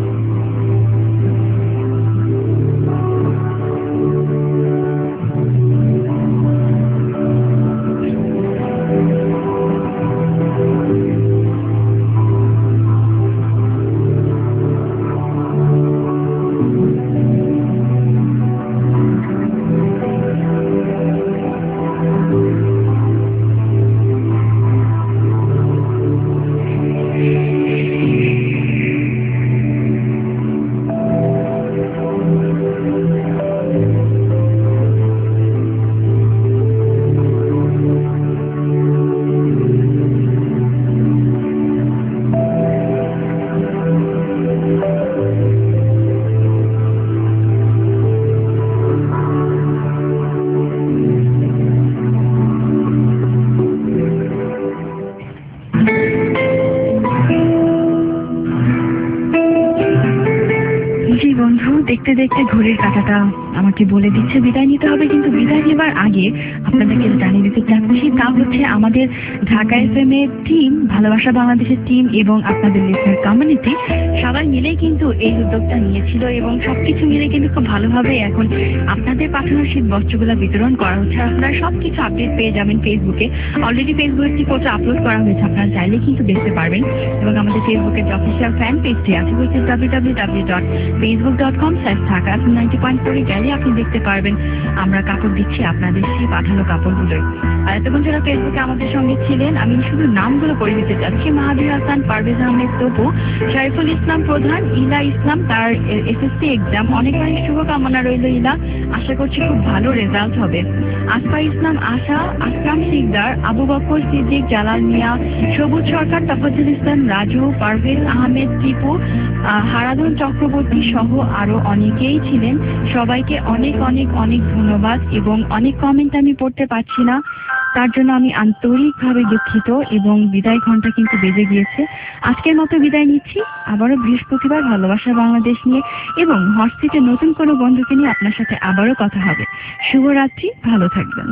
দেখতে দেখতে ঘড়ির কাঁটাটা আমাকে বলে দিচ্ছে বিদায় নিতে হবে, কিন্তু বিদায় নেবার আগে আপনাদেরকে জানিয়ে দিতে চাচ্ছি, তা হচ্ছে আমাদের ঢাকা এফ এম এর টিম, ভালোবাসা বাংলাদেশের টিম এবং আপনাদের লিসনার কমিউনিটি সবাই মিলেই কিন্তু এই উদ্যোগটা নিয়েছিল এবং সবকিছু মিলে কিন্তু খুব ভালোভাবে এখন আপনাদের পাঠানো শীত বস্ত্রগুলো বিতরণ করা হচ্ছে। আপনারা সবকিছু আপডেট পেয়ে যাবেন ফেসবুকে। অলরেডি ফেসবুকে একটি ফটো আপলোড করা হয়েছে, আপনারা চাইলে কিন্তু দেখতে পারবেন। এবং আমাদের ফেসবুকের যে অফিসিয়াল ফ্যান পেজটি আছে, হচ্ছে W W W dot Facebook dot com slash Dhaka ninety point ফোরে গেলে আপনি দেখতে পারবেন আমরা কাপড় দিচ্ছি আপনাদের সেই পাঠানো কাপড়গুলোই। আর এতক্ষণ যারা ফেসবুকে আমাদের সঙ্গে ছিলেন, আমি শুধু নামগুলো পড়ে দিতে চাচ্ছি। মাহাদুর হাসান, পারভেজ আহমেদ তপু, শরীফুল ইসলাম প্রধান, ইলা ইসলাম, তার এসএসসি এক্সাম, অনেক অনেক শুভকামনা রইল ইলা, আশা করছি খুব ভালো রেজাল্ট হবে। আসফা ইসলাম আশা, আকরাম সিকদার, আবু বকর সিদ্দিক, জালাল মিয়া, সবুজ সরকার, তাফাজ্জুল ইসলাম রাজু, পারভেজ আহমেদ টিপু, হারাধন চক্রবর্তী সহ আরো অনেকেই ছিলেন। সবাইকে অনেক অনেক অনেক ধন্যবাদ এবং অনেক কমেন্ট আমি পড়তে পারছি না, তার জন্য আমি আন্তরিকভাবে দুঃখিত এবং বিদায় ঘন্টা কিন্তু বেজে গিয়েছে। আজকের মতো বিদায় নিচ্ছি, আবারও বৃহস্পতিবার ভালোবাসা বাংলাদেশ নিয়ে এবং হটস্টিতে নতুন কোনো বন্ধুকে নিয়ে আপনার সাথে আবারও কথা হবে। শুভরাত্রি, ভালো থাকবেন।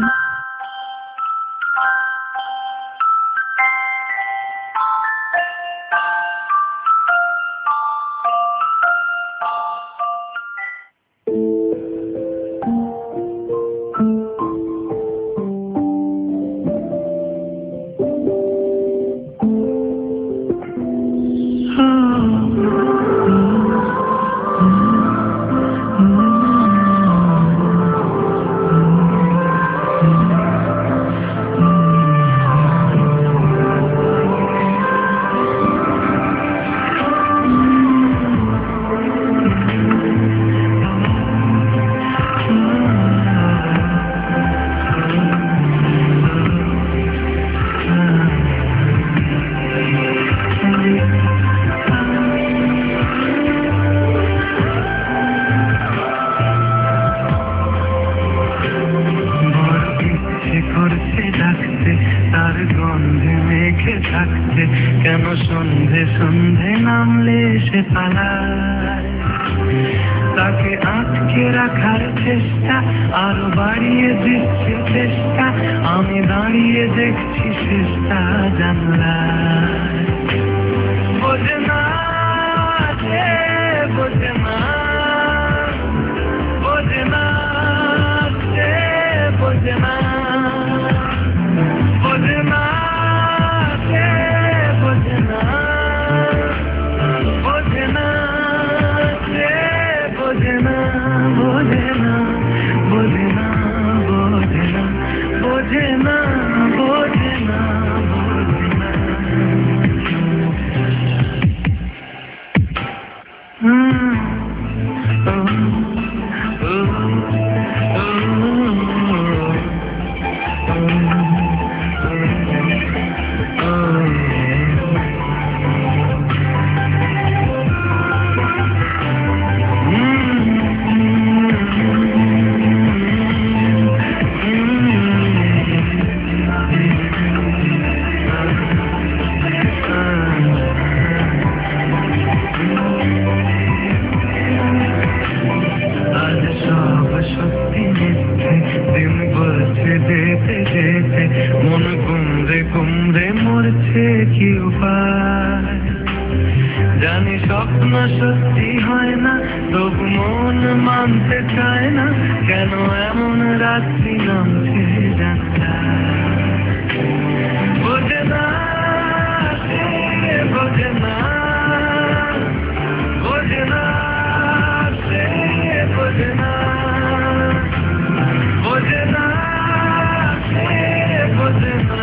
উপায় জানি স্বপ্ন সত্যি হয় না তবু মন মানতে চায় না কেন এমন রাত্রি নামছে জানলায় বোঝে না সে বোঝে না বোঝে না সে বোঝে না বোঝে না সে বোঝে না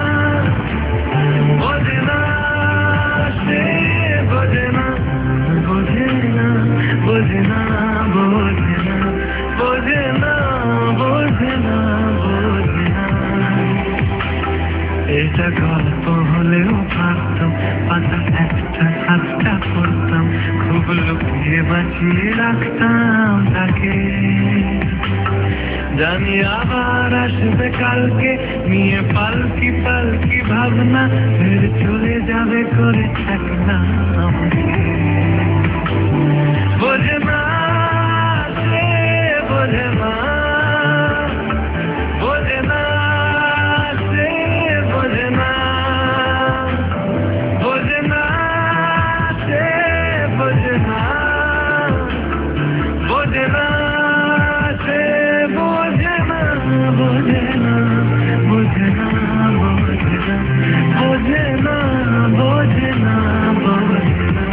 বোঝে না সে বোঝে না বোঝে না বোঝে না বোঝে না বোঝে না বোঝে না বোঝে না এটা গল্প হলেও পারতাম পাতা একটা সাতটা করতাম খুব লুকিয়ে বাঁচিয়ে রাখতাম তাকে জানি আবার আসবে কালকে নিয়ে পালকি পালকি ভাবনা ফের চলে যাবে করে থাকলাম আমাকে বোঝে না সে বোঝে না বোঝে না সে বোঝে না বোঝে না সে বোঝে না বোঝে না সে বোঝে না বোঝে না বোঝে না বোঝে না বোঝে না বোঝে না বোঝে না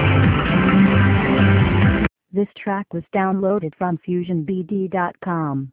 This track was downloaded from fusion b d dot com.